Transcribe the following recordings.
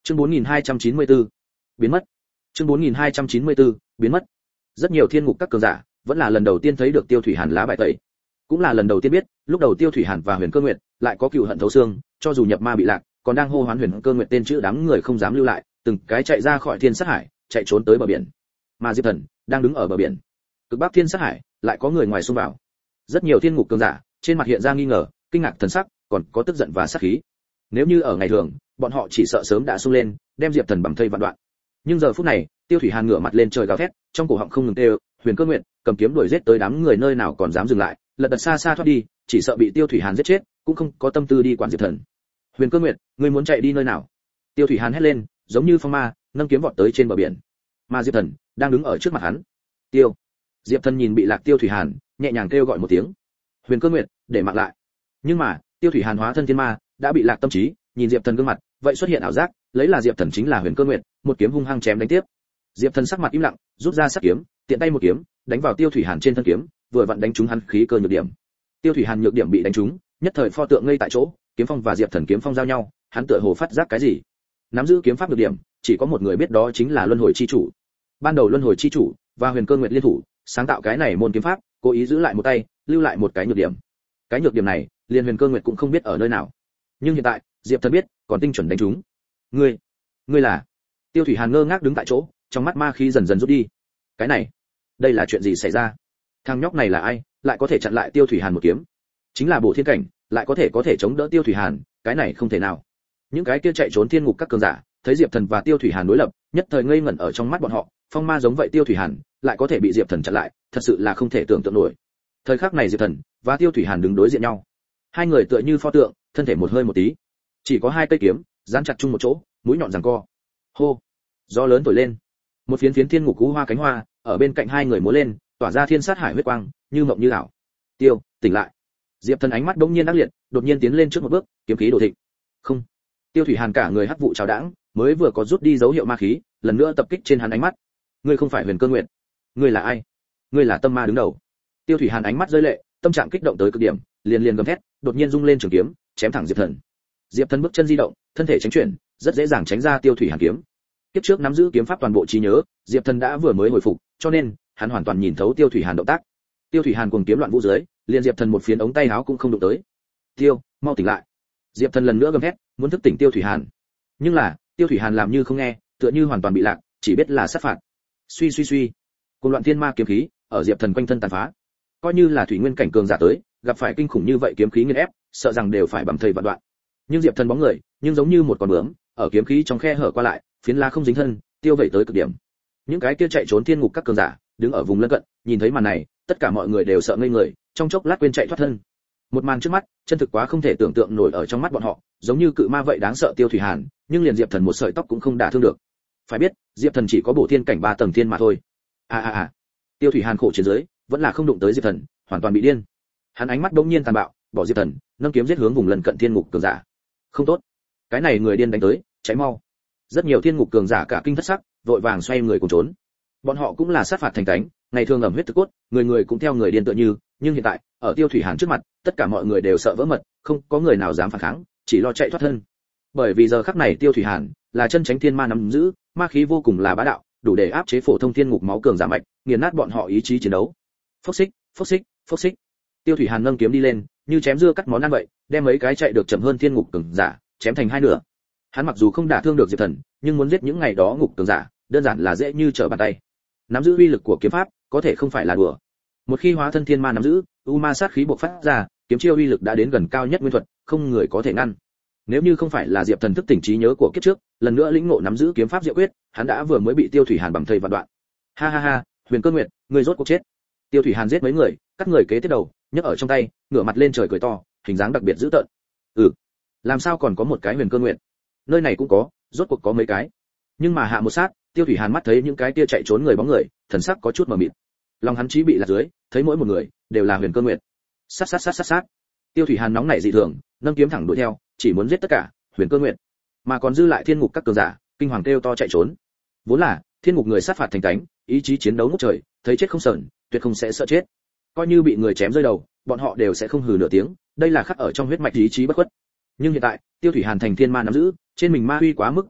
Chương 4294, biến mất. Chương 4294, biến mất. Rất nhiều thiên ngục các cường giả, vẫn là lần đầu tiên thấy được Tiêu Thủy Hàn lá bài tẩy, cũng là lần đầu tiên biết, lúc đầu Tiêu Thủy Hàn và Huyền Cơ Nguyệt lại có cừu hận thấu xương, cho dù nhập ma bị lạc, còn đang hô hoán Huyền Cơ Nguyệt tên chữ đám người không dám lưu lại, từng cái chạy ra khỏi Thiên Sát Hải, chạy trốn tới bờ biển. Mà Diệp Thần đang đứng ở bờ biển, cực bắc Thiên Sát Hải, lại có người ngoài xông vào. Rất nhiều thiên ngục cường giả, trên mặt hiện ra nghi ngờ, kinh ngạc thần sắc, còn có tức giận và sát khí. Nếu như ở ngày thường, bọn họ chỉ sợ sớm đã xông lên, đem Diệp Thần bằng thây vạn đoạn. Nhưng giờ phút này, Tiêu Thủy Hàn ngửa mặt lên trời gào thét, trong cổ họng không ngừng kêu, Huyền Cơ Nguyệt cầm kiếm đuổi giết tới đám người nơi nào còn dám dừng lại, lật đật xa xa thoát đi, chỉ sợ bị Tiêu Thủy Hàn giết chết, cũng không có tâm tư đi quản Diệp Thần. Huyền Cơ Nguyệt, ngươi muốn chạy đi nơi nào? Tiêu Thủy Hàn hét lên, giống như phong ma, nâng kiếm vọt tới trên bờ biển. Mà Diệp Thần đang đứng ở trước mặt hắn. Tiêu. Diệp Thần nhìn bị lạc Tiêu Thủy Hàn, nhẹ nhàng kêu gọi một tiếng. Huyền Cơ Nguyệt, để mạng lại. Nhưng mà, Tiêu Thủy Hàn hóa thân thiên ma, đã bị lạc tâm trí, nhìn Diệp Thần gương mặt, vậy xuất hiện ảo giác, lấy là Diệp Thần chính là Huyền Cơ Nguyệt, một kiếm hung hăng chém đánh tiếp. Diệp Thần sắc mặt im lặng, rút ra sắc kiếm, tiện tay một kiếm, đánh vào Tiêu Thủy Hàn trên thân kiếm, vừa vặn đánh trúng hắn khí cơ nhược điểm. Tiêu Thủy Hàn nhược điểm bị đánh trúng, nhất thời pho tượng ngây tại chỗ, kiếm phong và Diệp Thần kiếm phong giao nhau, hắn tựa hồ phát giác cái gì. Nắm giữ kiếm pháp nhược điểm, chỉ có một người biết, đó chính là Luân Hồi chi chủ. Ban đầu Luân Hồi chi chủ và Huyền Cơ Nguyệt liên thủ, sáng tạo cái này môn kiếm pháp, cố ý giữ lại một tay, lưu lại một cái nhược điểm. Cái nhược điểm này, liền Huyền Cơ Nguyệt cũng không biết ở nơi nào. Nhưng hiện tại, Diệp Thần biết, còn tinh chuẩn đánh trúng. Ngươi là? Tiêu Thủy Hàn ngơ ngác đứng tại chỗ, trong mắt ma khí dần dần rút đi. Cái này, đây là chuyện gì xảy ra? Thằng nhóc này là ai, lại có thể chặn lại Tiêu Thủy Hàn một kiếm? Chính là Bổ Thiên cảnh, lại có thể chống đỡ Tiêu Thủy Hàn, cái này không thể nào. Những cái kia chạy trốn thiên ngục các cường giả, thấy Diệp Thần và Tiêu Thủy Hàn đối lập, nhất thời ngây ngẩn ở trong mắt bọn họ, phong ma giống vậy Tiêu Thủy Hàn, lại có thể bị Diệp Thần chặn lại, thật sự là không thể tưởng tượng nổi. Thời khắc này Diệp Thần và Tiêu Thủy Hàn đứng đối diện nhau. Hai người tựa như pho tượng, thân thể một hơi một tí. Chỉ có hai cây kiếm, dán chặt chung một chỗ, mũi nhọn giằng co. Hô! Gió lớn thổi lên. Một phiến phiến thiên ngục cú hoa cánh hoa, ở bên cạnh hai người múa lên, tỏa ra thiên sát hải huyết quang, như mộng như ảo. Tiêu, tỉnh lại. Diệp Thần ánh mắt bỗng nhiên ác liệt, đột nhiên tiến lên trước một bước, kiếm khí đổ thịnh. Không. Tiêu Thủy Hàn cả người hắc vụ trào đãng, mới vừa có rút đi dấu hiệu ma khí, lần nữa tập kích trên hắn ánh mắt. Ngươi không phải Huyền Cơ Nguyệt. Ngươi là ai? Ngươi là tâm ma đứng đầu. Tiêu Thủy Hàn ánh mắt rơi lệ, tâm trạng kích động tới cực điểm, liền gầm thét, đột nhiên rung lên trường kiếm, chém thẳng Diệp Thần. Diệp Thần bước chân di động, thân thể tránh chuyển, rất dễ dàng tránh ra Tiêu Thủy Hàn kiếm. Kiếp trước nắm giữ kiếm pháp toàn bộ trí nhớ, Diệp Thần đã vừa mới hồi phục, cho nên hắn hoàn toàn nhìn thấu Tiêu Thủy Hàn động tác. Tiêu Thủy Hàn cuồng kiếm loạn vũ dưới, liền Diệp Thần một phiến ống tay áo cũng không đụng tới. Tiêu, mau tỉnh lại. Diệp Thần lần nữa gầm thét, muốn thức tỉnh Tiêu Thủy Hàn. Nhưng là, Tiêu Thủy Hàn làm như không nghe, tựa như hoàn toàn bị lạc, chỉ biết là sát phạt. Suy. Cùng loạn thiên ma kiếm khí ở Diệp Thần quanh thân tàn phá. Coi như là thủy nguyên cảnh cường giả tới, gặp phải kinh khủng như vậy kiếm khí nghiền ép, sợ rằng đều phải bầm thây vạn đoạn. Nhưng Diệp Thần bóng người, nhưng giống như một con bướm, ở kiếm khí trong khe hở qua lại, phiến lá không dính thân, tiêu vẩy tới cực điểm. Những cái kia chạy trốn thiên ngục các cường giả, đứng ở vùng lân cận, nhìn thấy màn này, tất cả mọi người đều sợ ngây người, trong chốc lát quên chạy thoát thân. Một màn trước mắt, chân thực quá không thể tưởng tượng nổi ở trong mắt bọn họ, giống như cự ma vậy đáng sợ Tiêu Thủy Hàn, nhưng liền Diệp Thần một sợi tóc cũng không đả thương được. Phải biết, Diệp Thần chỉ có Bổ Thiên cảnh 3 tầng thiên mà thôi. Tiêu Thủy Hàn khổ chiến dưới, vẫn là không đụng tới Diệp Thần, hoàn toàn bị điên. Hắn ánh mắt đống nhiên tàn bạo, bỏ Diệp Thần, nâng kiếm giết hướng vùng lân cận thiên ngục cường giả. Không tốt, cái này người điên đánh tới, cháy mau. Rất nhiều thiên ngục cường giả cả kinh thất sắc, vội vàng xoay người cùng trốn. Bọn họ cũng là sát phạt thành cánh, ngày thường ẩm huyết thực cốt, người cũng theo người điên tựa như, nhưng hiện tại, ở Tiêu Thủy Hàn trước mặt, tất cả mọi người đều sợ vỡ mật, không có người nào dám phản kháng, chỉ lo chạy thoát thân. Bởi vì giờ khắc này Tiêu Thủy Hàn là chân chánh thiên ma nắm giữ, ma khí vô cùng là bá đạo, đủ để áp chế phổ thông thiên ngục máu cường giả mạnh, nghiền nát bọn họ ý chí chiến đấu. Phốc xích. Tiêu Thủy Hàn nâng kiếm đi lên, như chém dưa cắt món ăn vậy, đem mấy cái chạy được chậm hơn thiên ngục cường giả chém thành hai nửa. Hắn mặc dù không đả thương được Diệp Thần, nhưng muốn giết những ngày đó ngục cường giả, đơn giản là dễ như trở bàn tay. Nắm giữ uy lực của kiếm pháp, có thể không phải là đùa. Một khi hóa thân thiên ma nắm giữ, u ma sát khí bộc phát ra, kiếm chiêu uy lực đã đến gần cao nhất nguyên thuật, không người có thể ngăn. Nếu như không phải là Diệp Thần thức tỉnh trí nhớ của kiếp trước, lần nữa lĩnh ngộ nắm giữ kiếm pháp diệu quyết, hắn đã vừa mới bị Tiêu Thủy Hàn bằng thây vạn đoạn. Ha, Huyền Cơ Nguyệt, ngươi rốt cuộc chết. Tiêu Thủy Hàn giết mấy người, cắt người kế tiếp đầu, nhấc ở trong tay, ngửa mặt lên trời cười to, hình dáng đặc biệt dữ tợn. Làm sao còn có một cái Huyền Cơ Nguyệt? Nơi này cũng có, rốt cuộc có mấy cái. Nhưng mà hạ một sát, Tiêu Thủy Hàn mắt thấy những cái kia chạy trốn người bóng người, thần sắc có chút mờ mịt. Lòng hắn chí bị lạc dưới, thấy mỗi một người đều là Huyền Cơ Nguyệt. Sát. Tiêu Thủy Hàn nóng nảy dị thường, nâng kiếm thẳng đuổi theo, chỉ muốn giết tất cả Huyền Cơ Nguyệt. Mà còn dư lại thiên ngục các cường giả, kinh hoàng kêu to chạy trốn. Vốn là thiên ngục người sát phạt thành cánh, ý chí chiến đấu ngút trời, thấy chết không sờn, tuyệt không sẽ sợ chết. Coi như bị người chém rơi đầu, bọn họ đều sẽ không hừ nửa tiếng, đây là khắc ở trong huyết mạch ý chí bất khuất. Nhưng hiện tại, Tiêu Thủy Hàn thành thiên ma nắm giữ, trên mình ma uy quá mức cuồn cuộn,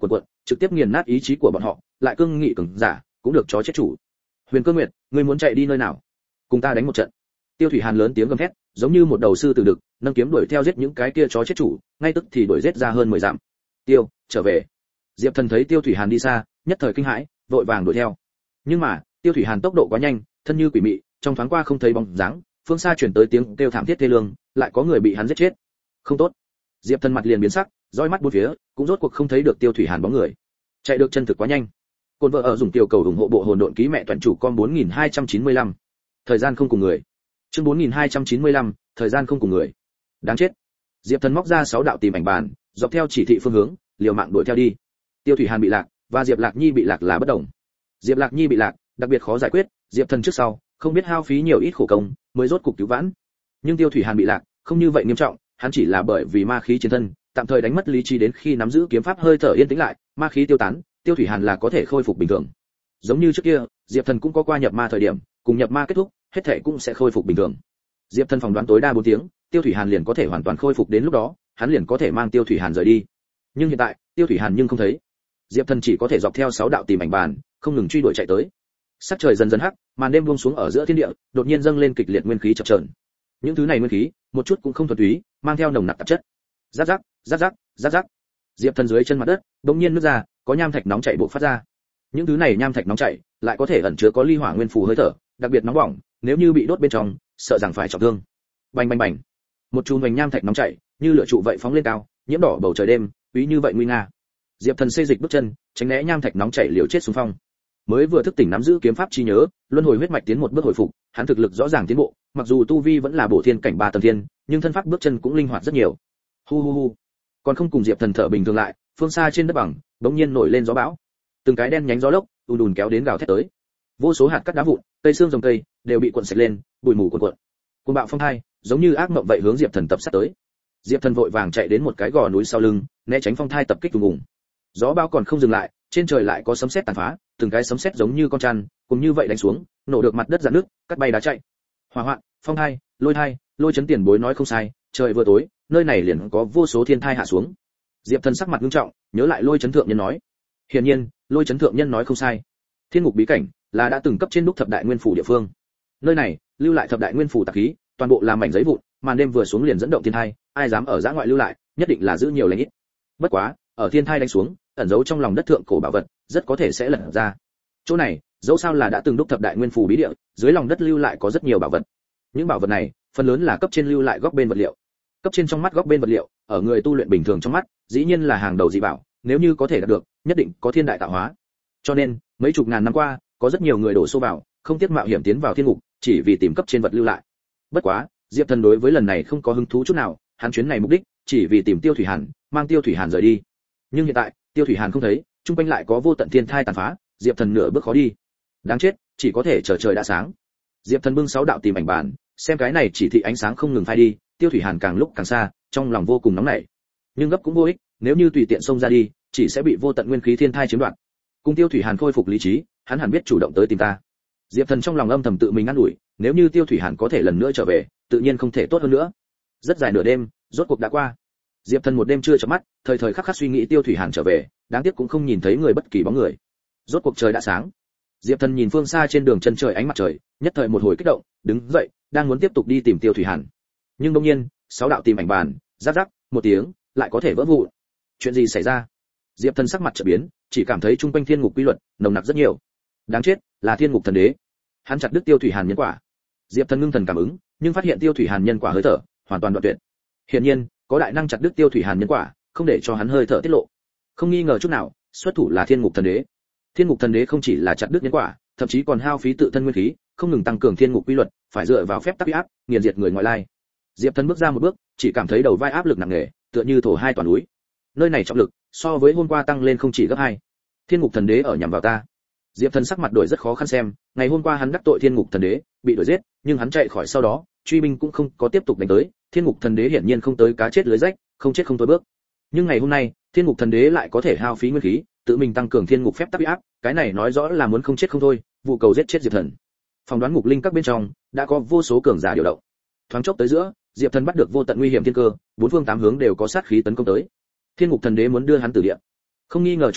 trực tiếp nghiền nát ý chí của bọn họ, lại cương nghị cường giả, cũng được chó chết chủ. Huyền Cơ Nguyệt, ngươi muốn chạy đi nơi nào? Cùng ta đánh một trận. Tiêu Thủy Hàn lớn tiếng gầm thét, giống như một đầu sư tử đực, nâng kiếm đuổi theo giết những cái kia chó chết chủ, ngay tức thì đuổi giết ra hơn 10 dặm. Tiêu, trở về. Diệp Thần thấy Tiêu Thủy Hàn đi xa, nhất thời kinh hãi, vội vàng đuổi theo. Nhưng mà, Tiêu Thủy Hàn tốc độ quá nhanh, thân như quỷ mị, trong thoáng qua không thấy bóng dáng, phương xa truyền tới tiếng kêu thảm thiết thê lương, lại có người bị hắn giết chết. Không tốt. Diệp Thần mặt liền biến sắc, dõi mắt bốn phía, cũng rốt cuộc không thấy được Tiêu Thủy Hàn bóng người. Chạy được chân thực quá nhanh. Côn vợ ở dùng tiểu cầu ủng hộ bộ hồn độn ký mẹ toàn chủ con 4295. Thời gian không cùng người. Chương 4295, thời gian không cùng người. Đáng chết. Diệp Thần móc ra 6 đạo tìm ảnh bàn, dọc theo chỉ thị phương hướng, liều mạng đuổi theo đi. Tiêu Thủy Hàn bị lạc, và Diệp Lạc Nhi bị lạc là bất đồng. Diệp Lạc Nhi bị lạc, đặc biệt khó giải quyết, Diệp Thần trước sau, không biết hao phí nhiều ít khổ công, mới rốt cục cứu vãn. Nhưng Tiêu Thủy Hàn bị lạc, không như vậy nghiêm trọng, hắn chỉ là bởi vì ma khí chiến thân, tạm thời đánh mất lý trí đến khi nắm giữ kiếm pháp hơi thở yên tĩnh lại, ma khí tiêu tán, Tiêu Thủy Hàn là có thể khôi phục bình thường. Giống như trước kia, Diệp Thần cũng có qua nhập ma thời điểm, cùng nhập ma kết thúc, hết thảy cũng sẽ khôi phục bình thường. Diệp Thần phỏng đoán tối đa 4 tiếng, Tiêu Thủy Hàn liền có thể hoàn toàn khôi phục, đến lúc đó, hắn liền có thể mang Tiêu Thủy Hàn rời đi. Nhưng hiện tại, Tiêu Thủy Hàn nhưng không thấy. Diệp Thần chỉ có thể dọc theo 6 đạo tìm ảnh bàn, không ngừng truy đuổi chạy tới. Sắc trời dần dần hắc, màn đêm buông xuống ở giữa thiên địa, đột nhiên dâng lên kịch liệt nguyên khí chập chờn. Những thứ này nguyên khí, một chút cũng không thuần túy, mang theo nồng nặc tạp chất. Rắc rắc, rắc rắc, rắc rắc. Diệp Thần dưới chân mặt đất, đột nhiên nứt ra, có nham thạch nóng chảy bộc phát ra. Những thứ này nham thạch nóng chảy, lại có thể ẩn chứa có ly hỏa nguyên phù hơi thở, đặc biệt nóng bỏng, nếu như bị đốt bên trong, sợ rằng phải trọng thương. Bành bành bành. Một chùm vành nham thạch nóng chảy, như lửa trụ vậy phóng lên cao, nhiễm đỏ bầu trời đêm, úy như vậy nguy nga. Diệp Thần xê dịch bước chân, tránh né nham thạch nóng chảy liều chết xung phong. Mới vừa thức tỉnh nắm giữ kiếm pháp chi nhớ, luân hồi huyết mạch tiến một bước hồi phục, hắn thực lực rõ ràng tiến bộ, mặc dù tu vi vẫn là bổ thiên cảnh 3 tầng thiên, nhưng thân pháp bước chân cũng linh hoạt rất nhiều. Hu hu hu. Còn không cùng Diệp Thần thở bình thường lại, phương xa trên đất bằng, bỗng nhiên nổi lên gió bão. Từng cái đen nhánh gió lốc, ùn ùn kéo đến gào thét tới. Vô số hạt cát đá vụn, cây xương rồng cây, đều bị cuộn sạch lên, bụi mù cuộn cuộn. Cuồng bạo phong hai, giống như ác mộng vậy hướng Diệp Thần tập sát tới. Diệp Thần vội vàng chạy đến một cái gò núi sau lưng, né tránh phong thai tập kích ùng ùng. Gió bão còn không dừng lại, trên trời lại có sấm sét tàn phá, từng cái sấm sét giống như con chăn, cùng như vậy đánh xuống, nổ được mặt đất rạn nước, cắt bay đá chạy. Hỏa hoạn, phong thai, lôi chấn tiền bối nói không sai, trời vừa tối, nơi này liền có vô số thiên thai hạ xuống. Diệp Thần sắc mặt nghiêm trọng, nhớ lại lôi chấn thượng nhân nói. Hiển nhiên, lôi chấn thượng nhân nói không sai. Thiên ngục bí cảnh là đã từng cấp trên đúc thập đại nguyên phủ địa phương. Nơi này lưu lại thập đại nguyên phủ tạp khí, toàn bộ là mảnh giấy vụn, màn đêm vừa xuống liền dẫn động thiên thai, ai dám ở giã ngoại lưu lại, nhất định là giữ nhiều lành ít. Bất quá, ở thiên thai đánh xuống, ẩn giấu trong lòng đất thượng cổ bảo vật, rất có thể sẽ lật ra. Chỗ này, dẫu sao là đã từng đúc thập đại nguyên phủ bí địa, dưới lòng đất lưu lại có rất nhiều bảo vật. Những bảo vật này, phần lớn là cấp trên lưu lại góc bên vật liệu. Cấp trên trong mắt góc bên vật liệu, ở người tu luyện bình thường trong mắt, dĩ nhiên là hàng đầu dị bảo, nếu như có thể đạt được, nhất định có thiên đại tạo hóa. Cho nên, mấy chục ngàn năm qua, có rất nhiều người đổ xô vào, không tiếc mạo hiểm tiến vào thiên ngục, chỉ vì tìm cấp trên vật lưu lại. Bất quá, Diệp Thần đối với lần này không có hứng thú chút nào, hắn chuyến này mục đích chỉ vì tìm Tiêu Thủy Hàn, mang Tiêu Thủy Hàn rời đi. Nhưng hiện tại, Tiêu Thủy Hàn không thấy, trung quanh lại có vô tận thiên thai tàn phá, Diệp Thần nửa bước khó đi. Đáng chết, chỉ có thể chờ trời đã sáng. Diệp Thần bưng 6 đạo tìm ảnh bàn, xem cái này chỉ thị ánh sáng không ngừng phai đi, Tiêu Thủy Hàn càng lúc càng xa, trong lòng vô cùng nóng nảy. Nhưng gấp cũng vô ích, nếu như tùy tiện xông ra đi, chỉ sẽ bị vô tận nguyên khí thiên thai chiếm đoạt. Cùng Tiêu Thủy Hàn khôi phục lý trí, hắn hẳn biết chủ động tới tìm ta. Diệp Thần trong lòng âm thầm tự mình ngăn đuổi, nếu như Tiêu Thủy Hàn có thể lần nữa trở về, tự nhiên không thể tốt hơn nữa. Rất dài nửa đêm, rốt cuộc đã qua. Diệp Thần một đêm chưa chợp mắt, thời thời khắc khắc suy nghĩ Tiêu Thủy Hàn trở về, đáng tiếc cũng không nhìn thấy người bất kỳ bóng người. Rốt cuộc trời đã sáng. Diệp Thần nhìn phương xa trên đường chân trời ánh mặt trời, nhất thời một hồi kích động, đứng dậy, đang muốn tiếp tục đi tìm Tiêu Thủy Hàn. Nhưng đột nhiên, 6 đạo tìm ảnh bàn, rắc rắc, một tiếng, lại có thể vỡ vụn. Chuyện gì xảy ra? Diệp Thần sắc mặt chợt biến, chỉ cảm thấy trung quanh thiên ngục quy luật nồng nặc rất nhiều. Đáng chết, là thiên ngục thần đế. Hắn chặt đứt Tiêu Thủy Hàn nhân quả. Diệp Thần ngưng thần cảm ứng, nhưng phát hiện Tiêu Thủy Hàn nhân quả hơi thở hoàn toàn đoạn tuyệt. Hiển nhiên, có đại năng chặt đứt Tiêu Thủy Hàn nhân quả, không để cho hắn hơi thở tiết lộ. Không nghi ngờ chút nào, xuất thủ là thiên ngục thần đế. Thiên ngục thần đế không chỉ là chặt đứt nhân quả, thậm chí còn hao phí tự thân nguyên khí, không ngừng tăng cường thiên ngục quy luật, phải dựa vào phép tắc uy áp, nghiền diệt người ngoại lai. Diệp Thần bước ra một bước, chỉ cảm thấy đầu vai áp lực nặng nề, tựa như thổ hai toàn núi. Nơi này trọng lực, so với hôm qua tăng lên không chỉ gấp 2. Thiên ngục thần đế ở nhằm vào ta. Diệp Thần sắc mặt đổi rất khó khăn xem, ngày hôm qua hắn đắc tội thiên ngục thần đế, bị đuổi giết, nhưng hắn chạy khỏi sau đó, truy binh cũng không có tiếp tục đánh tới, thiên ngục thần đế hiển nhiên không tới cá chết lưới rách, không chết không thôi bước. Nhưng ngày hôm nay, thiên ngục thần đế lại có thể hao phí nguyên khí, tự mình tăng cường thiên ngục phép tắc uy áp, cái này nói rõ là muốn không chết không thôi, vụ cầu giết chết Diệp Thần. Phòng đoán ngục linh các bên trong đã có vô số cường giả điều động. Thoáng chốc tới giữa, Diệp Thần bắt được vô tận nguy hiểm thiên cơ, 4 phương 8 hướng đều có sát khí tấn công tới. Thiên ngục thần đế muốn đưa hắn tử địa. Không nghi ngờ chút nào,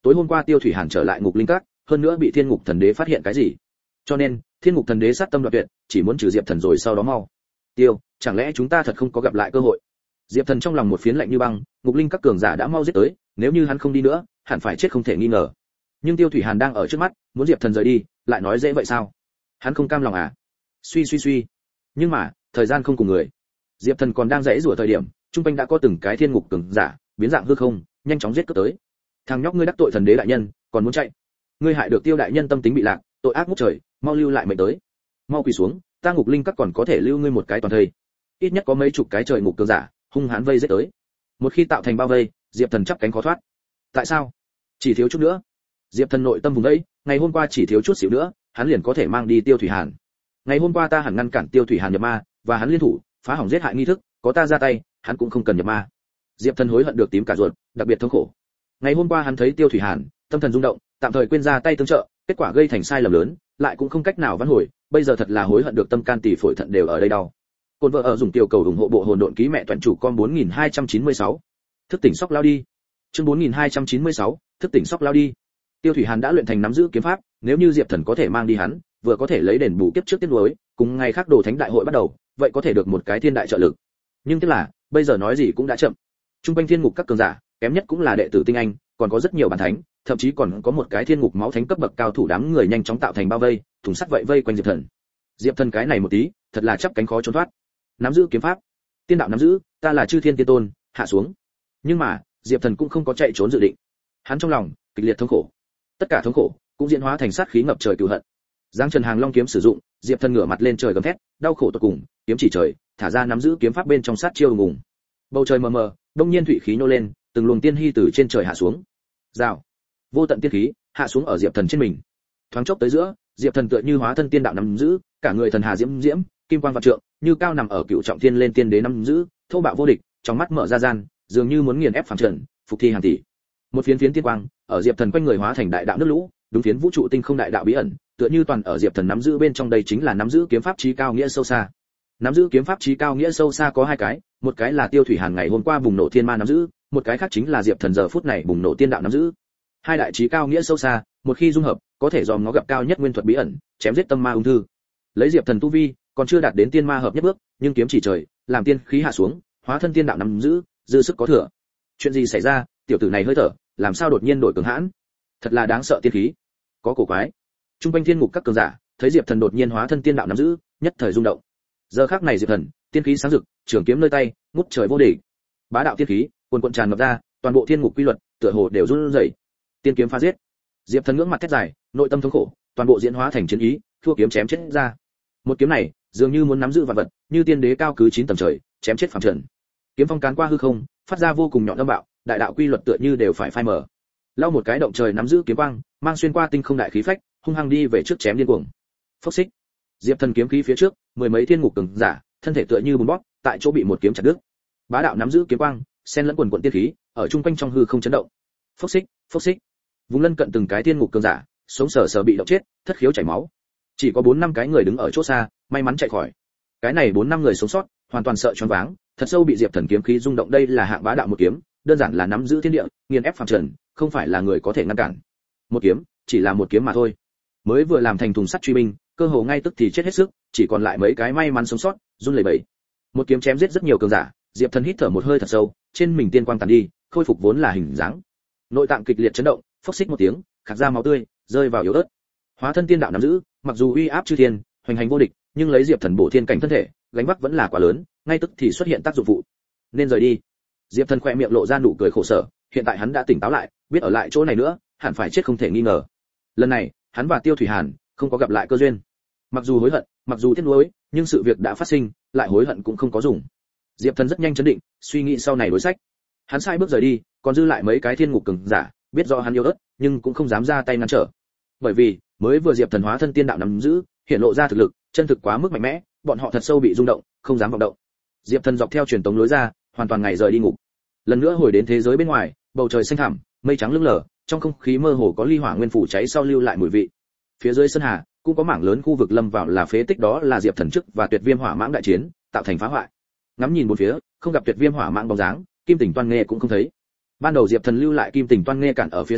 tối hôm qua Tiêu Thủy Hàn trở lại Ngục Linh Các, hơn nữa bị Thiên Ngục Thần Đế phát hiện cái gì, cho nên Thiên Ngục Thần Đế sát tâm đoạt tuyệt, chỉ muốn trừ Diệp Thần rồi sau đó mau. Tiêu, chẳng lẽ chúng ta thật không có gặp lại cơ hội? Diệp Thần trong lòng một phiến lạnh như băng, Ngục Linh Các cường giả đã mau giết tới, nếu như hắn không đi nữa, hẳn phải chết không thể nghi ngờ. Nhưng Tiêu Thủy Hàn đang ở trước mắt, muốn Diệp Thần rời đi, lại nói dễ vậy sao? Hắn không cam lòng à? Suy. Nhưng mà, thời gian không cùng người. Diệp Thần còn đang giãy giụa thời điểm, trung quanh đã có từng cái thiên ngục cường giả, biến dạng hư không, nhanh chóng giết cướp tới. Thằng nhóc ngươi đắc tội thần đế đại nhân, còn muốn chạy? Ngươi hại được Tiêu đại nhân tâm tính bị lạc, tội ác ngút trời, mau lưu lại mệnh tới. Mau quỳ xuống, ta Ngục Linh Các còn có thể lưu ngươi một cái toàn thây. Ít nhất có mấy chục cái trời ngục cường giả, hung hãn vây giết tới. Một khi tạo thành bao vây, Diệp Thần chắp cánh khó thoát. Tại sao? Chỉ thiếu chút nữa. Diệp Thần nội tâm vùng đấy, ngày hôm qua chỉ thiếu chút xíu nữa, hắn liền có thể mang đi Tiêu Thủy Hàn. Ngày hôm qua ta hẳn ngăn cản Tiêu Thủy Hàn nhập ma, và hắn liên thủ, phá hỏng giết hại nghi thức, có ta ra tay, hắn cũng không cần nhập ma. Diệp Thần hối hận được tím cả ruột, đặc biệt thống khổ. Ngày hôm qua hắn thấy Tiêu Thủy Hàn, tâm thần rung động, tạm thời quên ra tay tương trợ, kết quả gây thành sai lầm lớn, lại cũng không cách nào vãn hồi, bây giờ thật là hối hận được tâm can tỷ phổi thận đều ở đây đau. Côn vợ ở dùng tiểu cầu ủng hộ bộ hồn độn ký mẹ toàn chủ con 4296. Thức tỉnh sóc lao đi. Chương 4296, thức tỉnh sóc lao đi. Tiêu Thủy Hàn đã luyện thành nắm giữ kiếm pháp, nếu như Diệp Thần có thể mang đi hắn, vừa có thể lấy đền bù kiếp trước tiết nuối, cùng ngày khác đồ thánh đại hội bắt đầu, vậy có thể được một cái thiên đại trợ lực. Nhưng tiếc là, bây giờ nói gì cũng đã chậm. Trung quanh thiên ngục các cường giả, kém nhất cũng là đệ tử tinh anh, còn có rất nhiều bản thánh, thậm chí còn có một cái thiên ngục máu thánh cấp bậc cao thủ đám người nhanh chóng tạo thành bao vây, thùng sắt vậy vây quanh Diệp Thần. Diệp Thần cái này một tí, thật là chắp cánh khó trốn thoát. Nắm giữ kiếm pháp, tiên đạo nắm giữ, ta là chư thiên tiên tôn, hạ xuống. Nhưng mà, Diệp Thần cũng không có chạy trốn dự định. Hắn trong lòng kịch liệt thống khổ, tất cả thống khổ cũng diễn hóa thành sát khí ngập trời cừu hận. Giang Trần Hàng Long kiếm sử dụng, Diệp Thần ngửa mặt lên trời gầm thét, đau khổ tột cùng, kiếm chỉ trời, thả ra nắm giữ kiếm pháp bên trong sát chiêu ùng ùng. Bầu trời mờ mờ, đông nhiên thủy khí nô lên, từng luồng tiên hy từ trên trời hạ xuống. Rào, vô tận tiên khí hạ xuống ở Diệp Thần trên mình. Thoáng chốc tới giữa, Diệp Thần tựa như hóa thân tiên đạo nắm giữ, cả người thần hà diễm diễm, kim quang vạn trượng, như cao nằm ở cựu trọng thiên lên tiên đế nắm giữ, thô bạo vô địch, trong mắt mở ra gian, dường như muốn nghiền ép phàm trần, phục thi hàng tỷ. Một phiến phiến tiên quang, ở Diệp Thần quanh người hóa thành đại đạo nước lũ, đúng phiến vũ trụ tinh không đại đạo bí ẩn, tựa như toàn ở Diệp Thần nắm giữ bên trong, đây chính là nắm giữ kiếm pháp chí cao nghĩa sâu xa. Nắm giữ kiếm pháp chí cao nghĩa sâu xa có hai cái, một cái là Tiêu Thủy Hàn ngày hôm qua bùng nổ thiên ma nắm giữ, một cái khác chính là Diệp Thần giờ phút này bùng nổ tiên đạo nắm giữ. Hai đại chí cao nghĩa sâu xa, một khi dung hợp, có thể dòm ngó gặp cao nhất nguyên thuật bí ẩn, chém giết tâm ma ung thư. Lấy Diệp Thần tu vi, còn chưa đạt đến tiên ma hợp nhất bước, nhưng kiếm chỉ trời, làm tiên khí hạ xuống, hóa thân tiên đạo nắm giữ, dư sức có thừa. Chuyện gì xảy ra, tiểu tử này hơi thở, làm sao đột nhiên đổi cường hãn? Thật là đáng sợ tiên khí. Có cổ quái. Trung quanh thiên ngục các cường giả, thấy Diệp Thần đột nhiên hóa thân tiên đạo nắm giữ, nhất thời rung động. Giờ khắc này Diệp Thần, tiên khí sáng rực, trường kiếm nơi tay, ngút trời vô địch. Bá đạo tiên khí, cuồn cuộn tràn ngập ra, toàn bộ thiên ngục quy luật, tựa hồ đều run rẩy. Tiên kiếm phá giết. Diệp Thần ngưỡng mặt thét dài, nội tâm thống khổ, toàn bộ diễn hóa thành chiến ý, thua kiếm chém chết ra. Một kiếm này, dường như muốn nắm giữ vạn vật, như tiên đế cao cứ 9 tầng trời, chém chết phàm trần. Kiếm phong cán qua hư không, phát ra vô cùng nhọn âm bạo, đại đạo quy luật tựa như đều phải phai mờ. Lao một cái động trời nắm giữ kiếm quang, mang xuyên qua tinh không đại khí phách, hung hăng đi về trước chém điên cuồng. Phốc xích. Diệp Thần kiếm khí phía trước, mười mấy thiên ngục cường giả, thân thể tựa như bùn bóp, tại chỗ bị một kiếm chặt đứt. Bá đạo nắm giữ kiếm quang, xen lẫn quần quần tiên khí, ở trung quanh trong hư không chấn động. Phốc xích, phốc xích. Vùng lân cận từng cái thiên ngục cường giả, sống sờ sờ bị động chết, thất khiếu chảy máu. Chỉ có 4-5 cái người đứng ở chỗ xa, may mắn chạy khỏi. Cái này 4-5 người sống sót, hoàn toàn sợ choáng váng, thật sâu bị Diệp Thần kiếm khí rung động, đây là hạng bá đạo một kiếm, đơn giản là nắm giữ thiên địa, nghiền ép phàm trần, không phải là người có thể ngăn cản. Một kiếm, chỉ là một kiếm mà thôi. Mới vừa làm thành thùng sắt truy binh, cơ hồ ngay tức thì chết hết sức, chỉ còn lại mấy cái may mắn sống sót, run lẩy bẩy. Một kiếm chém giết rất nhiều cường giả, Diệp Thần hít thở một hơi thật sâu, trên mình tiên quang tàn đi, khôi phục vốn là hình dáng. Nội tạng kịch liệt chấn động, phốc xích một tiếng, khạc ra máu tươi, rơi vào yếu ớt. Hóa thân tiên đạo nắm giữ, mặc dù uy áp chư thiên, hoành hành vô địch, nhưng lấy Diệp Thần bổ thiên cảnh thân thể, gánh vác vẫn là quá lớn, ngay tức thì xuất hiện tác dụng phụ. Nên rời đi. Diệp Thần khẽ miệng lộ ra nụ cười khổ sở, hiện tại hắn đã tỉnh táo lại, biết ở lại chỗ này nữa, hẳn phải chết không thể nghi ngờ. Lần này, hắn và Tiêu Thủy Hàn không có gặp lại cơ duyên. Mặc dù hối hận, mặc dù tiếc nuối, nhưng sự việc đã phát sinh, lại hối hận cũng không có dùng. Diệp Thần rất nhanh chấn định, suy nghĩ sau này đối sách. Hắn sai bước rời đi, còn dư lại mấy cái thiên ngục cường giả, biết do hắn yếu ớt, nhưng cũng không dám ra tay ngăn trở. Bởi vì, mới vừa Diệp Thần hóa thân tiên đạo nắm giữ, hiện lộ ra thực lực, chân thực quá mức mạnh mẽ, bọn họ thật sâu bị rung động, không dám vọng động. Diệp Thần dọc theo truyền tống lối ra, hoàn toàn ngày rời đi ngục. Lần nữa hồi đến thế giới bên ngoài, bầu trời xanh thẳm, mây trắng lững lờ, trong không khí mơ hồ có ly hỏa nguyên phủ cháy sau lưu lại mùi vị. Phía dưới sơn hà cũng có mảng lớn khu vực lâm vào là phế tích, đó là Diệp Thần trước và Tuyệt Viêm Hỏa Mãng đại chiến, tạo thành phá hoại. Ngắm nhìn bốn phía, không gặp Tuyệt Viêm Hỏa Mãng bóng dáng, Kim Tỉnh Toan Nghê cũng không thấy. Ban đầu Diệp Thần lưu lại Kim Tỉnh Toan Nghê cản ở phía sau,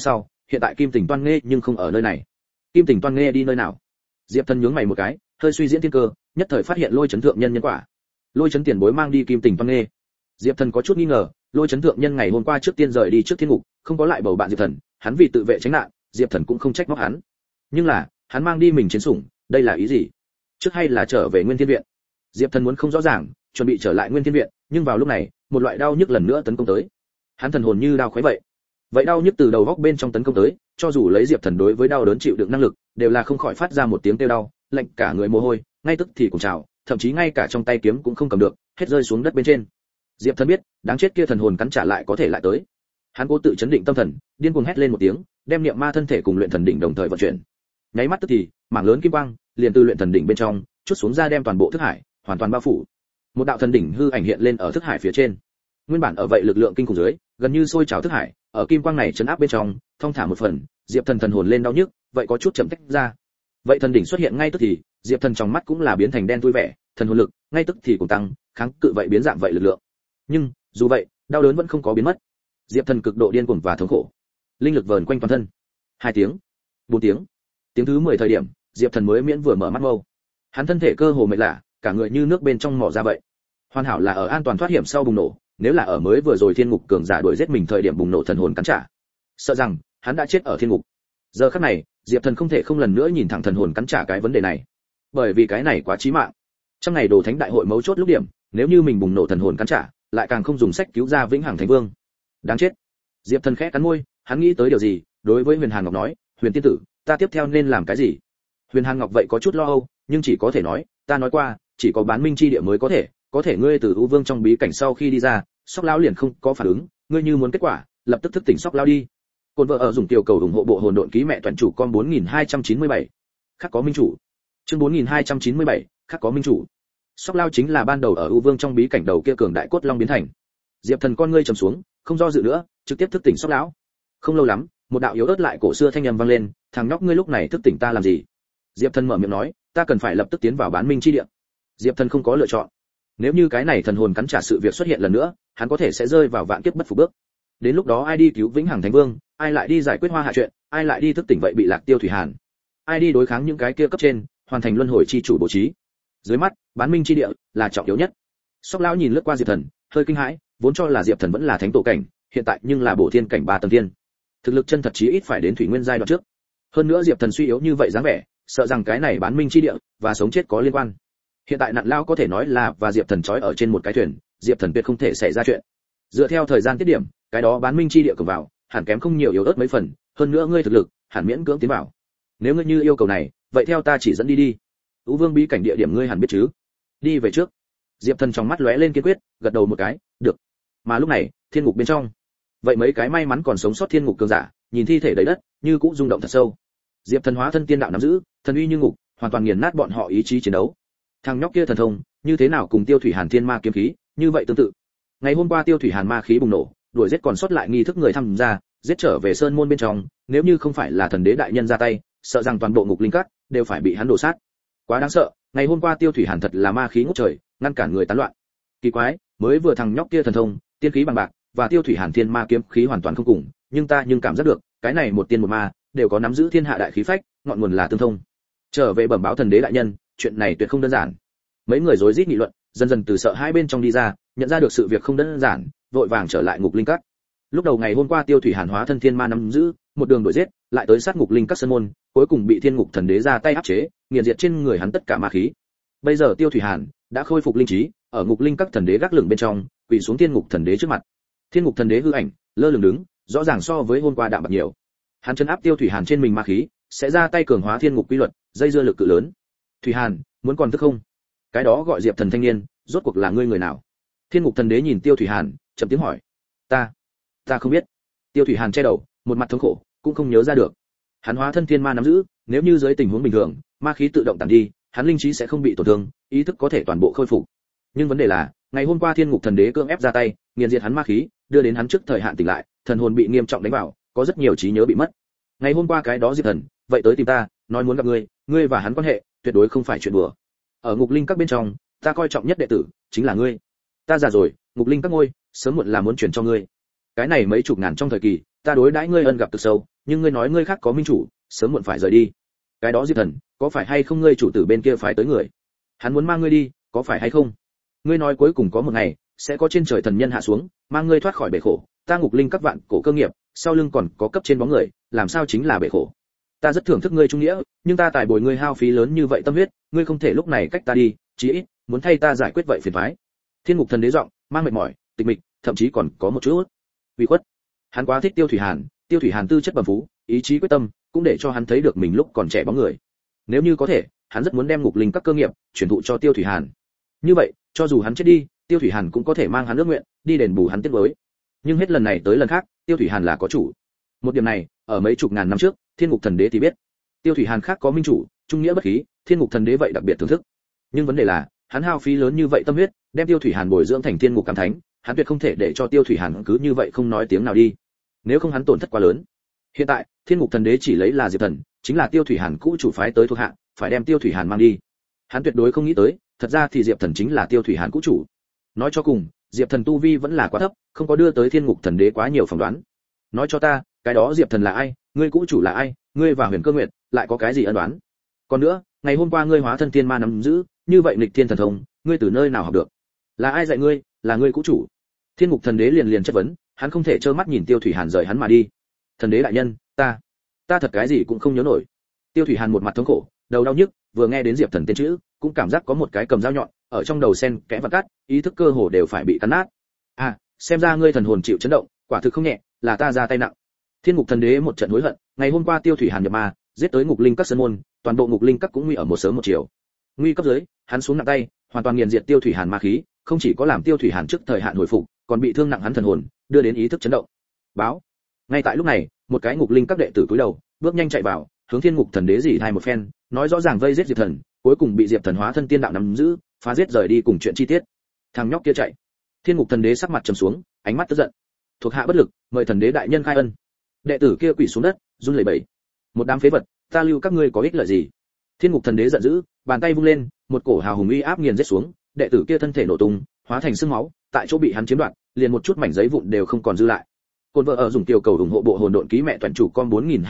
hiện tại Kim Tỉnh Toan Nghê nhưng không ở nơi này. Kim Tỉnh Toan Nghê đi nơi nào? Diệp Thần nhướng mày một cái, hơi suy diễn thiên cơ, nhất thời phát hiện Lôi Chấn thượng nhân nhân quả. Lôi Chấn tiền bối mang đi Kim Tỉnh Toan Nghê. Diệp Thần có chút nghi ngờ, Lôi Chấn thượng nhân ngày hôm qua trước tiên rời đi trước thiên ngục, không có lại bầu bạn Diệp Thần, hắn vì tự vệ tránh nạn, Diệp Thần cũng không trách móc hắn. Nhưng là, hắn mang đi mình chiến sủng, đây là ý gì? Trước hay là trở về Nguyên Thiên viện? Diệp Thần muốn không rõ ràng, chuẩn bị trở lại Nguyên Thiên viện, nhưng vào lúc này, một loại đau nhức lần nữa tấn công tới. Hắn thần hồn như đau khoé vậy. Vậy đau nhức từ đầu góc bên trong tấn công tới, cho dù lấy Diệp Thần đối với đau đớn chịu đựng năng lực, đều là không khỏi phát ra một tiếng kêu đau, lạnh cả người mồ hôi, ngay tức thì cùng trào, thậm chí ngay cả trong tay kiếm cũng không cầm được, hết rơi xuống đất bên trên. Diệp Thần biết, đáng chết kia thần hồn cắn trả lại có thể lại tới. Hắn cố tự chấn định tâm thần, điên cuồng hét lên một tiếng, đem niệm ma thân thể cùng luyện thần đỉnh đồng thời vận chuyển. Nháy mắt tức thì, mảng lớn kim quang liền từ luyện thần đỉnh bên trong chút xuống ra đem toàn bộ thức hải hoàn toàn bao phủ. Một đạo thần đỉnh hư ảnh hiện lên ở thức hải phía trên. Nguyên bản ở vậy lực lượng kinh khủng dưới, gần như sôi trào thức hải, ở kim quang này chấn áp bên trong, thông thả một phần, Diệp Thần thần hồn lên đau nhức, vậy có chút chậm tách ra. Vậy thần đỉnh xuất hiện ngay tức thì, Diệp Thần trong mắt cũng là biến thành đen thui vẻ, thần hồn lực ngay tức thì cũng tăng, kháng cự vậy biến dạng vậy lực lượng. Nhưng, dù vậy, đau đớn vẫn không có biến mất. Diệp Thần cực độ điên cuồng và thống khổ. Linh lực vờn quanh toàn thân. 2 tiếng, 4 tiếng. Tiếng thứ 10 thời điểm, Diệp Thần mới miễn vừa mở mắt mâu. Hắn thân thể cơ hồ mệt lả, cả người như nước bên trong mỏ ra vậy. Hoàn hảo là ở an toàn thoát hiểm sau bùng nổ, nếu là ở mới vừa rồi thiên ngục cường giả đuổi giết mình thời điểm bùng nổ thần hồn cắn trả, sợ rằng hắn đã chết ở thiên ngục. Giờ khắc này, Diệp Thần không thể không lần nữa nhìn thẳng thần hồn cắn trả cái vấn đề này, bởi vì cái này quá chí mạng. Trong ngày đồ thánh đại hội mấu chốt lúc điểm, nếu như mình bùng nổ thần hồn cắn trả, lại càng không dùng sách cứu ra vĩnh hằng thánh vương. Đáng chết. Diệp Thần khẽ cắn môi, hắn nghĩ tới điều gì, đối với Huyền Hàn Ngọc nói, Huyền tiên tử, ta tiếp theo nên làm cái gì? Huyền Hàn Ngọc vậy có chút lo âu, nhưng chỉ có thể nói, ta nói qua, chỉ có bán minh chi địa mới có thể ngươi từ U Vương trong bí cảnh sau khi đi ra, Sóc lão liền không có phản ứng, ngươi như muốn kết quả, lập tức thức tỉnh Sóc lão đi. Côn vợ ở dùng tiểu cầu ủng hộ bộ hồn độn ký mẹ toàn chủ con 4297. Khắc có minh chủ. Chương 4297, khắc có minh chủ. Sóc lão chính là ban đầu ở U Vương trong bí cảnh đầu kia cường đại cốt long biến thành. Diệp Thần con ngươi trầm xuống, không do dự nữa, trực tiếp thức tỉnh Sóc lão. Không lâu lắm, một đạo yếu ớt lại cổ xưa thanh âm vang lên, thằng nhóc ngươi lúc này thức tỉnh ta làm gì? Diệp Thần mở miệng nói, ta cần phải lập tức tiến vào bán minh chi địa. Diệp Thần không có lựa chọn. Nếu như cái này thần hồn cắn trả sự việc xuất hiện lần nữa, hắn có thể sẽ rơi vào vạn kiếp bất phục bước. Đến lúc đó ai đi cứu vĩnh hằng thánh vương, ai lại đi giải quyết hoa hạ chuyện, ai lại đi thức tỉnh vậy bị lạc tiêu thủy hàn, ai đi đối kháng những cái kia cấp trên, hoàn thành luân hồi chi chủ bố trí. Dưới mắt, bán minh chi địa là trọng yếu nhất. Sóc lão nhìn lướt qua Diệp Thần, hơi kinh hãi, vốn cho là Diệp Thần vẫn là thánh tổ cảnh, hiện tại nhưng là bổ thiên cảnh 3 tầng thiên. Thực lực chân thật chí ít phải đến thủy nguyên giai đoạn trước. Hơn nữa Diệp Thần suy yếu như vậy dáng vẻ, sợ rằng cái này bán minh chi địa và sống chết có liên quan. Hiện tại nạn lao có thể nói là và Diệp Thần trói ở trên một cái thuyền, Diệp Thần tuyệt không thể xảy ra chuyện. Dựa theo thời gian tiết điểm, cái đó bán minh chi địa cửa vào, hẳn kém không nhiều yếu ớt mấy phần, hơn nữa ngươi thực lực, hẳn miễn cưỡng tiến vào. Nếu ngươi như yêu cầu này, vậy theo ta chỉ dẫn đi đi. Ú Vương bí cảnh địa điểm ngươi hẳn biết chứ? Đi về trước. Diệp Thần trong mắt lóe lên kiên quyết, gật đầu một cái, được. Mà lúc này, thiên ngục bên trong, vậy mấy cái may mắn còn sống sót thiên ngục cường giả, nhìn thi thể đầy đất, như cũng rung động thật sâu. Diệp Thần hóa thân tiên đạo nắm giữ, thần uy như ngục, hoàn toàn nghiền nát bọn họ ý chí chiến đấu. Thằng nhóc kia thần thông, như thế nào cùng Tiêu Thủy Hàn thiên ma kiếm khí, như vậy tương tự. Ngày hôm qua Tiêu Thủy Hàn ma khí bùng nổ, đuổi giết còn sót lại nghi thức người tham gia, giết trở về sơn môn bên trong, nếu như không phải là thần đế đại nhân ra tay, sợ rằng toàn bộ ngục linh cát đều phải bị hắn đổ sát. Quá đáng sợ, ngày hôm qua Tiêu Thủy Hàn thật là ma khí ngút trời, ngăn cản người tán loạn. Kỳ quái, mới vừa thằng nhóc kia thần thông, tiên khí bằng bạc, và Tiêu Thủy Hàn thiên ma kiếm khí hoàn toàn không cùng, nhưng ta cảm giác được, cái này một tiên một ma, đều có nắm giữ thiên hạ đại khí phách, ngọn nguồn là tương thông. Trở về bẩm báo thần đế đại nhân, chuyện này tuyệt không đơn giản. Mấy người rối rít nghị luận, dần dần từ sợ hai bên trong đi ra, nhận ra được sự việc không đơn giản, vội vàng trở lại ngục linh cát. Lúc đầu ngày hôm qua Tiêu Thủy Hàn hóa thân thiên ma nắm giữ, một đường đuổi giết, lại tới sát ngục linh cát sơn môn, cuối cùng bị thiên ngục thần đế ra tay áp chế, nghiền diệt trên người hắn tất cả ma khí. Bây giờ Tiêu Thủy Hàn đã khôi phục linh trí, ở ngục linh cát thần đế gác lửng bên trong, quỳ xuống thiên ngục thần đế trước mặt. Thiên ngục thần đế hư ảnh, lơ lửng đứng, rõ ràng so với hôm qua đạm bạc nhiều. Hắn chân áp Tiêu Thủy Hàn trên mình ma khí, sẽ ra tay cường hóa thiên ngục quy luật, dây dưa lực cự lớn. Thủy Hàn, muốn còn thức không? Cái đó gọi Diệp Thần thanh niên, rốt cuộc là ngươi người nào? Thiên ngục thần đế nhìn Tiêu Thủy Hàn, chậm tiếng hỏi. Ta không biết. Tiêu Thủy Hàn che đầu, một mặt thống khổ, cũng không nhớ ra được. Hắn hóa thân thiên ma nắm giữ, nếu như dưới tình huống bình thường, ma khí tự động tản đi, hắn linh trí sẽ không bị tổn thương, ý thức có thể toàn bộ khôi phục. Nhưng vấn đề là, ngày hôm qua thiên ngục thần đế cưỡng ép ra tay, nghiền diệt hắn ma khí, đưa đến hắn trước thời hạn tỉnh lại, thần hồn bị nghiêm trọng đánh vào, có rất nhiều trí nhớ bị mất. Ngày hôm qua cái đó Diệp Thần, vậy tới tìm ta, nói muốn gặp ngươi và hắn quan hệ, tuyệt đối không phải chuyện đùa. Ở ngục linh các bên trong, ta coi trọng nhất đệ tử chính là ngươi. Ta già rồi, ngục linh các ngôi, sớm muộn là muốn chuyển cho ngươi. Cái này mấy chục ngàn trong thời kỳ, ta đối đãi ngươi ân gặp cực sâu, nhưng ngươi nói ngươi khác có minh chủ, sớm muộn phải rời đi. Cái đó Diệp Thần, có phải hay không ngươi chủ tử bên kia phái tới người? Hắn muốn mang ngươi đi, có phải hay không? Ngươi nói cuối cùng có một ngày sẽ có trên trời thần nhân hạ xuống, mang ngươi thoát khỏi bể khổ, ta Ngục Linh các vạn cổ cơ nghiệp, sau lưng còn có cấp trên bóng người, làm sao chính là bể khổ. Ta rất thưởng thức ngươi trung nghĩa, nhưng ta tài bồi ngươi hao phí lớn như vậy tâm huyết, ngươi không thể lúc này cách ta đi, chí ít muốn thay ta giải quyết vậy phiền toái. Thiên Ngục Thần Đế giọng mang mệt mỏi, tịch mịch, thậm chí còn có một chút ủy khuất. Hắn quá thích Tiêu Thủy Hàn tư chất bẩm phú, ý chí quyết tâm, cũng để cho hắn thấy được mình lúc còn trẻ bóng người. Nếu như có thể, hắn rất muốn đem Ngục Linh các cơ nghiệp chuyển thụ cho Tiêu Thủy Hàn. Như vậy, cho dù hắn chết đi, Tiêu Thủy Hàn cũng có thể mang hắn ước nguyện, đi đền bù hắn tiếc nuối. Nhưng hết lần này tới lần khác, Tiêu Thủy Hàn là có chủ. Một điểm này, ở mấy chục ngàn năm trước, Thiên Ngục Thần Đế thì biết. Tiêu Thủy Hàn khác có minh chủ, trung nghĩa bất khí, Thiên Ngục Thần Đế vậy đặc biệt thưởng thức. Nhưng vấn đề là, hắn hao phí lớn như vậy tâm huyết, đem Tiêu Thủy Hàn bồi dưỡng thành Thiên Ngục Cam Thánh, hắn tuyệt không thể để cho Tiêu Thủy Hàn cứ như vậy không nói tiếng nào đi. Nếu không hắn tổn thất quá lớn. Hiện tại, Thiên Ngục Thần Đế chỉ lấy là Diệp Thần, chính là Tiêu Thủy Hàn cũ chủ phái tới thuộc hạ, phải đem Tiêu Thủy Hàn mang đi. Hắn tuyệt đối không nghĩ tới, thật ra thì Diệp Thần chính là Tiêu Thủy Hàn cũ chủ. Nói cho cùng, Diệp Thần tu vi vẫn là quá thấp, không có đưa tới Thiên Ngục Thần Đế quá nhiều phỏng đoán. Nói cho ta, cái đó Diệp Thần là ai, ngươi cũ chủ là ai, ngươi và Huyền Cơ Nguyệt lại có cái gì ân đoán? Còn nữa, ngày hôm qua ngươi hóa thân thiên ma nắm giữ, như vậy nghịch thiên thần thông, ngươi từ nơi nào học được? Là ai dạy ngươi, là ngươi cũ chủ? Thiên Ngục Thần Đế liền chất vấn, hắn không thể trơ mắt nhìn Tiêu Thủy Hàn rời hắn mà đi. Thần Đế đại nhân, ta thật cái gì cũng không nhớ nổi. Tiêu Thủy Hàn một mặt thống khổ, đầu đau nhức, vừa nghe đến Diệp Thần tên chữ, cũng cảm giác có một cái cầm dao nhọn ở trong đầu sen kẽ vặt cắt, ý thức cơ hồ đều phải bị cắn nát. À, xem ra ngươi thần hồn chịu chấn động, quả thực không nhẹ, là ta ra tay nặng. Thiên Ngục Thần Đế một trận hối hận, ngày hôm qua Tiêu Thủy Hàn nhập ma, giết tới Ngục Linh các sơn môn, toàn bộ Ngục Linh các cũng nguy ở một sớm một chiều. Nguy cấp dưới, hắn xuống nặng tay, hoàn toàn nghiền diệt Tiêu Thủy Hàn ma khí, không chỉ có làm Tiêu Thủy Hàn trước thời hạn hồi phục, còn bị thương nặng hắn thần hồn, đưa đến ý thức chấn động. Báo. Ngay tại lúc này, một cái Ngục Linh các đệ tử cúi đầu, bước nhanh chạy vào, hướng Thiên Ngục Thần Đế dỉ thai một phen, nói rõ ràng vây giết Diệp Thần, cuối cùng bị Diệp Thần hóa thân tiên đạo nắm giữ, phá giết rời đi cùng chuyện chi tiết. Thằng nhóc kia chạy. Thiên Ngục Thần Đế sắc mặt trầm xuống, ánh mắt tức giận. Thuộc hạ bất lực, mời Thần Đế đại nhân khai ân. Đệ tử kia quỳ xuống đất, run lẩy bẩy. Một đám phế vật, ta lưu các ngươi có ích lợi gì? Thiên Ngục Thần Đế giận dữ, bàn tay vung lên, một cổ hào hùng uy áp nghiền giết xuống, đệ tử kia thân thể nổ tung, hóa thành xương máu, tại chỗ bị hắn chiếm đoạt, liền một chút mảnh giấy vụn đều không còn dư lại. Côn vợ ở dùng tiểu cầu ủng hộ bộ hồn độn ký mẹ toàn chủ con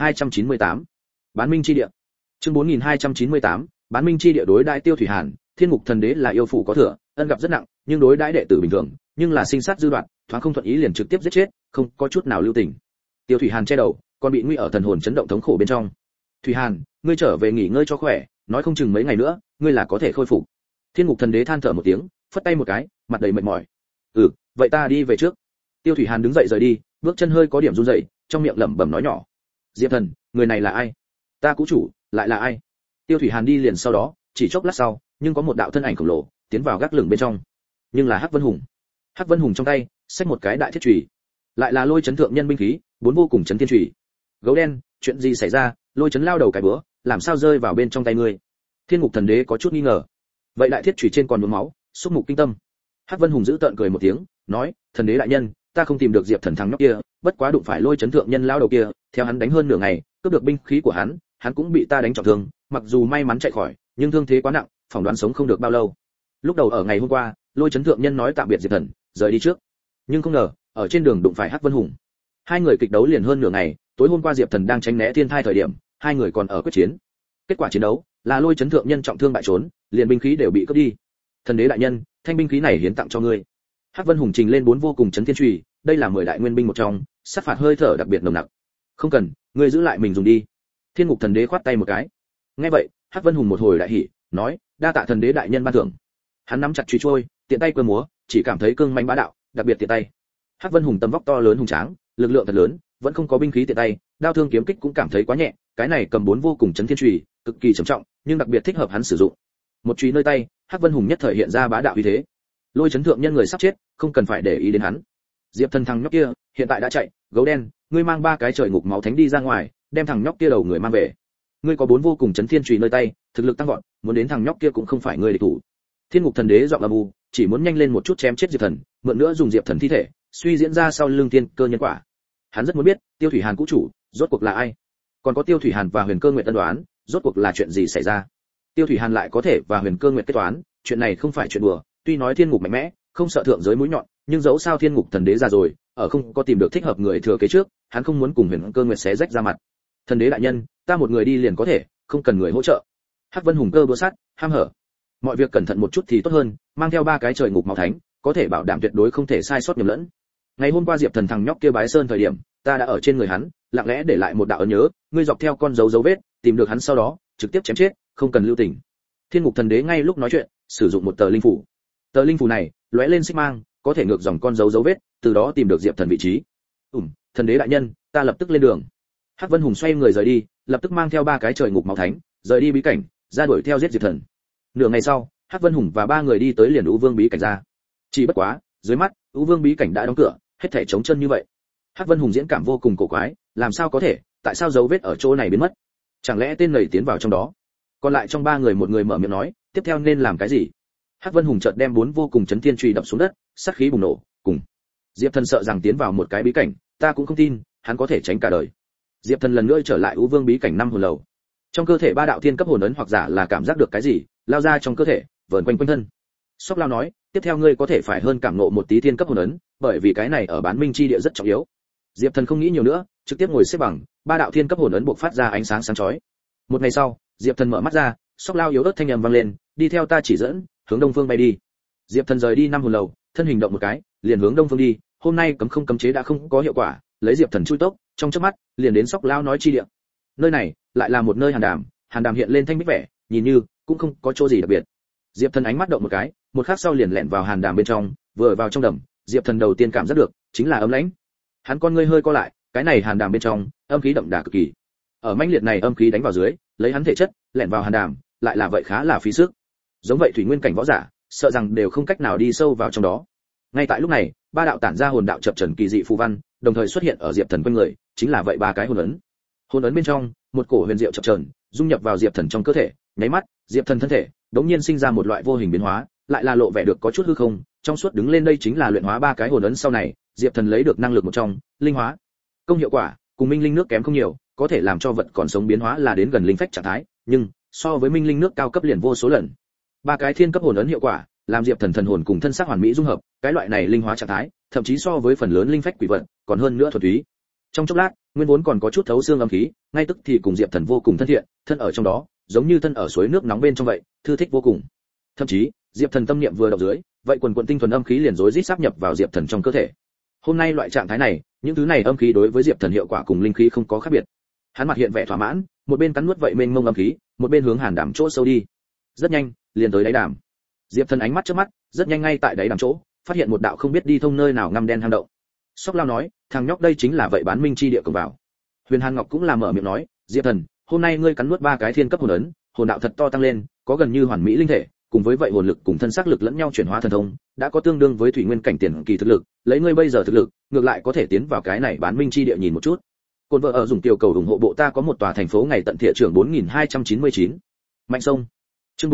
4298. Bán minh chi địa. Chương 4298, bán minh chi địa đối đại Tiêu Thủy Hàn, Thiên Ngục Thần Đế là yêu phụ có thừa, ân gặp rất nặng, nhưng đối đãi đệ tử bình thường, nhưng là sinh sát dư đoạn, thoáng không thuận ý liền trực tiếp giết chết, không có chút nào lưu tình. Tiêu Thủy Hàn che đầu, còn bị nguy ở thần hồn chấn động thống khổ bên trong. Thủy Hàn, ngươi trở về nghỉ ngơi cho khỏe, nói không chừng mấy ngày nữa, ngươi là có thể khôi phục. Thiên Ngục Thần Đế than thở một tiếng, phất tay một cái, mặt đầy mệt mỏi. Vậy ta đi về trước. Tiêu Thủy Hàn đứng dậy rời đi, bước chân hơi có điểm run rẩy, trong miệng lẩm bẩm nói nhỏ. Diệp Thần, người này là ai? Ta cũ chủ, lại là ai? Tiêu Thủy Hàn đi liền sau đó, chỉ chốc lát sau, nhưng có một đạo thân ảnh khổng lồ tiến vào gác lửng bên trong. Nhưng là Hắc Vân Hùng. Hắc Vân Hùng trong tay xách một cái đại thiết chùy, lại là Lôi Chấn thượng nhân binh khí, bốn vô cùng chấn thiên chùy. Gấu đen, chuyện gì xảy ra? Lôi Chấn lao đầu cái bữa, làm sao rơi vào bên trong tay ngươi? Thiên Ngục Thần Đế có chút nghi ngờ. Vậy đại thiết chùy trên còn nhuốm máu, xúc mục kinh tâm. Hắc Vân Hùng giữ tợn cười một tiếng, nói, Thần Đế đại nhân, ta không tìm được Diệp Thần thằng nhóc kia, bất quá đụng phải Lôi Chấn thượng nhân lao đầu kia, theo hắn đánh hơn nửa ngày, cướp được binh khí của hắn cũng bị ta đánh trọng thương, mặc dù may mắn chạy khỏi, nhưng thương thế quá nặng, phỏng đoán sống không được bao lâu. Lúc đầu ở ngày hôm qua, Lôi Chấn thượng nhân nói tạm biệt Diệp Thần, rời đi trước, nhưng không ngờ, ở trên đường đụng phải Hắc Vân Hùng. Hai người kịch đấu liền hơn nửa ngày, tối hôm qua Diệp Thần đang tránh né thiên thai thời điểm, hai người còn ở quyết chiến. Kết quả chiến đấu là Lôi Chấn thượng nhân trọng thương bại trốn, liền binh khí đều bị cướp đi. Thần Đế đại nhân, thanh binh khí này hiến tặng cho ngươi. Hắc Vân Hùng trình lên bốn vô cùng chấn thiên chùy, đây là 10 đại nguyên binh một trong, sát phạt hơi thở đặc biệt nồng nặc. Không cần, ngươi giữ lại mình dùng đi. Thiên Ngục Thần Đế khoát tay một cái. Nghe vậy, Hắc Vân Hùng một hồi đại hỉ, nói, đa tạ Thần Đế đại nhân ban thưởng. Hắn nắm chặt chùy trôi, tiện tay cơ múa, chỉ cảm thấy cương mãnh bá đạo, đặc biệt tiện tay. Hắc Vân Hùng tầm vóc to lớn hùng tráng, lực lượng thật lớn, vẫn không có binh khí tiện tay, đao thương kiếm kích cũng cảm thấy quá nhẹ, cái này cầm bốn vô cùng chấn thiên chùy, cực kỳ trầm trọng, nhưng đặc biệt thích hợp hắn sử dụng. Một chùy nơi tay, Hắc Vân Hùng nhất thời hiện ra bá đạo uy thế. Lôi Chấn thượng nhân người sắp chết, không cần phải để ý đến hắn. Diệp Thần thằng nhóc kia, hiện tại đã chạy, gấu đen, ngươi mang 3 cái trời ngục máu thánh đi ra ngoài, đem thằng nhóc kia đầu người mang về. Ngươi có 4 vô cùng chấn thiên chùy nơi tay, thực lực tăng vọt, muốn đến thằng nhóc kia cũng không phải ngươi địch thủ. Thiên Ngục Thần Đế giọng âm u, chỉ muốn nhanh lên một chút chém chết Diệp Thần, mượn nữa dùng Diệp Thần thi thể, suy diễn ra sau lưng tiên cơ nhân quả. Hắn rất muốn biết, Tiêu Thủy Hàn cũ chủ, rốt cuộc là ai? Còn có Tiêu Thủy Hàn và Huyền Cơ Nguyệt ân đoán, rốt cuộc là chuyện gì xảy ra? Tiêu Thủy Hàn lại có thể và Huyền Cơ Nguyệt kết toán, chuyện này không phải chuyện đùa, tuy nói thiên ngục mạnh mẽ, không sợ thượng giới mũi nhọn, nhưng dẫu sao thiên ngục thần đế già rồi, ở không có tìm được thích hợp người thừa kế trước, hắn không muốn cùng Huyền Cơ Nguyệt xé rách ra mặt. Thần đế đại nhân, ta một người đi liền có thể, không cần người hỗ trợ. Hắc Vân Hùng cơ búa sát, ham hở. Mọi việc cẩn thận một chút thì tốt hơn, mang theo 3 cái trời ngục máu thánh, có thể bảo đảm tuyệt đối không thể sai sót nhầm lẫn. Ngày hôm qua Diệp Thần thằng nhóc kia bái sơn thời điểm, ta đã ở trên người hắn, lặng lẽ để lại một đạo ấn nhớ, ngươi dọc theo con dấu vết, tìm được hắn sau đó, trực tiếp chém chết, không cần lưu tình. Thiên Ngục Thần Đế ngay lúc nói chuyện, sử dụng một tờ linh phủ. Tờ linh phủ này lóe lên xích mang, có thể ngược dòng con dấu vết, từ đó tìm được Diệp Thần vị trí. Thần đế đại nhân, ta lập tức lên đường. Hắc Vân Hùng xoay người rời đi, lập tức mang theo 3 cái trời ngục máu thánh, rời đi bí cảnh, ra đuổi theo giết Diệp Thần. Nửa ngày sau, Hắc Vân Hùng và 3 người đi tới liền U Vương bí cảnh ra. Chỉ bất quá, dưới mắt, U Vương bí cảnh đã đóng cửa, hết thảy trống chân như vậy. Hắc Vân Hùng diễn cảm vô cùng cổ quái, làm sao có thể, tại sao dấu vết ở chỗ này biến mất? Chẳng lẽ tên này tiến vào trong đó? Còn lại trong 3 người một người mở miệng nói, tiếp theo nên làm cái gì? Hắc Vân Hùng chợt đem 4 vô cùng chấn thiên chùy đập xuống đất, sát khí bùng nổ, cùng. Diệp Thần sợ rằng tiến vào một cái bí cảnh, ta cũng không tin, hắn có thể tránh cả đời. Diệp Thần lần nữa trở lại U Vương bí cảnh 5 hồn lầu. Trong cơ thể 3 đạo thiên cấp hồn ấn hoặc giả là cảm giác được cái gì, lao ra trong cơ thể, vờn quanh quanh thân. Sóc Lao nói, tiếp theo ngươi có thể phải hơn cảm ngộ một tí thiên cấp hồn ấn, bởi vì cái này ở bán minh chi địa rất trọng yếu. Diệp Thần không nghĩ nhiều nữa, trực tiếp ngồi xếp bằng, 3 đạo thiên cấp hồn ấn bộc phát ra ánh sáng sáng chói. Một ngày sau, Diệp Thần mở mắt ra, Sóc Lao yếu ớt thanh âm vang lên, đi theo ta chỉ dẫn, hướng đông phương bay đi. Diệp Thần rời đi 5 hồn lầu, thân hình động một cái, liền hướng đông phương đi. Hôm nay cấm không cấm chế đã không có hiệu quả, lấy Diệp Thần chui tốc, trong chớp mắt, liền đến Sóc Lao nói chi địa. Nơi này lại là một nơi hàn đàm hiện lên thanh bích vẻ, nhìn như cũng không có chỗ gì đặc biệt. Diệp Thần ánh mắt động một cái, một khắc sau liền lẻn vào hàn đàm bên trong, vừa vào trong đầm, Diệp Thần đầu tiên cảm giác được chính là ấm lãnh. Hắn con ngươi hơi co lại, cái này hàn đàm bên trong, âm khí đậm đà cực kỳ. Ở mãnh liệt này âm khí đánh vào dưới, lấy hắn thể chất, lẻn vào hàn đàm, lại là vậy khá là phí sức. Giống vậy thủy nguyên cảnh võ giả, sợ rằng đều không cách nào đi sâu vào trong đó. Ngay tại lúc này, 3 đạo tản ra hồn đạo chập chờn kỳ dị phù văn, đồng thời xuất hiện ở Diệp Thần quanh người, chính là vậy 3 cái hồn ấn. Hồn ấn bên trong, một cổ huyền diệu chập chờn, dung nhập vào Diệp Thần trong cơ thể, nháy mắt, Diệp Thần thân thể đống nhiên sinh ra một loại vô hình biến hóa, lại là lộ vẻ được có chút hư không, trong suốt đứng lên đây chính là luyện hóa 3 cái hồn ấn sau này, Diệp Thần lấy được năng lực một trong, linh hóa. Công hiệu quả, cùng minh linh nước kém không nhiều, có thể làm cho vật còn sống biến hóa là đến gần linh phách trạng thái, nhưng so với minh linh nước cao cấp liền vô số lần. 3 cái thiên cấp hồn ấn hiệu quả, làm Diệp Thần thần hồn cùng thân xác hoàn mỹ dung hợp, cái loại này linh hóa trạng thái, thậm chí so với phần lớn linh phách quỷ vật, còn hơn nữa thuần túy. Trong chốc lát, nguyên vốn còn có chút thấu xương âm khí, ngay tức thì cùng Diệp Thần vô cùng thân thiện, thân ở trong đó, giống như thân ở suối nước nóng bên trong vậy, thư thích vô cùng. Thậm chí, Diệp Thần tâm niệm vừa động dưới, vậy quần tinh thuần âm khí liền rối rít sáp nhập vào Diệp Thần trong cơ thể. Hôm nay loại trạng thái này, những thứ này âm khí đối với Diệp Thần hiệu quả cùng linh khí không có khác biệt. Hắn mặt hiện vẻ thỏa mãn, một bên cắn nuốt vậy mênh mông âm khí, một bên hướng hàn đàm chỗ sâu đi. Rất nhanh, liền tới đáy đàm. Diệp Thần ánh mắt chớp mắt, rất nhanh ngay tại đáy đàm chỗ, phát hiện một đạo không biết đi thông nơi nào ngăm đen hang động. Sóc Lao nói, thằng nhóc đây chính là vậy bán minh chi địa cổng vào. Huyền Hàn Ngọc cũng là mở miệng nói, Diệp Thần, hôm nay ngươi cắn nuốt 3 cái thiên cấp hồn ấn, hồn đạo thật to tăng lên, có gần như hoàn mỹ linh thể, cùng với vậy hồn lực cùng thân xác lực lẫn nhau chuyển hóa thần thông, đã có tương đương với thủy nguyên cảnh tiền kỳ thực lực, lấy ngươi bây giờ thực lực, ngược lại có thể tiến vào cái này bán minh chi địa nhìn một chút. Côn vợ ở dùng tiểu cầu ủng hộ bộ ta có một tòa thành phố ngày tận thiện trưởng 4299. Mạnh sông. Chương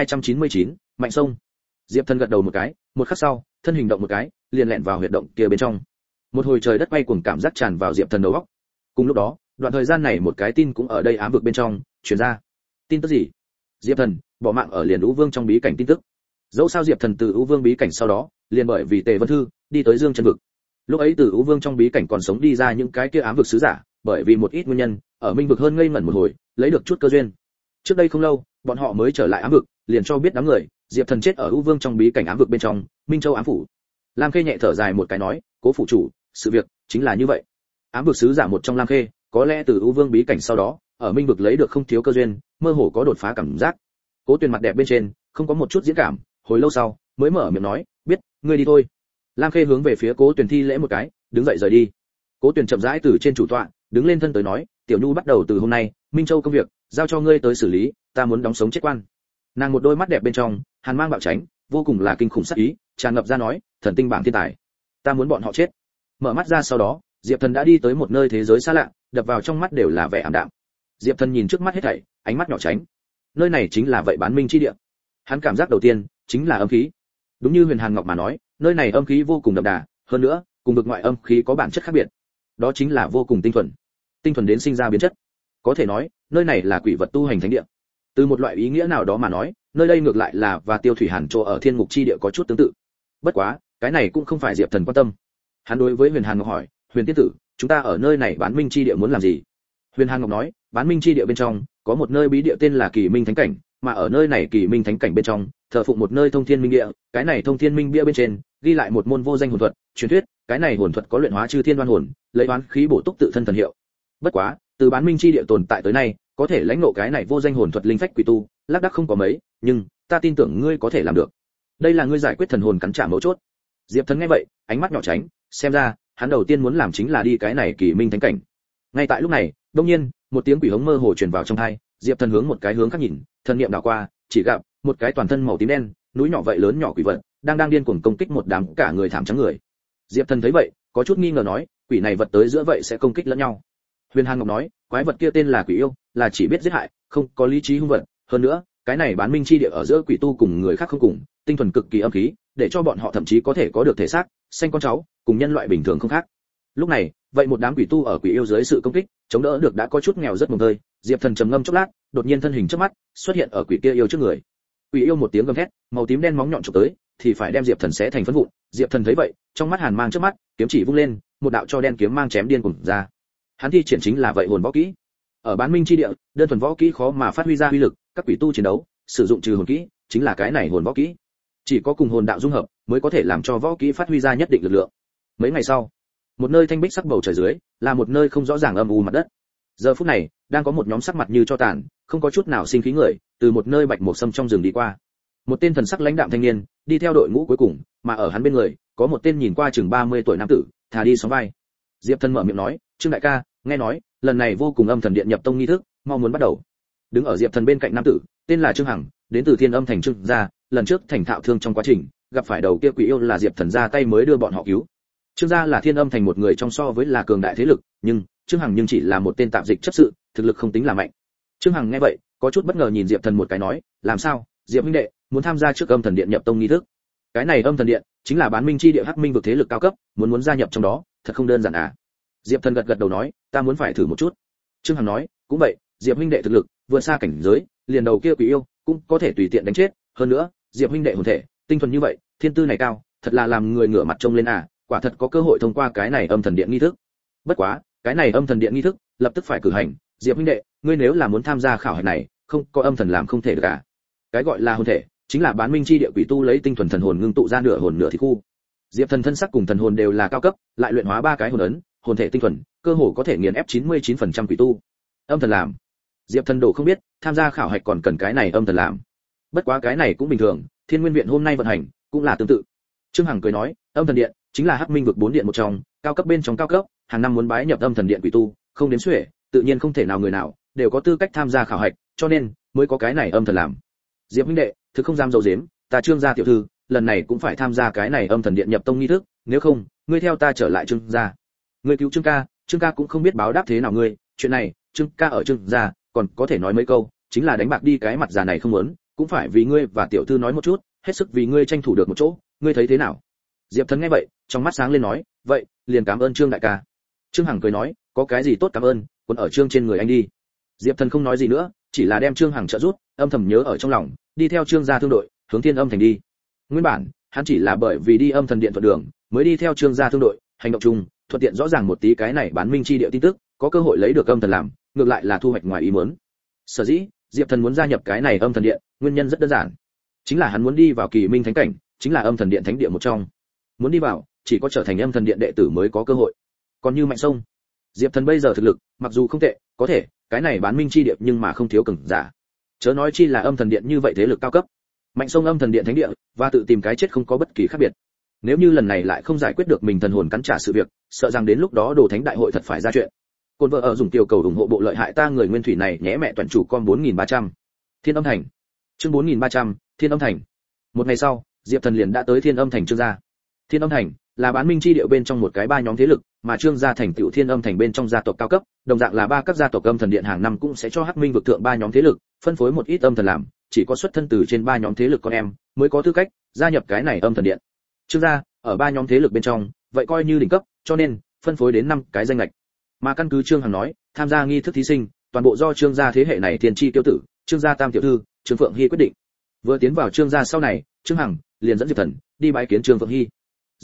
4299, Mạnh sông. Diệp Thần gật đầu một cái, một khắc sau, thân hình động một cái, liền lẹn vào huyệt động kia bên trong. Một hồi trời đất quay cuồng cảm giác tràn vào Diệp Thần đầu óc. Cùng lúc đó, đoạn thời gian này một cái tin cũng ở đây ám vực bên trong truyền ra. Tin tức gì? Diệp Thần bỏ mạng ở liền Vũ Vương trong bí cảnh tin tức. Dẫu sao Diệp Thần từ Vũ Vương bí cảnh sau đó, liền bởi vì Tề Vân Thư đi tới Dương Chân vực. Lúc ấy từ Vũ Vương trong bí cảnh còn sống đi ra những cái kia ám vực sứ giả, bởi vì một ít nguyên nhân, ở Minh vực hơn ngây ngẩn một hồi, lấy được chút cơ duyên. Trước đây không lâu, bọn họ mới trở lại ám vực, liền cho biết đám người, Diệp Thần chết ở Vũ Vương trong bí cảnh ám vực bên trong, Minh Châu ám phủ. Lam Khê nhẹ thở dài một cái nói, Cố phủ chủ, sự việc chính là như vậy. Ám vực sứ giả một trong Lam Khê, có lẽ từ Vũ Vương bí cảnh sau đó, ở Minh vực lấy được không thiếu cơ duyên, mơ hồ có đột phá cảm giác. Cố Tuyền mặt đẹp bên trên, không có một chút diễn cảm, hồi lâu sau, mới mở miệng nói, biết, ngươi đi thôi. Lam Khê hướng về phía Cố Tuyền thi lễ một cái, đứng dậy rời đi. Cố Tuyền chậm rãi từ trên chủ tọa, đứng lên thân tới nói, Tiểu Nhu bắt đầu từ hôm nay, Minh Châu công việc, giao cho ngươi tới xử lý, ta muốn đóng sống chết quan. Nàng một đôi mắt đẹp bên trong, hàn mang bạo tránh, vô cùng là kinh khủng sát ý, tràn ngập ra nói, thần tinh bảng thiên tài, ta muốn bọn họ chết. Mở mắt ra sau đó, Diệp Thần đã đi tới một nơi thế giới xa lạ, đập vào trong mắt đều là vẻ ảm đạm. Diệp Thần nhìn trước mắt hết thảy, ánh mắt nhỏ tránh. Nơi này chính là vậy bán minh chi địa. Hắn cảm giác đầu tiên chính là âm khí. Đúng như Huyền Hàn Ngọc mà nói, nơi này âm khí vô cùng đậm đà, hơn nữa, cùng vực ngoại âm khí có bản chất khác biệt. Đó chính là vô cùng tinh thuần đến sinh ra biến chất. Có thể nói, nơi này là quỷ vật tu hành thánh địa. Từ một loại ý nghĩa nào đó mà nói, nơi đây ngược lại là và Tiêu Thủy Hàn chỗ ở Thiên Ngục chi địa có chút tương tự. Bất quá, cái này cũng không phải Diệp Thần quan tâm. Hắn đối với Huyền Hàn Ngọc hỏi, Huyền tiên tử, chúng ta ở nơi này bán minh chi địa muốn làm gì? Huyền Hàn Ngọc nói, bán minh chi địa bên trong có một nơi bí địa tên là Kỳ Minh Thánh Cảnh, mà ở nơi này Kỳ Minh Thánh Cảnh bên trong thờ phụng một nơi Thông Thiên Minh Địa, cái này Thông Thiên Minh Bia bên trên ghi lại một môn vô danh hồn thuật, truyền thuyết cái này hồn thuật có luyện hóa chư thiên đoan hồn, lấy oán khí bổ túc tự thân thần hiệu. Bất quá, từ bán minh chi địa tồn tại tới nay, có thể lãnh ngộ cái này vô danh hồn thuật linh phách quỷ tu, lác đác không có mấy, nhưng ta tin tưởng ngươi có thể làm được. Đây là ngươi giải quyết thần hồn cắn trả mấu chốt. Diệp Thần nghe vậy, ánh mắt nhỏ tránh, xem ra hắn đầu tiên muốn làm chính là đi cái này Kỳ Minh Thánh Cảnh. Ngay tại lúc này, đột nhiên, một tiếng quỷ hống mơ hồ truyền vào trong tai, Diệp Thần hướng một cái hướng khác nhìn, thần niệm đảo qua, chỉ gặp một cái toàn thân màu tím đen, núi nhỏ vậy lớn nhỏ quỷ vật, đang điên cuồng công kích một đám cả người thảm trắng người. Diệp Thần thấy vậy, có chút nghi ngờ nói, quỷ này vật tới giữa vậy sẽ công kích lẫn nhau. Huyền Hàn Ngọc nói, quái vật kia tên là quỷ yêu, là chỉ biết giết hại, không có lý trí hung vật, hơn nữa, cái này bán minh chi địa ở giữa quỷ tu cùng người khác không cùng, tinh thuần cực kỳ âm khí, để cho bọn họ thậm chí có thể có được thể xác, sinh con cháu, cùng nhân loại bình thường không khác. Lúc này, vậy một đám quỷ tu ở quỷ yêu dưới sự công kích, chống đỡ được đã có chút nghèo rất mồm tơi. Diệp Thần trầm ngâm chốc lát, đột nhiên thân hình chớp mắt, xuất hiện ở quỷ kia yêu trước người. Quỷ yêu một tiếng gầm thét, màu tím đen móng nhọn chụp tới, thì phải đem Diệp Thần xé thành phấn vụn. Diệp Thần thấy vậy, trong mắt hàn mang chớp mắt, kiếm chỉ vung lên, một đạo cho đen kiếm mang chém điên cuồng ra. Hắn thi triển chính là vậy hồn võ kỹ. Ở bán minh chi địa, đơn thuần võ kỹ khó mà phát huy ra uy lực, các quỷ tu chiến đấu, sử dụng trừ hồn kỹ, chính là cái này hồn võ kỹ. Chỉ có cùng hồn đạo dung hợp, mới có thể làm cho võ kỹ phát huy ra nhất định lực lượng. Mấy ngày sau, một nơi thanh bích sắc bầu trời dưới, là một nơi không rõ ràng âm u mặt đất. Giờ phút này, đang có một nhóm sắc mặt như cho tàn, không có chút nào sinh khí người, từ một nơi bạch mộc sâm trong rừng đi qua. Một tên thần sắc lãnh đạm thanh niên, đi theo đội ngũ cuối cùng, mà ở hắn bên người, có một tên nhìn qua chừng 30 tuổi nam tử, thà đi sóng vai. Diệp Thần mở miệng nói, "Trương đại ca, nghe nói, lần này vô cùng âm thần điện nhập tông nghi thức, mau muốn bắt đầu." Đứng ở Diệp Thần bên cạnh nam tử, tên là Trương Hằng, đến từ Thiên Âm thành Trương gia, lần trước thành thạo thương trong quá trình, gặp phải đầu kia quỷ yêu là Diệp Thần ra tay mới đưa bọn họ cứu. Trương gia là Thiên Âm thành một người trong so với là cường đại thế lực, nhưng Trương Hằng nhưng chỉ là một tên tạp dịch chấp sự, thực lực không tính là mạnh. Trương Hằng nghe vậy, có chút bất ngờ nhìn Diệp Thần một cái nói, "Làm sao, Diệp huynh đệ, muốn tham gia trước âm thần điện nhập tông nghi thức?" Cái này âm thần điện chính là bán minh chi địa hắc minh vực thế lực cao cấp, muốn gia nhập trong đó, thật không đơn giản à? Diệp Thần gật gật đầu nói, "Ta muốn phải thử một chút." Trương Hằng nói, "Cũng vậy, Diệp huynh đệ thực lực vượt xa cảnh giới, liền đầu kia quỷ yêu cũng có thể tùy tiện đánh chết, hơn nữa, Diệp huynh đệ hồn thể, tinh thuần như vậy, thiên tư này cao, thật là làm người ngửa mặt trông lên à, quả thật có cơ hội thông qua cái này âm thần điện nghi thức. Bất quá, cái này âm thần điện nghi thức lập tức phải cử hành, Diệp huynh đệ, ngươi nếu là muốn tham gia khảo hạch này, không có âm thần làm không thể được cả." Cái gọi là hồn thể, chính là bán minh chi địa quỷ tu lấy tinh thuần thần hồn ngưng tụ ra nửa hồn nửa thịt khu. Diệp Thần thân sắc cùng thần hồn đều là cao cấp, lại luyện hóa 3 cái hồn ấn, hồn thể tinh thuần, cơ hồ có thể nghiền ép 99% quỷ tu. Âm thần làm. Diệp Thần đồ không biết, tham gia khảo hạch còn cần cái này âm thần làm. Bất quá cái này cũng bình thường, Thiên Nguyên viện hôm nay vận hành cũng là tương tự. Trương Hằng cười nói, âm thần điện chính là hắc minh vực 4 điện một trong, cao cấp bên trong cao cấp, hàng năm muốn bái nhập âm thần điện quỷ tu, không đến xuể, tự nhiên không thể nào người nào đều có tư cách tham gia khảo hạch, cho nên mới có cái này âm thần làm. Diệp huynh đệ, thực không dám dầu dếm, ta Trương gia tiểu thư, lần này cũng phải tham gia cái này âm thần điện nhập tông nghi thức, nếu không, ngươi theo ta trở lại Trương gia. Ngươi cứu Trương ca cũng không biết báo đáp thế nào ngươi, chuyện này, Trương ca ở Trương gia, còn có thể nói mấy câu, chính là đánh bạc đi cái mặt già này không muốn, cũng phải vì ngươi và tiểu thư nói một chút, hết sức vì ngươi tranh thủ được một chỗ, ngươi thấy thế nào?" Diệp Thần nghe vậy, trong mắt sáng lên nói, "Vậy, liền cảm ơn Trương đại ca." Trương Hằng cười nói, "Có cái gì tốt cảm ơn, quân ở Trương trên người anh đi." Diệp Thần không nói gì nữa, chỉ là đem Trương Hằng trợ giúp, âm thầm nhớ ở trong lòng, đi theo Trương gia thương đội, hướng Thiên Âm thành đi. Nguyên bản, hắn chỉ là bởi vì đi âm thần điện thuận đường, mới đi theo Trương gia thương đội, hành động chung, thuận tiện rõ ràng một tí cái này bán minh chi địa tin tức, có cơ hội lấy được âm thần làm, ngược lại là thu hoạch ngoài ý muốn. Sở dĩ, Diệp Thần muốn gia nhập cái này âm thần điện, nguyên nhân rất đơn giản, chính là hắn muốn đi vào Kỳ Minh thánh cảnh, chính là âm thần điện thánh địa một trong. Muốn đi vào, chỉ có trở thành âm thần điện đệ tử mới có cơ hội. Còn như Mạnh Sông, Diệp Thần bây giờ thực lực, mặc dù không tệ, có thể, cái này bán minh chi địa nhưng mà không thiếu cường giả. Chớ nói chi là âm thần điện như vậy thế lực cao cấp. Mạnh Sông âm thần điện thánh địa, và tự tìm cái chết không có bất kỳ khác biệt. Nếu như lần này lại không giải quyết được mình thần hồn cắn trả sự việc, sợ rằng đến lúc đó đồ thánh đại hội thật phải ra chuyện. Côn vợ ở dùng tiểu cầu ủng hộ bộ lợi hại ta người nguyên thủy này nhé mẹ toàn chủ con 4300. Thiên Âm thành. Chương 4300, Thiên Âm thành. Một ngày sau, Diệp Thần liền đã tới Thiên Âm thành Trương gia. Thiên Âm thành là bán minh chi địa bên trong một cái 3 nhóm thế lực, mà Trương gia thành tựu Thiên Âm thành bên trong gia tộc cao cấp, đồng dạng là 3 các gia tộc âm thần điện hàng năm cũng sẽ cho hắc minh vực thượng 3 nhóm thế lực, phân phối một ít âm thần làm, chỉ có xuất thân từ trên 3 nhóm thế lực con em mới có tư cách gia nhập cái này âm thần điện. Trương gia ở 3 nhóm thế lực bên trong, vậy coi như đỉnh cấp, cho nên phân phối đến 5 cái danh ngạch. Mà căn cứ Trương Hằng nói, tham gia nghi thức thí sinh, toàn bộ do Trương gia thế hệ này tiền tri tiêu tử, Trương gia tam tiểu thư, Trương Phượng Hy quyết định. Vừa tiến vào Trương gia sau này, Trương Hằng liền dẫn Diệp Thần đi bái kiến Trương Phượng Hy. Rất nhanh,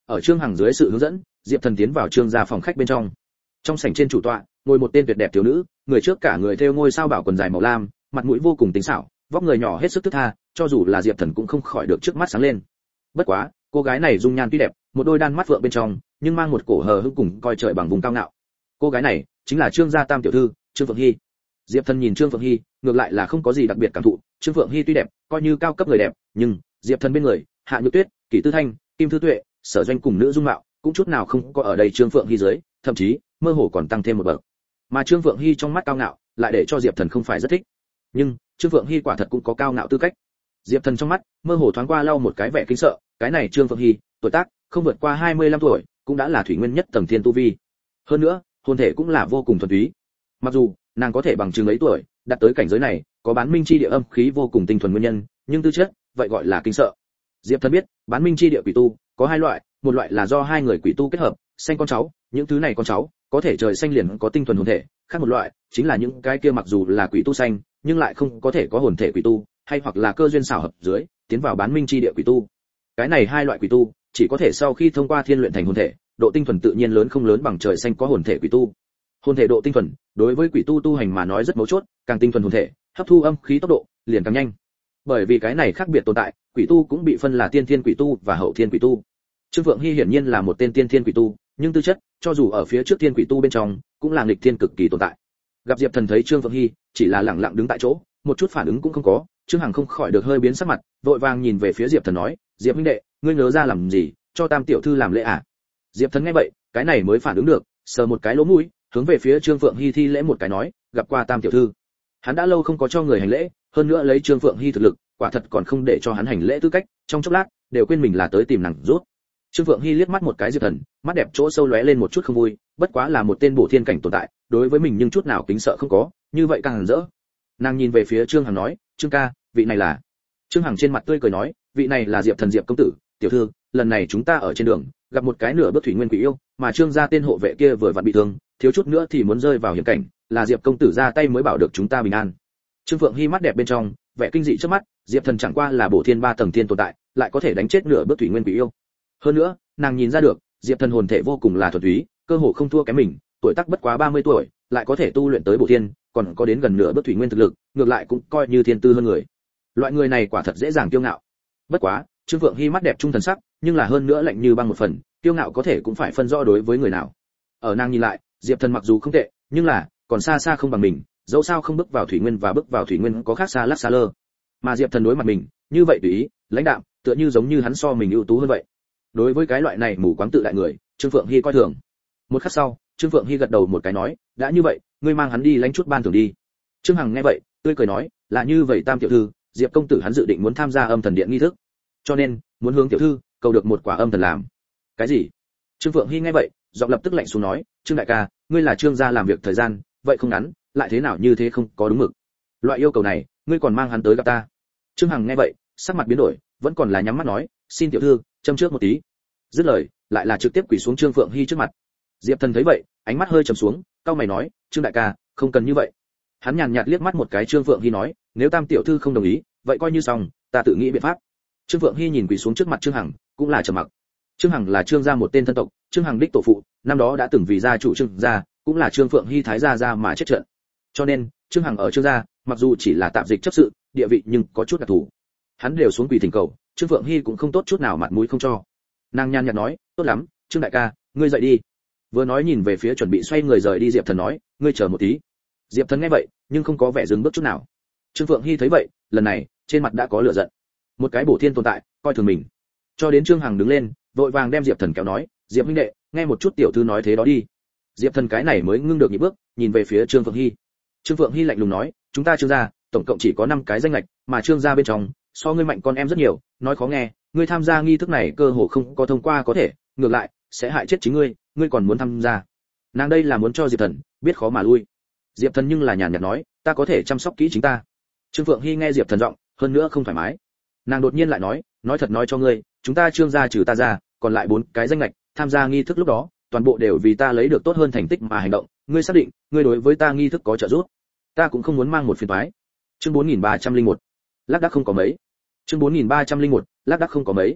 Ở Trương Hằng dưới sự hướng dẫn, Diệp Thần tiến vào Trương gia phòng khách bên trong. Trong sảnh trên chủ tọa, ngồi một tên tuyệt đẹp thiếu nữ, người trước cả người thêu ngôi sao bảo quần dài màu lam, mặt mũi vô cùng tinh xảo, vóc người nhỏ hết sức thức tha, cho dù là Diệp Thần cũng không khỏi được trước mắt sáng lên. Bất quá, cô gái này dung nhan tuy đẹp, một đôi đan mắt vượng bên trong, nhưng mang một cổ hờ hững cùng coi trời bằng vùng cao ngạo. Cô gái này chính là Trương gia tam tiểu thư, Trương Phượng Hy. Diệp Thần nhìn Trương Phượng Hy, ngược lại là không có gì đặc biệt cảm thụ, Trương Phượng Hy tuy đẹp, coi như cao cấp người đẹp, nhưng Diệp Thần bên người, Hạ Nhược Tuyết, Kỷ Tư Thanh, Kim Thư Tuệ, Sở Doanh cùng nữ dung mạo, cũng chút nào không có ở đây Trương Phượng Hy dưới, thậm chí mơ hồ còn tăng thêm một bậc. Mà Trương Phượng Hy trong mắt cao ngạo, lại để cho Diệp Thần không phải rất thích. Nhưng Trương Phượng Hy quả thật cũng có cao ngạo tư cách. Diệp Thần trong mắt mơ hồ thoáng qua lau một cái vẻ kinh sợ, cái này Trương Phượng Hy, tuổi tác không vượt qua 25 tuổi, cũng đã là thủy nguyên nhất tầng thiên tu vi. Hơn nữa, hồn thể cũng là vô cùng thuần túy. Mặc dù nàng có thể bằng chừng ấy tuổi, đạt tới cảnh giới này, có bán minh chi địa âm khí vô cùng tinh thuần nguyên nhân, nhưng tư chất, vậy gọi là kinh sợ. Diệp Thần biết, bán minh chi địa quỷ tu có hai loại, một loại là do hai người quỷ tu kết hợp, sinh con cháu, những thứ này con cháu có thể trời sinh liền có tinh thuần hồn thể, khác một loại chính là những cái kia mặc dù là quỷ tu sinh, nhưng lại không có thể có hồn thể quỷ tu, hay hoặc là cơ duyên xảo hợp dưới, tiến vào bán minh chi địa quỷ tu. Cái này hai loại quỷ tu, chỉ có thể sau khi thông qua thiên luyện thành hồn thể, độ tinh thuần tự nhiên lớn không lớn bằng trời sinh có hồn thể quỷ tu. Hồn thể độ tinh thuần, đối với quỷ tu tu hành mà nói rất mấu chốt, càng tinh thuần hồn thể, hấp thu âm khí tốc độ liền càng nhanh. Bởi vì cái này khác biệt tồn tại, quỷ tu cũng bị phân là tiên thiên quỷ tu và hậu thiên quỷ tu. Trương Phượng Hy hiển nhiên là một tên tiên thiên quỷ tu, nhưng tư chất, cho dù ở phía trước thiên quỷ tu bên trong, cũng là nghịch thiên cực kỳ tồn tại. Gặp Diệp Thần thấy Trương Phượng Hy, chỉ là lặng lặng đứng tại chỗ, một chút phản ứng cũng không có, Trương Hằng không khỏi được hơi biến sắc mặt, vội vàng nhìn về phía Diệp Thần nói, Diệp huynh đệ, ngươi nhớ ra làm gì, cho Tam tiểu thư làm lễ à? Diệp Thần nghe vậy, cái này mới phản ứng được, sờ một cái lỗ mũi, hướng về phía Trương Phượng Hy thi lễ một cái nói, gặp qua Tam tiểu thư. Hắn đã lâu không có cho người hành lễ, hơn nữa lấy Trương Phượng Hy thực lực, quả thật còn không để cho hắn hành lễ tư cách, trong chốc lát đều quên mình là tới tìm nàng rút. Trương Phượng Hy liếc mắt một cái Diệp Thần, mắt đẹp chỗ sâu lóe lên một chút không vui, bất quá là một tên bổ thiên cảnh tồn tại, đối với mình nhưng chút nào kính sợ không có, như vậy càng rỡ. Nàng nhìn về phía Trương Hằng nói, Trương ca, vị này là. Trương Hằng trên mặt tươi cười nói, vị này là Diệp Thần Diệp công tử, tiểu thư, lần này chúng ta ở trên đường gặp một cái nửa bước thủy nguyên quỷ yêu, mà Trương gia tên hộ vệ kia vừa vặn bị thương, thiếu chút nữa thì muốn rơi vào hiểm cảnh, là Diệp công tử ra tay mới bảo được chúng ta bình an. Trương Phượng Hy mắt đẹp bên trong, vẻ kinh dị trước mắt, Diệp Thần chẳng qua là bổ thiên 3 tầng thiên tồn tại, lại có thể đánh chết nửa bước thủy nguyên quỷ yêu. Hơn nữa, nàng nhìn ra được, Diệp Thần hồn thể vô cùng là thuần túy, cơ hồ không thua kém mình, tuổi tác bất quá 30 tuổi, lại có thể tu luyện tới bổ thiên, còn có đến gần nửa bước thủy nguyên thực lực, ngược lại cũng coi như thiên tư hơn người. Loại người này quả thật dễ dàng kiêu ngạo. Bất quá, Trương Phượng Hy mắt đẹp trung thần sắc, nhưng là hơn nữa lạnh như băng một phần, kiêu ngạo có thể cũng phải phân rõ đối với người nào. Ở nàng nhìn lại, Diệp Thần mặc dù không tệ, nhưng là còn xa xa không bằng mình, dẫu sao không bước vào thủy nguyên và bước vào thủy nguyên có khác xa lắc xa lơ. Mà Diệp Thần đối mặt mình, như vậy tùy ý, lãnh đạm, tựa như giống như hắn so mình ưu tú hơn vậy. Đối với cái loại này mù quáng tự đại người, Trương Phượng Hy coi thường. Một khắc sau, Trương Phượng Hy gật đầu một cái nói, đã như vậy, ngươi mang hắn đi lãnh chút ban thưởng đi. Trương Hằng nghe vậy, tươi cười nói, là như vậy Tam tiểu thư, Diệp công tử hắn dự định muốn tham gia âm thần điện nghi thức, cho nên muốn hướng tiểu thư cầu được một quả âm thần làm. Cái gì? Trương Phượng Hy nghe vậy, giọng lập tức lạnh xuống nói, Trương đại ca, ngươi là Trương gia làm việc thời gian, vậy không ngắn, lại thế nào như thế không có đúng mực. Loại yêu cầu này, ngươi còn mang hắn tới gặp ta. Trương Hằng nghe vậy, sắc mặt biến đổi, vẫn còn là nhắm mắt nói, xin tiểu thư, châm trước một tí. Dứt lời, lại là trực tiếp quỳ xuống Trương Phượng Hy trước mặt. Diệp Thần thấy vậy, ánh mắt hơi trầm xuống, cau mày nói, Trương đại ca, không cần như vậy. Hắn nhàn nhạt liếc mắt một cái Trương Phượng Hy nói, nếu Tam tiểu thư không đồng ý, vậy coi như xong, ta tự nghĩ biện pháp. Trương Phượng Hy nhìn quỳ xuống trước mặt Trương Hằng, cũng là trầm mặc. Trương Hằng là Trương gia một tên thân tộc, Trương Hằng đích tổ phụ, năm đó đã từng vì gia chủ Trương gia, cũng là Trương Phượng Hy thái gia gia mà chết trận. Cho nên, Trương Hằng ở Trương gia, mặc dù chỉ là tạm dịch chấp sự, địa vị nhưng có chút đặc thù. Hắn đều xuống quỳ thỉnh cầu, Trương Phượng Hy cũng không tốt chút nào mặt mũi không cho. Nàng nhàn nhạt nói, tốt lắm, Trương đại ca, ngươi dậy đi. Vừa nói nhìn về phía chuẩn bị xoay người rời đi Diệp Thần nói, ngươi chờ một tí. Diệp Thần nghe vậy, nhưng không có vẻ dừng bước chút nào. Trương Phượng Hy thấy vậy, lần này, trên mặt đã có lửa giận. Một cái bổ thiên tồn tại, coi thường mình. Cho đến Trương Hằng đứng lên, vội vàng đem Diệp Thần kéo nói, Diệp huynh đệ, nghe một chút tiểu thư nói thế đó đi. Diệp Thần cái này mới ngưng được nhịp bước, nhìn về phía Trương Phượng Hy. Trương Phượng Hy lạnh lùng nói, chúng ta Trương gia, tổng cộng chỉ có 5 cái danh ngạch, mà Trương gia bên trong, so ngươi mạnh con em rất nhiều, nói khó nghe, ngươi tham gia nghi thức này cơ hồ không có thông qua có thể, ngược lại sẽ hại chết chính ngươi, ngươi còn muốn tham gia. Nàng đây là muốn cho Diệp Thần biết khó mà lui. Diệp Thần nhưng là nhàn nhạt nói, ta có thể chăm sóc kỹ chính ta. Trương Phượng Hy nghe Diệp Thần giọng, hơn nữa không thoải mái. Nàng đột nhiên lại nói thật nói cho ngươi, chúng ta Trương gia trừ ta ra, còn lại 4 cái danh ngạch, tham gia nghi thức lúc đó, toàn bộ đều vì ta lấy được tốt hơn thành tích mà hành động, ngươi xác định, ngươi đối với ta nghi thức có trợ giúp. Ta cũng không muốn mang một phiền toái. Chương 4301. Lác đác không có mấy. Chương 4301. Lác đác không có mấy.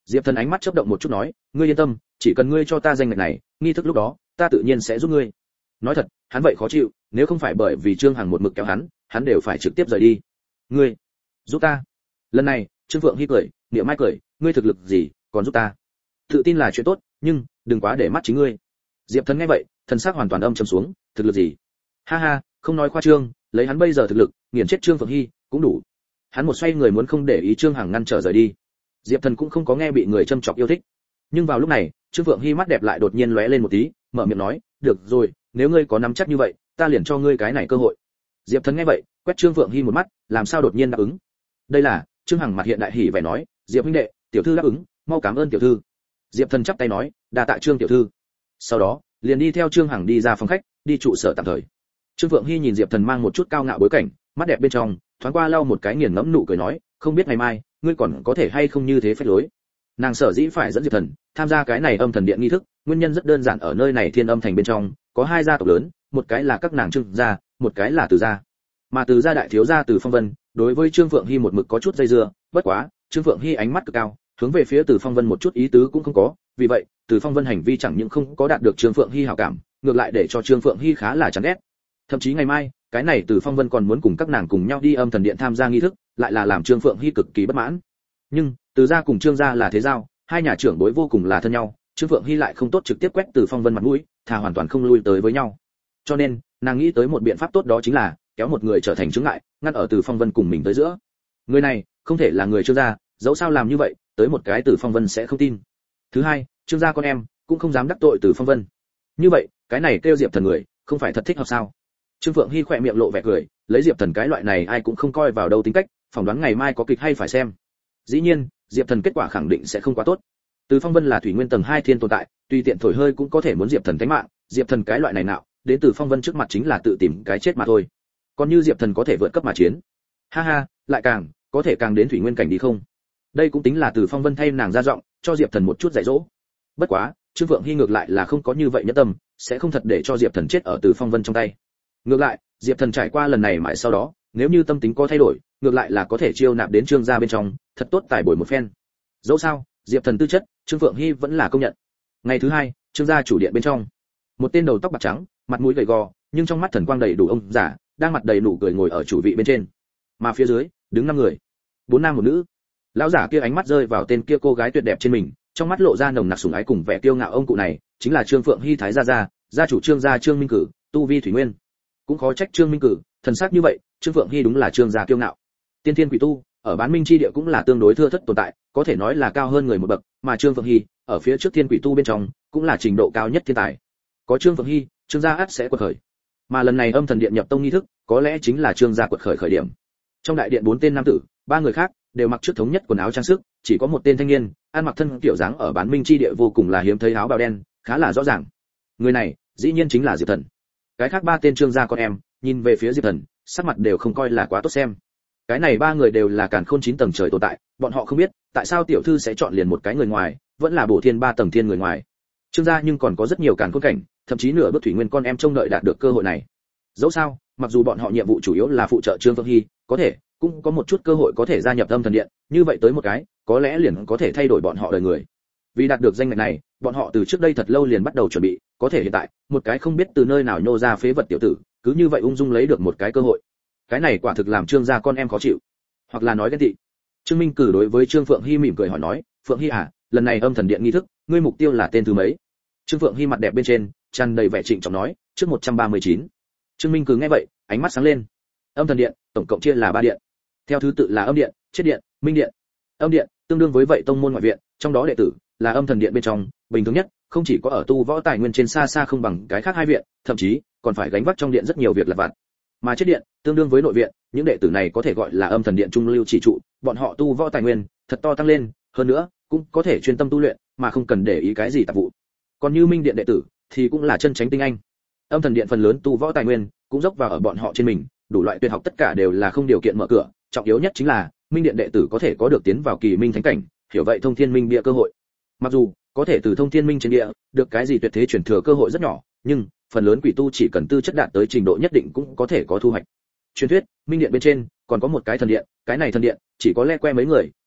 Diệp Thần ánh mắt chớp động một chút nói, ngươi yên tâm, chỉ cần ngươi cho ta danh ngạch này, nghi thức lúc đó, ta tự nhiên sẽ giúp ngươi. Nói thật, hắn vậy khó chịu, nếu không phải bởi vì Trương Hằng một mực kéo hắn đều phải trực tiếp rời đi. Ngươi giúp ta? Lần này, Trương Phượng Hi cười, niệm mai cười, ngươi thực lực gì, còn giúp ta? Tự tin là chuyện tốt, nhưng đừng quá để mắt chính ngươi. Diệp Thần nghe vậy, thần sắc hoàn toàn âm trầm xuống, thực lực gì? Ha ha, không nói khoa trương, lấy hắn bây giờ thực lực, nghiền chết Trương Phượng Hi cũng đủ. Hắn một xoay người muốn không để ý Trương Hằng ngăn trở rời đi. Diệp Thần cũng không có nghe bị người châm chọc yêu thích. Nhưng vào lúc này, Trương Phượng Hi mắt đẹp lại đột nhiên lóe lên một tí, mở miệng nói, "Được rồi, nếu ngươi có nắm chắc như vậy, ta liền cho ngươi cái này cơ hội." Diệp Thần nghe vậy, quét Trương Phượng Hi một mắt, làm sao đột nhiên đáp ứng? Đây là, Trương Hằng mặt hiện đại hỉ vẻ nói, "Diệp huynh đệ, tiểu thư đáp ứng, mau cảm ơn tiểu thư." Diệp Thần chắp tay nói, "Đa tạ Trương tiểu thư." Sau đó, liền đi theo Trương Hằng đi ra phòng khách, đi trụ sở tạm thời. Trương Phượng Hi nhìn Diệp Thần mang một chút cao ngạo bối cảnh, mắt đẹp bên trong, thoáng qua lau một cái nghiền ngẫm nụ cười nói, "Không biết ngày mai, ngươi còn có thể hay không như thế phép lối." Nàng sở dĩ phải dẫn Diệp Thần tham gia cái này âm thần điện nghi thức, nguyên nhân rất đơn giản, ở nơi này Thiên Âm thành bên trong, có hai gia tộc lớn, một cái là các nàng Trương gia, một cái là Từ gia. Mà Từ gia đại thiếu gia Từ Phong Vân, đối với Trương Phượng Hi một mực có chút dây dưa, bất quá, Trương Phượng Hi ánh mắt cực cao, hướng về phía Từ Phong Vân một chút ý tứ cũng không có, vì vậy, Từ Phong Vân hành vi chẳng những không có đạt được Trương Phượng Hi hảo cảm, ngược lại để cho Trương Phượng Hi khá là chán ghét. Thậm chí ngày mai, cái này Từ Phong Vân còn muốn cùng các nàng cùng nhau đi âm thần điện tham gia nghi thức, lại là làm Trương Phượng Hi cực kỳ bất mãn. Nhưng, Từ gia cùng Trương gia là thế giao, hai nhà trưởng bối vô cùng là thân nhau, Trương Phượng Hi lại không tốt trực tiếp quét Từ Phong Vân mặt mũi, thà hoàn toàn không lui tới với nhau. Cho nên, nàng nghĩ tới một biện pháp tốt, đó chính là kéo một người trở thành chướng ngại, ngăn ở Từ Phong Vân cùng mình tới giữa. Người này, không thể là người Trương gia, dẫu sao làm như vậy, tới một cái Từ Phong Vân sẽ không tin. Thứ hai, Trương gia con em cũng không dám đắc tội Từ Phong Vân. Như vậy, cái này kêu Diệp Thần người, không phải thật thích hợp sao? Trương Phượng Hi khỏe miệng lộ vẻ cười, lấy Diệp Thần cái loại này ai cũng không coi vào đâu tính cách, phỏng đoán ngày mai có kịch hay phải xem. Dĩ nhiên, Diệp Thần kết quả khẳng định sẽ không quá tốt. Từ Phong Vân là thủy nguyên tầng 2 thiên tồn tại, tùy tiện thổi hơi cũng có thể muốn Diệp Thần tính mạng, Diệp Thần cái loại này nào, đến Từ Phong Vân trước mặt chính là tự tìm cái chết mà thôi. Còn như Diệp Thần có thể vượt cấp mà chiến, ha ha, lại càng có thể càng đến thủy nguyên cảnh đi không? Đây cũng tính là Từ Phong Vân thay nàng ra giọng, cho Diệp Thần một chút dạy dỗ. Bất quá, Trương Phượng Hi ngược lại là không có như vậy nhẫn tâm, sẽ không thật để cho Diệp Thần chết ở Từ Phong Vân trong tay. Ngược lại, Diệp Thần trải qua lần này mãi sau đó, nếu như tâm tính có thay đổi, ngược lại là có thể chiêu nạp đến Trương gia bên trong, thật tốt tài bồi một phen. Dẫu sao, Diệp Thần tư chất, Trương Phượng Hi vẫn là công nhận. Ngày thứ hai, Trương gia chủ điện bên trong, một tên đầu tóc bạc trắng, mặt mũi gầy gò, nhưng trong mắt thần quang đầy đủ ông già, đang mặt đầy nụ cười ngồi ở chủ vị bên trên. Mà phía dưới, đứng 5 người, 4 nam một nữ. Lão giả kia ánh mắt rơi vào tên kia cô gái tuyệt đẹp trên mình, trong mắt lộ ra nồng nặc sủng ái cùng vẻ kiêu ngạo. Ông cụ này chính là Trương Phượng Hi thái gia, gia chủ Trương gia Trương Minh Cử, tu vi thủy nguyên. Cũng khó trách Trương Minh Cử thần sắc như vậy, Trương Phượng Hi đúng là Trương gia kiêu ngạo. Tiên thiên quỷ tu, ở bán minh chi địa cũng là tương đối thưa thất tồn tại, có thể nói là cao hơn người một bậc, mà Trương Phượng Hi ở phía trước thiên quỷ tu bên trong cũng là trình độ cao nhất thiên tài. Có Trương Phượng Hi, Trương gia ắt sẽ quật khởi. Mà lần này âm thần điện nhập tông nghi thức, có lẽ chính là Trương gia quật khởi khởi điểm. Trong đại điện 4 tên nam tử, 3 người khác đều mặc trước thống nhất quần áo trang sức, chỉ có một tên thanh niên ăn mặc thân kiểu dáng ở bán minh chi địa vô cùng là hiếm thấy áo bào đen, khá là rõ ràng. Người này, dĩ nhiên chính là Diệp Thần. Cái khác 3 tên Trương gia con em, nhìn về phía Diệp Thần, sắc mặt đều không coi là quá tốt xem. Cái này 3 người đều là càn khôn 9 tầng trời tồn tại, bọn họ không biết tại sao tiểu thư sẽ chọn liền một cái người ngoài, vẫn là bổ thiên 3 tầng thiên người ngoài. Trương gia nhưng còn có rất nhiều càn khôn cảnh, thậm chí nửa bước thủy nguyên con em trông đợi đạt được cơ hội này. Dẫu sao, mặc dù bọn họ nhiệm vụ chủ yếu là phụ trợ Trương Phượng Hi, có thể cũng có một chút cơ hội có thể gia nhập âm thần điện, như vậy tới một cái, có lẽ liền có thể thay đổi bọn họ đời người. Vì đạt được danh ngạch này, bọn họ từ trước đây thật lâu liền bắt đầu chuẩn bị, có thể hiện tại, một cái không biết từ nơi nào nhô ra phế vật tiểu tử, cứ như vậy ung dung lấy được một cái cơ hội. Cái này quả thực làm Trương gia con em khó chịu, hoặc là nói ghen tị. Trương Minh Cử đối với Trương Phượng Hi mỉm cười hỏi nói, "Phượng Hi à, lần này âm thần điện nghi thức, ngươi mục tiêu là tên thứ mấy?" Trương Phượng Hi mặt đẹp bên trên tràn đầy vẻ trịnh trọng nói, "Trước 139." Trương Minh Cử nghe vậy, ánh mắt sáng lên. Âm thần điện tổng cộng chia là 3 điện, theo thứ tự là âm điện, chết điện, minh điện. Âm điện tương đương với vậy tông môn ngoại viện, trong đó đệ tử là âm thần điện bên trong bình thường nhất, không chỉ có ở tu võ tài nguyên trên xa xa không bằng cái khác 2 viện, thậm chí còn phải gánh vác trong điện rất nhiều việc lặt vặt. Mà chết điện tương đương với nội viện, những đệ tử này có thể gọi là âm thần điện trung lưu chỉ trụ, bọn họ tu võ tài nguyên thật to tăng lên, hơn nữa cũng có thể chuyên tâm tu luyện, mà không cần để ý cái gì tạp vụ. Còn như minh điện đệ tử thì cũng là chân chính tinh anh. Âm thần điện phần lớn tu võ tài nguyên cũng dốc vào ở bọn họ trên mình, đủ loại tuyệt học tất cả đều là không điều kiện mở cửa, trọng yếu nhất chính là minh điện đệ tử có thể có được tiến vào kỳ minh thánh cảnh, hiểu vậy thông thiên minh bia cơ hội. Mặc dù có thể từ thông thiên minh trên địa được cái gì tuyệt thế chuyển thừa cơ hội rất nhỏ, nhưng phần lớn quỷ tu chỉ cần tư chất đạt tới trình độ nhất định cũng có thể có thu hoạch. Truyền thuyết minh điện bên trên còn có một cái thần điện, cái này thần điện chỉ có le que mấy người,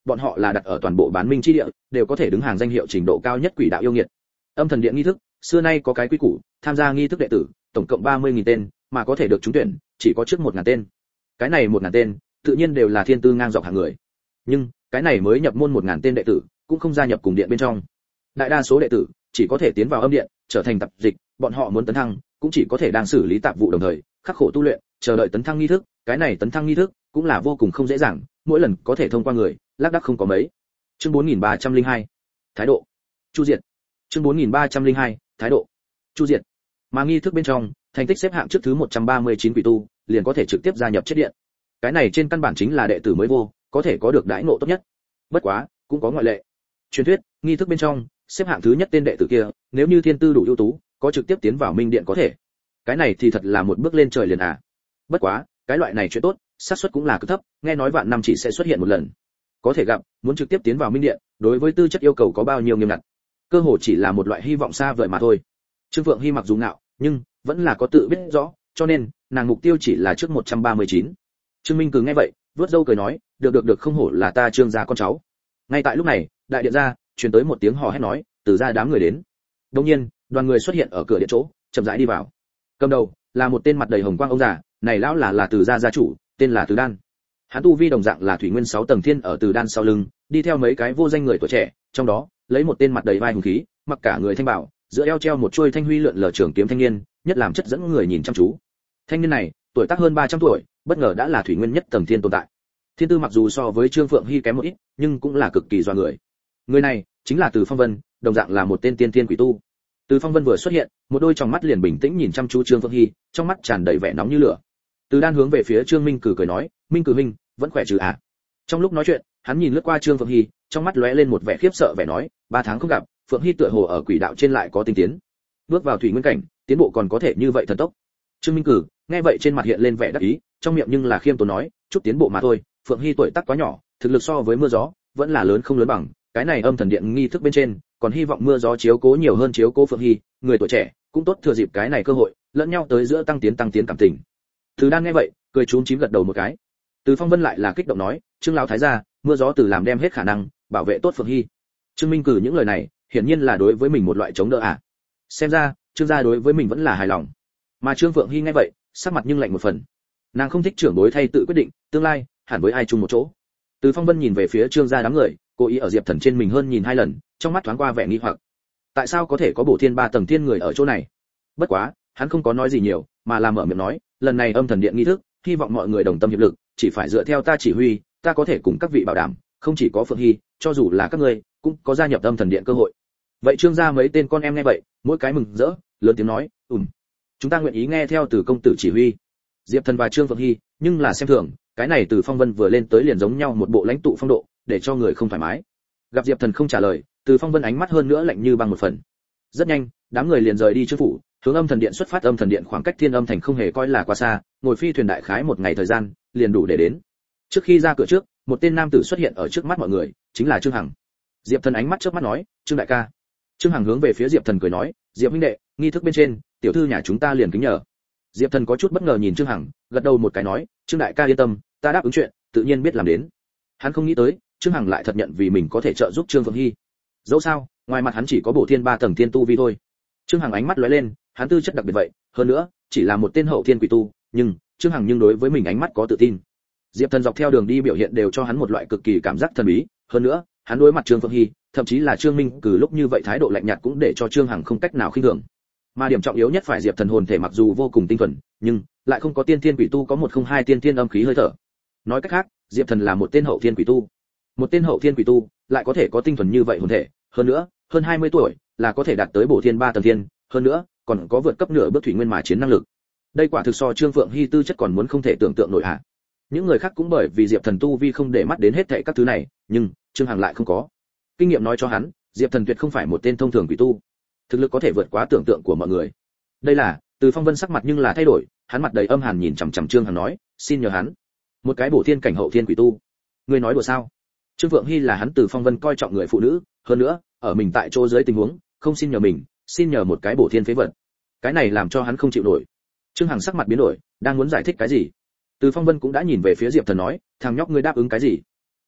bọn họ là đặt ở toàn bộ bán minh chi địa, đều có thể đứng hàng danh hiệu trình độ cao nhất quỷ đạo yêu nghiệt. Âm thần điện nghi thức, xưa nay có cái quy củ, tham gia nghi thức đệ tử, tổng cộng 30.000 tên, mà có thể được trúng tuyển, chỉ có trước 1.000 tên. Cái này 1.000 tên, tự nhiên đều là thiên tư ngang dọc hạng người. Nhưng, cái này mới nhập môn 1.000 tên đệ tử, cũng không gia nhập cùng điện bên trong. Đại đa số đệ tử chỉ có thể tiến vào âm điện, trở thành tập dịch, bọn họ muốn tấn thăng, cũng chỉ có thể đang xử lý tạp vụ đồng thời, khắc khổ tu luyện, chờ đợi tấn thăng nghi thức, cái này tấn thăng nghi thức cũng là vô cùng không dễ dàng, mỗi lần có thể thông qua người, lác đác không có mấy. Chương 4302. Thái độ. Chu diệt. Chương 4302. Thái độ. Chu diệt. Mà nghi thức bên trong, thành tích xếp hạng trước thứ 139 quỷ tu, liền có thể trực tiếp gia nhập chết điện. Cái này trên căn bản chính là đệ tử mới vô, có thể có được đãi ngộ tốt nhất. Bất quá, cũng có ngoại lệ. Truyền thuyết, nghi thức bên trong, xếp hạng thứ nhất tên đệ tử kia, nếu như thiên tư đủ ưu tú, có trực tiếp tiến vào minh điện có thể. Cái này thì thật là một bước lên trời liền à. Bất quá, cái loại này chuyện tốt, xác suất cũng là cực thấp, nghe nói vạn năm chỉ sẽ xuất hiện một lần. Có thể gặp, muốn trực tiếp tiến vào minh điện, đối với tư chất yêu cầu có bao nhiêu nghiêm ngặt. Cơ hồ chỉ là một loại hy vọng xa vời mà thôi. Trương Phượng Hy mặc dù ngạo, nhưng vẫn là có tự biết rõ, cho nên nàng mục tiêu chỉ là trước 139. Trương Minh Cử nghe vậy, vớt râu cười nói, được không hổ là ta Trương gia con cháu. Ngay tại lúc này, đại điện ra, truyền tới một tiếng hò hét nói, từ ra đám người đến. Đương nhiên, đoàn người xuất hiện ở cửa điện chỗ, chậm rãi đi vào. Cầm đầu là một tên mặt đầy hồng quang ông già, này lão là từ gia gia chủ, tên là Từ Đan. Hắn tu vi đồng dạng là thủy nguyên 6 tầng thiên ở Từ Đan sau lưng, đi theo mấy cái vô danh người tuổi trẻ, trong đó, lấy một tên mặt đầy vai hùng khí, mặc cả người thanh bảo, giữa eo treo một chuôi thanh huy lượn lờ trường kiếm thanh niên, nhất làm chất dẫn người nhìn chăm chú. Thanh niên này, tuổi tác hơn 300 tuổi, bất ngờ đã là thủy nguyên nhất tầng thiên tồn tại. Thiên tư mặc dù so với Trương Phượng Hy kém một ít, nhưng cũng là cực kỳ doa người. Người này chính là Từ Phong Vân, đồng dạng là một tên tiên tiên quỷ tu. Từ Phong Vân vừa xuất hiện, một đôi tròng mắt liền bình tĩnh nhìn chăm chú Trương Phượng Hy, trong mắt tràn đầy vẻ nóng như lửa. Từ Đan hướng về phía Trương Minh Cử cười nói, Minh Cử huynh, vẫn khỏe chứ à? Trong lúc nói chuyện, hắn nhìn lướt qua Trương Phượng Hy, trong mắt lóe lên một vẻ khiếp sợ vẻ nói, 3 tháng không gặp, Phượng Hy tựa hồ ở quỷ đạo trên lại có tinh tiến. Bước vào thủy nguyên cảnh, tiến bộ còn có thể như vậy thần tốc. Trương Minh Cử nghe vậy trên mặt hiện lên vẻ đắc ý, trong miệng nhưng là khiêm tốn nói, chút tiến bộ mà thôi, Phượng Hy tuổi tác quá nhỏ, thực lực so với mưa gió vẫn là lớn không lớn bằng, cái này âm thần điện nghi thức bên trên, còn hy vọng mưa gió chiếu cố nhiều hơn chiếu cố Phượng Hy, người tuổi trẻ cũng tốt thừa dịp cái này cơ hội, lẫn nhau tới giữa tăng tiến cảm tình. Từ Đan nghe vậy, cười chúm chím gật đầu một cái. Từ Phong Vân lại là kích động nói, Trương lão thái gia, mưa gió từ làm đem hết khả năng, bảo vệ tốt Phượng Hy. Trương Minh Cử những lời này, hiển nhiên là đối với mình một loại chống đỡ à. Xem ra, Trương gia đối với mình vẫn là hài lòng. Mà Trương Phượng Hy nghe vậy, sắc mặt nhưng lạnh một phần. Nàng không thích trưởng bối thay tự quyết định, tương lai hẳn với ai chung một chỗ. Từ Phong Vân nhìn về phía Trương gia đám người, cố ý ở Diệp Thần trên mình hơn nhìn 2 lần, trong mắt thoáng qua vẻ nghi hoặc. Tại sao có thể có bổ thiên 3 tầng thiên người ở chỗ này? Bất quá, hắn không có nói gì nhiều, mà là mở miệng nói, lần này âm thần điện nghi thức, hy vọng mọi người đồng tâm hiệp lực, chỉ phải dựa theo ta chỉ huy, ta có thể cùng các vị bảo đảm, không chỉ có Phượng Hy, cho dù là các ngươi, cũng có gia nhập âm thần điện cơ hội. Vậy Trương gia mấy tên con em nghe vậy, mỗi cái mừng rỡ, lớn tiếng nói, chúng ta nguyện ý nghe theo Từ công tử chỉ huy. Diệp Thần và Trương Phượng Hy, nhưng là xem thường, cái này Từ Phong Vân vừa lên tới liền giống nhau một bộ lãnh tụ phong độ, để cho người không thoải mái. Gặp Diệp Thần không trả lời, Từ Phong Vân ánh mắt hơn nữa lạnh như băng một phần. Rất nhanh, đám người liền rời đi trước phủ, hướng âm thần điện xuất phát. Âm thần điện khoảng cách Thiên Âm thành không hề coi là quá xa, ngồi phi thuyền đại khái một ngày thời gian, liền đủ để đến. Trước khi ra cửa trước, một tên nam tử xuất hiện ở trước mắt mọi người, chính là Trương Hằng. Diệp Thần ánh mắt chớp mắt nói, Trương đại ca. Trương Hằng hướng về phía Diệp Thần cười nói, Diệp huynh đệ, nghi thức bên trên, tiểu thư nhà chúng ta liền kính nhờ. Diệp Thần có chút bất ngờ nhìn Trương Hằng, gật đầu một cái nói, Trương đại ca yên tâm, ta đáp ứng chuyện, tự nhiên biết làm đến. Hắn không nghĩ tới, Trương Hằng lại thật nhận vì mình có thể trợ giúp Trương Phượng Hy. Dẫu sao, ngoài mặt hắn chỉ có bổ thiên 3 tầng thiên tu vi thôi. Trương Hằng ánh mắt lóe lên, hắn tư chất đặc biệt vậy, hơn nữa, chỉ là một tên hậu thiên quỷ tu, nhưng Trương Hằng nhưng đối với mình ánh mắt có tự tin. Diệp Thần dọc theo đường đi biểu hiện đều cho hắn một loại cực kỳ cảm giác thần bí, hơn nữa, hắn đối mặt Trương Phượng Hy, thậm chí là Trương Minh Cử lúc như vậy thái độ lạnh nhạt cũng để cho Trương Hằng không cách nào khinh thường. Mà điểm trọng yếu nhất phải Diệp Thần hồn thể mặc dù vô cùng tinh thuần, nhưng lại không có tiên thiên quỷ tu có 102 tiên thiên âm khí hơi thở. Nói cách khác, Diệp Thần là một tên hậu thiên quỷ tu. Một tên hậu thiên quỷ tu lại có thể có tinh thuần như vậy hồn thể, hơn nữa, hơn 20 tuổi là có thể đạt tới bổ thiên 3 tầng thiên, hơn nữa, còn có vượt cấp nửa bước thủy nguyên mà chiến năng lực. Đây quả thực so Trương Phượng Hy tư chất còn muốn không thể tưởng tượng nổi ạ. Những người khác cũng bởi vì Diệp Thần tu vi không để mắt đến hết thảy các thứ này, nhưng Trương Hằng lại không có. Kinh nghiệm nói cho hắn, Diệp Thần tuyệt không phải một tên thông thường quỷ tu, thực lực có thể vượt quá tưởng tượng của mọi người. Đây là, Từ Phong Vân sắc mặt nhưng là thay đổi, hắn mặt đầy âm hàn nhìn chằm chằm Trương Hằng nói, xin nhờ hắn, một cái bổ thiên cảnh hậu thiên quỷ tu, ngươi nói đùa sao? Trương Phượng Hy là hắn Từ Phong Vân coi trọng người phụ nữ, hơn nữa, ở mình tại chỗ dưới tình huống, không xin nhờ mình, xin nhờ một cái bổ thiên phế vật. Cái này làm cho hắn không chịu nổi. Trương Hằng sắc mặt biến đổi, đang muốn giải thích cái gì. Từ Phong Vân cũng đã nhìn về phía Diệp Thần nói, thằng nhóc ngươi đáp ứng cái gì?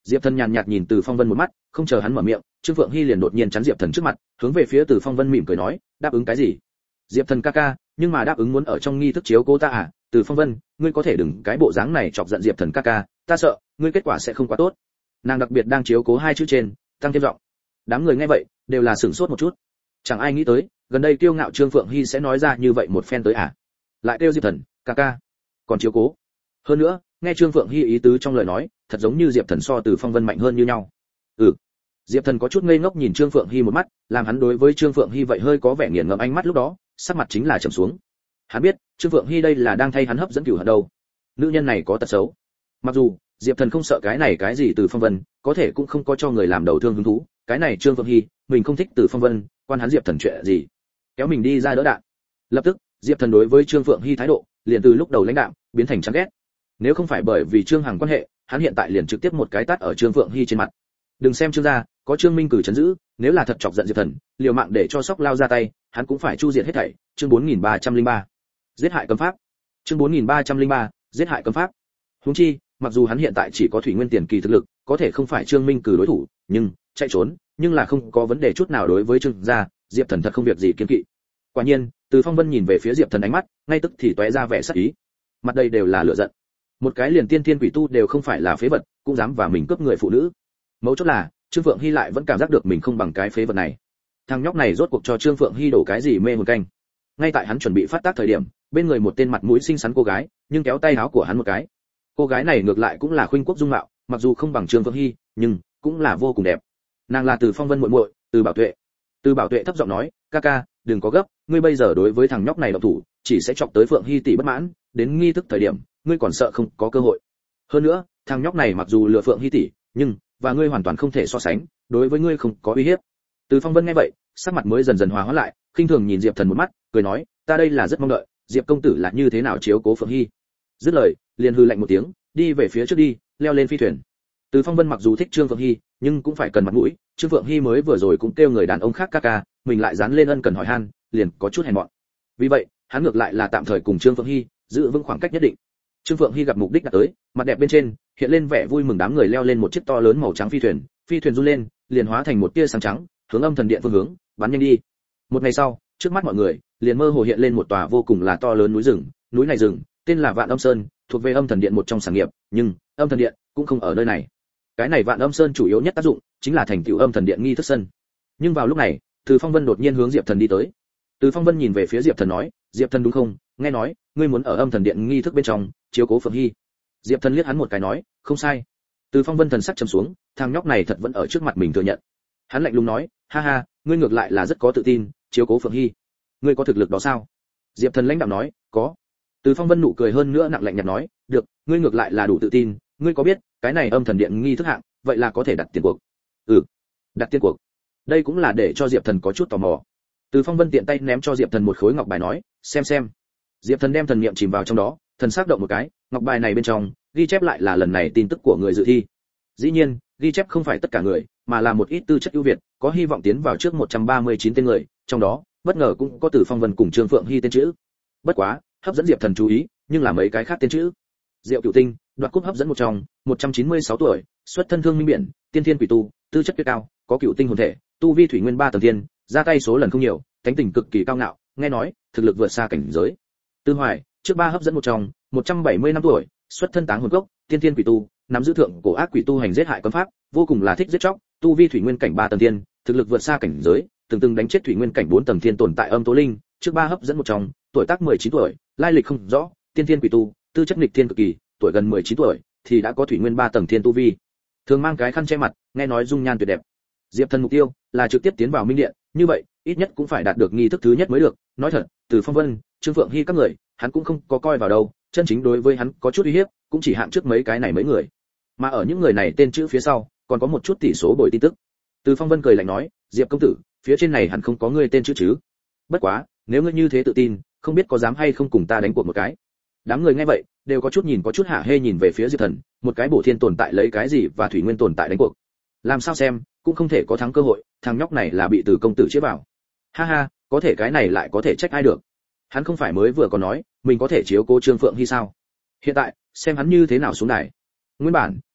Diệp Thần nhàn nhạt nhìn Từ Phong Vân một mắt, không chờ hắn mở miệng, Trương Phượng Hy liền đột nhiên chắn Diệp Thần trước mặt, hướng về phía Từ Phong Vân mỉm cười nói, đáp ứng cái gì? Diệp Thần ca ca, nhưng mà đáp ứng muốn ở trong nghi thức chiếu cố ta à? Từ Phong Vân, ngươi có thể đừng cái bộ dáng này chọc giận Diệp Thần ca ca, ta sợ ngươi kết quả sẽ không quá tốt. Nàng đặc biệt đang chiếu cố hai chữ trên, tăng thêm giọng. Đám người nghe vậy đều là sửng sốt một chút. Chẳng ai nghĩ tới, gần đây kiêu ngạo Trương Phượng Hy sẽ nói ra như vậy một phen tới à? Lại kêu Diệp Thần ca ca, còn chiếu cố. Hơn nữa, nghe Trương Phượng Hy ý tứ trong lời nói, thật giống như Diệp Thần so Từ Phong Vân mạnh hơn như nhau. Diệp Thần có chút ngây ngốc nhìn Trương Phượng Hy một mắt, làm hắn đối với Trương Phượng Hy vậy hơi có vẻ nghiền ngẫm ánh mắt lúc đó, sắc mặt chính là trầm xuống. Hắn biết, Trương Phượng Hy đây là đang thay hắn hấp dẫn cửu hận đâu. Nữ nhân này có tật xấu. Mặc dù, Diệp Thần không sợ cái này cái gì Từ Phong Vân, có thể cũng không có cho người làm đầu thương hứng thú, cái này Trương Phượng Hy, mình không thích Từ Phong Vân, quan hắn Diệp Thần chuyện gì? Kéo mình đi ra đỡ đạn. Lập tức, Diệp Thần đối với Trương Phượng Hy thái độ, liền từ lúc đầu lãnh đạm, biến thành chán ghét. Nếu không phải bởi vì Trương Hằng quan hệ, hắn hiện tại liền trực tiếp một cái tát ở Trương Phượng Hy trên mặt. Đừng xem Trương gia, có Trương Minh cử chấn giữ, nếu là thật chọc giận Diệp Thần, liều mạng để cho Sóc Lao ra tay, hắn cũng phải chu diệt hết thảy. Chương 4303. Giết hại cấm pháp. Chương 4303. Giết hại cấm pháp. Huống chi, mặc dù hắn hiện tại chỉ có thủy nguyên tiền kỳ thực lực, có thể không phải Trương Minh cử đối thủ, nhưng chạy trốn, nhưng là không có vấn đề chút nào đối với Trương gia, Diệp Thần thật không việc gì kiêng kỵ. Quả nhiên, Từ Phong Vân nhìn về phía Diệp Thần ánh mắt, ngay tức thì tóe ra vẻ sắc ý. Mặt đây đều là lửa giận. Một cái liền tiên thiên quỷ tu đều không phải là phế vật, cũng dám vào mình cướp người phụ nữ. Mấu chốt là, Trương Phượng Hy lại vẫn cảm giác được mình không bằng cái phế vật này. Thằng nhóc này rốt cuộc cho Trương Phượng Hy đổ cái gì mê hồn canh. Ngay tại hắn chuẩn bị phát tác thời điểm, bên người một tên mặt mũi xinh xắn cô gái, nhưng kéo tay áo của hắn một cái. Cô gái này ngược lại cũng là khuynh quốc dung mạo, mặc dù không bằng Trương Phượng Hy, nhưng cũng là vô cùng đẹp. Nàng là Từ Phong Vân muội muội, Từ Bảo Tuệ. Từ Bảo Tuệ thấp giọng nói, ca ca, đừng có gấp, ngươi bây giờ đối với thằng nhóc này động thủ, chỉ sẽ chọc tới Phượng Hy tỷ bất mãn, đến nghi thức thời điểm, ngươi còn sợ không có cơ hội. Hơn nữa, thằng nhóc này mặc dù lừa Phượng Hy tỷ, nhưng và ngươi hoàn toàn không thể so sánh, đối với ngươi không có uy hiếp. Từ Phong Vân nghe vậy, sắc mặt mới dần dần hòa hóa lại, khinh thường nhìn Diệp Thần một mắt, cười nói, ta đây là rất mong đợi, Diệp công tử là như thế nào chiếu cố Phượng Hy. Dứt lời, liền hư lạnh một tiếng, đi về phía trước đi, leo lên phi thuyền. Từ Phong Vân mặc dù thích Trương Phượng Hy, nhưng cũng phải cần mặt mũi, Trương Phượng Hy mới vừa rồi cũng kêu người đàn ông khác ca ca, mình lại dán lên ân cần hỏi han, liền có chút hèn mọn. Vì vậy, hắn ngược lại là tạm thời cùng Trương Phượng Hy giữ vững khoảng cách nhất định. Trương Phượng Hy gặp mục đích đã tới, mặt đẹp bên trên hiện lên vẻ vui mừng, đám người leo lên một chiếc to lớn màu trắng phi thuyền run lên, liền hóa thành một tia sáng trắng, hướng Âm Thần Điện phương hướng bắn nhanh đi. Một ngày sau, trước mắt mọi người liền mơ hồ hiện lên một tòa vô cùng là to lớn núi rừng, núi này rừng tên là Vạn Âm Sơn, thuộc về Âm Thần Điện một trong sản nghiệp, nhưng Âm Thần Điện cũng không ở nơi này. Cái này Vạn Âm Sơn chủ yếu nhất tác dụng chính là thành tựu Âm Thần Điện nghi thức sân. Nhưng vào lúc này, Từ Phong Vân đột nhiên hướng Diệp Thần đi tới. Từ Phong Vân nhìn về phía Diệp Thần nói, Diệp Thần đúng không? Nghe nói ngươi muốn ở Âm Thần Điện nghi thức bên trong chiếu cố Phượng Hy. Diệp Thần liếc hắn một cái nói, không sai. Từ Phong Vân thần sắc trầm xuống, thằng nhóc này thật vẫn ở trước mặt mình thừa nhận. Hắn lạnh lùng nói, ha ha, ngươi ngược lại là rất có tự tin, chiếu cố Phượng Hy. Ngươi có thực lực đó sao? Diệp Thần lãnh đạm nói, có. Từ Phong Vân nụ cười hơn nữa nặng lạnh nhạt nói, được, ngươi ngược lại là đủ tự tin, ngươi có biết, cái này Âm Thần Điện nghi thức hạng, vậy là có thể đặt tiền cuộc. Đặt tiền cuộc. Đây cũng là để cho Diệp Thần có chút tò mò. Từ Phong Vân tiện tay ném cho Diệp Thần một khối ngọc bài nói, xem. Diệp Thần đem thần niệm chìm vào trong đó, thần sắc động một cái, ngọc bài này bên trong ghi chép lại là lần này tin tức của người dự thi. Dĩ nhiên, ghi chép không phải tất cả người, mà là một ít tư chất ưu việt, có hy vọng tiến vào trước 139 tên người, trong đó, bất ngờ cũng có Từ Phong Vân cùng Trương Phượng Hy tên chữ. Bất quá, hấp dẫn Diệp Thần chú ý, nhưng là mấy cái khác tên chữ. Diệu Cửu Tinh, đoạt cúp hấp dẫn một trong, 196 tuổi, xuất thân thương minh biển, tiên thiên quỷ tu, tư chất tuyệt cao, có cửu tinh hồn thể, tu vi thủy nguyên 3 tầng thiên, ra tay số lần không nhiều, tánh tình cực kỳ cao ngạo, nghe nói, thực lực vượt xa cảnh giới. Tư Hoài, trước 3 hấp dẫn một trong, 170 năm tuổi, xuất thân táng hồn cốc, tiên thiên quỷ tu, nắm giữ thượng cổ ác quỷ tu hành giết hại cấm pháp, vô cùng là thích giết chóc, tu vi thủy nguyên cảnh 3 tầng thiên, thực lực vượt xa cảnh giới, từng đánh chết thủy nguyên cảnh 4 tầng thiên tồn tại Âm Tố Linh, trước 3 hấp dẫn một trong, tuổi tác 19 tuổi, lai lịch không rõ, tiên thiên quỷ tu, tư chất nghịch thiên cực kỳ, tuổi gần 19 tuổi thì đã có thủy nguyên 3 tầng thiên tu vi. Thường mang cái khăn che mặt, nghe nói dung nhan tuyệt đẹp. Diệp Thần mục tiêu là trực tiếp tiến vào Minh Điện, như vậy, ít nhất cũng phải đạt được nghi thức thứ nhất mới được. Nói thật, Từ Phong Vân, Trương Phượng Hy các người, hắn cũng không có coi vào đâu, chân chính đối với hắn có chút uy hiếp, cũng chỉ hạng trước mấy cái này mấy người. Mà ở những người này tên chữ phía sau, còn có một chút tỷ số bồi tin tức. Từ Phong Vân cười lạnh nói, Diệp công tử, phía trên này hẳn không có ngươi tên chữ chứ? Bất quá, nếu ngươi như thế tự tin, không biết có dám hay không cùng ta đánh cuộc một cái. Đám người nghe vậy, đều có chút nhìn có chút hạ hê nhìn về phía Diệp Thần, một cái bổ thiên tồn tại lấy cái gì và thủy nguyên tồn tại đánh cuộc. Làm sao xem, cũng không thể có thắng cơ hội, thằng nhóc này là bị Từ công tử chế vào. Ha ha, có thể cái này lại có thể trách ai được? Hắn không phải mới vừa còn nói, mình có thể chiếu cố Trương Phượng Hy sao? Hiện tại, xem hắn như thế nào xuống đài. Nguyên bản,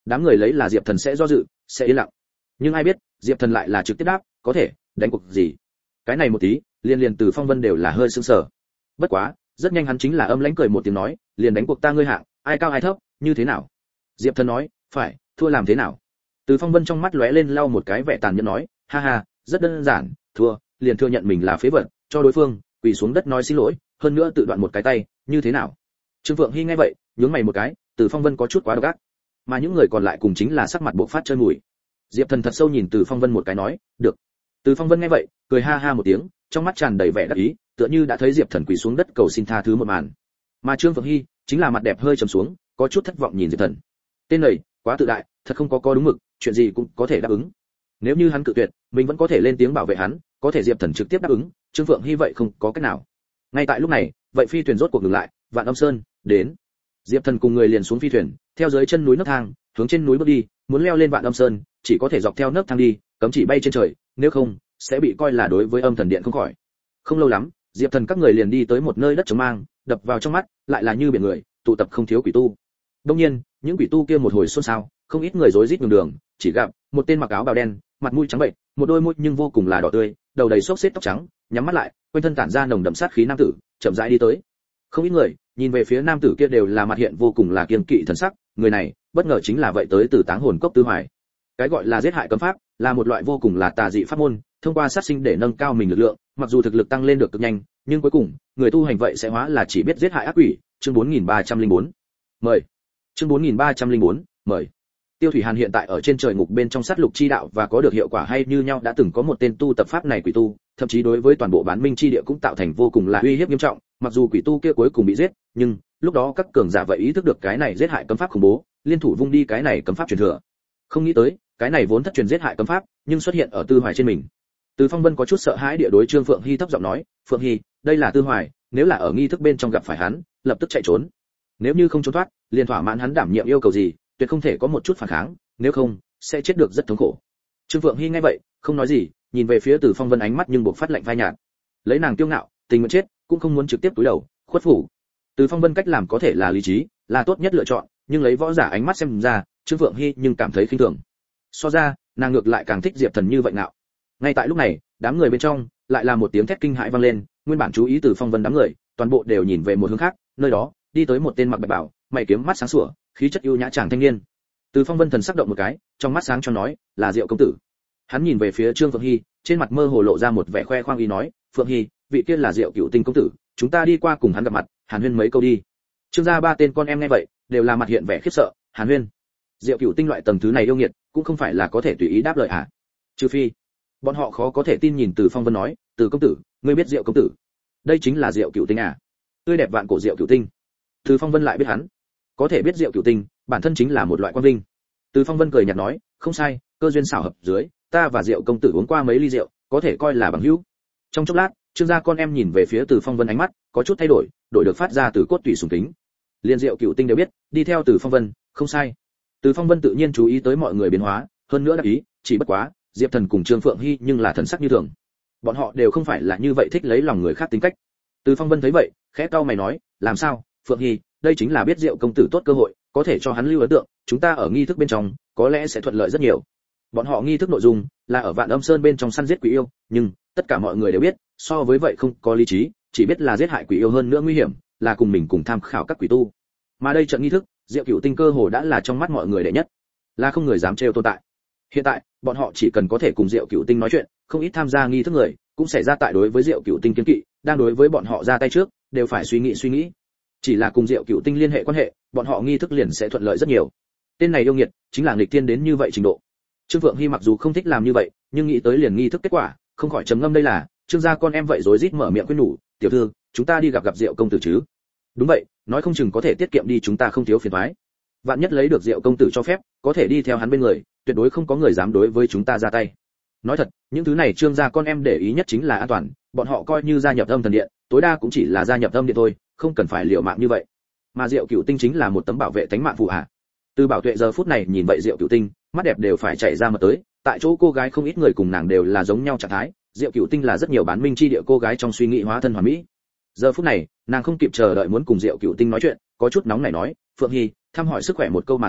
đám người lấy là Diệp Thần sẽ do dự, sẽ yên lặng. Nhưng ai biết, Diệp Thần lại là trực tiếp đáp, có thể, đánh cuộc gì. Cái này một tí, liền Từ Phong Vân đều là hơi sững sờ. Bất quá, rất nhanh hắn chính là âm lãnh cười một tiếng nói, liền đánh cuộc ta ngươi hạng, ai cao ai thấp, như thế nào? Diệp Thần nói, phải, thua làm thế nào? Từ Phong Vân trong mắt lóe lên lau một cái vẻ tàn nhẫn nói, ha ha, rất đơn giản, thua, liền thừa nhận mình là phế vật, cho đối phương quỳ xuống đất nói xin lỗi, hơn nữa tự đoạn một cái tay, như thế nào? Trương Phượng Hy nghe vậy, nhướng mày một cái, Từ Phong Vân có chút quá độc ác. Mà những người còn lại cùng chính là sắc mặt bộc phát chơi mùi. Diệp Thần thật sâu nhìn Từ Phong Vân một cái nói, được. Từ Phong Vân nghe vậy, cười ha ha một tiếng, trong mắt tràn đầy vẻ đắc ý, tựa như đã thấy Diệp Thần quỳ xuống đất cầu xin tha thứ một màn. Mà Trương Phượng Hy chính là mặt đẹp hơi trầm xuống, có chút thất vọng nhìn Diệp Thần. Tên này, quá tự đại, thật không có đúng mực, chuyện gì cũng có thể đáp ứng. Nếu như hắn cự tuyệt, mình vẫn có thể lên tiếng bảo vệ hắn, có thể Diệp Thần trực tiếp đáp ứng, Trương Phượng Hy vậy không có cách nào. Ngay tại lúc này, vậy phi thuyền rốt cuộc ngừng lại, Vạn Âm Sơn đến. Diệp Thần cùng người liền xuống phi thuyền, theo dưới chân núi nấc thang, hướng trên núi bước đi, muốn leo lên Vạn Âm Sơn, chỉ có thể dọc theo nấc thang đi, cấm chỉ bay trên trời, nếu không sẽ bị coi là đối với Âm Thần Điện không khỏi. Không lâu lắm, Diệp Thần các người liền đi tới một nơi đất trống mang, đập vào trong mắt, lại là như biển người, tụ tập không thiếu quỷ tu. Đương nhiên, những quỷ tu kia một hồi xôn xao, không ít người rối rít nhường đường, chỉ gặp một tên mặc áo bào đen, mặt mũi trắng bệnh, một đôi môi nhưng vô cùng là đỏ tươi, đầu đầy xốc xếch tóc trắng, nhắm mắt lại, quanh thân tản ra nồng đậm sát khí nam tử, chậm rãi đi tới. Không ít người nhìn về phía nam tử kia đều là mặt hiện vô cùng là kiêng kỵ thần sắc, người này bất ngờ chính là vậy tới từ Táng Hồn Cốc Tư Hoài. Cái gọi là giết hại cấm pháp, là một loại vô cùng là tà dị pháp môn, thông qua sát sinh để nâng cao mình lực lượng, mặc dù thực lực tăng lên được cực nhanh, nhưng cuối cùng, người tu hành vậy sẽ hóa là chỉ biết giết hại ác quỷ. Chương 4304. Mời. Chương 4304. Mời. Tiêu Thủy Hàn hiện tại ở trên trời ngục bên trong sát lục chi đạo và có được hiệu quả hay như nhau, đã từng có một tên tu tập pháp này quỷ tu, thậm chí đối với toàn bộ bán minh chi địa cũng tạo thành vô cùng là uy hiếp nghiêm trọng, mặc dù quỷ tu kia cuối cùng bị giết, nhưng lúc đó các cường giả vậy ý thức được cái này giết hại cấm pháp khủng bố, liên thủ vung đi cái này cấm pháp truyền thừa. Không nghĩ tới, cái này vốn thất truyền giết hại cấm pháp, nhưng xuất hiện ở Tư Hoài trên mình. Từ Phong Vân có chút sợ hãi địa đối Trương Phượng Hy thấp giọng nói, "Phượng Hy, đây là Tư Hoài, nếu là ở nghi thức bên trong gặp phải hắn, lập tức chạy trốn. Nếu như không trốn thoát, liền thỏa mãn hắn đảm nhiệm yêu cầu gì, tuyệt không thể có một chút phản kháng, nếu không, sẽ chết được rất thống khổ." Trương Phượng Hy nghe vậy, không nói gì, nhìn về phía Từ Phong Vân ánh mắt nhưng buộc phát lạnh phai nhạt. Lấy nàng kiêu ngạo, tình nguyện chết, cũng không muốn trực tiếp túi đầu, khuất phục. Từ Phong Vân cách làm có thể là lý trí, là tốt nhất lựa chọn, nhưng lấy võ giả ánh mắt xem ra, Trương Phượng Hy nhưng cảm thấy khinh thường. So ra, nàng ngược lại càng thích Diệp Thần như vậy ngạo. Ngay tại lúc này, đám người bên trong lại là một tiếng thét kinh hãi vang lên, nguyên bản chú ý Từ Phong Vân đám người, toàn bộ đều nhìn về một hướng khác, nơi đó đi tới một tên mặc bạch bào, mày kiếm mắt sáng sủa, khí chất ưu nhã chàng thanh niên. Từ Phong Vân thần sắc động một cái, trong mắt sáng cho nói, là Diệu công tử. Hắn nhìn về phía Trương Phượng Hy, trên mặt mơ hồ lộ ra một vẻ khoe khoang ý nói, Phượng Hy, vị kia là Diệu Cửu Tinh công tử, chúng ta đi qua cùng hắn gặp mặt, hàn huyên mấy câu đi. Trương gia ba tên con em nghe vậy, đều là mặt hiện vẻ khiếp sợ, hàn huyên. Diệu Cửu Tinh loại tầng thứ này yêu nghiệt, cũng không phải là có thể tùy ý đáp lời à? Trừ phi, bọn họ khó có thể tin nhìn Từ Phong Vân nói, Từ công tử, ngươi biết Diệu công tử? Đây chính là Diệu Cửu Tinh à? Tươi đẹp vạn cổ Diệu Cửu Tinh. Từ Phong Vân lại biết hắn, có thể biết Diệu Cửu Tinh, bản thân chính là một loại quan vinh. Từ Phong Vân cười nhạt nói, không sai, cơ duyên xảo hợp dưới, ta và Diệu công tử uống qua mấy ly rượu, có thể coi là bằng hữu. Trong chốc lát, Trương gia con em nhìn về phía Từ Phong Vân ánh mắt có chút thay đổi, đổi được phát ra từ cốt tủy sùng kính. Liên Diệu Cửu Tinh đều biết, đi theo Từ Phong Vân, không sai. Từ Phong Vân tự nhiên chú ý tới mọi người biến hóa, hơn nữa đắc ý, chỉ bất quá, Diệp Thần cùng Trương Phượng Hy nhưng là thần sắc như thường. Bọn họ đều không phải là như vậy thích lấy lòng người khác tính cách. Từ Phong Vân thấy vậy, khẽ cau mày nói, làm sao, Phượng Hy, đây chính là biết Diệu công tử tốt cơ hội, có thể cho hắn lưu ấn tượng, chúng ta ở nghi thức bên trong, có lẽ sẽ thuận lợi rất nhiều. Bọn họ nghi thức nội dung là ở Vạn Âm Sơn bên trong săn giết quỷ yêu, nhưng tất cả mọi người đều biết, so với vậy không có lý trí, chỉ biết là giết hại quỷ yêu hơn nữa nguy hiểm, là cùng mình cùng tham khảo các quỷ tu. Mà đây trận nghi thức, Diệu Cửu Tinh cơ hồ đã là trong mắt mọi người đệ nhất, là không người dám trêu tồn tại. Hiện tại, bọn họ chỉ cần có thể cùng Diệu Cửu Tinh nói chuyện, không ít tham gia nghi thức người, cũng sẽ ra tại đối với Diệu Cửu Tinh kiêng kỵ, đang đối với bọn họ ra tay trước, đều phải suy nghĩ. Chỉ là cùng Diệu Cửu Tinh liên hệ quan hệ, bọn họ nghi thức liền sẽ thuận lợi rất nhiều. Tên này yêu nghiệt, chính là nghịch thiên đến như vậy trình độ. Trương Phượng Hy mặc dù không thích làm như vậy, nhưng nghĩ tới liền nghi thức kết quả, không khỏi trầm ngâm đây là, Trương gia con em vậy rối rít mở miệng khuyên nhủ, tiểu thư, chúng ta đi gặp Diệu công tử chứ? Đúng vậy, nói không chừng có thể tiết kiệm đi chúng ta không thiếu phiền toái. Vạn nhất lấy được Diệu công tử cho phép, có thể đi theo hắn bên người, tuyệt đối không có người dám đối với chúng ta ra tay. Nói thật, những thứ này Trương gia con em để ý nhất chính là an toàn, bọn họ coi như gia nhập Âm Thần Điện, tối đa cũng chỉ là gia nhập Âm Điện thôi, không cần phải liều mạng như vậy. Mà Diệu Cửu Tinh chính là một tấm bảo vệ tánh mạng phù hạ. Từ Bảo Tuệ giờ phút này nhìn vậy Diệu Cửu Tinh, mắt đẹp đều phải chảy ra mà tới, tại chỗ cô gái không ít người cùng nàng đều là giống nhau trạng thái, Diệu Cửu Tinh là rất nhiều bán minh chi địa cô gái trong suy nghĩ hóa thân hoàn mỹ. Giờ phút này, nàng không kịp chờ đợi muốn cùng Diệu Cửu Tinh nói chuyện, có chút nóng nảy nói, Phượng Hy, thăm hỏi sức khỏe một câu mà thôi,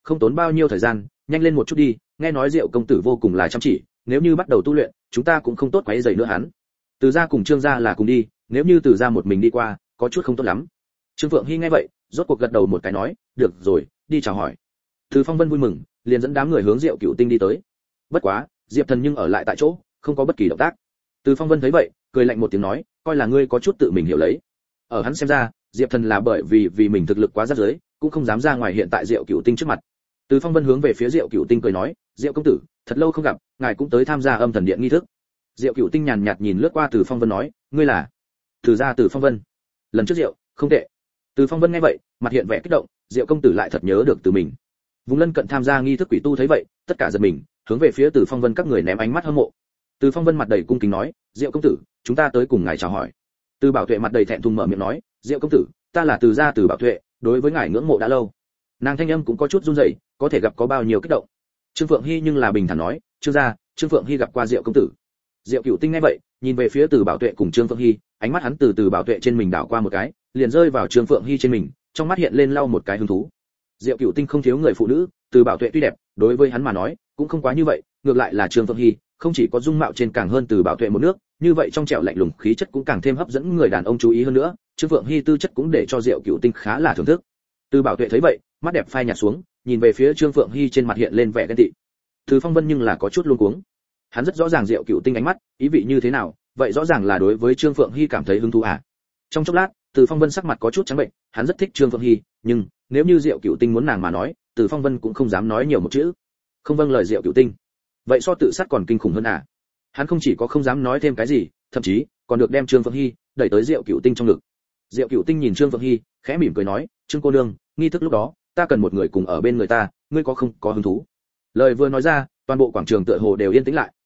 không tốn bao nhiêu thời gian, nhanh lên một chút đi, nghe nói Diệu công tử vô cùng là chăm chỉ, nếu như bắt đầu tu luyện, chúng ta cũng không tốt quấy rầy nữa hắn. Từ gia cùng Trương gia là cùng đi, nếu như Từ gia một mình đi qua, có chút không tốt lắm. Trương Phượng Hi nghe vậy, rốt cuộc gật đầu một cái nói, được rồi, đi chào hỏi. Từ Phong Vân vui mừng, liền dẫn đám người hướng Diệu Cửu Tinh đi tới. Bất quá, Diệp Thần nhưng ở lại tại chỗ, không có bất kỳ động tác. Từ Phong Vân thấy vậy, cười lạnh một tiếng nói, coi là ngươi có chút tự mình hiểu lấy. Ở hắn xem ra, Diệp Thần là bởi vì mình thực lực quá rác rưởi, cũng không dám ra ngoài hiện tại Diệu Cửu Tinh trước mặt. Từ Phong Vân hướng về phía Diệu Cửu Tinh cười nói, Diệu công tử, thật lâu không gặp, ngài cũng tới tham gia Âm Thần Điện nghi thức. Diệu Cửu Tinh nhàn nhạt nhìn lướt qua Từ Phong Vân nói, ngươi là? Từ gia Từ Phong Vân. Lần trước Diệu, không tệ. Từ Phong Vân nghe vậy, mặt hiện vẻ kích động, Diệu công tử lại thật nhớ được từ mình. Vùng lân cận tham gia nghi thức quỷ tu thấy vậy, tất cả giật mình, hướng về phía Từ Phong Vân các người ném ánh mắt hâm mộ. Từ Phong Vân mặt đầy cung kính nói, Diệu công tử, chúng ta tới cùng ngài chào hỏi. Từ Bảo Tuệ mặt đầy thẹn thùng mở miệng nói, Diệu công tử, ta là Từ gia Từ Bảo Tuệ, đối với ngài ngưỡng mộ đã lâu. Nàng thanh âm cũng có chút run rẩy, có thể gặp có bao nhiêu kích động. Trương Phượng Hi nhưng là bình thản nói, Trương gia, Trương Phượng Hi gặp qua Diệu công tử. Diệu Cửu Tinh nghe vậy, nhìn về phía Từ Bảo Tuệ cùng Trương Phượng Hi, ánh mắt hắn từ Bảo Tuệ trên mình đảo qua một cái, liền rơi vào Trương Phượng Hi trên mình, trong mắt hiện lên lau một cái hứng thú. Diệu Cửu Tinh không thiếu người phụ nữ, Từ Bảo Tuệ tuy đẹp, đối với hắn mà nói, cũng không quá như vậy, ngược lại là Trương Phượng Hi, không chỉ có dung mạo trên càng hơn Từ Bảo Tuệ một nước, như vậy trong trẻo lạnh lùng khí chất cũng càng thêm hấp dẫn người đàn ông chú ý hơn nữa, Trương Phượng Hi tư chất cũng để cho Diệu Cửu Tinh khá là thưởng thức. Từ Bảo Tuệ thấy vậy, mắt đẹp phai nhạt xuống, nhìn về phía Trương Phượng Hi trên mặt hiện lên vẻ ghen tị. Từ Phong Vân nhưng là có chút luống cuống. Hắn rất rõ ràng Diệu Cửu Tinh ánh mắt, ý vị như thế nào, vậy rõ ràng là đối với Trương Phượng Hi cảm thấy hứng thú à? Trong chốc lát, Từ Phong Vân sắc mặt có chút trắng bệnh, hắn rất thích Trương Phượng Hi, nhưng nếu như Diệu Cửu Tinh muốn nàng mà nói, Từ Phong Vân cũng không dám nói nhiều một chữ. Không vâng lời Diệu Cửu Tinh. Vậy so tự sát còn kinh khủng hơn à? Hắn không chỉ có không dám nói thêm cái gì, thậm chí còn được đem Trương Phượng Hi đẩy tới Diệu Cửu Tinh trong ngực. Diệu Cửu Tinh nhìn Trương Phượng Hi, khẽ mỉm cười nói, "Trương cô nương, nghi thức lúc đó, ta cần một người cùng ở bên người ta, ngươi có không có hứng thú?" Lời vừa nói ra, toàn bộ quảng trường tựa hồ đều yên tĩnh lại.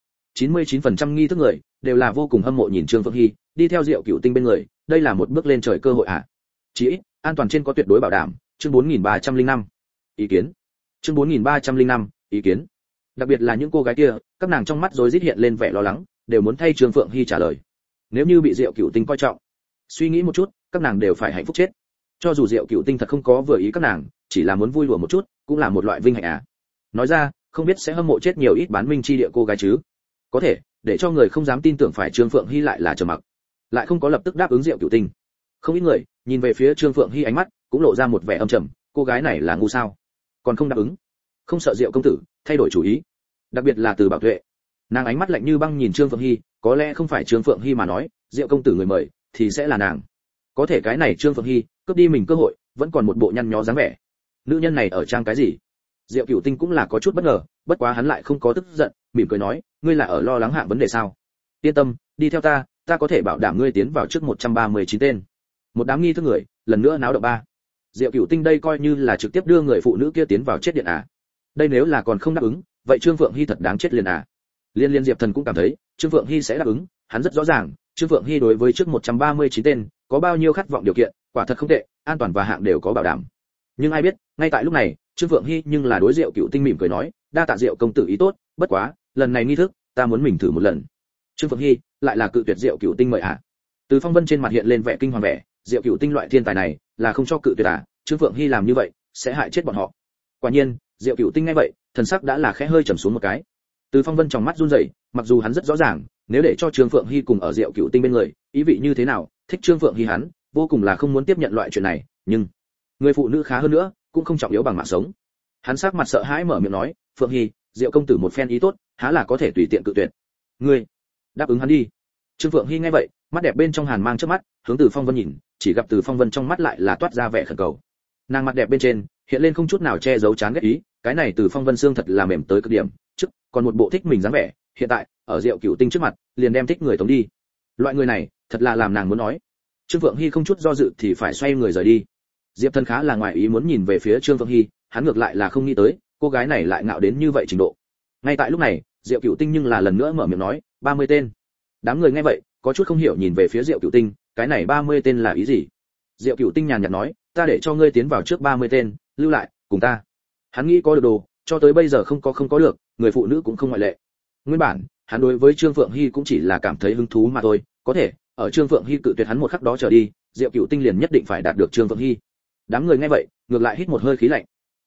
99% nghi thức người đều là vô cùng hâm mộ nhìn Trương Phượng Hi, đi theo Diệu Cửu Tinh bên người, đây là một bước lên trời cơ hội à? Chỉ ít, an toàn trên có tuyệt đối bảo đảm. Chương 4305. Ý kiến. Chương 4305. Ý kiến. Đặc biệt là những cô gái kia, các nàng trong mắt rối rít hiện lên vẻ lo lắng, đều muốn thay Trương Phượng Hi trả lời. Nếu như bị Diệu Cửu Tinh coi trọng, suy nghĩ một chút, các nàng đều phải hạnh phúc chết. Cho dù Diệu Cửu Tinh thật không có vừa ý các nàng, chỉ là muốn vui đùa một chút, cũng là một loại vinh hạnh à. Nói ra, không biết sẽ hâm mộ chết nhiều ít bán minh chi địa cô gái chứ. Có thể, để cho người không dám tin tưởng phải Trương Phượng Hi lại là trầm mặc, lại không có lập tức đáp ứng Diệu Cửu Tinh. Không ít người nhìn về phía Trương Phượng Hi ánh mắt cũng lộ ra một vẻ âm trầm, cô gái này là ngu sao, còn không đáp ứng, không sợ Diệu công tử thay đổi chủ ý. Đặc biệt là Từ Bảo Tuệ, nàng ánh mắt lạnh như băng nhìn Trương Phượng Hi, có lẽ không phải Trương Phượng Hi mà nói, Diệu công tử người mời thì sẽ là nàng. Có thể cái này Trương Phượng Hi cướp đi mình cơ hội, vẫn còn một bộ nhăn nhó dáng vẻ. Nữ nhân này ở trang cái gì? Diệu Cửu Tinh cũng là có chút bất ngờ, bất quá hắn lại không có tức giận, mỉm cười nói, ngươi là ở lo lắng hạng vấn đề sao? Yên tâm, đi theo ta, ta có thể bảo đảm ngươi tiến vào trước 139 tên. Một đám nghi thức người, lần nữa náo động ba. Diệu Cửu Tinh đây coi như là trực tiếp đưa người phụ nữ kia tiến vào chết điện à? Đây nếu là còn không đáp ứng, vậy Trương Phượng Hi thật đáng chết liền à? Liên Diệp Thần cũng cảm thấy, Trương Phượng Hi sẽ đáp ứng, hắn rất rõ ràng, Trương Phượng Hi đối với trước 139 tên, có bao nhiêu khát vọng điều kiện, quả thật không tệ, an toàn và hạng đều có bảo đảm. Nhưng ai biết, ngay tại lúc này, Trương Phượng Hi nhưng là đối Diệu Cửu Tinh mỉm cười nói, đa tạ Diệu công tử ý tốt, bất quá, lần này nghi thức, ta muốn mình thử một lần. Trương Phượng Hi lại là cự tuyệt Diệu Cửu Tinh mời à? Từ Phong Vân trên mặt hiện lên vẻ kinh hoàng vẻ, Diệu Cửu Tinh loại thiên tài này, là không cho cự tuyệt à? Trương Phượng Hi làm như vậy, sẽ hại chết bọn họ. Quả nhiên, Diệu Cửu Tinh nghe vậy, thần sắc đã là khẽ hơi trầm xuống một cái. Từ Phong Vân trong mắt run rẩy, mặc dù hắn rất rõ ràng, nếu để cho Trương Phượng Hi cùng ở Diệu Cửu Tinh bên người, ý vị như thế nào, thích Trương Phượng Hi hắn, vô cùng là không muốn tiếp nhận loại chuyện này, nhưng người phụ nữ khá hơn nữa, cũng không trọng yếu bằng mạng sống. Hắn sắc mặt sợ hãi mở miệng nói, Phượng Hi, Diệu công tử một phen ý tốt, há là có thể tùy tiện cự tuyệt. Ngươi đáp ứng hắn đi. Trương Phượng Hi nghe vậy, mắt đẹp bên trong hàn mang trước mắt, hướng Từ Phong Vân nhìn, chỉ gặp Từ Phong Vân trong mắt lại là toát ra vẻ khẩn cầu. Nàng mặt đẹp bên trên hiện lên không chút nào che giấu chán ghét ý, cái này Từ Phong Vân xương thật là mềm tới cực điểm, trước còn một bộ thích mình dáng vẻ, hiện tại ở Diệu Cửu Tinh trước mặt, liền đem thích người tống đi. Loại người này, thật là làm nàng muốn nói. Trương Phượng Hi không chút do dự thì phải xoay người rời đi. Diệp Thần khá là ngoài ý muốn nhìn về phía Trương Phượng Hi, hắn ngược lại là không nghĩ tới, cô gái này lại ngạo đến như vậy trình độ. Ngay tại lúc này, Diệu Cửu Tinh nhưng là lần nữa mở miệng nói, 30 tên. Đám người nghe vậy, có chút không hiểu nhìn về phía Diệu Cửu Tinh, cái này 30 tên là ý gì? Diệu Cửu Tinh nhàn nhạt nói, ta để cho ngươi tiến vào trước 30 tên, lưu lại, cùng ta. Hắn nghĩ có được đồ, cho tới bây giờ không có được, người phụ nữ cũng không ngoại lệ. Nguyên bản, hắn đối với Trương Phượng Hi cũng chỉ là cảm thấy hứng thú mà thôi, có thể, ở Trương Phượng Hi cự tuyệt hắn một khắc đó trở đi, Diệu Cửu Tinh liền nhất định phải đạt được Trương Phượng Hi. Đám người nghe vậy, ngược lại hít một hơi khí lạnh.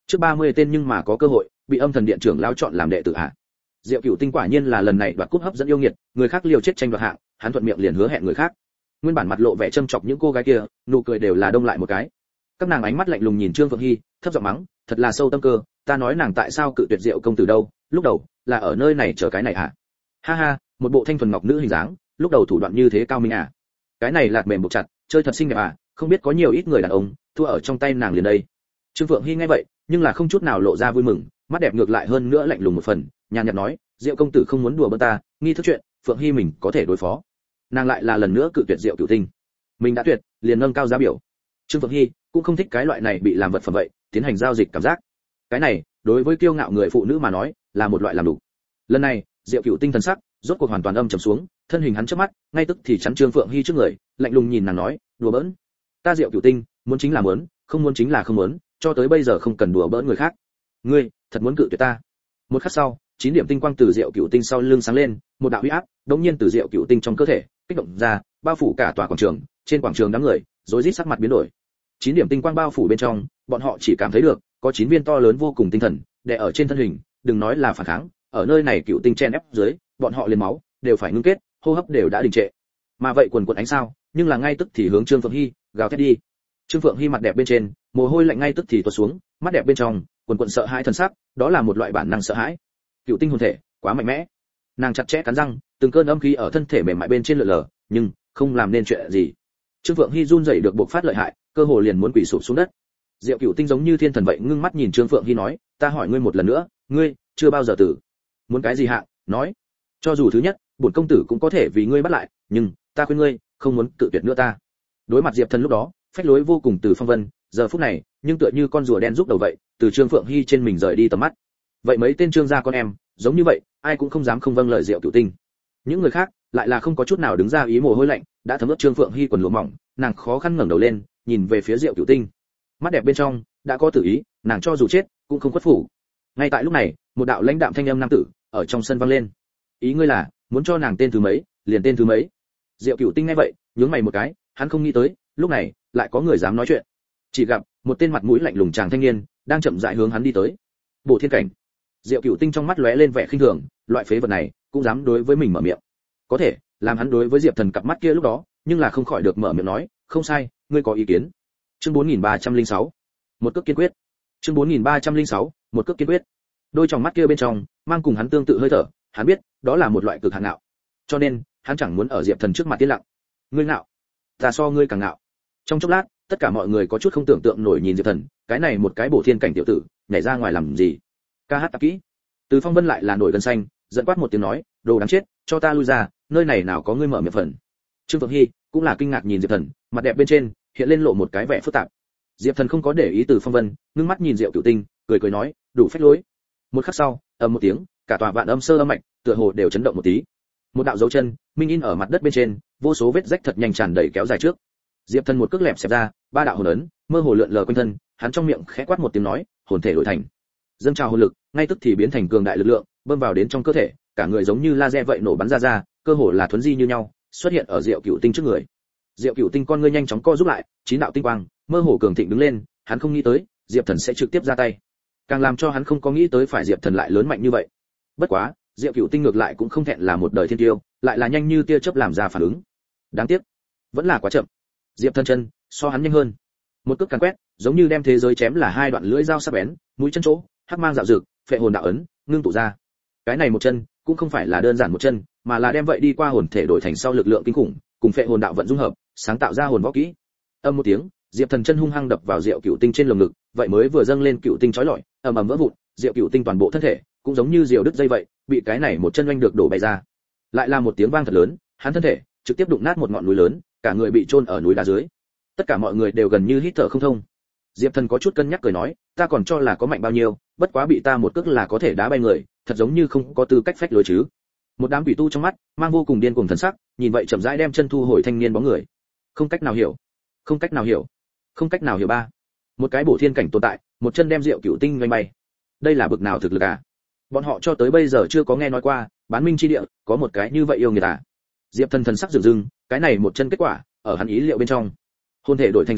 Trước 30 tên nhưng mà có cơ hội bị Âm Thần Điện trưởng lão chọn làm đệ tử hạ. Diệu Cửu Tinh quả nhiên là lần này đoạt cúp hấp dẫn yêu nghiệt, người khác liều chết tranh đoạt hạng, hắn thuận miệng liền hứa hẹn người khác. Nguyên bản mặt lộ vẻ châm chọc những cô gái kia, nụ cười đều là đông lại một cái. Các nàng ánh mắt lạnh lùng nhìn Trương Phượng Hi, thấp giọng mắng, thật là sâu tâm cơ, ta nói nàng tại sao cự tuyệt Diệu công tử đâu, lúc đầu là ở nơi này chờ cái này à? Ha ha, một bộ thanh thuần ngọc nữ hình dáng, lúc đầu thủ đoạn như thế cao minh à? Cái này lạt mềm buộc chặt, chơi thật xinh đẹp à, không biết có nhiều ít người đàn ông thua ở trong tay nàng liền đây. Trương Phượng Hi nghe vậy, nhưng là không chút nào lộ ra vui mừng, mắt đẹp ngược lại hơn nữa lạnh lùng một phần, nhàn nhạt nói, Diệu công tử không muốn đùa bỡn ta, nghi thức chuyện, Phượng Hi mình có thể đối phó. Nàng lại là lần nữa cự tuyệt Diệu Cửu Tinh. Mình đã tuyệt, liền nâng cao giá biểu. Trương Phượng Hi cũng không thích cái loại này bị làm vật phẩm vậy, tiến hành giao dịch cảm giác. Cái này, đối với kiêu ngạo người phụ nữ mà nói, là một loại làm đủ. Lần này, Diệu Cửu Tinh thần sắc rốt cuộc hoàn toàn âm trầm xuống, thân hình hắn chớp mắt, ngay tức thì chắn Trương Phượng Hi trước người, lạnh lùng nhìn nàng nói, đùa bỡn. Ta Diệu Cửu Tinh, muốn chính là muốn, không muốn chính là không muốn, cho tới bây giờ không cần đùa bỡn người khác. Ngươi, thật muốn cự tuyệt ta? Một khắc sau, 9 điểm tinh quang từ Diệu Cửu Tinh sau lưng sáng lên, một đạo uy áp đống nhiên từ Diệu Cửu Tinh trong cơ thể kích động ra, bao phủ cả tòa quảng trường. Trên quảng trường đám người rối rít sắc mặt biến đổi. 9 điểm tinh quang bao phủ bên trong, bọn họ chỉ cảm thấy được có 9 viên to lớn vô cùng tinh thần đè ở trên thân hình, đừng nói là phản kháng, ở nơi này Cửu Tinh chen ép dưới, bọn họ liền máu đều phải ngưng kết, hô hấp đều đã đình trệ. Mà vậy quần quần ánh sao, nhưng là ngay tức thì hướng Trương Phượng Hi gào thét đi. Trương Phượng Hi mặt đẹp bên trên, mồ hôi lạnh ngay tức thì tuột xuống, mắt đẹp bên trong quần quần sợ hãi thần sắc, đó là một loại bản năng sợ hãi. Cửu Tinh hồn thể quá mạnh mẽ. Nàng chặt chẽ cắn răng, từng cơn âm khí ở thân thể mềm mại bên trên lượn lờ, nhưng không làm nên chuyện gì. Trương Phượng Hi run rẩy được bộc phát lợi hại, cơ hồ liền muốn quỳ sụp xuống đất. Diệu Cửu Tinh giống như thiên thần vậy ngưng mắt nhìn Trương Phượng Hi nói, ta hỏi ngươi một lần nữa, ngươi chưa bao giờ tử. Muốn cái gì hạng, nói. Cho dù thứ nhất, bổn công tử cũng có thể vì ngươi bắt lại, nhưng ta khuyên ngươi, không muốn cự tuyệt nữa ta. Đối mặt Diệp Thần lúc đó, phách lối vô cùng từ Phong Vân, giờ phút này, nhưng tựa như con rùa đen rút đầu vậy, từ Trương Phượng Hi trên mình rời đi tầm mắt. Vậy mấy tên Trương gia con em, giống như vậy, ai cũng không dám không vâng lời Diệu Cửu Tinh. Những người khác, lại là không có chút nào đứng ra, ý mồ hôi lạnh đã thấm ướt Trương Phượng Hi quần lụa mỏng, nàng khó khăn ngẩng đầu lên, nhìn về phía Diệu Cửu Tinh. Mắt đẹp bên trong đã có tử ý, nàng cho dù chết cũng không khuất phục. Ngay tại lúc này, một đạo lãnh đạm thanh âm nam tử ở trong sân vang lên. Ý ngươi là muốn cho nàng tên thứ mấy, liền tên thứ mấy? Diệu Cửu Tinh nghe vậy, nhướng mày một cái, hắn không nghĩ tới, lúc này lại có người dám nói chuyện. Chỉ gặp một tên mặt mũi lạnh lùng chàng thanh niên đang chậm rãi hướng hắn đi tới. Bổ Thiên Cảnh. Diệu Cửu Tinh trong mắt lóe lên vẻ khinh thường, loại phế vật này cũng dám đối với mình mở miệng. Có thể, làm hắn đối với Diệp Thần cặp mắt kia lúc đó, nhưng là không khỏi được mở miệng nói, không sai, ngươi có ý kiến. Chương 4306. Một cước kiên quyết. Chương 4306. Một cước kiên quyết. Đôi tròng mắt kia bên trong mang cùng hắn tương tự hơi thở, hắn biết, đó là một loại cực hạn ngạo. Cho nên, hắn chẳng muốn ở Diệp Thần trước mặt tiến lặng. Ngươi ngạo, ta so ngươi càng ngạo. Trong chốc lát, tất cả mọi người có chút không tưởng tượng nổi nhìn Diệp Thần, cái này một cái Bổ Thiên Cảnh tiểu tử, nhảy ra ngoài làm gì? Ca hát tạp kỹ. Từ Phong Vân lại là nổi gân xanh, giận quát một tiếng nói, đồ đáng chết, cho ta lui ra, nơi này nào có ngươi mở miệng phần. Trương Phượng Hi cũng là kinh ngạc nhìn Diệp Thần, mặt đẹp bên trên hiện lên lộ một cái vẻ phức tạp. Diệp Thần không có để ý Từ Phong Vân, ngưng mắt nhìn Diệu Cửu Tinh, cười cười nói, đủ phách lối. Một khắc sau, ầm một tiếng, cả tòa vạn âm sơ âm mạch, tựa hồ đều chấn động một tí. Một đạo dấu chân minh in ở mặt đất bên trên, vô số vết rách thật nhanh tràn đầy kéo dài trước. Diệp Thần một cước lẹp xẹp ra, ba đạo hồn ấn mơ hồ lượn lờ quanh thân, hắn trong miệng khẽ quát một tiếng nói, hồn thể đổi thành. Dâng trào hồn lực, ngay tức thì biến thành cường đại lực lượng, bơm vào đến trong cơ thể, cả người giống như laser vậy nổ bắn ra, cơ hồ là thuấn di như nhau, xuất hiện ở Diệu Cửu Tinh trước người. Diệu Cửu Tinh con ngươi nhanh chóng co rút lại, chín đạo tinh quang mơ hồ cường thịnh đứng lên, hắn không nghĩ tới Diệp Thần sẽ trực tiếp ra tay, càng làm cho hắn không có nghĩ tới phải Diệp Thần lại lớn mạnh như vậy. Bất quá, Diệu Cửu Tinh ngược lại cũng không thẹn là một đời thiên tiêu, lại là nhanh như tia chớp làm ra phản ứng. Đáng tiếc, vẫn là quá chậm. Diệp Thần chân so hắn nhanh hơn, một cước càn quét, giống như đem thế giới chém là hai đoạn lưỡi dao sắc bén, mũi chân chỗ hắc mang dạo dực, phệ hồn đạo ấn ngưng tụ ra. Cái này một chân cũng không phải là đơn giản một chân, mà là đem vậy đi qua hồn thể đổi thành sau lực lượng kinh khủng, cùng phệ hồn đạo vận dung hợp, sáng tạo ra hồn võ kỹ. Âm một tiếng, Diệp Thần chân hung hăng đập vào Diệu Cửu Tinh trên lồng ngực, vậy mới vừa dâng lên Cửu Tinh chói lọi, ầm ầm vỡ vụn, Diệu Cửu Tinh toàn bộ thân thể cũng giống như diều đứt dây vậy, bị cái này một chân oanh được đổ bay ra. Lại là một tiếng vang thật lớn, hắn thân thể trực tiếp đụng nát một ngọn núi lớn, cả người bị chôn ở núi đá dưới. Tất cả mọi người đều gần như hít thở không thông. Diệp Thần có chút cân nhắc cười nói, ta còn cho là có mạnh bao nhiêu, bất quá bị ta một cước là có thể đá bay người, thật giống như không có tư cách phách lối chứ. Một đám quỷ tu trong mắt mang vô cùng điên cuồng thần sắc, nhìn vậy chậm rãi đem chân thu hồi thanh niên bóng người. Không cách nào hiểu, không cách nào hiểu, không cách nào hiểu ba. Một cái Bổ Thiên Cảnh tồn tại, một chân đem Diệu Cửu Tinh vành bay. Đây là bực nào thực lực à? Bọn họ cho tới bây giờ chưa có nghe nói qua, Bán Minh chi địa có một cái như vậy yêu người à? Diệp Thần thần sắc rừng rừng, cái này một chân kết quả ở hắn ý liệu bên trong. Hồn thể đổi thành dưới,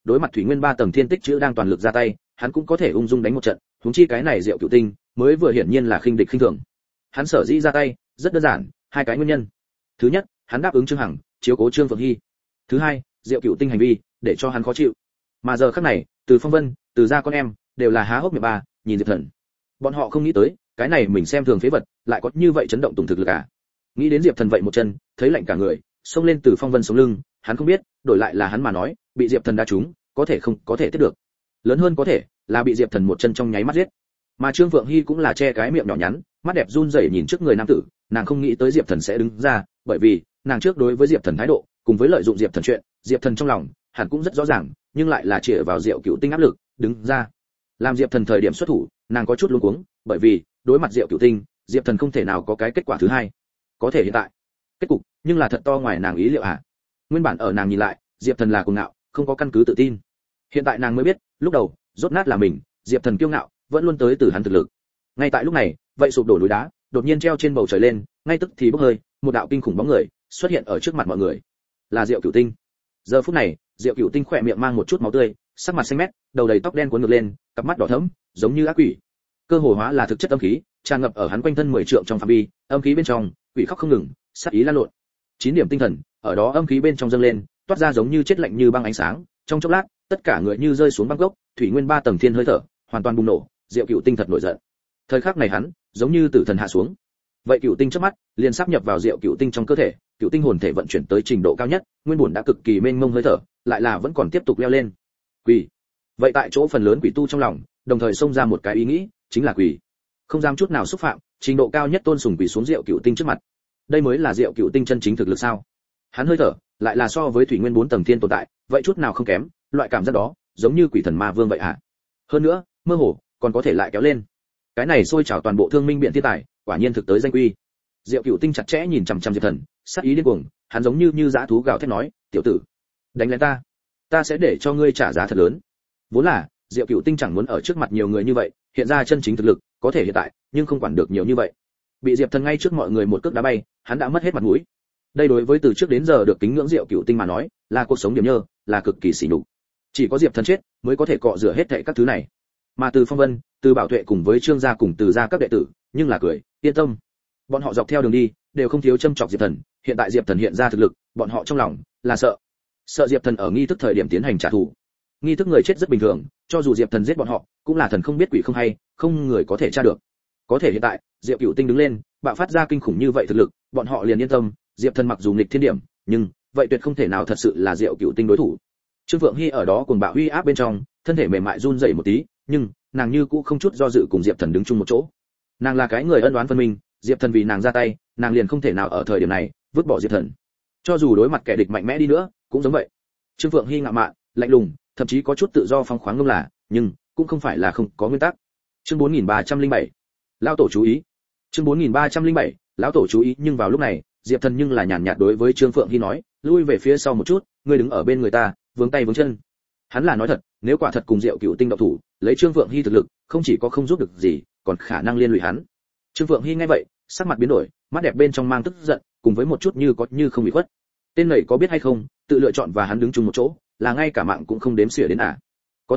đối mặt thủy nguyên 3 tầng thiên tích chữ đang toàn lực ra tay, hắn cũng có thể ung dung đánh một trận, huống chi cái này Diệu Cửu Tinh mới vừa hiển nhiên là khinh địch khinh thường. Hắn sở dĩ ra tay rất đơn giản, hai cái nguyên nhân. Thứ nhất, hắn đáp ứng Trương Hằng, chiếu cố Trương Phượng Hy. Thứ hai, Diệu Cửu Tinh hành vi để cho hắn khó chịu. Mà giờ khắc này, Từ Phong Vân, Từ gia con em đều là há hốc miệng ba, nhìn Diệp Thần. Bọn họ không nghĩ tới, cái này mình xem thường phế vật, lại có như vậy chấn động tùng thực lực à. Nghĩ đến Diệp Thần vậy một chân, thấy lạnh cả người, xông lên Từ Phong Vân sống lưng, hắn không biết, đổi lại là hắn mà nói, bị Diệp Thần đá trúng, có thể không có thể tiếp được. Lớn hơn có thể là bị Diệp Thần một chân trong nháy mắt giết. Mà Trương Phượng Hy cũng là che cái miệng nhỏ nhắn, mắt đẹp run rẩy nhìn trước người nam tử, nàng không nghĩ tới Diệp Thần sẽ đứng ra, bởi vì nàng trước đối với Diệp Thần thái độ, cùng với lợi dụng Diệp Thần chuyện, Diệp Thần trong lòng hẳn cũng rất rõ ràng, nhưng lại là chĩa vào Diệu Cửu Tinh áp lực, đứng ra. Làm Diệp Thần thời điểm xuất thủ, nàng có chút luống cuống, bởi vì đối mặt Diệu Cửu Tinh, Diệp Thần không thể nào có cái kết quả thứ hai. Có thể hiện tại, kết cục, nhưng là thật to ngoài nàng ý liệu à. Nguyên bản ở nàng nhìn lại, Diệp Thần là cuồng ngạo, không có căn cứ tự tin. Hiện tại nàng mới biết, lúc đầu, rốt nát là mình, Diệp Thần kiêu ngạo, vẫn luôn tới từ hắn thực lực. Ngay tại lúc này, vậy sụp đổ núi đá, đột nhiên treo trên bầu trời lên, ngay tức thì bốc hơi, một đạo kinh khủng bóng người xuất hiện ở trước mặt mọi người. Là Diệu Cửu Tinh. Giờ phút này, Diệu Cửu Tinh khỏe miệng mang một chút máu tươi, sắc mặt xanh mét, đầu đầy tóc đen cuốn ngược lên, cặp mắt đỏ thẫm, giống như ác quỷ. Cơ hồ hóa là thực chất âm khí, tràn ngập ở hắn quanh thân 10 trượng trong phạm vi, âm khí bên trong, quỷ khóc không ngừng, sát ý lan lộn. 9 điểm tinh thần, ở đó âm khí bên trong dâng lên, toát ra giống như chết lạnh như băng ánh sáng, trong chốc lát, tất cả người như rơi xuống băng gốc, thủy nguyên 3 tầng thiên hơi thở, hoàn toàn bùng nổ, Diệu Cửu Tinh thật nổi giận. Thời khắc này hắn, giống như tử thần hạ xuống. Vậy Cửu Tinh chớp mắt, liền sáp nhập vào Diệu Cửu Tinh trong cơ thể, Cửu Tinh hồn thể vận chuyển tới trình độ cao nhất, nguyên bổn đã cực kỳ mênh mông hơi thở, lại là vẫn còn tiếp tục leo lên. Quỷ. Vậy tại chỗ phần lớn quỷ tu trong lòng, đồng thời xông ra một cái ý nghĩ, chính là quỷ. Không dám chút nào xúc phạm, trình độ cao nhất tôn sùng quỷ xuống Diệu Cửu Tinh trước mặt. Đây mới là Diệu Cửu Tinh chân chính thực lực sao? Hắn hơi thở, lại là so với thủy nguyên 4 tầng thiên tồn tại, vậy chút nào không kém, loại cảm giác đó, giống như quỷ thần ma vương vậy ạ. Hơn nữa, mơ hồ còn có thể lại kéo lên. Cái này sôi trào toàn bộ thương minh biện thiên tài, quả nhiên thực tới danh quy. Diệu Cửu Tinh chặt chẽ nhìn chằm chằm Diệp Thần, sát ý điên cuồng, hắn giống như dã thú gào thét nói, "Tiểu tử, đánh lén ta sẽ để cho ngươi trả giá thật lớn." Vốn là, Diệu Cửu Tinh chẳng muốn ở trước mặt nhiều người như vậy, hiện ra chân chính thực lực, có thể hiện tại, nhưng không quản được nhiều như vậy. Bị Diệp Thần ngay trước mọi người một cước đá bay, hắn đã mất hết mặt mũi. Đây đối với từ trước đến giờ được kính ngưỡng Diệu Cửu Tinh mà nói, là cuộc sống điểm nhơ, là cực kỳ sỉ nhục. Chỉ có Diệp Thần chết, mới có thể cọ rửa hết thảy các thứ này. Mà Từ Phong Vân, Từ Bảo Tuệ cùng với Trương gia cùng Từ gia các đệ tử, nhưng là cười, yên tâm. Bọn họ dọc theo đường đi, đều không thiếu châm chọc Diệp Thần, hiện tại Diệp Thần hiện ra thực lực, bọn họ trong lòng là sợ Diệp Thần ở nghi thức thời điểm tiến hành trả thù. Nghi thức người chết rất bình thường, cho dù Diệp Thần giết bọn họ, cũng là thần không biết quỷ không hay, không người có thể tra được. Có thể hiện tại, Diệu Cửu Tinh đứng lên, bạo phát ra kinh khủng như vậy thực lực, bọn họ liền yên tâm, Diệp Thần mặc dù nghịch thiên điểm, nhưng vậy tuyệt không thể nào thật sự là Diệu Cửu Tinh đối thủ. Trương Phượng Hy ở đó cuồng bạo uy áp bên trong, thân thể mềm mại run rẩy một tí, nhưng nàng như cũ không chút do dự cùng Diệp Thần đứng chung một chỗ. Nàng là cái người ân oán phân minh, Diệp Thần vì nàng ra tay, nàng liền không thể nào ở thời điểm này vứt bỏ Diệp Thần. Cho dù đối mặt kẻ địch mạnh mẽ đi nữa, cũng giống vậy. Trương Phượng Hy ngạo mạn, lạnh lùng, thậm chí có chút tự do phóng khoáng ngông là, nhưng cũng không phải là không có nguyên tắc. Chương 4307. Lão tổ chú ý. Chương 4307. Lão tổ chú ý, nhưng vào lúc này, Diệp Thần nhưng là nhàn nhạt đối với Trương Phượng Hy nói, lui về phía sau một chút, ngươi đứng ở bên người ta, vướng tay vướng chân. Hắn là nói thật, nếu quả thật cùng Diệu Cửu Tinh động thủ, lấy Trương Phượng Hy thực lực, không chỉ có không giúp được gì, còn khả năng liên lụy hắn. Trương Phượng Hy nghe vậy, sắc mặt biến đổi, mắt đẹp bên trong mang tức giận, cùng với một chút như có như không bị khuất. Tên này có biết hay không, tự lựa chọn và hắn đứng chung một chỗ, là ngay cả mạng cũng không đếm xỉa đến à?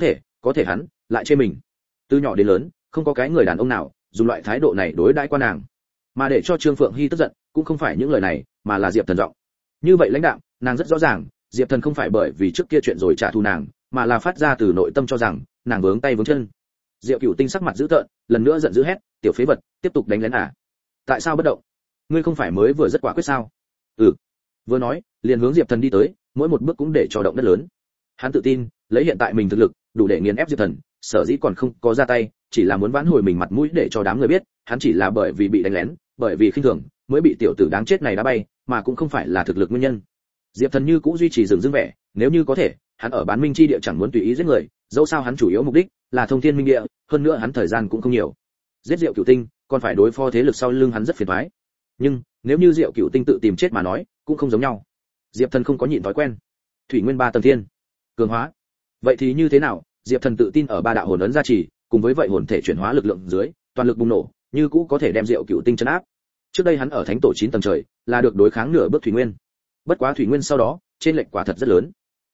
Có thể hắn lại chê mình. Từ nhỏ đến lớn, không có cái người đàn ông nào dùng loại thái độ này đối đãi qua nàng. Mà để cho Trương Phượng Hy tức giận, cũng không phải những lời này, mà là Diệp Thần giọng. Như vậy lãnh đạm, nàng rất rõ ràng, Diệp Thần không phải bởi vì trước kia chuyện rồi trả thù nàng, mà là phát ra từ nội tâm cho rằng nàng vướng tay vướng chân. Diệu Cửu Tinh sắc mặt dữ tợn, lần nữa giận dữ hét, "Tiểu phế vật, tiếp tục đánh lén à? Tại sao bất động? Ngươi không phải mới vừa rất quả quyết sao?" "Ừ." Vừa nói, liền hướng Diệp Thần đi tới, mỗi một bước cũng để cho động đất lớn. Hắn tự tin, lấy hiện tại mình thực lực, đủ để nghiền ép Diệp Thần, sở dĩ còn không có ra tay, chỉ là muốn vãn hồi mình mặt mũi để cho đám người biết, hắn chỉ là bởi vì bị đánh lén, bởi vì khinh thường, mới bị tiểu tử đáng chết này đá bay, mà cũng không phải là thực lực nguyên nhân. Diệp Thần như cũ duy trì dừng vẻ, nếu như có thể, hắn ở Bán Minh chi địa chẳng muốn tùy ý giết người, dẫu sao hắn chủ yếu mục đích là thông thiên minh địa, hơn nữa hắn thời gian cũng không nhiều. Giết Diệu Cửu Tinh, còn phải đối phó thế lực sau lưng hắn rất phiền toái. Nhưng, nếu như Diệu Cửu Tinh tự tìm chết mà nói, cũng không giống nhau. Diệp Thần không có nhịn thói quen. Thủy Nguyên 3 tầng thiên, cường hóa. Vậy thì như thế nào? Diệp Thần tự tin ở ba đạo hồn ấn gia trì, cùng với vậy hồn thể chuyển hóa lực lượng dưới, toàn lực bùng nổ, như cũ có thể đem Diệu Cửu Tinh trấn áp. Trước đây hắn ở Thánh Tổ 9 tầng trời, là được đối kháng nửa bước Thủy Nguyên. Bất quá Thủy Nguyên sau đó, trên lệch quả thật rất lớn.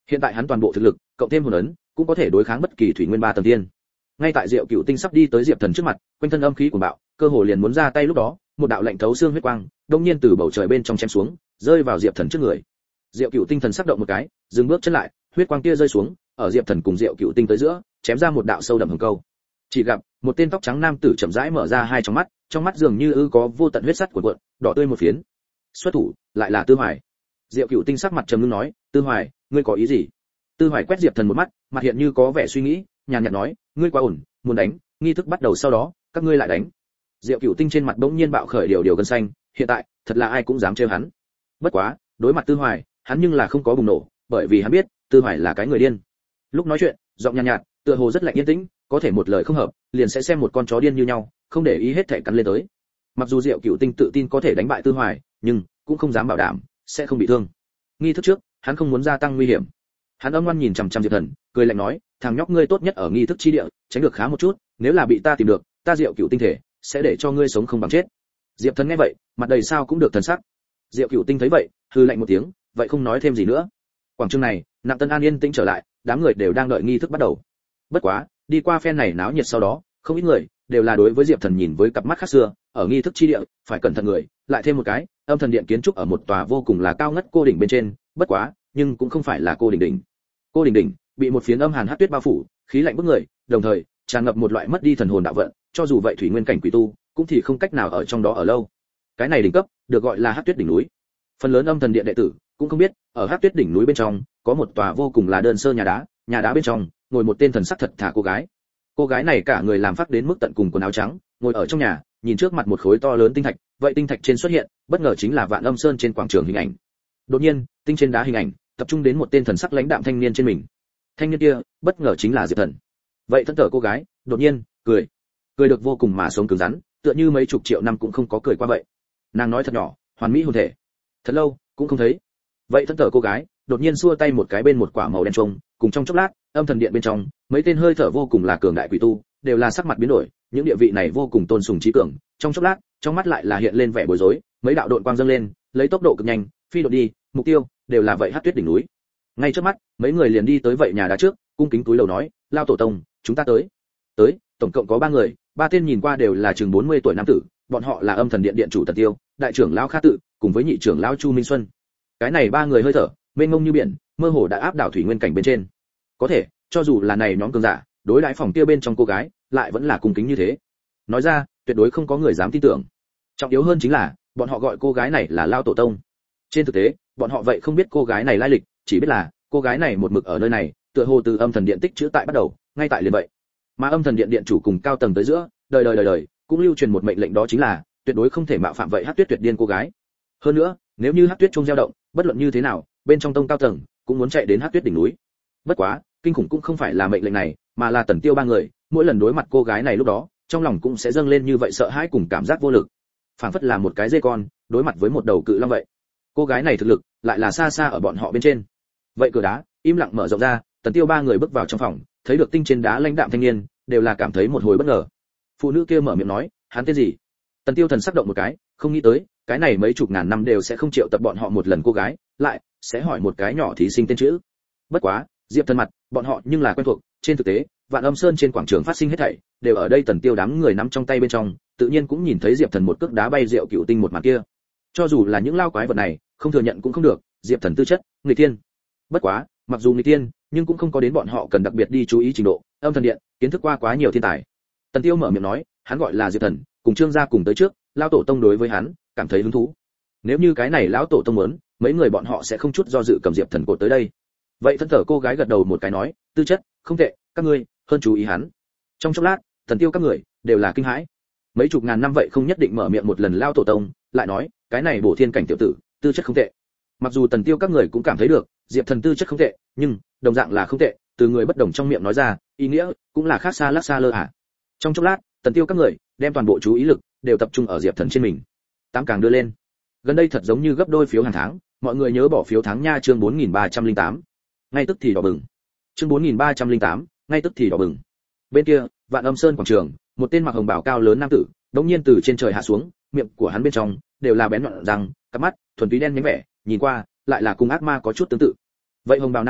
Hiện tại hắn toàn bộ thực lực, cộng thêm hồn ấn, cũng có thể đối kháng bất kỳ thủy nguyên 3 tầng tiên. Ngay tại Diệu Cửu Tinh sắp đi tới Diệp Thần trước mặt, quanh thân âm khí cuồng bạo, cơ hồ liền muốn ra tay lúc đó, một đạo lạnh thấu xương huyết quang, đột nhiên từ bầu trời bên trong chém xuống, rơi vào Diệp Thần trước người. Diệu Cửu Tinh thần sắc động một cái, dừng bước chân lại, huyết quang kia rơi xuống, ở Diệp Thần cùng Diệu Cửu Tinh tới giữa, chém ra một đạo sâu đậm hồng câu. Chỉ gặp một tên tóc trắng nam tử chậm rãi mở ra hai trong mắt dường như có vô tận huyết sắt cuộn, đỏ tươi một phiến. Xuất thủ, lại là Tư Hoài. Diệu Cửu Tinh sắc mặt trầm ngưng nói, "Tư Hoài, ngươi có ý gì?" Tư Hoài quét Diệp Thần một mắt, mặt hiện như có vẻ suy nghĩ, nhàn nhạt nói, "Ngươi quá ổn, muốn đánh, nghi thức bắt đầu sau đó, các ngươi lại đánh." Diệu Cửu Tinh trên mặt bỗng nhiên bạo khởi điều gân xanh, hiện tại, thật là ai cũng dám trêu hắn. Bất quá, đối mặt Tư Hoài, hắn nhưng là không có bùng nổ, bởi vì hắn biết, Tư Hoài là cái người điên. Lúc nói chuyện, giọng nhàn nhạt, tựa hồ rất lạnh yên tĩnh, có thể một lời không hợp, liền sẽ xem một con chó điên như nhau, không để ý hết thảy cắn lên tới. Mặc dù Diệu Cửu Tinh tự tin có thể đánh bại Tư Hoài, nhưng cũng không dám bảo đảm sẽ không bị thương. Nghi thức trước, hắn không muốn gia tăng nguy hiểm. Hắn âm ngoan nhìn chằm chằm Diệp Thần, cười lạnh nói, "Thằng nhóc ngươi tốt nhất ở nghi thức chi địa, tránh được khá một chút, nếu là bị ta tìm được, ta Diệu Cửu Tinh thể sẽ để cho ngươi sống không bằng chết." Diệp Thần nghe vậy, mặt đầy sao cũng được thần sắc. Diệu Cửu Tinh thấy vậy, hừ lạnh một tiếng, vậy không nói thêm gì nữa. Quảng trường này, Nặng Tân An yên tĩnh trở lại, đám người đều đang đợi nghi thức bắt đầu. Bất quá, đi qua phen này náo nhiệt sau đó, không ít người đều là đối với Diệp Thần nhìn với cặp mắt khác xưa, ở nghi thức chi địa, phải cẩn thận người, lại thêm một cái, âm thần điện kiến trúc ở một tòa vô cùng là cao ngất cô đỉnh bên trên, bất quá, nhưng cũng không phải là cô đỉnh đỉnh. Cô đỉnh đỉnh bị một phiến âm hàn hắc tuyết bao phủ, khí lạnh bức người, đồng thời tràn ngập một loại mất đi thần hồn đạo vận, cho dù vậy thủy nguyên cảnh quỷ tu, cũng thì không cách nào ở trong đó ở lâu. Cái này đỉnh cấp, được gọi là hắc tuyết đỉnh núi. Phần lớn âm thần điện đệ tử cũng không biết, ở hắc tuyết đỉnh núi bên trong, có một tòa vô cùng là đơn sơ nhà đá bên trong, ngồi một tên thần sắc thật thà cô gái. Cô gái này cả người làm phác đến mức tận cùng quần áo trắng, ngồi ở trong nhà, nhìn trước mặt một khối to lớn tinh thạch, vậy tinh thạch trên xuất hiện, bất ngờ chính là Vạn Âm Sơn trên quảng trường hình ảnh. Đột nhiên, tinh trên đá hình ảnh tập trung đến một tên thần sắc lãnh đạm thanh niên trên mình. Thanh niên kia, bất ngờ chính là Diệp Thần. Vậy thân thở cô gái, đột nhiên cười được vô cùng mà sống cứng rắn, tựa như mấy chục triệu năm cũng không có cười qua vậy. Nàng nói thật nhỏ, hoàn mỹ hồn thể. Thật lâu cũng không thấy. Vậy thân thở cô gái, đột nhiên xua tay một cái bên một quả màu đen trông, cùng trong chốc lát, âm thần điện bên trong, mấy tên hơi thở vô cùng là cường đại quỷ tu, đều là sắc mặt biến đổi, những địa vị này vô cùng tôn sùng trí cường, trong chốc lát, trong mắt lại là hiện lên vẻ bối rối, mấy đạo độn quang dâng lên, lấy tốc độ cực nhanh, phi đột đi, mục tiêu đều là vậy hắc tuyết đỉnh núi. Ngay trước mắt, mấy người liền đi tới vậy nhà đá trước, cung kính túi lầu nói, "Lao tổ tông, chúng ta tới." Tổng cộng có 3 người, 3 tên nhìn qua đều là chừng 40 tuổi nam tử, bọn họ là âm thần điện điện chủ Tần Tiêu, đại trưởng lão Kha Tự, cùng với nhị trưởng lão Chu Minh Xuân. Cái này 3 người hơi thở, mênh mông như biển, mơ hồ đã áp đảo thủy nguyên cảnh bên trên. Có thể, cho dù là này nhóm cường giả, đối đãi phòng kia bên trong cô gái, lại vẫn là cung kính như thế. Nói ra, tuyệt đối không có người dám tin tưởng. Trọng yếu hơn chính là, bọn họ gọi cô gái này là Lao tổ tông. Trên thực tế, bọn họ vậy không biết cô gái này lai lịch, chỉ biết là cô gái này một mực ở nơi này, tựa hồ từ âm thần điện tích trữ tại bắt đầu, ngay tại liền vậy. Mà âm thần điện điện chủ cùng cao tầng tới giữa, đời cũng lưu truyền một mệnh lệnh, đó chính là tuyệt đối không thể mạo phạm vậy hắc tuyết tuyệt điên cô gái. Hơn nữa, nếu như hắc tuyết trung dao động, bất luận như thế nào, bên trong tông cao tầng cũng muốn chạy đến hắc tuyết đỉnh núi. Bất quá, kinh khủng cũng không phải là mệnh lệnh này, mà là Tần Tiêu 3 người, mỗi lần đối mặt cô gái này lúc đó, trong lòng cũng sẽ dâng lên như vậy sợ hãi cùng cảm giác vô lực, phảng phất là một cái dê con đối mặt với một đầu cự long vậy. Cô gái này thực lực lại là xa xa ở bọn họ bên trên. Vậy cửa đá im lặng mở rộng ra, Tần Tiêu 3 người bước vào trong phòng, thấy được tinh trên đá lãnh đạm thanh niên, đều là cảm thấy một hồi bất ngờ. Phụ nữ kia mở miệng nói, "Hắn tên gì?" Tần Tiêu thần sắc động một cái, không nghĩ tới, cái này mấy chục ngàn năm đều sẽ không triệu tập bọn họ một lần cô gái, lại sẽ hỏi một cái nhỏ thí sinh tên chữ. Bất quá, Diệp Thần mặt, bọn họ nhưng là quen thuộc, trên thực tế, Vạn Âm Sơn trên quảng trường phát sinh hết thảy, đều ở đây Tần Tiêu đám người nắm trong tay bên trong, tự nhiên cũng nhìn thấy Diệp Thần một cước đá bay Diệu Cửu Tinh một màn kia. Cho dù là những lao quái vật này, không thừa nhận cũng không được, Diệp Thần tư chất, nghịch thiên. Bất quá, mặc dù nghịch thiên, nhưng cũng không có đến bọn họ cần đặc biệt đi chú ý trình độ, âm thần điện, kiến thức qua quá nhiều thiên tài. Tần Tiêu mở miệng nói, hắn gọi là Diệp Thần, cùng Trương gia cùng tới trước, lao tổ tông đối với hắn cảm thấy hứng thú. Nếu như cái này lão tổ tông muốn, mấy người bọn họ sẽ không chút do dự cầm Diệp Thần cột tới đây. Vậy thân thở cô gái gật đầu một cái nói, tư chất không tệ, các ngươi hơn chú ý hắn. Trong chốc lát, Tần Tiêu các người đều là kinh hãi. Mấy chục ngàn năm vậy không nhất định mở miệng một lần lao tổ tông, lại nói, cái này bổ thiên cảnh tiểu tử, tư chất không tệ. Mặc dù Tần Tiêu các người cũng cảm thấy được, Diệp Thần tư chất không tệ, nhưng đồng dạng là không tệ, từ người bất đồng trong miệng nói ra, ý nghĩa cũng là khác xa lắc xa lơ à. Trong chốc lát, Tần Tiêu các người đem toàn bộ chú ý lực đều tập trung ở Diệp Thần trên mình. Tám càng đưa lên. Gần đây thật giống như gấp đôi phiếu hàng tháng, mọi người nhớ bỏ phiếu tháng nha, chương 4308. Ngay tức thì đỏ bừng. Chương 4308, ngay tức thì đỏ bừng. Bên kia, Vạn Âm Sơn quảng trường, một tên mặc hồng bào cao lớn nam tử, đột nhiên từ trên trời hạ xuống, miệng của hắn bên trong đều là bén nhọn răng, cặp mắt thuần túy đen nhánh vẻ, nhìn qua lại là cùng ác ma có chút tương tự. Vậy hồng bào nam tử,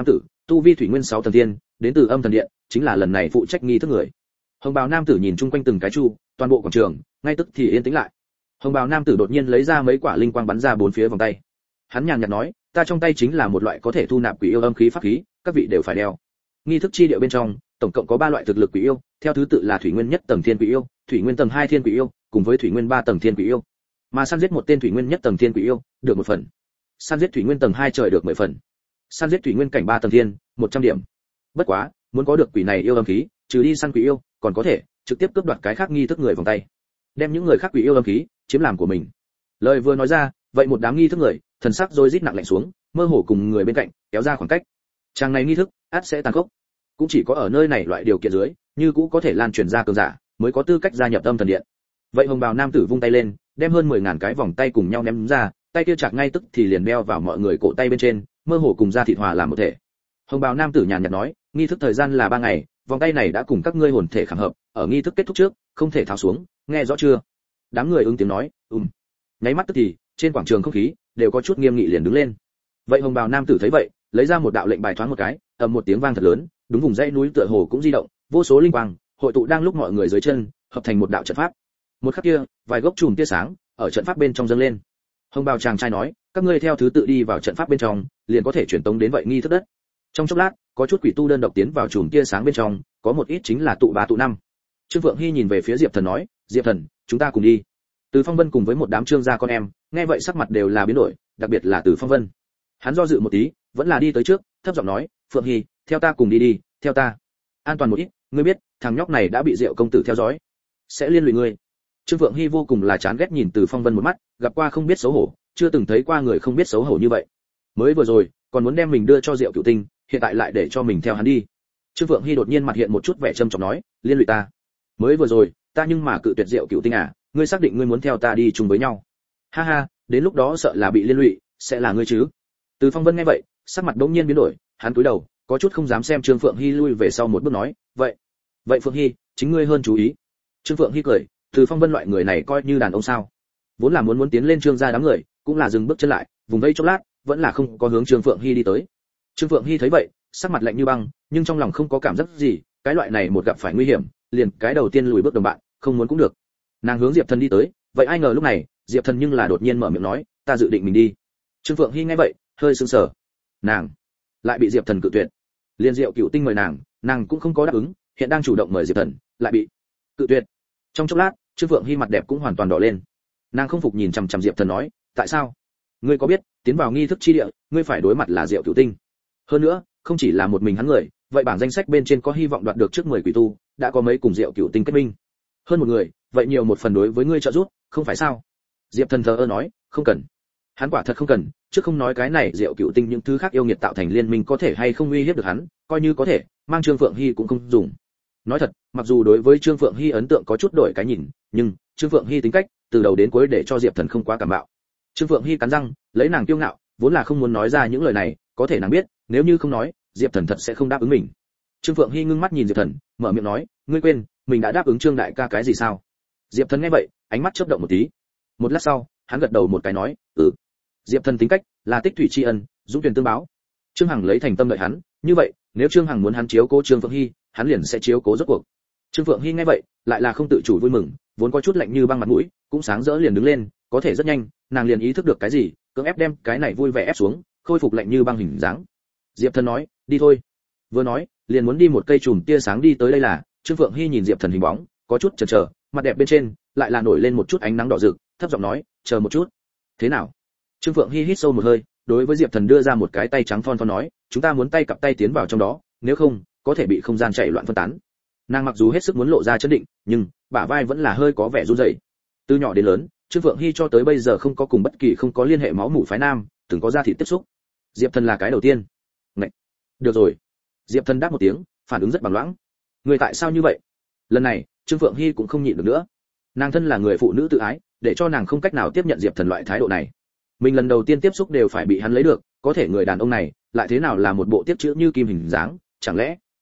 tu vi thủy nguyên 6 tầng thiên, đến từ âm thần điện, chính là lần này phụ trách nghi thức người. Hồng bào nam tử nhìn chung quanh từng cái chu, toàn bộ quảng trường ngay tức thì yên tĩnh lại. Hồng bào nam tử đột nhiên lấy ra mấy quả linh quang bắn ra bốn phía vòng tay. Hắn nhàn nhạt nói, ta trong tay chính là một loại có thể thu nạp quỷ yêu âm khí pháp khí, các vị đều phải đeo. Nghi thức chi địa bên trong, tổng cộng có 3 loại thực lực quỷ yêu, theo thứ tự là thủy nguyên nhất tầng thiên quỷ yêu, thủy nguyên tầng 2 thiên quỷ yêu, cùng với thủy nguyên 3 tầng thiên quỷ yêu. Mà săn giết một tên thủy nguyên nhất tầng thiên quỷ yêu, được 1 phần. Săn giết thủy nguyên tầng 2 trời được 10 phần. Săn giết thủy nguyên cảnh 3 tầng thiên, 100 điểm. Bất quá, muốn có được quỷ này yêu âm khí, trừ đi săn quỷ yêu, còn có thể trực tiếp cướp đoạt cái khác nghi thức người vòng tay, đem những người khác quỷ yêu âm khí chiếm làm của mình. Lời vừa nói ra, vậy một đám nghi thức người, thần sắc rối rít nặng lạnh xuống, mơ hồ cùng người bên cạnh kéo ra khoảng cách. Trang này nghi thức, ắt sẽ tàn khốc. Cũng chỉ có ở nơi này loại điều kiện dưới, như cũ có thể lan truyền ra cường giả, mới có tư cách gia nhập âm thần điện. Vậy hồng bào nam tử vung tay lên, đem hơn 10.000 cái vòng tay cùng nhau ném ra, tay kia chặt ngay tức thì liền đeo vào mọi người cổ tay bên trên, mơ hồ cùng da thịt hòa làm một thể. Hồng bào nam tử nhàn nhạt nói, nghi thức thời gian là 3 ngày, vòng tay này đã cùng các ngươi hồn thể khảm hợp, ở nghi thức kết thúc trước, không thể tháo xuống, nghe rõ chưa? Đám người ứng tiếng nói, Nháy mắt tức thì, trên quảng trường không khí đều có chút nghiêm nghị liền đứng lên. Vậy hồng bào nam tử thấy vậy, lấy ra một đạo lệnh bài thoáng một cái, ầm một tiếng vang thật lớn, đúng vùng dãy núi tựa hồ cũng di động, vô số linh quang hội tụ đang lúc mọi người dưới chân, hợp thành một đạo trận pháp. Một khắc kia, vài gốc chùm tia sáng ở trận pháp bên trong dâng lên. Hồng bào chàng trai nói, các ngươi theo thứ tự đi vào trận pháp bên trong, liền có thể chuyển tống đến vậy nghi thức đất. Trong chốc lát, có chút quỷ tu đơn độc tiến vào chùm tia sáng bên trong, có một ít chính là tụ 3 tụ 5. Trương Phượng Hy nhìn về phía Diệp Thần nói, Diệp Thần, chúng ta cùng đi. Từ Phong Vân cùng với một đám trương gia con em, nghe vậy sắc mặt đều là biến đổi, đặc biệt là Từ Phong Vân. Hắn do dự một tí, vẫn là đi tới trước, thấp giọng nói, Phượng Hy, theo ta cùng đi, theo ta. An toàn một ít, ngươi biết, thằng nhóc này đã bị Diệu công tử theo dõi, sẽ liên lụy ngươi. Trương Phượng Hy vô cùng là chán ghét nhìn Từ Phong Vân một mắt, gặp qua không biết xấu hổ, chưa từng thấy qua người không biết xấu hổ như vậy. Mới vừa rồi, còn muốn đem mình đưa cho Diệu Cửu Tinh, hiện tại lại để cho mình theo hắn đi. Trương Phượng Hy đột nhiên mặt hiện một chút vẻ trầm trọng nói, liên lụy ta? Mới vừa rồi, ta nhưng mà cự tuyệt Diệu Cửu Tinh à, ngươi xác định ngươi muốn theo ta đi chung với nhau? Ha ha, đến lúc đó sợ là bị liên lụy, sẽ là ngươi chứ? Từ Phong Vân nghe vậy, sắc mặt đống nhiên biến đổi, hắn cúi đầu, có chút không dám xem Trương Phượng Hy lui về sau một bước nói, vậy Phượng Hy, chính ngươi hơn chú ý. Trương Phượng Hy cười, Từ Phong Vân loại người này coi như đàn ông sao? Vốn là muốn tiến lên Trương gia đám người, cũng là dừng bước chân lại, vùng vây chốc lát, vẫn là không có hướng Trương Phượng Hy đi tới. Trương Phượng Hy thấy vậy, sắc mặt lạnh như băng, nhưng trong lòng không có cảm giác gì, cái loại này một gặp phải nguy hiểm, liền cái đầu tiên lùi bước đồng bạn, không muốn cũng được. Nàng hướng Diệp Thần đi tới, vậy ai ngờ lúc này, Diệp Thần nhưng là đột nhiên mở miệng nói, ta dự định mình đi. Trương Phượng Hy nghe vậy, hơi sững sờ. Nàng lại bị Diệp Thần cự tuyệt. Liên Diệu Cửu Tinh mời nàng cũng không có đáp ứng, hiện đang chủ động mời Diệp Thần, lại bị cự tuyệt. Trong chốc lát, Trương Phượng Hy mặt đẹp cũng hoàn toàn đỏ lên. Nàng không phục nhìn chằm chằm Diệp Thần nói, tại sao? Ngươi có biết, tiến vào nghi thức chi địa, ngươi phải đối mặt là Diệu Cửu Tinh. Hơn nữa, không chỉ là một mình hắn người, vậy bảng danh sách bên trên có hy vọng đoạt được trước 10 quỷ tu, đã có mấy cùng Diệu Cửu Tinh kết minh. Hơn một người, vậy nhiều một phần đối với ngươi trợ giúp, không phải sao? Diệp Thần thờ ơ nói, không cần. Hắn quả thật không cần, chứ không nói cái này Diệu Cửu Tinh những thứ khác yêu nghiệt tạo thành liên minh có thể hay không uy hiếp được hắn, coi như có thể, mang Trương Phượng Hy cũng không dùng. Nói thật, mặc dù đối với Trương Phượng Hy ấn tượng có chút đổi cái nhìn, nhưng Trương Phượng Hy tính cách, từ đầu đến cuối để cho Diệp Thần không quá cảm bạo. Trương Phượng Hy cắn răng, lấy nàng kiêu ngạo, vốn là không muốn nói ra những lời này, có thể nàng biết, nếu như không nói, Diệp Thần thật sẽ không đáp ứng mình. Trương Phượng Hy ngưng mắt nhìn Diệp Thần, mở miệng nói, ngươi quên, mình đã đáp ứng Trương đại ca cái gì sao? Diệp Thần nghe vậy, ánh mắt chớp động một tí. Một lát sau, hắn gật đầu một cái nói, Diệp Thần tính cách là tích thủy tri ân, dũng tuyển tương báo. Trương Hằng lấy thành tâm đợi hắn, như vậy, nếu Trương Hằng muốn hắn chiếu cố Trương Phượng Hy, hắn liền sẽ chiếu cố rốt cuộc. Trương Phượng Hy nghe vậy, lại là không tự chủ vui mừng, vốn có chút lạnh như băng mặt mũi, cũng sáng rỡ liền đứng lên, có thể rất nhanh, nàng liền ý thức được cái gì, cưỡng ép đem cái này vui vẻ ép xuống, khôi phục lạnh như băng hình dáng. Diệp Thần nói, đi thôi. Vừa nói, liền muốn đi một cây chùm tia sáng đi tới đây là, Trương Phượng Hy nhìn Diệp Thần hình bóng, có chút chần chờ, mặt đẹp bên trên lại là nổi lên một chút ánh nắng đỏ rực, thấp giọng nói, chờ một chút. Thế nào? Trương Phượng Hy hít sâu một hơi, đối với Diệp Thần đưa ra một cái tay trắng thon thon nói, chúng ta muốn tay cặp tay tiến vào trong đó, nếu không, có thể bị không gian chạy loạn phân tán. Nàng mặc dù hết sức muốn lộ ra chấn định, nhưng bả vai vẫn là hơi có vẻ run rẩy. Từ nhỏ đến lớn, Trương Phượng Hy cho tới bây giờ không có cùng bất kỳ không có liên hệ máu mủ phái nam, từng có ra thị tiếp xúc. Diệp Thần là cái đầu tiên. Ngậy. Được rồi. Diệp Thần đáp một tiếng, phản ứng rất bằng loãng. Người tại sao như vậy? Lần này, Trương Phượng Hy cũng không nhịn được nữa. Nàng thân là người phụ nữ tự ái, để cho nàng không cách nào tiếp nhận Diệp Thần loại thái độ này. Mình lần đầu tiên tiếp xúc đều phải bị hắn lấy được, có thể người đàn ông này lại thế nào là một bộ tiếp chữ như kim hình dáng, chẳng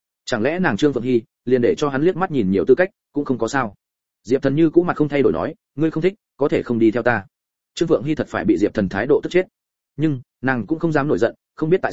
lẽ nàng Trương Phượng Hy liền để cho hắn liếc mắt nhìn nhiều tư cách, cũng không có sao. Diệp Thần như cũ mặt không thay đổi nói, ngươi không thích, có thể không đi theo ta. Trương Phượng Hy thật phải bị Diệp Thần thái độ tức chết, nhưng nàng cũng không dám nổi giận, không biết tại sao,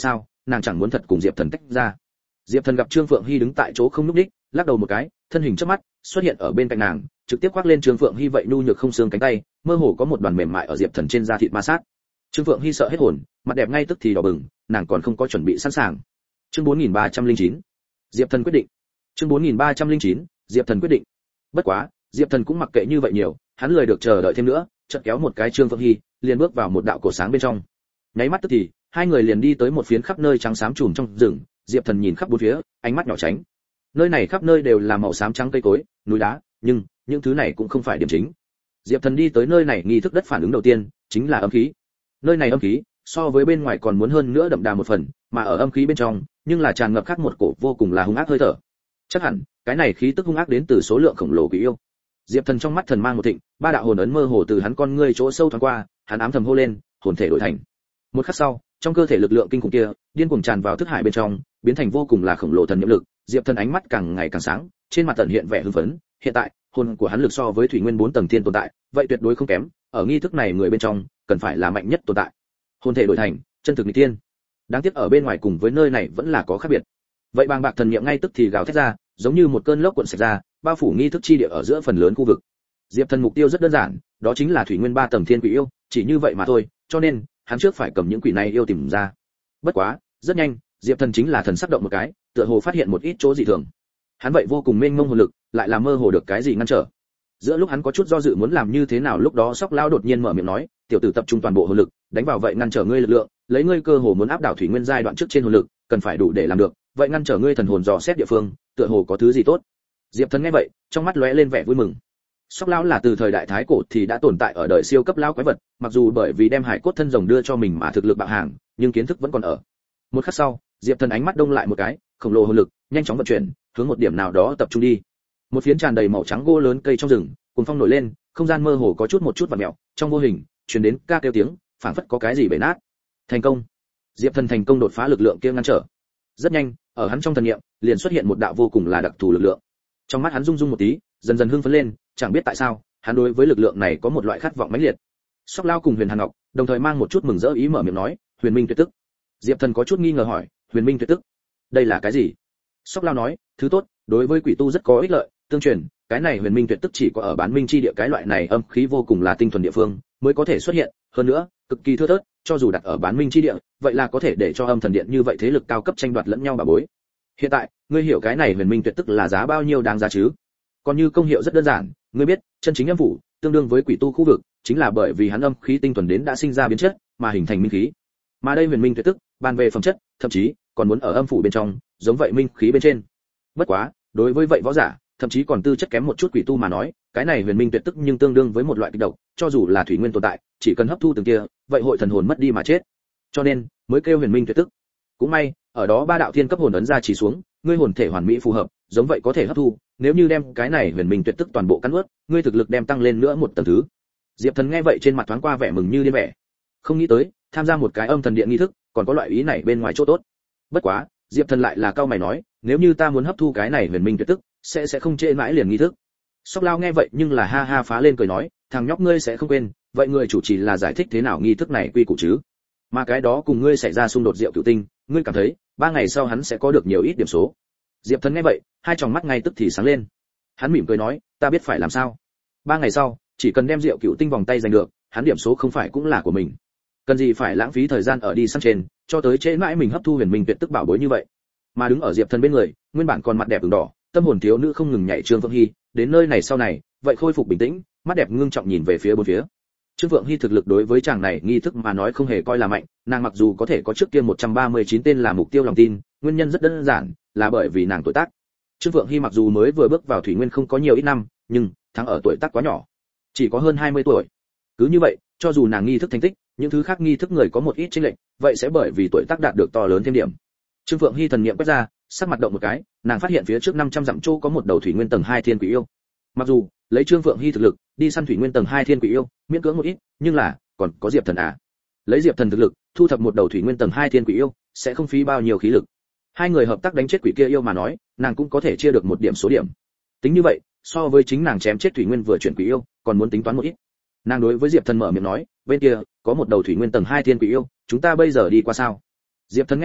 nàng chẳng muốn thật cùng Diệp Thần tách ra. Diệp Thần gặp Trương Phượng Hy đứng tại chỗ không nhúc nhích, lắc đầu một cái, thân hình chớp mắt xuất hiện ở bên cạnh nàng, trực tiếp khoác lên Trương Phượng Hy vậy nhu nhược không xương cánh tay, mơ hồ có một đoàn mềm mại ở Diệp Thần trên da thịt ma sát. Trương Phượng Hy sợ hết hồn, mặt đẹp ngay tức thì đỏ bừng, nàng còn không có chuẩn bị sẵn sàng. Chương 4309. Diệp Thần quyết định. Chương 4309. Diệp Thần quyết định. Bất quá, Diệp Thần cũng mặc kệ như vậy nhiều, hắn lười được chờ đợi thêm nữa, chợt kéo một cái Trương Phượng Hy, liền bước vào một đạo cổ sáng bên trong. Nháy mắt tức thì, hai người liền đi tới một phiến khắp nơi trắng xám trùm trong rừng. Diệp Thần nhìn khắp bốn phía, ánh mắt nhỏ tránh. Nơi này khắp nơi đều là màu xám trắng cây cối, núi đá, nhưng những thứ này cũng không phải điểm chính. Diệp Thần đi tới nơi này, nghi thức đất phản ứng đầu tiên chính là âm khí. Nơi này âm khí so với bên ngoài còn muốn hơn nữa đậm đà một phần, mà ở âm khí bên trong, nhưng là tràn ngập khác một cổ vô cùng là hung ác hơi thở. Chắc hẳn, cái này khí tức hung ác đến từ số lượng khổng lồ quỷ yêu. Diệp Thần trong mắt thần mang một thịnh, ba đạo hồn ấn mơ hồ từ hắn con ngươi chỗ sâu thoáng qua, hắn ám thầm hô lên, hồn thể đổi thành. Một khắc sau, trong cơ thể lực lượng kinh khủng kia điên cuồng tràn vào thức hải bên trong, biến thành vô cùng là khổng lồ thần niệm lực. Diệp Thần ánh mắt càng ngày càng sáng, trên mặt tận hiện vẻ hưng phấn. Hiện tại, hồn của hắn lực so với thủy nguyên 4 tầng thiên tồn tại, vậy tuyệt đối không kém. Ở nghi thức này người bên trong, cần phải là mạnh nhất tồn tại. Hồn thể đổi thành, chân thực nghịch tiên. Đáng tiếc ở bên ngoài cùng với nơi này vẫn là có khác biệt. Vậy bàng bạc thần niệm ngay tức thì gào thét ra, giống như một cơn lốc cuộn sạch ra, bao phủ nghi thức chi địa ở giữa phần lớn khu vực. Diệp Thần mục tiêu rất đơn giản, đó chính là thủy nguyên 3 tầng thiên quỷ yêu, chỉ như vậy mà thôi, cho nên hắn trước phải cầm những quỷ này yêu tìm ra. Bất quá, rất nhanh, Diệp Thần chính là thần sắc động một cái, tựa hồ phát hiện một ít chỗ dị thường. Hắn vậy vô cùng mênh mông hồn lực, lại là mơ hồ được cái gì ngăn trở. Giữa lúc hắn có chút do dự muốn làm như thế nào, lúc đó Sóc Lão đột nhiên mở miệng nói, "Tiểu tử tập trung toàn bộ hồn lực, đánh vào vậy ngăn trở ngươi lực lượng, lấy ngươi cơ hồ muốn áp đảo thủy nguyên giai đoạn trước trên hồn lực, cần phải đủ để làm được, vậy ngăn trở ngươi thần hồn dò xét địa phương, tựa hồ có thứ gì tốt." Diệp Thần nghe vậy, trong mắt lóe lên vẻ vui mừng. Sóc Lão là từ thời đại thái cổ thì đã tồn tại ở đời siêu cấp lão quái vật, mặc dù bởi vì đem hải cốt thân rồng đưa cho mình mà thực lực bạo hàng, nhưng kiến thức vẫn còn ở. Một khắc sau, Diệp Thần ánh mắt đông lại một cái, khổng lồ hồn lực nhanh chóng vận chuyển, hướng một điểm nào đó tập trung đi. Một phiến tràn đầy màu trắng gỗ lớn cây trong rừng, cuồng phong nổi lên, không gian mơ hồ có một chút vặn mèo, trong vô hình truyền đến ca kêu tiếng, phảng phất có cái gì bể nát. Thành công. Diệp Thần thành công đột phá lực lượng kia ngăn trở. Rất nhanh, ở hắn trong thần niệm liền xuất hiện một đạo vô cùng là đặc thù lực lượng. Trong mắt hắn rung rung một tí, dần dần hưng phấn lên, chẳng biết tại sao, hắn đối với lực lượng này có một loại khát vọng mãnh liệt. Sóc Lao cùng Huyền Hàn Ngọc đồng thời mang một chút mừng rỡ ý mở miệng nói, "Huyền Minh tuyệt tức." Diệp Thần có chút nghi ngờ hỏi, "Huyền Minh tuyệt tức? Đây là cái gì?" Sóc Lao nói, "Thứ tốt, đối với quỷ tu rất có ích lợi, tương truyền, cái này Huyền Minh tuyệt tức chỉ có ở Bán Minh chi địa cái loại này âm khí vô cùng là tinh thuần địa phương mới có thể xuất hiện, hơn nữa, cực kỳ thưa thớt, cho dù đặt ở Bán Minh chi địa, vậy là có thể để cho âm thần điện như vậy thế lực cao cấp tranh đoạt lẫn nhau bà bối. Hiện tại, ngươi hiểu cái này Huyền Minh tuyệt tức là giá bao nhiêu đáng giá chứ?" Còn như công hiệu rất đơn giản, ngươi biết, chân chính âm phủ tương đương với quỷ tu khu vực, chính là bởi vì hắn âm khí tinh thuần đến đã sinh ra biến chất, mà hình thành minh khí. Mà đây Huyền Minh tuyệt tức, bàn về phẩm chất, thậm chí còn muốn ở âm phủ bên trong, giống vậy minh khí bên trên. Bất quá, đối với vậy võ giả, thậm chí còn tư chất kém một chút quỷ tu mà nói, cái này Huyền Minh tuyệt tức nhưng tương đương với một loại kịch độc, cho dù là thủy nguyên tồn tại, chỉ cần hấp thu từng kia, vậy hội thần hồn mất đi mà chết. Cho nên, mới kêu Huyền Minh tuyệt tức. Cũng may, ở đó ba đạo thiên cấp hồn ấn ra chỉ xuống, ngươi hồn thể hoàn mỹ phù hợp, giống vậy có thể hấp thu, nếu như đem cái này Huyền Minh tuyệt tức toàn bộ cắn nuốt, ngươi thực lực đem tăng lên nữa một tầng thứ. Diệp Thần nghe vậy trên mặt thoáng qua vẻ mừng như điên vẻ. Không nghĩ tới, tham gia một cái âm thần điện nghi thức, còn có loại ý này bên ngoài chỗ tốt. Bất quá, Diệp Thần lại là cao mày nói, nếu như ta muốn hấp thu cái này Huyền Minh tuyệt tức, sẽ không trễ mãi liền nghi thức. Sóc Lao nghe vậy nhưng là ha ha phá lên cười nói, thằng nhóc ngươi sẽ không quên, vậy người chủ trì là giải thích thế nào nghi thức này quy củ chứ? Mà cái đó cùng ngươi xảy ra xung đột Diệu Cửu Tinh, ngươi cảm thấy 3 ngày sau hắn sẽ có được nhiều ít điểm số. Diệp Thần nghe vậy, hai tròng mắt ngay tức thì sáng lên. Hắn mỉm cười nói, ta biết phải làm sao. 3 ngày sau, chỉ cần đem Diệu Cửu Tinh vòng tay giành được, hắn điểm số không phải cũng là của mình. Cần gì phải lãng phí thời gian ở đi săn trên, cho tới trễ mãi mình hấp thu Huyền Minh tuyệt tức bảo bối như vậy. Mà đứng ở Diệp Thần bên người, nguyên bản còn mặt đẹp ửng đỏ, tâm hồn thiếu nữ không ngừng nhảy Trương Phượng Hy, đến nơi này sau này, vậy khôi phục bình tĩnh, mắt đẹp ngưng trọng nhìn về phía bốn phía. Trương Phượng Hy thực lực đối với chàng này nghi thức mà nói không hề coi là mạnh, nàng mặc dù có thể có trước kia 139 tên là mục tiêu lòng tin, nguyên nhân rất đơn giản, là bởi vì nàng tuổi tác. Trương Phượng Hy mặc dù mới vừa bước vào thủy nguyên không có nhiều ít năm, nhưng thắng ở tuổi tác quá nhỏ, chỉ có hơn 20 tuổi. Cứ như vậy, cho dù nàng nghi thức thành tích, những thứ khác nghi thức người có một ít chênh lệch, vậy sẽ bởi vì tuổi tác đạt được to lớn thêm điểm. Trương Phượng Hy thần niệm quét ra, sắc mặt động một cái, nàng phát hiện phía trước 500 dặm chỗ có một đầu thủy nguyên tầng 2 thiên quỷ yêu. Mặc dù lấy Trương Phượng Hy thực lực, đi săn thủy nguyên tầng 2 thiên quỷ yêu, miễn cưỡng một ít, nhưng là còn có Diệp Thần à? Lấy Diệp Thần thực lực, thu thập một đầu thủy nguyên tầng 2 thiên quỷ yêu, sẽ không phí bao nhiêu khí lực. Hai người hợp tác đánh chết quỷ kia yêu mà nói, nàng cũng có thể chia được một điểm số điểm. Tính như vậy, so với chính nàng chém chết thủy nguyên vừa chuyển quỷ yêu, còn muốn tính toán một ít. Nàng đối với Diệp Thần mở miệng nói, bên kia có một đầu thủy nguyên tầng 2 thiên quỷ yêu, chúng ta bây giờ đi qua sao? Diệp Thần nghe vậy,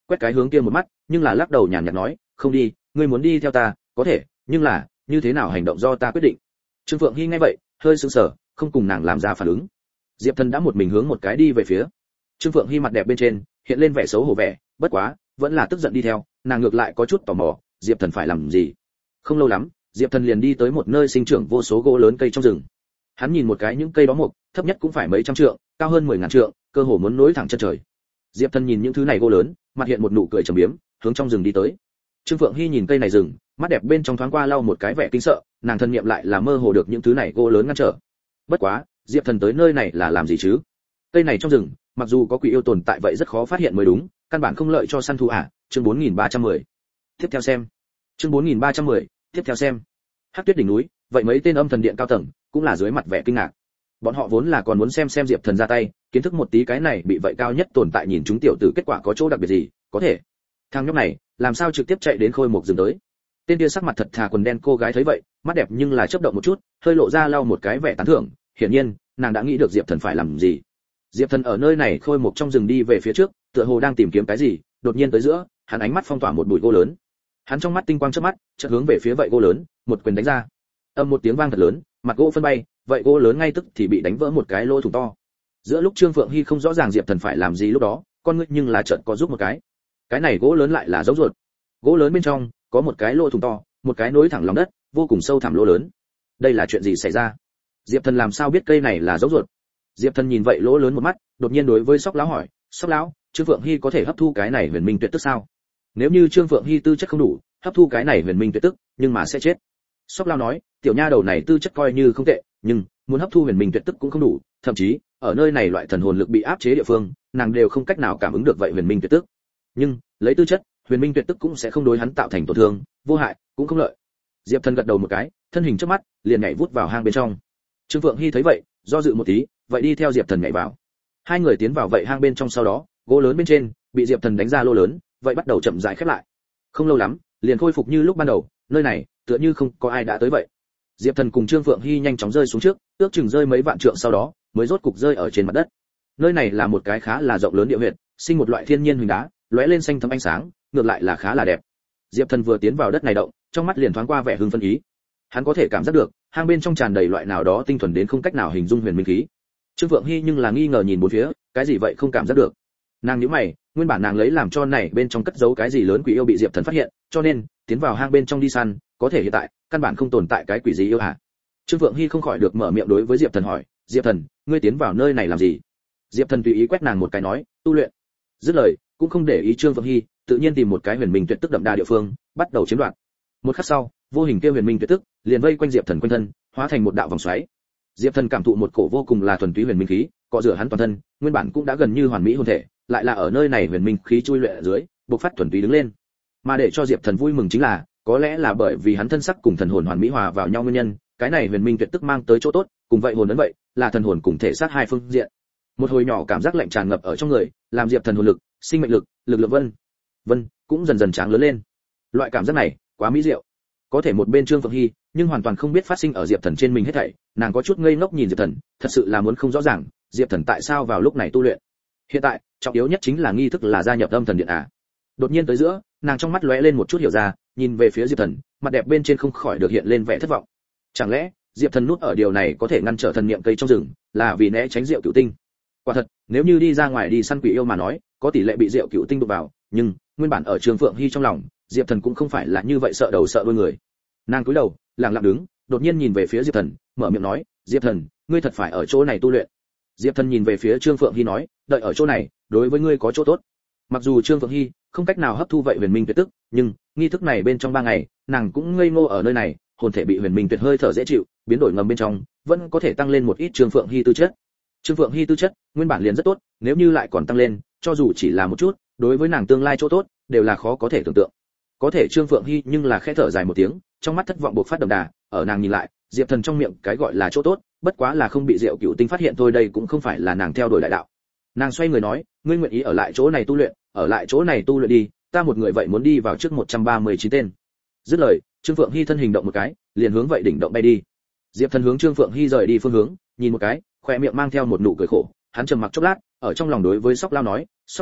quét cái hướng kia một mắt, nhưng là lắc đầu nhàn nhạt nói, không đi, ngươi muốn đi theo ta, có thể, nhưng là như thế nào hành động do ta quyết định. Trương Phượng Hi nghe vậy, hơi sững sờ, không cùng nàng làm ra phản ứng. Diệp Thần đã một mình hướng một cái đi về phía. Trương Phượng Hi mặt đẹp bên trên hiện lên vẻ xấu hổ vẻ, bất quá, vẫn là tức giận đi theo, nàng ngược lại có chút tò mò, Diệp Thần phải làm gì. Không lâu lắm, Diệp Thần liền đi tới một nơi sinh trưởng vô số gỗ lớn cây trong rừng. Hắn nhìn một cái những cây đó mục, thấp nhất cũng phải mấy trăm trượng, cao hơn 10.000 trượng, cơ hồ muốn nối thẳng chân trời. Diệp Thần nhìn những thứ này gỗ lớn, mặt hiện một nụ cười trầm biếm, hướng trong rừng đi tới. Trương Phượng Hi nhìn cây này rừng, mắt đẹp bên trong thoáng qua lau một cái vẻ kinh sợ, nàng thân niệm lại là mơ hồ được những thứ này gỗ lớn ngăn trở. Bất quá, Diệp Thần tới nơi này là làm gì chứ? Cây này trong rừng, mặc dù có quỷ yêu tồn tại vậy rất khó phát hiện mới đúng, căn bản không lợi cho săn thú à? Chương 4310. Tiếp theo xem. Chương 4310, tiếp theo xem. Hắc Tuyết đỉnh núi, vậy mấy tên âm thần điện cao tầng, cũng là dưới mặt vẻ kinh ngạc. Bọn họ vốn là còn muốn xem Diệp Thần ra tay, kiến thức một tí cái này bị vậy cao nhất tồn tại nhìn chúng tiểu tử kết quả có chỗ đặc biệt gì, có thể. Thằng nhóc này, làm sao trực tiếp chạy đến khôi mục rừng tới? Tên kia sắc mặt thật thà quần đen cô gái thấy vậy, mắt đẹp nhưng là chớp động một chút, hơi lộ ra lau một cái vẻ tán thưởng, hiển nhiên, nàng đã nghĩ được Diệp Thần phải làm gì. Diệp Thần ở nơi này khôi mục trong rừng đi về phía trước, tựa hồ đang tìm kiếm cái gì, đột nhiên tới giữa, hắn ánh mắt phong tỏa một bụi gỗ lớn. Hắn trong mắt tinh quang chớp mắt, chợt hướng về phía vậy gỗ lớn, một quyền đánh ra. Âm một tiếng vang thật lớn, mặt gỗ phân bay, vậy gỗ lớn ngay tức thì bị đánh vỡ một cái lỗ thủng to. Giữa lúc Trương Phượng Hi không rõ ràng Diệp Thần phải làm gì lúc đó, con ngươi nhưng là chợt có giúp một cái. Cái này gỗ lớn lại là dấu ruột. Gỗ lớn bên trong có một cái lỗ thủng to, một cái nối thẳng lòng đất, vô cùng sâu thẳm lỗ lớn. Đây là chuyện gì xảy ra? Diệp Thần làm sao biết cây này là dấu ruột? Diệp Thần nhìn vậy lỗ lớn một mắt, đột nhiên đối với Sóc lão hỏi, "Sóc lão, Trương Phượng Hi có thể hấp thu cái này huyền minh tuyệt tức sao?" Nếu như Trương Phượng Hi tư chất không đủ, hấp thu cái này huyền minh tuyệt tức, nhưng mà sẽ chết. Sóc lão nói, "Tiểu nha đầu này tư chất coi như không tệ, nhưng muốn hấp thu huyền minh tuyệt tức cũng không đủ, thậm chí ở nơi này loại thần hồn lực bị áp chế địa phương, nàng đều không cách nào cảm ứng được vậy huyền minh tuyệt tức. Nhưng lấy tư chất, huyền minh tuyệt tức cũng sẽ không đối hắn tạo thành tổn thương, vô hại, cũng không lợi." Diệp Thần gật đầu một cái, thân hình trước mắt liền nhảy vút vào hang bên trong. Trương Phượng Hi thấy vậy, do dự một tí, vậy đi theo Diệp Thần nhảy vào. Hai người tiến vào vậy hang bên trong, sau đó, gỗ lớn bên trên bị Diệp Thần đánh ra lỗ lớn, vậy bắt đầu chậm rãi khép lại. Không lâu lắm, liền khôi phục như lúc ban đầu, nơi này tựa như không có ai đã tới vậy. Diệp Thần cùng Trương Phượng Hi nhanh chóng rơi xuống trước, ước chừng rơi mấy vạn trượng sau đó, mới rốt cục rơi ở trên mặt đất. Nơi này là một cái khá là rộng lớn địa huyệt, sinh một loại thiên nhiên huỳnh đá, lóe lên xanh thẫm ánh sáng, ngược lại là khá là đẹp. Diệp Thần vừa tiến vào đất này động, trong mắt liền thoáng qua vẻ hưng phấn ý. Hắn có thể cảm giác được, hang bên trong tràn đầy loại nào đó tinh thuần đến không cách nào hình dung huyền minh khí. Trương Phượng Hi nhưng là nghi ngờ nhìn bốn phía, cái gì vậy không cảm giác được. Nàng nhíu mày, nguyên bản nàng lấy làm cho này bên trong cất giấu cái gì lớn quỷ yêu bị Diệp Thần phát hiện, cho nên tiến vào hang bên trong đi săn, có thể hiện tại căn bản không tồn tại cái quỷ gì yêu hả? Trương Phượng Hi không khỏi được mở miệng đối với Diệp Thần hỏi, "Diệp Thần, ngươi tiến vào nơi này làm gì?" Diệp Thần tùy ý quét nàng một cái nói, "Tu luyện." Dứt lời, cũng không để ý Trương Phượng Hi, tự nhiên tìm một cái huyền minh tuyệt tức đậm đà địa phương, bắt đầu chiếm đoạt. Một khắc sau, vô hình kia huyền minh tuyệt tức liền vây quanh Diệp Thần quanh thân, hóa thành một đạo vòng xoáy. Diệp Thần cảm thụ một cổ vô cùng là thuần túy huyền minh khí, cọ rửa hắn toàn thân, nguyên bản cũng đã gần như hoàn mỹ hồn thể, lại là ở nơi này huyền minh khí chui luyện ở dưới, bộc phát thuần túy đứng lên. Mà để cho Diệp Thần vui mừng chính là, có lẽ là bởi vì hắn thân sắc cùng thần hồn hoàn mỹ hòa vào nhau nguyên nhân, cái này huyền minh tuyệt tức mang tới chỗ tốt, cùng vậy hồn ấn vậy, là thần hồn cùng thể xác hai phương diện. Một hồi nhỏ cảm giác lạnh tràn ngập ở trong người, làm Diệp Thần hồn lực, sinh mệnh lực, lực lượng vân cũng dần dần tráng lớn lên. Loại cảm giác này, quá mỹ diệu. Có thể một bên Trương Phượng Hi, nhưng hoàn toàn không biết phát sinh ở Diệp Thần trên mình hết thảy, nàng có chút ngây ngốc nhìn Diệp Thần, thật sự là muốn không rõ ràng, Diệp Thần tại sao vào lúc này tu luyện. Hiện tại, trọng yếu nhất chính là nghi thức là gia nhập âm thần điện à. Đột nhiên tới giữa, nàng trong mắt lóe lên một chút hiểu ra, nhìn về phía Diệp Thần, mặt đẹp bên trên không khỏi được hiện lên vẻ thất vọng. Chẳng lẽ, Diệp Thần nút ở điều này có thể ngăn trở thần niệm cây trong rừng, là vì né tránh Diệu Cửu Tinh. Quả thật, nếu như đi ra ngoài đi săn quỷ yêu mà nói, có tỷ lệ bị Diệu Cửu Tinh đụng vào, nhưng nguyên bản ở Trương Phượng Hi trong lòng, Diệp Thần cũng không phải là như vậy sợ đầu sợ đuôi người. Nàng cúi đầu, lặng lặng đứng, đột nhiên nhìn về phía Diệp Thần, mở miệng nói, "Diệp Thần, ngươi thật phải ở chỗ này tu luyện." Diệp Thần nhìn về phía Trương Phượng Hi nói, "Đợi ở chỗ này, đối với ngươi có chỗ tốt." Mặc dù Trương Phượng Hi không cách nào hấp thu vậy huyền minh tuyệt tức, nhưng nghi thức này bên trong 3 ngày, nàng cũng ngây ngô ở nơi này, hồn thể bị huyền minh tuyệt hơi thở dễ chịu, biến đổi ngầm bên trong, vẫn có thể tăng lên một ít Trương Phượng Hi tư chất. Trương Phượng Hi tư chất nguyên bản liền rất tốt, nếu như lại còn tăng lên, cho dù chỉ là một chút, đối với nàng tương lai chỗ tốt, đều là khó có thể tưởng tượng. Có thể Trương Phượng Hi nhưng là khẽ thở dài một tiếng, trong mắt thất vọng bộc phát đậm đà, ở nàng nhìn lại, Diệp Thần trong miệng cái gọi là chỗ tốt, bất quá là không bị Diệu Cửu Tinh phát hiện thôi, đây cũng không phải là nàng theo đuổi đại đạo. Nàng xoay người nói, "Ngươi nguyện ý ở lại chỗ này tu luyện, ở lại chỗ này tu luyện đi, ta một người vậy muốn đi vào trước 139 tên." Dứt lời, Trương Phượng Hi thân hình động một cái, liền hướng vậy đỉnh động bay đi. Diệp Thần hướng Trương Phượng Hi rời đi phương hướng, nhìn một cái, khóe miệng mang theo một nụ cười khổ, hắn trầm mặc chốc lát, ở trong lòng đối với Sóc lão nói, "Sóc lão,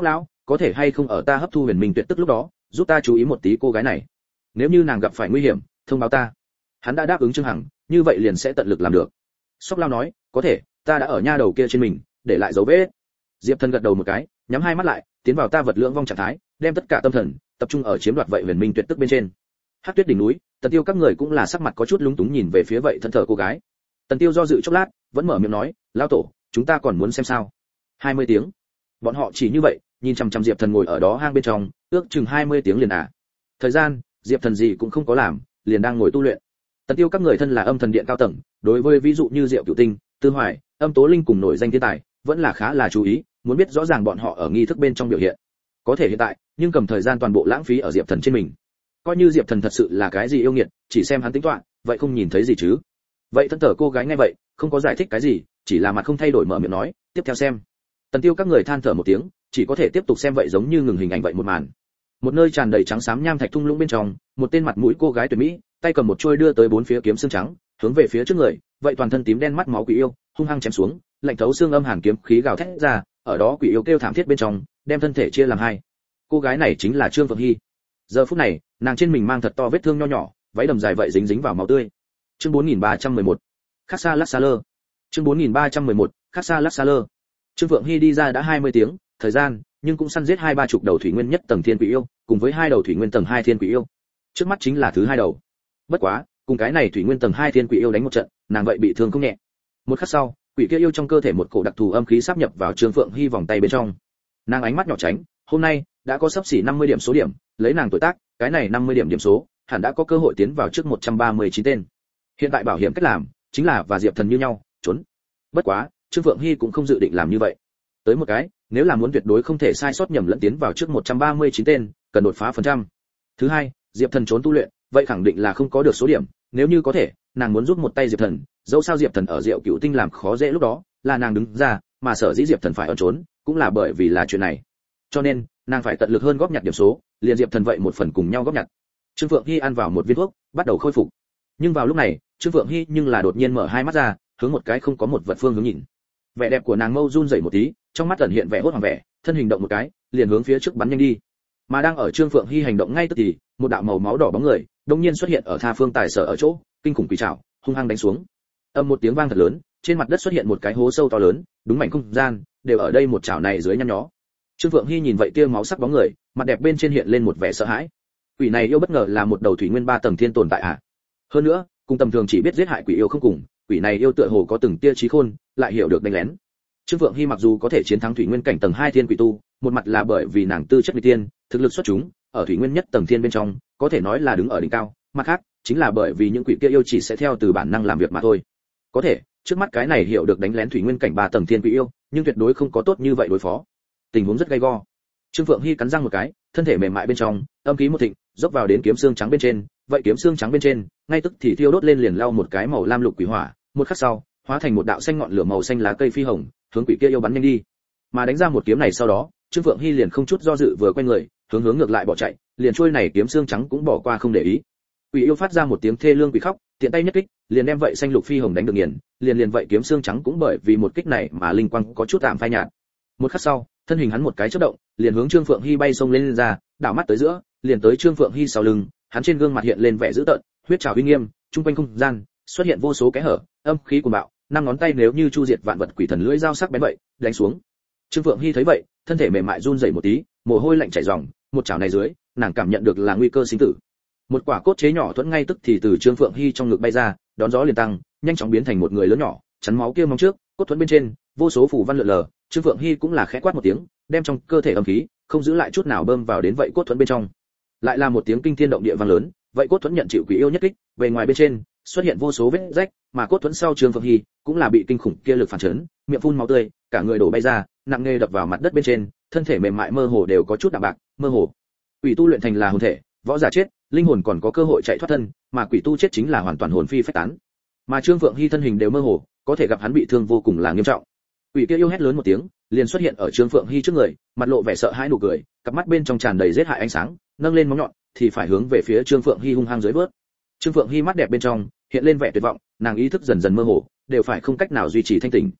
có thể hay không ở ta hấp thu huyền minh tuyệt tức lúc đó giúp ta chú ý một tí cô gái này, nếu như nàng gặp phải nguy hiểm thông báo ta. Hắn đã đáp ứng Trương Hằng, như vậy liền sẽ tận lực làm được. Sóc Lao nói, có thể, ta đã ở nha đầu kia trên mình để lại dấu vết. Diệp Thần gật đầu một cái, nhắm hai mắt lại, tiến vào ta vật lượng vong trạng thái, đem tất cả tâm thần tập trung ở chiếm đoạt vậy huyền minh tuyệt tức bên trên. Hắc Tuyết đỉnh núi, Tần Tiêu các người cũng là sắc mặt có chút lúng túng nhìn về phía vậy thân thờ cô gái. Tần Tiêu do dự chốc lát, vẫn mở miệng nói, lão tổ, chúng ta còn muốn xem sao? 20 tiếng. Bọn họ chỉ như vậy, nhìn chằm chằm Diệp Thần ngồi ở đó hang bên trong, ước chừng 20 tiếng liền à. Thời gian, Diệp Thần gì cũng không có làm, liền đang ngồi tu luyện. Tần Tiêu các người thân là âm thần điện cao tầng, đối với ví dụ như Diệu Cửu Tinh, Tư Hoài, Âm Tố Linh cùng nổi danh thiên tài, vẫn là khá là chú ý, muốn biết rõ ràng bọn họ ở nghi thức bên trong biểu hiện. Có thể hiện tại, nhưng cầm thời gian toàn bộ lãng phí ở Diệp Thần trên mình. Coi như Diệp Thần thật sự là cái gì yêu nghiệt, chỉ xem hắn tính toán, vậy không nhìn thấy gì chứ. Vậy thân thờ cô gái nghe vậy, không có giải thích cái gì, chỉ là mặt không thay đổi mở miệng nói, tiếp theo xem. Tần Tiêu các người than thở một tiếng, chỉ có thể tiếp tục xem vậy giống như ngừng hình ảnh vậy một màn. Một nơi tràn đầy trắng xám nham thạch thung lũng bên trong, một tên mặt mũi cô gái tuyệt mỹ, tay cầm một chuôi đưa tới bốn phía kiếm xương trắng, hướng về phía trước người, vậy toàn thân tím đen mắt máu quỷ yêu, hung hăng chém xuống, lạnh thấu xương âm hàn kiếm khí gào thét ra, ở đó quỷ yêu kêu thảm thiết bên trong, đem thân thể chia làm hai. Cô gái này chính là Trương Phượng Hy. Giờ phút này, nàng trên mình mang thật to vết thương nho nhỏ, váy đầm dài vậy dính dính vào máu tươi. Chương 4311. Khác xa lắc xa lơ. Chương 4311. Khác xa lắc xa lơ. Trương Phượng Hy đi ra đã 20 tiếng, thời gian, nhưng cũng săn giết 2-3 chục đầu thủy nguyên nhất tầng thiên quỷ yêu, cùng với 2 đầu thủy nguyên tầng 2 thiên quỷ yêu. Trước mắt chính là thứ 2 đầu. Bất quá, cùng cái này thủy nguyên tầng 2 thiên quỷ yêu đánh một trận, nàng vậy bị thương không nhẹ. Một khắc sau, quỷ kia yêu trong cơ thể một cổ đặc thù âm khí sáp nhập vào Trương Phượng Hy vòng tay bên trong. Nàng ánh mắt nhỏ tránh, hôm nay đã có sắp xỉ 50 điểm số điểm, lấy nàng tuổi tác, cái này 50 điểm điểm số, hẳn đã có cơ hội tiến vào trước 139 tên. Hiện tại bảo hiểm cách làm chính là và Diệp Thần như nhau, trốn. Bất quá, Trương Phượng Hy cũng không dự định làm như vậy. Tới một cái, nếu là muốn tuyệt đối không thể sai sót nhầm lẫn tiến vào trước 139 tên, cần đột phá phần trăm. Thứ hai, Diệp Thần trốn tu luyện, vậy khẳng định là không có được số điểm, nếu như có thể, nàng muốn giúp một tay Diệp Thần, dẫu sao Diệp Thần ở Diệu Cửu Tinh làm khó dễ lúc đó, là nàng đứng ra, mà sở dĩ Diệp Thần phải ẩn trốn, cũng là bởi vì là chuyện này. Cho nên, nàng phải tận lực hơn góp nhặt điểm số, liền Diệp Thần vậy một phần cùng nhau góp nhặt. Trương Phượng Hy ăn vào một viên thuốc, bắt đầu khôi phục. Nhưng vào lúc này, Trương Phượng Hy nhưng là đột nhiên mở hai mắt ra, hướng một cái không có một vật phương hướng nhìn. Vẻ đẹp của nàng mâu run rẩy một tí, trong mắt ẩn hiện vẻ hốt hoảng vẻ, thân hình động một cái, liền hướng phía trước bắn nhanh đi. Mà đang ở Trương Phượng Hy hành động ngay tức thì, một đạo màu máu đỏ bóng người, đột nhiên xuất hiện ở tha phương tài sở ở chỗ, kinh khủng quỷ trảo, hung hăng đánh xuống. Âm một tiếng vang thật lớn, trên mặt đất xuất hiện một cái hố sâu to lớn, đúng mảnh không gian, đều ở đây một chảo này dưới nhăn nhó. Trương Phượng Hy nhìn vậy tia máu sắc bóng người, mặt đẹp bên trên hiện lên một vẻ sợ hãi. Quỷ này yêu bất ngờ là một đầu thủy nguyên 3 tầng thiên tồn tại à? Hơn nữa, cùng tầm thường chỉ biết giết hại quỷ yêu không cùng, quỷ này yêu tựa hồ có từng tia trí khôn, lại hiểu được đánh lén. Trương Phượng Hy mặc dù có thể chiến thắng thủy nguyên cảnh tầng 2 thiên quỷ tu, một mặt là bởi vì nàng tư chất vị tiên, thực lực xuất chúng, ở thủy nguyên nhất tầng thiên bên trong, có thể nói là đứng ở đỉnh cao, mặt khác, chính là bởi vì những quỷ kia yêu chỉ sẽ theo từ bản năng làm việc mà thôi. Có thể, trước mắt cái này hiểu được đánh lén thủy nguyên cảnh 3 tầng thiên quỷ yêu, nhưng tuyệt đối không có tốt như vậy đối phó. Tình huống rất gay go. Trương Phượng Hy cắn răng một cái, thân thể mềm mại bên trong, âm khí một thịnh, dốc vào đến kiếm xương trắng bên trên, vậy kiếm xương trắng bên trên, ngay tức thì thiêu đốt lên liền lao một cái màu lam lục quỷ hỏa, một khắc sau, hóa thành một đạo xanh ngọn lửa màu xanh lá cây phi hồng, hướng quỷ kia yêu bắn nhanh đi. Mà đánh ra một kiếm này sau đó, Trương Phượng Hy liền không chút do dự vừa quay người, hướng ngược lại bỏ chạy, liền trôi này kiếm xương trắng cũng bỏ qua không để ý. Quỷ yêu phát ra một tiếng thê lương quỷ khóc, tiện tay nhất kích, liền đem vậy xanh lục phi hồng đánh được nghiền, liền vậy kiếm xương trắng cũng bởi vì một kích này mà linh quang có chút tạm phai nhạt. Một khắc sau, thân hình hắn một cái chớp động, liền hướng Trương Phượng Hy bay xông lên ra, đảo mắt tới giữa, liền tới Trương Phượng Hy sau lưng, hắn trên gương mặt hiện lên vẻ dữ tợn, huyết trảo uy nghiêm, trung quanh không gian xuất hiện vô số kẽ hở, âm khí cuồng bạo, năm ngón tay nếu như chu diệt vạn vật quỷ thần lưỡi dao sắc bén vậy, đánh xuống. Trương Phượng Hy thấy vậy, thân thể mềm mại run rẩy một tí, mồ hôi lạnh chảy ròng, một chảo này dưới, nàng cảm nhận được là nguy cơ sinh tử. Một quả cốt chế nhỏ thuẫn ngay tức thì từ Trương Phượng Hy trong ngực bay ra, đón gió liền tăng, nhanh chóng biến thành một người lớn nhỏ, chắn máu kia móng trước, cốt thuẫn bên trên, vô số phù văn lượn lờ, Trương Phượng Hy cũng là khẽ quát một tiếng, đem trong cơ thể âm khí, không giữ lại chút nào bơm vào đến vậy cốt thuẫn bên trong. Lại là một tiếng kinh thiên động địa vang lớn, vậy cốt thuẫn nhận chịu quỷ yêu nhất kích, về ngoài bên trên xuất hiện vô số vết rách, mà cốt thuẫn sau Trương Phượng Hy cũng là bị kinh khủng kia lực phản chấn, miệng phun máu tươi, cả người đổ bay ra, nặng nề đập vào mặt đất bên trên, thân thể mềm mại mơ hồ đều có chút đạm bạc, mơ hồ. Quỷ tu luyện thành là hồn thể, võ giả chết, linh hồn còn có cơ hội chạy thoát thân, mà quỷ tu chết chính là hoàn toàn hồn phi phách tán. Mà Trương Phượng Hy thân hình đều mơ hồ, có thể gặp hắn bị thương vô cùng là nghiêm trọng. Quỷ kia yêu hét lớn một tiếng, liền xuất hiện ở Trương Phượng Hy trước người, mặt lộ vẻ sợ hãi nụ cười, cặp mắt bên trong tràn đầy giết hại ánh sáng, nâng lên móng nhọn, thì phải hướng về phía Trương Phượng Hy hung hăng dưới vớt. Trương Phượng Hy mắt đẹp bên trong hiện lên vẻ tuyệt vọng, nàng ý thức dần dần mơ hồ, đều phải không cách nào duy trì thanh tỉnh.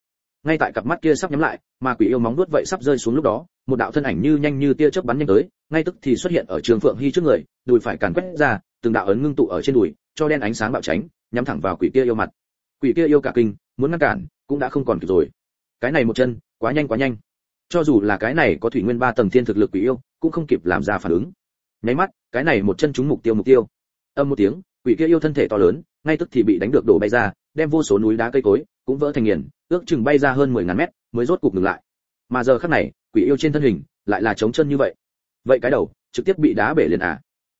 Ngay tại cặp mắt kia sắp nhắm lại, mà quỷ yêu móng vuốt vậy sắp rơi xuống lúc đó, một đạo thân ảnh như nhanh như tia chớp bắn nhanh tới, ngay tức thì xuất hiện ở Trương Phượng Hi trước người, đùi phải càn quét ra, từng đạo ấn ngưng tụ ở trên đùi, cho đen ánh sáng bạo tránh, nhắm thẳng vào quỷ kia yêu mặt. Quỷ kia yêu cả kinh, muốn ngăn cản, cũng đã không còn kịp rồi. Cái này một chân, quá nhanh quá nhanh. Cho dù là cái này có thủy nguyên 3 tầng thiên thực lực quỷ yêu, cũng không kịp làm ra phản ứng. Nháy mắt, cái này một chân trúng mục tiêu. Âm một tiếng, quỷ kia yêu thân thể to lớn, ngay tức thì bị đánh được đổ bay ra, đem vô số núi đá cây cối cũng vỡ thành nghiền, ước chừng bay ra hơn 10.000 mét, mới rốt cục ngừng lại. Mà giờ khắc này, quỷ yêu trên thân hình lại là trống chân như vậy. Vậy cái đầu trực tiếp bị đá bể liền à?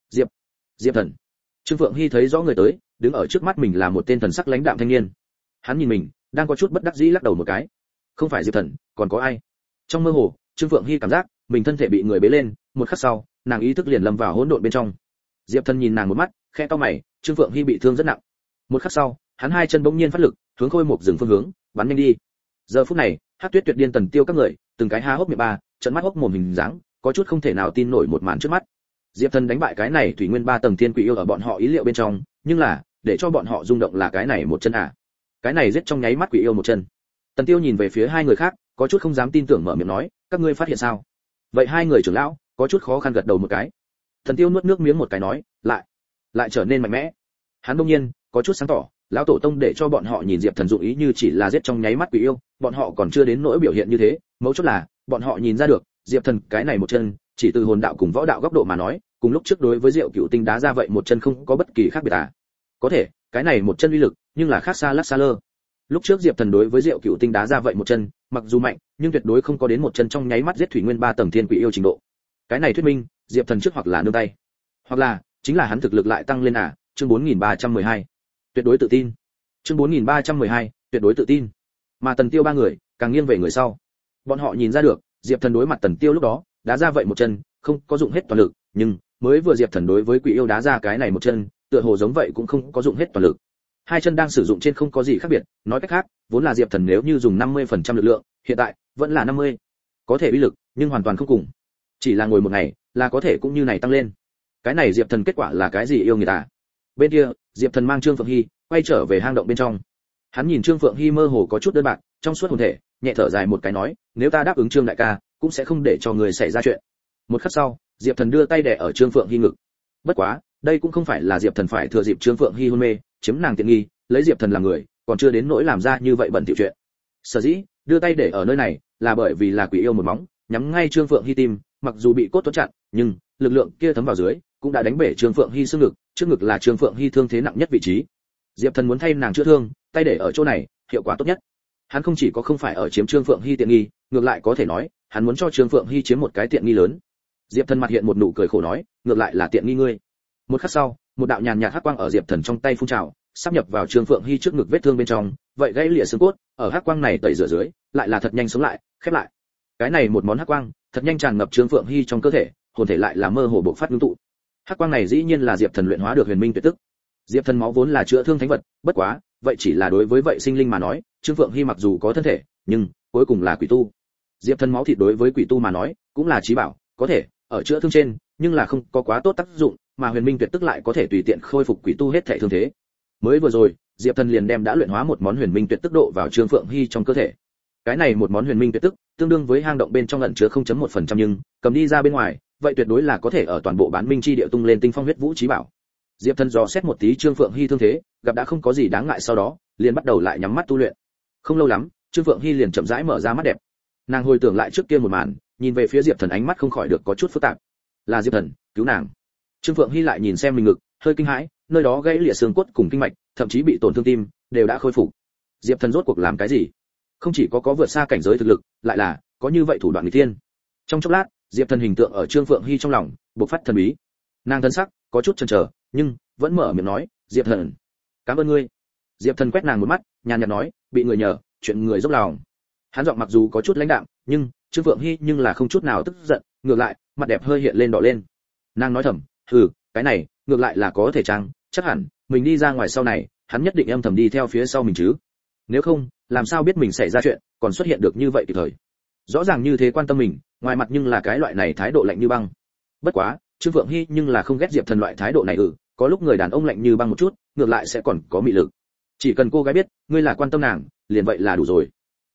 Diệp Thần. Trương Phượng Hi thấy rõ người tới, đứng ở trước mắt mình là một tên thần sắc lãnh đạm thanh niên. Hắn nhìn mình, đang có chút bất đắc dĩ lắc đầu một cái. Không phải Diệp Thần, còn có ai? Trong mơ hồ, Trương Phượng Hi cảm giác mình thân thể bị người bế lên, một khắc sau, nàng ý thức liền lâm vào hỗn độn bên trong. Diệp Thần nhìn nàng một mắt, khẽ cau mày, Trương Phượng Hi bị thương rất nặng. Một khắc sau, hắn hai chân bỗng nhiên phát lực, hướng khôi một rừng phương hướng, bắn nhanh đi. Giờ phút này, Hắc Tuyết Tuyệt Điên Tần Tiêu các người, từng cái há hốc miệng ba, trợn mắt hốc mồm hình dáng, có chút không thể nào tin nổi một màn trước mắt. Diệp Thần đánh bại cái này thủy nguyên 3 tầng thiên quỷ yêu ở bọn họ ý liệu bên trong, nhưng là, để cho bọn họ rung động là cái này một chân à? Cái này giết trong nháy mắt quỷ yêu một chân. Tần Tiêu nhìn về phía hai người khác, có chút không dám tin tưởng mở miệng nói, các ngươi phát hiện sao? Vậy hai người trưởng lão có chút khó khăn gật đầu một cái. Tần Tiêu nuốt nước miếng một cái nói, lại trở nên mạnh mẽ. Hắn đương nhiên có chút sáng tỏ, lão tổ tông để cho bọn họ nhìn Diệp Thần dụng ý như chỉ là giết trong nháy mắt quỷ yêu, bọn họ còn chưa đến nỗi biểu hiện như thế, mấu chốt là bọn họ nhìn ra được, Diệp Thần cái này một chân, chỉ từ hồn đạo cùng võ đạo góc độ mà nói, cùng lúc trước đối với Diệu Cửu Tinh đá ra vậy một chân không có bất kỳ khác biệt à? Có thể, cái này một chân uy lực, nhưng là khác xa lắc xa lơ. Lúc trước Diệp Thần đối với Diệu Cửu Tinh đá ra vậy một chân, mặc dù mạnh, nhưng tuyệt đối không có đến một chân trong nháy mắt giết thủy nguyên 3 tầng thiên quỷ yêu trình độ. Cái này thuyết minh, Diệp Thần trước hoặc là nương tay, hoặc là chính là hắn thực lực lại tăng lên à? Chương 4312. Tuyệt đối tự tin. Chương 4312, tuyệt đối tự tin. Mà Tần Tiêu ba người, càng nghiêng về người sau. Bọn họ nhìn ra được, Diệp Thần đối mặt Tần Tiêu lúc đó, đá ra vậy một chân, không có dụng hết toàn lực, nhưng mới vừa Diệp Thần đối với quỷ yêu đá ra cái này một chân, tựa hồ giống vậy cũng không có dụng hết toàn lực. Hai chân đang sử dụng trên không có gì khác biệt, nói cách khác, vốn là Diệp Thần nếu như dùng 50% lực lượng, hiện tại vẫn là 50. Có thể uy lực, nhưng hoàn toàn không cùng. Chỉ là ngồi một ngày, là có thể cũng như này tăng lên. Cái này Diệp Thần kết quả là cái gì yêu người ta? Bên kia, Diệp Thần mang Trương Phượng Hi quay trở về hang động bên trong. Hắn nhìn Trương Phượng Hi mơ hồ có chút đơn bạc, trong suốt hồn thể, nhẹ thở dài một cái nói, nếu ta đáp ứng Trương đại ca, cũng sẽ không để cho người xảy ra chuyện. Một khắc sau, Diệp Thần đưa tay đè ở Trương Phượng Hi ngực. Bất quá, đây cũng không phải là Diệp Thần phải thừa dịp Trương Phượng Hi hôn mê, chiếm nàng tiện nghi, lấy Diệp Thần làm người, còn chưa đến nỗi làm ra như vậy bẩn thỉu chuyện. Sở dĩ, đưa tay để ở nơi này, là bởi vì là quỷ yêu một móng, nhắm ngay Trương Phượng Hi tim, mặc dù bị cốt tuấn chặn, nhưng lực lượng kia thấm vào dưới, cũng đã đánh bể Trương Phượng Hi xương ngực, trước ngực là Trương Phượng Hi thương thế nặng nhất vị trí. Diệp Thần muốn thay nàng chữa thương, tay để ở chỗ này, hiệu quả tốt nhất. Hắn không chỉ có không phải ở chiếm Trương Phượng Hi tiện nghi, ngược lại có thể nói, hắn muốn cho Trương Phượng Hi chiếm một cái tiện nghi lớn. Diệp Thần mặt hiện một nụ cười khổ nói, ngược lại là tiện nghi ngươi. Một khắc sau, một đạo nhàn nhạt hắc quang ở Diệp Thần trong tay phun trào, sắp nhập vào Trương Phượng Hi trước ngực vết thương bên trong, vậy gãy lìa xương cốt, ở hắc quang này tẩy rửa dưới, lại là thật nhanh sống lại, khép lại. Cái này một món hắc quang, thật nhanh tràn ngập Trương Phượng Hi trong cơ thể, hồn thể lại là mơ hồ bộc phát ngưng tụ. Hắc quang này dĩ nhiên là Diệp Thần luyện hóa được huyền minh tuyệt tức. Diệp Thần máu vốn là chữa thương thánh vật, bất quá, vậy chỉ là đối với vậy sinh linh mà nói, Trương Phượng Hi mặc dù có thân thể, nhưng cuối cùng là quỷ tu. Diệp Thần máu thịt đối với quỷ tu mà nói, cũng là chí bảo, có thể ở chữa thương trên, nhưng là không có quá tốt tác dụng, mà huyền minh tuyệt tức lại có thể tùy tiện khôi phục quỷ tu hết thể thương thế. Mới vừa rồi, Diệp Thần liền đem đã luyện hóa một món huyền minh tuyệt tức độ vào Trương Phượng Hi trong cơ thể. Cái này một món huyền minh tuyệt tức, tương đương với hang động bên trong ẩn chứa 0.1% nhưng cầm đi ra bên ngoài, vậy tuyệt đối là có thể ở toàn bộ bán minh chi địa tung lên tinh phong huyết vũ chí bảo. Diệp Thần dò xét một tí Trương Phượng Hi thương thế, gặp đã không có gì đáng ngại sau đó, liền bắt đầu lại nhắm mắt tu luyện. Không lâu lắm, Trương Phượng Hi liền chậm rãi mở ra mắt đẹp. Nàng hồi tưởng lại trước kia một màn, nhìn về phía Diệp Thần ánh mắt không khỏi được có chút phức tạp. Là Diệp Thần cứu nàng. Trương Phượng Hi lại nhìn xem mình ngực, hơi kinh hãi, nơi đó gãy lìa xương cốt cùng kinh mạch, thậm chí bị tổn thương tim, đều đã khôi phục. Diệp Thần rốt cuộc làm cái gì? Không chỉ có vượt xa cảnh giới thực lực, lại là có như vậy thủ đoạn nghịch thiên. Trong chốc lát, Diệp Thần hình tượng ở Trương Phượng Hi trong lòng bộc phát thần bí. Nàng thân sắc có chút chần chờ, nhưng vẫn mở miệng nói, "Diệp Thần, cảm ơn ngươi." Diệp Thần quét nàng một mắt, nhàn nhạt nói, "Bị người nhờ, chuyện người dốc lòng." Hắn giọng mặc dù có chút lãnh đạm, nhưng Trương Phượng Hi nhưng là không chút nào tức giận, ngược lại, mặt đẹp hơi hiện lên đỏ lên. Nàng nói thầm, cái này, ngược lại là có thể chăng, chắc hẳn mình đi ra ngoài sau này, hắn nhất định âm thầm đi theo phía sau mình chứ. Nếu không, làm sao biết mình xảy ra chuyện, còn xuất hiện được như vậy kịp thời. Rõ ràng như thế quan tâm mình, ngoài mặt nhưng là cái loại này thái độ lạnh như băng. Bất quá, Trương Phượng Hi nhưng là không ghét Diệp Thần loại thái độ này, có lúc người đàn ông lạnh như băng một chút, ngược lại sẽ còn có mị lực. Chỉ cần cô gái biết, ngươi là quan tâm nàng, liền vậy là đủ rồi.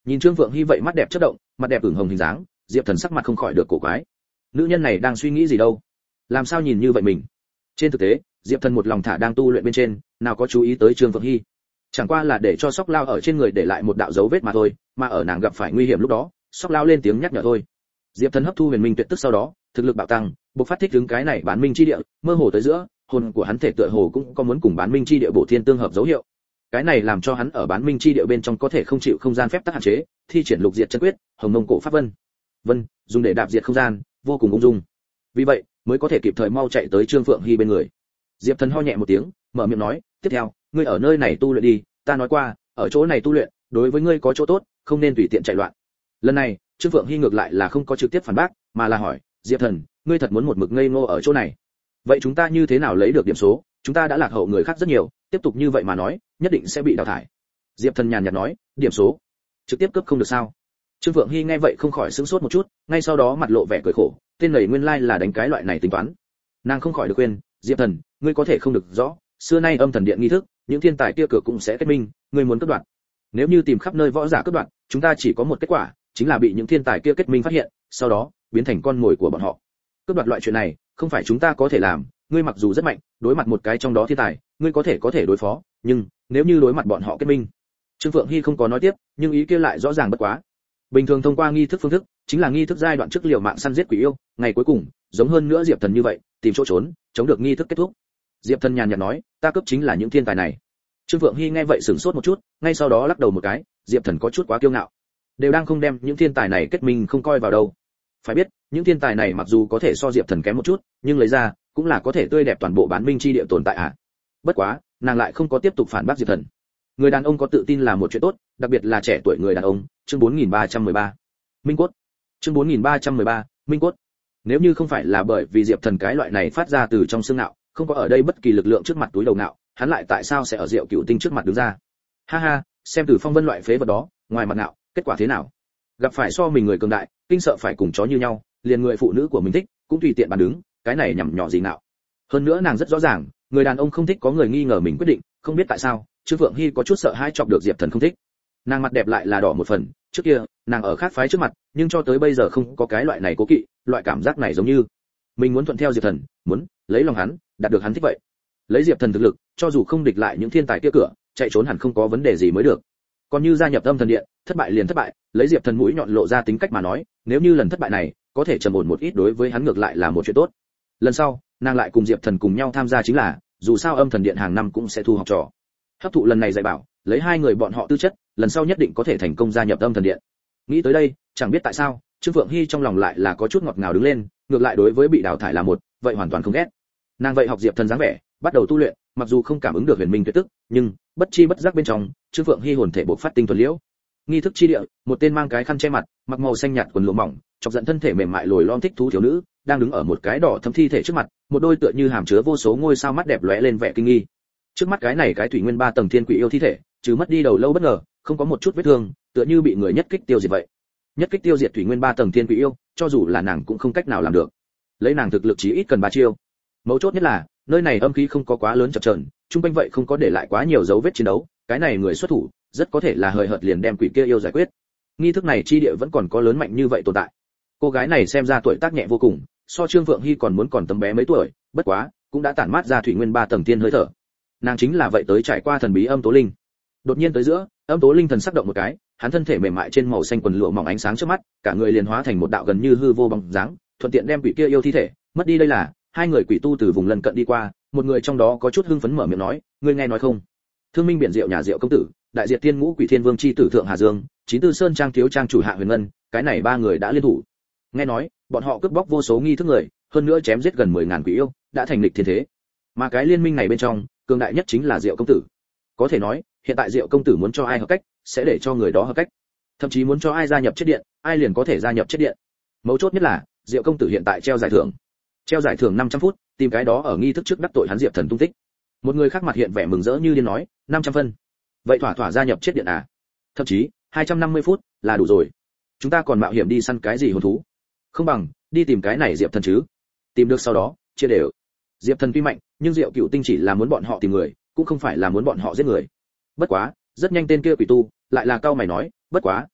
Nhìn Trương Phượng Hy vậy mắt đẹp chớp động, mặt đẹp ửng hồng hình dáng, Diệp Thần sắc mặt không khỏi được cổ quái. Nữ nhân này đang suy nghĩ gì đâu? Làm sao nhìn như vậy mình? Trên thực tế, Diệp Thần một lòng thả đang tu luyện bên trên, nào có chú ý tới Trương Phượng Hy. Chẳng qua là để cho Sóc Lao ở trên người để lại một đạo dấu vết mà thôi, mà ở nàng gặp phải nguy hiểm lúc đó, Sóc Lao lên tiếng nhắc nhở thôi. Diệp Thần hấp thu Huyền Minh Tuyệt Tức sau đó, thực lực bạo tăng, bộc phát thích ứng cái này bán minh chi địa, mơ hồ tới giữa, hồn của hắn thể tựa hồ cũng có muốn cùng bán minh chi địa bổ thiên tương hợp dấu hiệu. Cái này làm cho hắn ở bán minh chi địa bên trong có thể không chịu không gian phép tắc hạn chế, thi triển lục diệt chân quyết, hồng mông cổ pháp vân, dùng để đạp diệt không gian, vô cùng ung dung. Vì vậy, mới có thể kịp thời mau chạy tới Trương Phượng Hy bên người. Diệp Thần ho nhẹ một tiếng, mở miệng nói, tiếp theo, ngươi ở nơi này tu luyện đi, ta nói qua, ở chỗ này tu luyện, đối với ngươi có chỗ tốt, không nên tùy tiện chạy loạn. Lần này, Trương Phượng Hy ngược lại là không có trực tiếp phản bác, mà là hỏi, Diệp Thần, ngươi thật muốn một mực ngây ngô ở chỗ này? Vậy chúng ta như thế nào lấy được điểm số? Chúng ta đã lạc hậu người khác rất nhiều, tiếp tục như vậy mà nói, nhất định sẽ bị đào thải. Diệp Thần nhàn nhạt nói, điểm số, trực tiếp cấp không được sao? Trương Phượng Hy nghe vậy không khỏi sững sốt một chút, ngay sau đó mặt lộ vẻ cười khổ, tên này nguyên lai là đánh cái loại này tính toán. Nàng không khỏi được khuyên, Diệp Thần, ngươi có thể không được rõ, xưa nay âm thần điện nghi thức, những thiên tài kia cửa cũng sẽ kết minh, ngươi muốn cướp đoạt. Nếu như tìm khắp nơi võ giả cướp đoạt, chúng ta chỉ có một kết quả, chính là bị những thiên tài kia kết minh phát hiện, sau đó biến thành con mồi của bọn họ. Cướp đoạt loại chuyện này, không phải chúng ta có thể làm, ngươi mặc dù rất mạnh, đối mặt một cái trong đó thiên tài, ngươi có thể đối phó, nhưng nếu như đối mặt bọn họ kết minh. Trương Phượng Hy không có nói tiếp, nhưng ý kia lại rõ ràng bất quá. Bình thường thông qua nghi thức phương thức, chính là nghi thức giai đoạn trước liều mạng săn giết quỷ yêu, ngày cuối cùng, giống hơn nữa Diệp Thần như vậy, tìm chỗ trốn, chống được nghi thức kết thúc. Diệp Thần nhàn nhạt nói, ta cấp chính là những thiên tài này. Trương Phượng Hy nghe vậy sửng sốt một chút, ngay sau đó lắc đầu một cái, Diệp Thần có chút quá kiêu ngạo, đều đang không đem những thiên tài này kết minh không coi vào đâu. Phải biết, những thiên tài này mặc dù có thể so Diệp Thần kém một chút, nhưng lấy ra cũng là có thể tươi đẹp toàn bộ bán minh chi địa tồn tại ạ. Bất quá, nàng lại không có tiếp tục phản bác Diệp Thần. Người đàn ông có tự tin là một chuyện tốt, đặc biệt là trẻ tuổi người đàn ông. Chương 4313. Minh cốt. Chương 4313. Minh cốt. Nếu như không phải là bởi vì Diệp Thần cái loại này phát ra từ trong xương nạo, không có ở đây bất kỳ lực lượng trước mặt túi đầu nạo, hắn lại tại sao sẽ ở Diệu Cửu Tinh trước mặt đứng ra? Ha ha, xem từ Phong Vân loại phế vật đó, ngoài mặt nạo, kết quả thế nào? Gặp phải so mình người cường đại, kinh sợ phải cùng chó như nhau, liền người phụ nữ của mình thích, cũng tùy tiện bàn đứng, cái này nhằm nhỏ gì nạo. Hơn nữa nàng rất rõ ràng, người đàn ông không thích có người nghi ngờ mình quyết định, không biết tại sao, Trương Phượng Hy có chút sợ hãi chọc được Diệp Thần không thích. Nàng mặt đẹp lại là đỏ một phần, trước kia, nàng ở khác phái trước mặt, nhưng cho tới bây giờ không có cái loại này cố kỵ, loại cảm giác này giống như mình muốn thuận theo Diệp Thần, muốn lấy lòng hắn, đạt được hắn thích vậy. Lấy Diệp Thần thực lực, cho dù không địch lại những thiên tài kia cửa, chạy trốn hẳn không có vấn đề gì mới được. Còn như gia nhập Âm Thần Điện, thất bại liền thất bại, lấy Diệp Thần mũi nhọn lộ ra tính cách mà nói, nếu như lần thất bại này, có thể trầm ổn một ít đối với hắn ngược lại là một chuyện tốt. Lần sau, nàng lại cùng Diệp Thần cùng nhau tham gia chính là, dù sao Âm Thần Điện hàng năm cũng sẽ thu học trò. Hấp thụ lần này dạy bảo, lấy hai người bọn họ tư chất, lần sau nhất định có thể thành công gia nhập Âm Thần Điện. Nghĩ tới đây, chẳng biết tại sao, Trương Phượng Hy trong lòng lại là có chút ngọt ngào đứng lên, ngược lại đối với bị đào thải là một, vậy hoàn toàn không ghét. Nàng vậy học Diệp Thần dáng vẻ, bắt đầu tu luyện, mặc dù không cảm ứng được Huyền Minh Tuyệt Tức, nhưng bất chi bất giác bên trong, Trương Phượng Hy hồn thể bộc phát tinh thuần liễu. Nghi thức chi địa, một tên mang cái khăn che mặt, mặc màu xanh nhạt quần lụa mỏng, chọc giận thân thể mềm mại lồi lõm thích thú thiếu nữ, đang đứng ở một cái đỏ thẫm thi thể trước mặt, một đôi tựa như hàm chứa vô số ngôi sao mắt đẹp lóe lên vẻ kinh nghi. Trước mắt cái này cái thủy nguyên 3 tầng thiên quỷ yêu thi thể, trừ mất đi đầu lâu bất ngờ, không có một chút vết thương, tựa như bị người nhất kích tiêu diệt vậy. Nhất kích tiêu diệt thủy nguyên 3 tầng thiên quỷ yêu, cho dù là nàng cũng không cách nào làm được. Lấy nàng thực lực chí ít cần 3 chiêu. Mấu chốt nhất là, nơi này âm khí không có quá lớn chập chờn, trung quanh vậy không có để lại quá nhiều dấu vết chiến đấu, cái này người xuất thủ, rất có thể là hời hợt liền đem quỷ kia yêu giải quyết. Nghi thức này chi địa vẫn còn có lớn mạnh như vậy tồn tại. Cô gái này xem ra tuổi tác nhẹ vô cùng, so Trương Phượng Hy còn muốn còn tấm bé mấy tuổi, bất quá, cũng đã tản mát ra thủy nguyên 3 tầng tiên hơi thở. Nàng chính là vậy tới trải qua thần bí Âm Tố Linh. Đột nhiên tới giữa, Âm Tố Linh thần sắc động một cái, hắn thân thể mềm mại trên màu xanh quần lụa mỏng ánh sáng trước mắt, cả người liền hóa thành một đạo gần như hư vô bóng dáng, thuận tiện đem quỷ kia yêu thi thể mất đi. Đây là hai người quỷ tu từ vùng lân cận đi qua, một người trong đó có chút hưng phấn mở miệng nói, ngươi nghe nói không? Thương Minh biển Diệu nhà Diệu công tử, đại diệt tiên ngũ quỷ thiên vương chi tử thượng Hà Dương, chín tư sơn trang thiếu trang chủ Hạ Huyền Ngân, cái này ba người đã liên thủ. Nghe nói, bọn họ cướp bóc vô số nghi thức người, hơn nữa chém giết gần 10.000 quỷ yêu, đã thành lịch thiên thế. Mà cái liên minh này bên trong, cường đại nhất chính là Diệu công tử. Có thể nói, hiện tại Diệu công tử muốn cho ai hợp cách, sẽ để cho người đó hợp cách. Thậm chí muốn cho ai gia nhập chết điện, ai liền có thể gia nhập chết điện. Mấu chốt nhất là, Diệu công tử hiện tại treo giải thưởng. Treo giải thưởng 500 phút, tìm cái đó ở nghi thức trước đắc tội hắn Diệp Thần tung tích. Một người khác mặt hiện vẻ mừng rỡ như điên nói, 500 phân. Vậy thỏa thỏa gia nhập chết điện à? Thậm chí, 250 phút là đủ rồi. Chúng ta còn mạo hiểm đi săn cái gì hồn thú? Không bằng đi tìm cái này Diệp Thần chứ. Tìm được sau đó, chia đều. Diệp Thần tuy mạnh, nhưng Diệu Cửu Tinh chỉ là muốn bọn họ tìm người, cũng không phải là muốn bọn họ giết người. Bất quá, rất nhanh tên kia quỷ tu lại là cao mày nói, bất quá,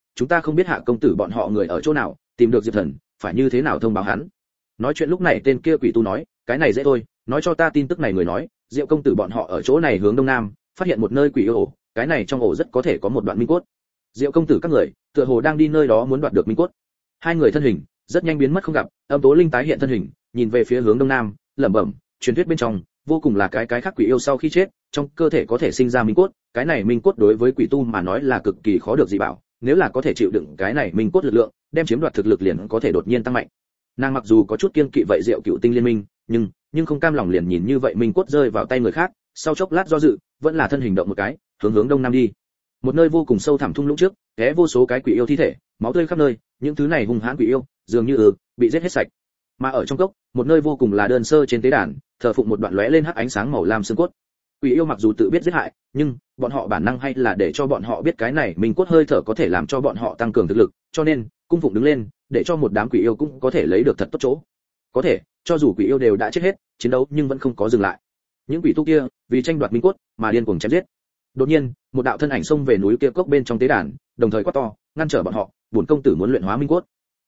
chúng ta không biết Hạ công tử bọn họ người ở chỗ nào, tìm được Diệp Thần, phải như thế nào thông báo hắn. Nói chuyện lúc này tên kia quỷ tu nói, cái này dễ thôi, nói cho ta tin tức này người nói, Diệu công tử bọn họ ở chỗ này hướng đông nam, phát hiện một nơi quỷ yêu ổ, cái này trong ổ rất có thể có một đoạn minh cốt. Diệu công tử các người, tựa hồ đang đi nơi đó muốn đoạt được minh cốt. Hai người thân hình rất nhanh biến mất không gặp, Âm Tố Linh tái hiện thân hình, nhìn về phía hướng đông nam, lẩm bẩm, truyền thuyết bên trong, vô cùng là cái khác quỷ yêu sau khi chết, trong cơ thể có thể sinh ra minh cốt, cái này minh cốt đối với quỷ tu mà nói là cực kỳ khó được dị bảo, nếu là có thể chịu đựng cái này minh cốt lực lượng, đem chiếm đoạt thực lực liền có thể đột nhiên tăng mạnh. Nàng mặc dù có chút kiêng kỵ vậy Diệu Cựu Tinh liên minh, nhưng không cam lòng liền nhìn như vậy minh cốt rơi vào tay người khác, sau chốc lát do dự, vẫn là thân hình động một cái, hướng đông nam đi. Một nơi vô cùng sâu thẳm thung lũng trước, té vô số cái quỷ yêu thi thể, máu tươi khắp nơi, những thứ này hung hãn quỷ yêu, dường như bị giết hết sạch. Mà ở trong cốc, một nơi vô cùng là đơn sơ trên tế đàn, thờ phụng một đoạn lóe lên hắc ánh sáng màu lam xương cốt. Quỷ yêu mặc dù tự biết giết hại, nhưng bọn họ bản năng hay là để cho bọn họ biết cái này minh cốt hơi thở có thể làm cho bọn họ tăng cường thực lực, cho nên cung phụng đứng lên, để cho một đám quỷ yêu cũng có thể lấy được thật tốt chỗ. Có thể, cho dù quỷ yêu đều đã chết hết, chiến đấu nhưng vẫn không có dừng lại. Những quỷ tu kia, vì tranh đoạt minh cốt mà điên cuồng chém giết. Đột nhiên, một đạo thân ảnh xông về núi kia cốc bên trong tế đàn, đồng thời quát to, ngăn trở bọn họ, bổn công tử muốn luyện hóa minh cốt.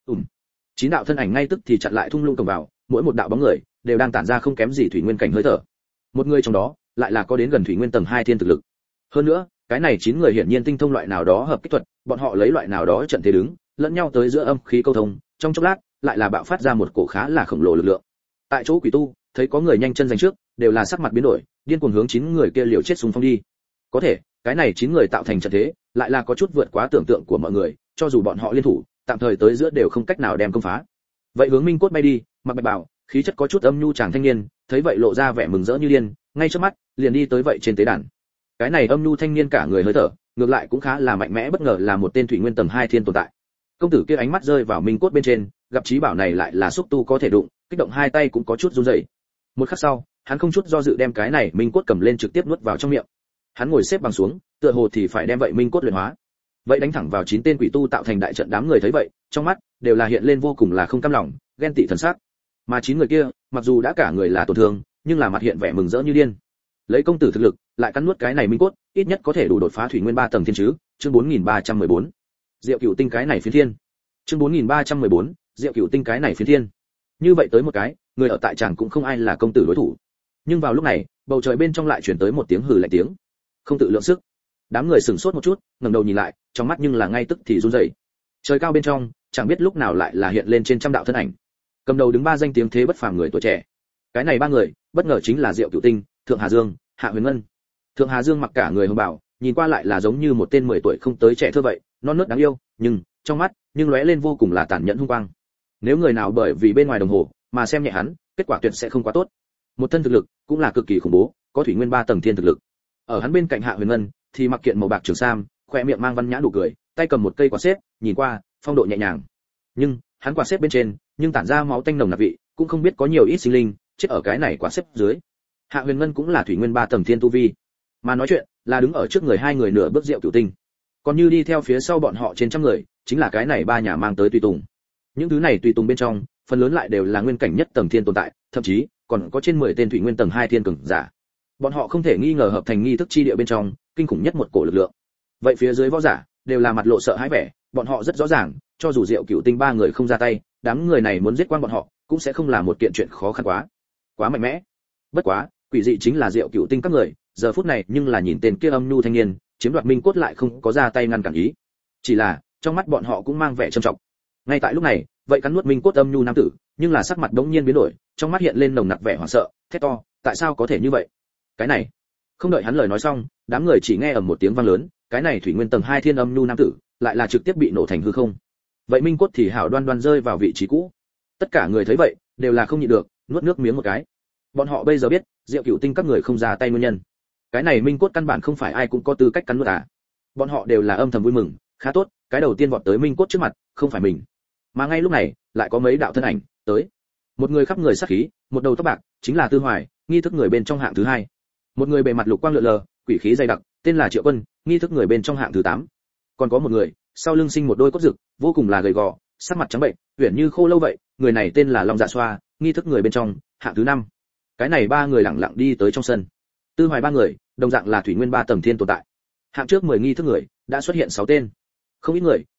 Chín đạo thân ảnh ngay tức thì chặn lại thung lũng cổng vào, mỗi một đạo bóng người đều đang tản ra không kém gì thủy nguyên cảnh hơi thở. Một người trong đó lại là có đến gần thủy nguyên tầng 2 thiên thực lực. Hơn nữa, cái này 9 người hiển nhiên tinh thông loại nào đó hợp kích thuật, bọn họ lấy loại nào đó trận thế đứng, lẫn nhau tới giữa âm khí câu thông, trong chốc lát, lại là bạo phát ra một cổ khá là khổng lồ lực lượng. Tại chỗ quỷ tu, thấy có người nhanh chân giành trước, đều là sắc mặt biến đổi, điên cuồng hướng 9 người kia liều chết xung phong đi. Có thể, cái này 9 người tạo thành trận thế, lại là có chút vượt quá tưởng tượng của mọi người, cho dù bọn họ liên thủ, tạm thời tới giữa đều không cách nào đem công phá. Vậy hướng minh cốt bay đi, mặc bạch bào, khí chất có chút âm nhu chàng thanh niên, thấy vậy lộ ra vẻ mừng rỡ như điên, ngay trước mắt, liền đi tới vậy trên tế đàn. Cái này âm nhu thanh niên cả người hơi thở, ngược lại cũng khá là mạnh mẽ, bất ngờ là một tên thủy nguyên tầng 2 thiên tồn tại. Công tử kia ánh mắt rơi vào minh cốt bên trên, gặp trí bảo này lại là xúc tu có thể đụng, kích động hai tay cũng có chút run rẩy. Một khắc sau, hắn không chút do dự đem cái này minh cốt cầm lên trực tiếp nuốt vào trong miệng. Hắn ngồi xếp bằng xuống, tựa hồ thì phải đem vậy minh cốt luyện hóa. Vậy đánh thẳng vào 9 tên quỷ tu tạo thành đại trận, đám người thấy vậy, trong mắt đều là hiện lên vô cùng là không cam lòng, ghen tị thần sắc. Mà 9 người kia, mặc dù đã cả người là tổn thương, nhưng là mặt hiện vẻ mừng rỡ như điên. Lấy công tử thực lực, lại cắn nuốt cái này minh cốt, ít nhất có thể đủ đột phá thủy nguyên 3 tầng thiên chứ. Chương 4314. Diệu Cửu Tinh cái này phiến thiên. Chương 4314. Diệu Cửu Tinh cái này phiến thiên. Như vậy tới một cái, người ở tại tràng cũng không ai là công tử đối thủ. Nhưng vào lúc này, bầu trời bên trong lại truyền tới một tiếng hừ lạnh tiếng. Không tự lượng sức. Đám người sửng sốt một chút, ngẩng đầu nhìn lại, trong mắt nhưng là ngay tức thì run rẩy. Trời cao bên trong, chẳng biết lúc nào lại là hiện lên trên trăm đạo thân ảnh. Cầm đầu đứng 3 danh tiếng thế bất phàm người tuổi trẻ. Cái này 3 người, bất ngờ chính là Diệu Cửu Tinh, Thượng Hà Dương, Hạ Huyền Ngân. Thượng Hà Dương mặc cả người hồng bào, nhìn qua lại là giống như một tên 10 tuổi không tới trẻ thơ vậy, non nớt đáng yêu, nhưng trong mắt nhưng lóe lên vô cùng là tàn nhẫn hung quang. Nếu người nào bởi vì bên ngoài đồng hồ mà xem nhẹ hắn, kết quả tuyệt sẽ không quá tốt. Một thân thực lực cũng là cực kỳ khủng bố, có thủy nguyên 3 tầng thiên thực lực. Ở hắn bên cạnh Hạ Huyền Ngân thì mặc kiện màu bạc trường sam, khoe miệng mang văn nhã nụ cười, tay cầm một cây quạt xếp, nhìn qua phong độ nhẹ nhàng. Nhưng hắn quạt xếp bên trên nhưng tản ra máu tanh nồng nặc vị, cũng không biết có nhiều ít sinh linh chết ở cái này quạt xếp dưới. Hạ Huyền Ngân cũng là thủy nguyên 3 tầng thiên tu vi, mà nói chuyện là đứng ở trước người hai người nửa bước Diệu Cửu Tinh. Còn như đi theo phía sau bọn họ trên trăm người, chính là cái này 3 nhà mang tới tùy tùng. Những thứ này tùy tùng bên trong, phần lớn lại đều là nguyên cảnh nhất tầng thiên tồn tại, thậm chí còn có trên 10 tên thủy nguyên tầng 2 thiên cường giả. Bọn họ không thể nghi ngờ hợp thành nghi thức chi địa bên trong kinh khủng nhất một cổ lực lượng. Vậy phía dưới võ giả đều là mặt lộ sợ hãi vẻ, bọn họ rất rõ ràng, cho dù Diệu Cửu Tinh 3 người không ra tay, đám người này muốn giết quan bọn họ, cũng sẽ không là một kiện chuyện khó khăn quá mạnh mẽ. Bất quá, quỷ dị chính là Diệu Cửu Tinh các người, giờ phút này nhưng là nhìn tên kia âm nhu thanh niên, chiếm đoạt minh cốt lại không có ra tay ngăn cản ý. Chỉ là, trong mắt bọn họ cũng mang vẻ trầm trọng. Ngay tại lúc này, vậy cắn nuốt minh cốt âm nhu nam tử, nhưng là sắc mặt đống nhiên biến đổi, trong mắt hiện lên nồng nặc vẻ hoảng sợ, thét to, tại sao có thể như vậy? Cái này, không đợi hắn lời nói xong, đám người chỉ nghe ầm một tiếng vang lớn, cái này thủy nguyên tầng 2 thiên âm nhu nam tử, lại là trực tiếp bị nổ thành hư không. Vậy minh cốt thì hảo đoan đoan rơi vào vị trí cũ. Tất cả người thấy vậy, đều là không nhịn được, nuốt nước miếng một cái. Bọn họ bây giờ biết, Diệu Cửu Tinh các người không ra tay nguyên nhân. Cái này minh cốt căn bản không phải ai cũng có tư cách cắn nuốt à. Bọn họ đều là âm thầm vui mừng, khá tốt, cái đầu tiên vọt tới minh cốt trước mặt, không phải mình. Mà ngay lúc này, lại có mấy đạo thân ảnh tới. Một người khắp người sát khí, một đầu tóc bạc, chính là Tư Hoài, nghi thức người bên trong hạng thứ 2. Một người bề mặt lục quang lượn lờ, quỷ khí dày đặc, tên là Triệu Quân, nghi thức người bên trong hạng thứ 8. Còn có một người, sau lưng sinh một đôi cốt rực, vô cùng là gầy gò, sắc mặt trắng bệnh, uyển như khô lâu vậy, người này tên là Long Dạ Xoa, nghi thức người bên trong hạng thứ 5. Cái này 3 người lặng lặng đi tới trong sân. Tư Hoài 3 người, đồng dạng là thủy nguyên 3 tầng thiên tồn tại. Hạng trước 10 nghi thức người, đã xuất hiện 6 tên. Không ít người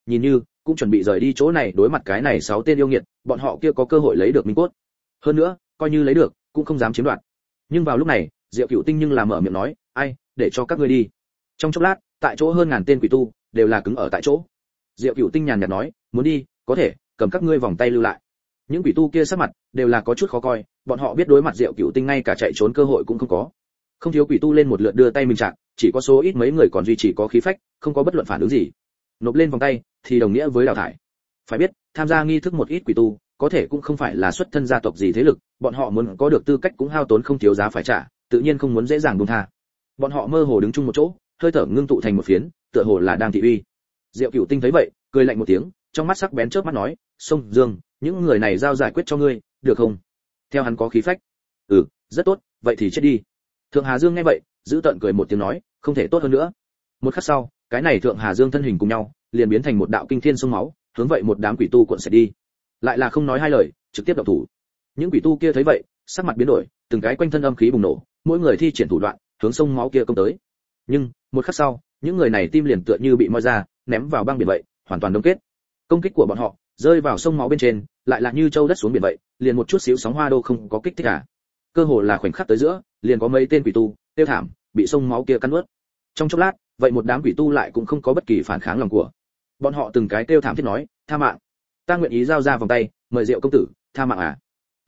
nhìn như cũng chuẩn bị rời đi chỗ này đối mặt cái này 6 tên yêu nghiệt, bọn họ kia có cơ hội lấy được minh cốt. Hơn nữa, coi như lấy được, cũng không dám chiếm đoạt. Nhưng vào lúc này, Diệu Cửu Tinh nhưng là mở miệng nói, "Ai, để cho các ngươi đi." Trong chốc lát, tại chỗ hơn ngàn tên quỷ tu đều là cứng ở tại chỗ. Diệu Cửu Tinh nhàn nhạt nói, "Muốn đi, có thể, cầm các ngươi vòng tay lưu lại." Những quỷ tu kia sắc mặt đều là có chút khó coi, bọn họ biết đối mặt Diệu Cửu Tinh ngay cả chạy trốn cơ hội cũng không có. Không thiếu quỷ tu lên một lượt đưa tay mình chặn, chỉ có số ít mấy người còn duy trì có khí phách, không có bất luận phản ứng gì. Nộp lên vòng tay thì đồng nghĩa với đào thải. Phải biết, tham gia nghi thức một ít quỷ tu, có thể cũng không phải là xuất thân gia tộc gì thế lực, bọn họ muốn có được tư cách cũng hao tốn không thiếu giá phải trả, tự nhiên không muốn dễ dàng buông tha. Bọn họ mơ hồ đứng chung một chỗ, hơi thở ngưng tụ thành một phiến, tựa hồ là đang thị uy. Diệu Cửu Tinh thấy vậy, cười lạnh một tiếng, trong mắt sắc bén chớp mắt nói, "Sông Dương, những người này giao giải quyết cho ngươi, được không?" Theo hắn có khí phách. "Ừ, rất tốt, vậy thì chết đi." Thượng Hà Dương nghe vậy, giữ tợn cười một tiếng nói, "Không thể tốt hơn nữa." Một khắc sau, cái này Thượng Hà Dương thân hình cùng nhau, liền biến thành một đạo kinh thiên sông máu, hướng vậy một đám quỷ tu cuộn sẽ đi. Lại là không nói hai lời, trực tiếp động thủ. Những quỷ tu kia thấy vậy, sắc mặt biến đổi, từng cái quanh thân âm khí bùng nổ, mỗi người thi triển thủ đoạn, hướng sông máu kia công tới. Nhưng, một khắc sau, những người này tim liền tựa như bị moi ra, ném vào băng biển vậy, hoàn toàn đông kết. Công kích của bọn họ rơi vào sông máu bên trên, lại là như châu đất xuống biển vậy, liền một chút xíu sóng hoa đô không có kích thích cả. Cơ hồ là khoảnh khắc tới giữa, liền có mấy tên quỷ tu tiêu thảm, bị sông máu kia cắn nuốt. Trong chốc lát, vậy một đám quỷ tu lại cũng không có bất kỳ phản kháng lòng của. Bọn họ từng cái tiêu thảm thiết nói, "Tha mạng, ta nguyện ý giao ra vòng tay, mời Diệu công tử, tha mạng à?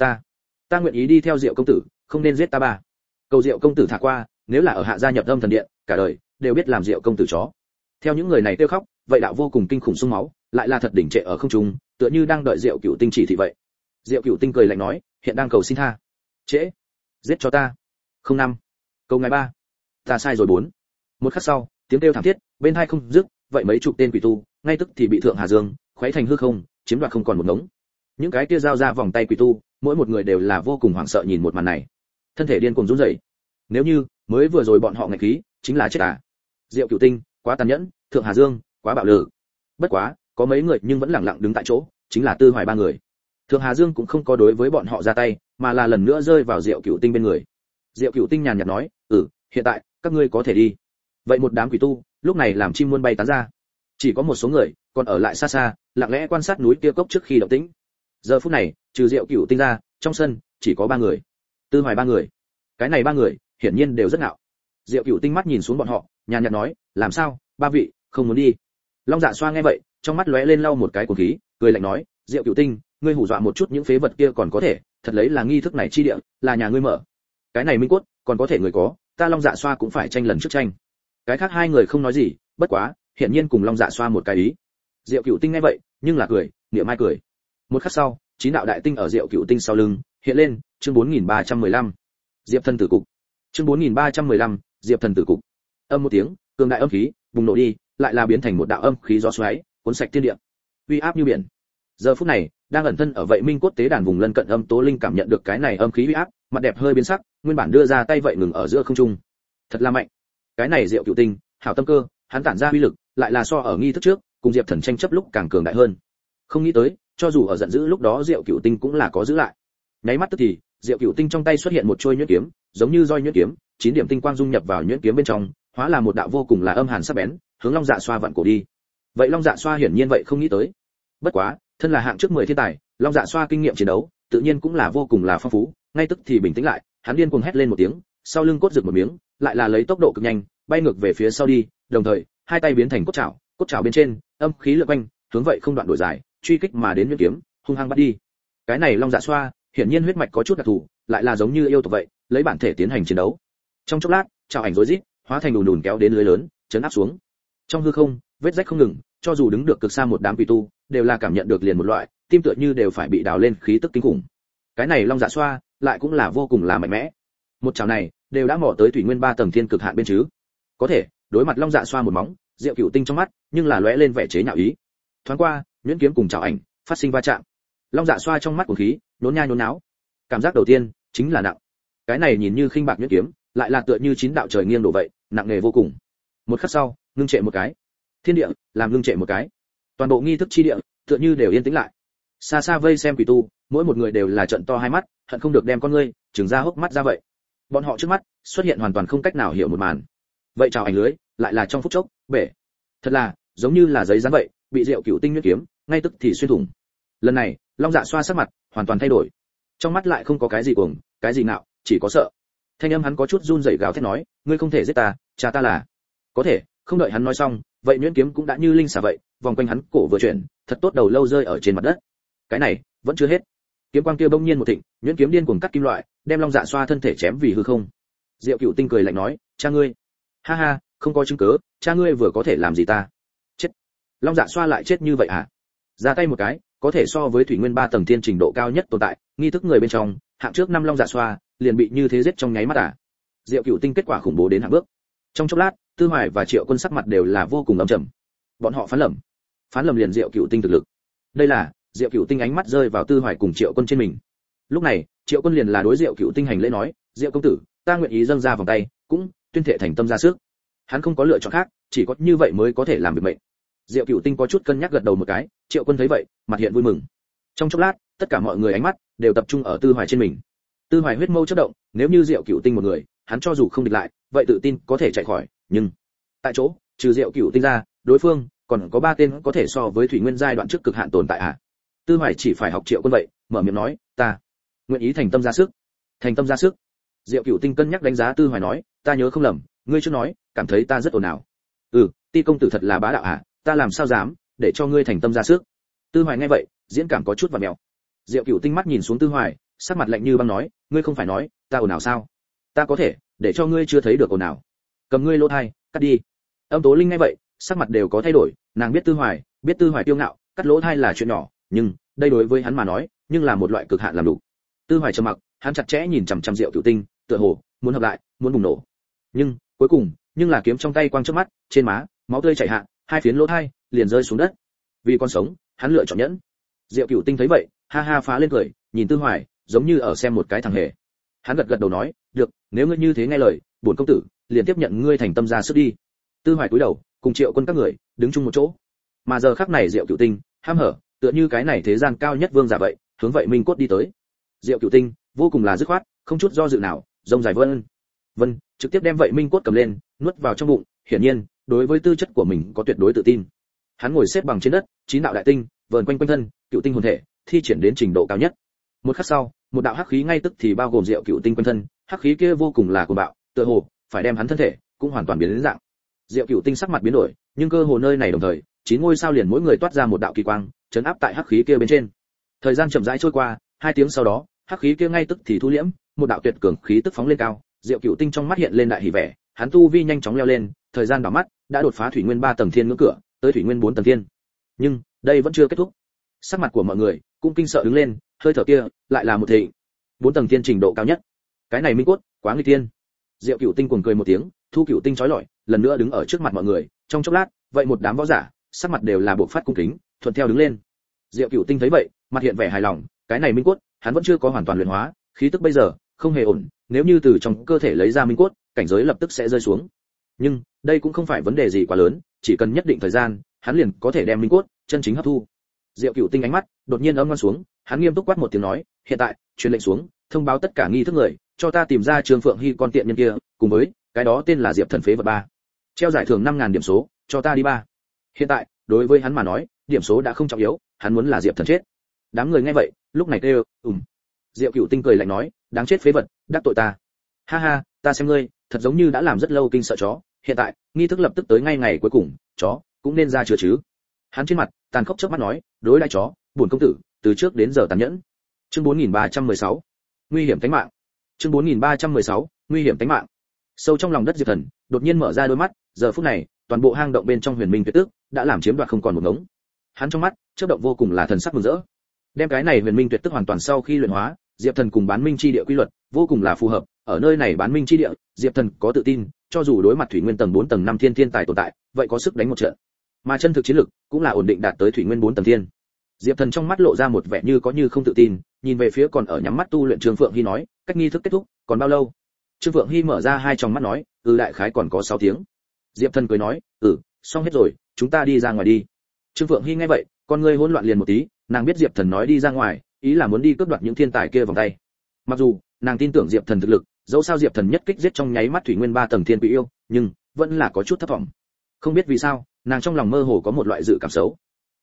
Ta nguyện ý đi theo Diệu công tử, không nên giết ta ba." Cầu Diệu công tử thả qua, nếu là ở hạ gia nhập Âm Thần Điện, cả đời đều biết làm Diệu công tử chó. Theo những người này kêu khóc, vậy đạo vô cùng kinh khủng sông máu, lại là thật đỉnh trệ ở không trung, tựa như đang đợi Diệu Cửu Tinh chỉ thị vậy. Diệu Cửu Tinh cười lạnh nói, "Hiện đang cầu xin tha." "Trễ, giết cho ta." "Không năm." "Cầu ngài ba." "Ta sai rồi bốn." Một khắc sau, tiếng kêu thảm thiết bên hai không dứt, vậy mấy chục tên quỷ tu ngay tức thì bị Thượng Hà Dương khuấy thành hư không, chiếm đoạt không còn một ngống. Những cái kia giao ra vòng tay quỷ tu, mỗi một người đều là vô cùng hoảng sợ nhìn một màn này, thân thể điên cuồng run rẩy. Nếu như mới vừa rồi bọn họ ngạch khí, chính là chết à. Diệu Cửu Tinh quá tàn nhẫn, Thượng Hà Dương quá bạo lực. Bất quá, có mấy người nhưng vẫn lẳng lặng đứng tại chỗ, chính là Tư Hoài ba người. Thượng Hà Dương cũng không có đối với bọn họ ra tay, mà là lần nữa rơi vào Diệu Cửu Tinh bên người. Diệu Cửu Tinh nhàn nhạt nói, hiện tại các ngươi có thể đi." Vậy một đám quỷ tu lúc này làm chim muôn bay tán ra, chỉ có một số người còn ở lại xa xa, lặng lẽ quan sát núi kia cốc trước khi động tĩnh. Giờ phút này, trừ Diệu Cửu Tinh ra, trong sân chỉ có ba người. Tư Hoài ba người. Cái này ba người hiển nhiên đều rất ngạo. Diệu Cửu Tinh mắt nhìn xuống bọn họ, nhàn nhạt nói, "Làm sao, ba vị không muốn đi?" Long Dạ Xoa nghe vậy, trong mắt lóe lên lau một cái cuồng khí, cười lạnh nói, "Diệu Cửu Tinh, ngươi hù dọa một chút những phế vật kia còn có thể, thật lấy là nghi thức này chi địa, là nhà ngươi mở. Cái này minh cốt, còn có thể người có, ta Long Dạ Xoa cũng phải tranh lần trước tranh." Cái khác hai người không nói gì, bất quá, hiển nhiên cùng Long Dạ Xoa một cái ý. Diệu Cửu Tinh nghe vậy, nhưng là cười, niệm mai cười. Một khắc sau, chín đạo đại tinh ở Diệu Cửu Tinh sau lưng hiện lên, chương 4315. Diệp Thần Tử Cục. Chương 4315, Diệp Thần Tử Cục. Âm một tiếng, cường đại âm khí bùng nổ đi, lại là biến thành một đạo âm khí gió xoáy, cuốn sạch thiên địa. Uy áp như biển. Giờ phút này, đang ẩn thân ở vậy Minh Cốt tế đàn vùng lân cận Âm Tố Linh cảm nhận được cái này âm khí uy áp, mặt đẹp hơi biến sắc, nguyên bản đưa ra tay vậy ngừng ở giữa không trung. Thật là mạnh. Cái này Diệu Cửu Tinh, hảo tâm cơ, hắn tản ra uy lực, lại là so ở nghi thức trước, cùng Diệp Thần tranh chấp lúc càng cường đại hơn. Không nghĩ tới, cho dù ở giận dữ lúc đó Diệu Cửu Tinh cũng là có giữ lại. Nháy mắt tức thì, Diệu Cửu Tinh trong tay xuất hiện một chuôi nhuyễn kiếm, giống như roi nhuyễn kiếm, 9 điểm tinh quang dung nhập vào nhuyễn kiếm bên trong, hóa là một đạo vô cùng là âm hàn sắc bén, hướng Long Dạ Xoa vặn cổ đi. Vậy Long Dạ Xoa hiển nhiên vậy không nghĩ tới. Bất quá, thân là hạng trước 10 thiên tài, Long Dạ Xoa kinh nghiệm chiến đấu, tự nhiên cũng là vô cùng là phong phú, ngay tức thì bình tĩnh lại, hắn điên cuồng hét lên một tiếng, sau lưng cốt rực một miếng, lại là lấy tốc độ cực nhanh, bay ngược về phía sau đi, đồng thời, hai tay biến thành cốt chảo bên trên, âm khí lượn quanh, hướng vậy không đoạn đổi dài, truy kích mà đến nhuyễn kiếm, hung hăng bắt đi. Cái này Long Dạ Xoa, hiển nhiên huyết mạch có chút đặc thù, lại là giống như yêu tộc vậy, lấy bản thể tiến hành chiến đấu. Trong chốc lát, chảo ảnh rối rít, hóa thành đùn kéo đến lưới lớn, chấn áp xuống. Trong hư không, vết rách không ngừng, cho dù đứng được cực xa một đám quỷ tu, đều là cảm nhận được liền một loại, tim tựa như đều phải bị đào lên khí tức kinh khủng. Cái này Long Dạ Xoa, lại cũng là vô cùng là mạnh mẽ. Một chảo này, đều đã mò tới thủy nguyên 3 tầng thiên cực hạn bên chứ. Có thể, đối mặt Long Dạ Xoa một móng, Diệu Cửu Tinh trong mắt, nhưng là lóe lên vẻ chế nhạo ý. Thoáng qua, nhuyễn kiếm cùng chảo ảnh phát sinh va chạm. Long Dạ Xoa trong mắt của khí, nhốn nha nhốn náo. Cảm giác đầu tiên chính là nặng. Cái này nhìn như khinh bạc nhuyễn kiếm, lại là tựa như chín đạo trời nghiêng đổ vậy, nặng nề vô cùng. Một khắc sau, ngưng trệ một cái. Thiên địa làm ngưng trệ một cái. Toàn bộ nghi thức chi địa, tựa như đều yên tĩnh lại. Xa xa vây xem quỷ tu, mỗi một người đều là trợn to hai mắt, hận không được đem con ngươi trừng ra hốc mắt ra vậy. Bọn họ trước mắt xuất hiện hoàn toàn không cách nào hiểu một màn. Vậy chào ảnh lưới, lại là trong phút chốc, bể. Thật là giống như là giấy dán vậy, bị Diệu Cửu Tinh nhuyễn kiếm ngay tức thì xuyên thủng. Lần này, Long Dạ Xoa sắc mặt hoàn toàn thay đổi, trong mắt lại không có cái gì cuồng, cái gì ngạo, chỉ có sợ. Thanh âm hắn có chút run rẩy gào thét nói, ngươi không thể giết ta, cha ta là. Có thể, không đợi hắn nói xong, vậy nhuyễn kiếm cũng đã như linh xà vậy, vòng quanh hắn cổ vừa chuyển, thật tốt đầu lâu rơi ở trên mặt đất. Cái này, vẫn chưa hết. Kiếm quang kia bỗng nhiên một thịnh, nhuyễn kiếm điên cuồng cắt kim loại, đem Long Dạ Xoa thân thể chém vì hư không. Diệu Cửu Tinh cười lạnh nói, cha ngươi. Ha ha, không có chứng cứ, cha ngươi vừa có thể làm gì ta? Chết. Long Dạ Xoa lại chết như vậy à? Ra tay một cái, có thể so với thủy nguyên 3 tầng thiên trình độ cao nhất tồn tại, nghi thức người bên trong, hạng trước 5 Long Dạ Xoa, liền bị như thế giết trong nháy mắt à? Diệu Cửu Tinh kết quả khủng bố đến hạng bước. Trong chốc lát, Tư Hoài và Triệu Quân sắc mặt đều là vô cùng âm trầm. Bọn họ phán lầm liền Diệu Cửu Tinh thực lực. Đây là, Diệu Cửu Tinh ánh mắt rơi vào Tư Hoài cùng Triệu Quân trên mình. Lúc này, Triệu Quân liền là đối Diệu Cửu Tinh hành lễ nói, Diệu công tử, ta nguyện ý dâng ra vòng tay, cũng tuyên thệ thành tâm ra sức. Hắn không có lựa chọn khác, chỉ có như vậy mới có thể làm việc mệnh. Diệu Cửu Tinh có chút cân nhắc gật đầu một cái, Triệu Quân thấy vậy, mặt hiện vui mừng. Trong chốc lát, tất cả mọi người ánh mắt đều tập trung ở Tư Hoài trên mình. Tư Hoài huyết mâu chớp động, nếu như Diệu Cửu Tinh một người, hắn cho dù không địch lại, vậy tự tin có thể chạy khỏi, nhưng tại chỗ, trừ Diệu Cửu Tinh ra, đối phương còn có 3 tên có thể so với thủy nguyên giai đoạn trước cực hạn tồn tại à? Tư Hoài chỉ phải học Triệu Quân vậy, mở miệng nói, ta nguyện ý thành tâm ra sức. Thành tâm ra sức. Diệu Cửu Tinh cân nhắc đánh giá Tư Hoài nói, ta nhớ không lầm, ngươi chưa nói, cảm thấy ta rất ồn ào. Ti công tử thật là bá đạo à, ta làm sao dám để cho ngươi thành tâm ra sức. Tư Hoài nghe vậy, diễn cảm có chút vặn mèo. Diệu Cửu Tinh mắt nhìn xuống Tư Hoài, sắc mặt lạnh như băng nói, ngươi không phải nói, ta ồn ào sao? Ta có thể để cho ngươi chưa thấy được ồn ào. Cầm ngươi lỗ tai, cắt đi. Âm Tố Linh nghe vậy, sắc mặt đều có thay đổi, nàng biết Tư Hoài kiêu ngạo, cắt lỗ tai là chuyện nhỏ, nhưng đây đối với hắn mà nói, nhưng là một loại cực hạn làm đủ. Tư Hoài trầm mặc, hắn chặt chẽ nhìn chằm chằm Diệu Cửu Tinh, tựa hồ muốn hợp lại, muốn bùng nổ. Nhưng cuối cùng, nhưng là kiếm trong tay quang trước mắt, trên má máu tươi chảy hạ, 2 phiến lỗ tai liền rơi xuống đất. Vì con sống, hắn lựa chọn nhẫn. Diệu Cửu Tinh thấy vậy, ha ha phá lên cười, nhìn Tư Hoài, giống như ở xem một cái thằng hề. Hắn gật gật đầu nói, được, nếu ngươi như thế nghe lời, bổn công tử liền tiếp nhận ngươi thành tâm ra sức đi. Tư Hoài cúi đầu, cùng Triệu Quân các người đứng chung một chỗ. Mà giờ khắc này Diệu Cửu Tinh ham hở, tựa như cái này thế gian cao nhất vương giả vậy, hướng vậy Minh Cốt đi tới. Diệu Cửu Tinh vô cùng là dứt khoát, không chút do dự nào, rông dài vân trực tiếp đem vậy Minh Cốt cầm lên, nuốt vào trong bụng. Hiển nhiên, đối với tư chất của mình có tuyệt đối tự tin. Hắn ngồi xếp bằng trên đất, 9 đạo đại tinh vờn quanh quanh thân, Cửu Tinh hồn thể thi triển đến trình độ cao nhất. Một khắc sau, một đạo hắc khí ngay tức thì bao gồm Diệu Cửu Tinh quanh thân, hắc khí kia vô cùng là cuồng bạo, tựa hồ phải đem hắn thân thể cũng hoàn toàn biến đến dạng. Diệu Cửu Tinh sắc mặt biến đổi, nhưng cơ hồ nơi này đồng thời, 9 ngôi sao liền mỗi người toát ra một đạo kỳ quang, chấn áp tại hắc khí kia bên trên. Thời gian chậm rãi trôi qua, 2 tiếng sau đó, hắc khí kia ngay tức thì thu liễm, một đạo tuyệt cường khí tức phóng lên cao. Diệu Cửu Tinh trong mắt hiện lên đại hỉ vẻ, hắn tu vi nhanh chóng leo lên, thời gian đảo mắt đã đột phá thủy nguyên 3 tầng thiên ngưỡng cửa, tới thủy nguyên 4 tầng thiên. Nhưng đây vẫn chưa kết thúc. Sắc mặt của mọi người cũng kinh sợ đứng lên, hơi thở kia lại là một thịnh 4 tầng thiên trình độ cao nhất. Cái này Minh Cốt quá nguy tiên. Diệu Cửu Tinh cuồng cười một tiếng, thu Cửu Tinh chói lọi, lần nữa đứng ở trước mặt mọi người. Trong chốc lát, vậy một đám võ giả, sắc mặt đều là bộc phát cung kính, thuận theo đứng lên. Diệu Cửu Tinh thấy vậy, mặt hiện vẻ hài lòng, cái này Minh Cốt, hắn vẫn chưa có hoàn toàn luyện hóa, khí tức bây giờ không hề ổn, nếu như từ trong cơ thể lấy ra Minh Cốt, cảnh giới lập tức sẽ rơi xuống. Nhưng đây cũng không phải vấn đề gì quá lớn, chỉ cần nhất định thời gian, hắn liền có thể đem Minh Cốt chân chính hấp thu. Diệu Cửu Tinh ánh mắt đột nhiên âm ngoan xuống, hắn nghiêm túc quát một tiếng nói, hiện tại truyền lệnh xuống, thông báo tất cả nghi thức người, cho ta tìm ra Trương Phượng Hy con tiện nhân kia, cùng với cái đó tên là Diệp Thần phế vật 3. Treo giải thưởng 5000 điểm số, cho ta đi 3. Hiện tại, đối với hắn mà nói, điểm số đã không trọng yếu, hắn muốn là Diệp Thần chết. Đám người nghe vậy, lúc này kêu, Diệu Cửu Tinh cười lạnh nói, đáng chết phế vật, đắc tội ta. Ha ha, ta xem ngươi, thật giống như đã làm rất lâu kinh sợ chó, hiện tại, nghi thức lập tức tới ngay ngày cuối cùng, chó cũng nên ra chữa chứ. Hắn trên mặt tàn khốc chớp mắt nói, đối đãi chó, bổn công tử từ trước đến giờ tàn nhẫn. Chương 4316, nguy hiểm tính mạng. Chương 4316, nguy hiểm tính mạng. Sâu trong lòng đất Diệp Thần đột nhiên mở ra đôi mắt, giờ phút này, toàn bộ hang động bên trong Huyền Minh Tuyệt Tước đã làm chiếm đoạt không còn một ngống. Hắn trong mắt chớp động vô cùng là thần sắc mừng rỡ. Đem cái này Huyền Minh Tuyệt Tước hoàn toàn sau khi luyện hóa, Diệp Thần cùng Bán Minh chi địa quy luật vô cùng là phù hợp, ở nơi này Bán Minh chi địa, Diệp Thần có tự tin, cho dù đối mặt thủy nguyên tầng 4 tầng 5 thiên thiên tài tồn tại, vậy có sức đánh một trận. Mà chân thực chiến lực cũng là ổn định đạt tới thủy nguyên 4 tầng thiên. Diệp Thần trong mắt lộ ra một vẻ như có như không tự tin, nhìn về phía còn ở nhắm mắt tu luyện Trương Phượng Hy nói, cách nghi thức kết thúc, còn bao lâu? Trương Phượng Hy mở ra hai tròng mắt nói, đại khái còn có 6 tiếng. Diệp Thần cười nói, xong hết rồi, chúng ta đi ra ngoài đi. Trương Phượng Hy nghe vậy, con ngươi hỗn loạn liền một tí, nàng biết Diệp Thần nói đi ra ngoài, ý là muốn đi cướp đoạt những thiên tài kia vòng tay. Mặc dù nàng tin tưởng Diệp Thần thực lực, dẫu sao Diệp Thần nhất kích giết trong nháy mắt thủy nguyên 3 tầng thiên quỷ yêu, nhưng vẫn là có chút thất vọng. Không biết vì sao, nàng trong lòng mơ hồ có một loại dự cảm xấu.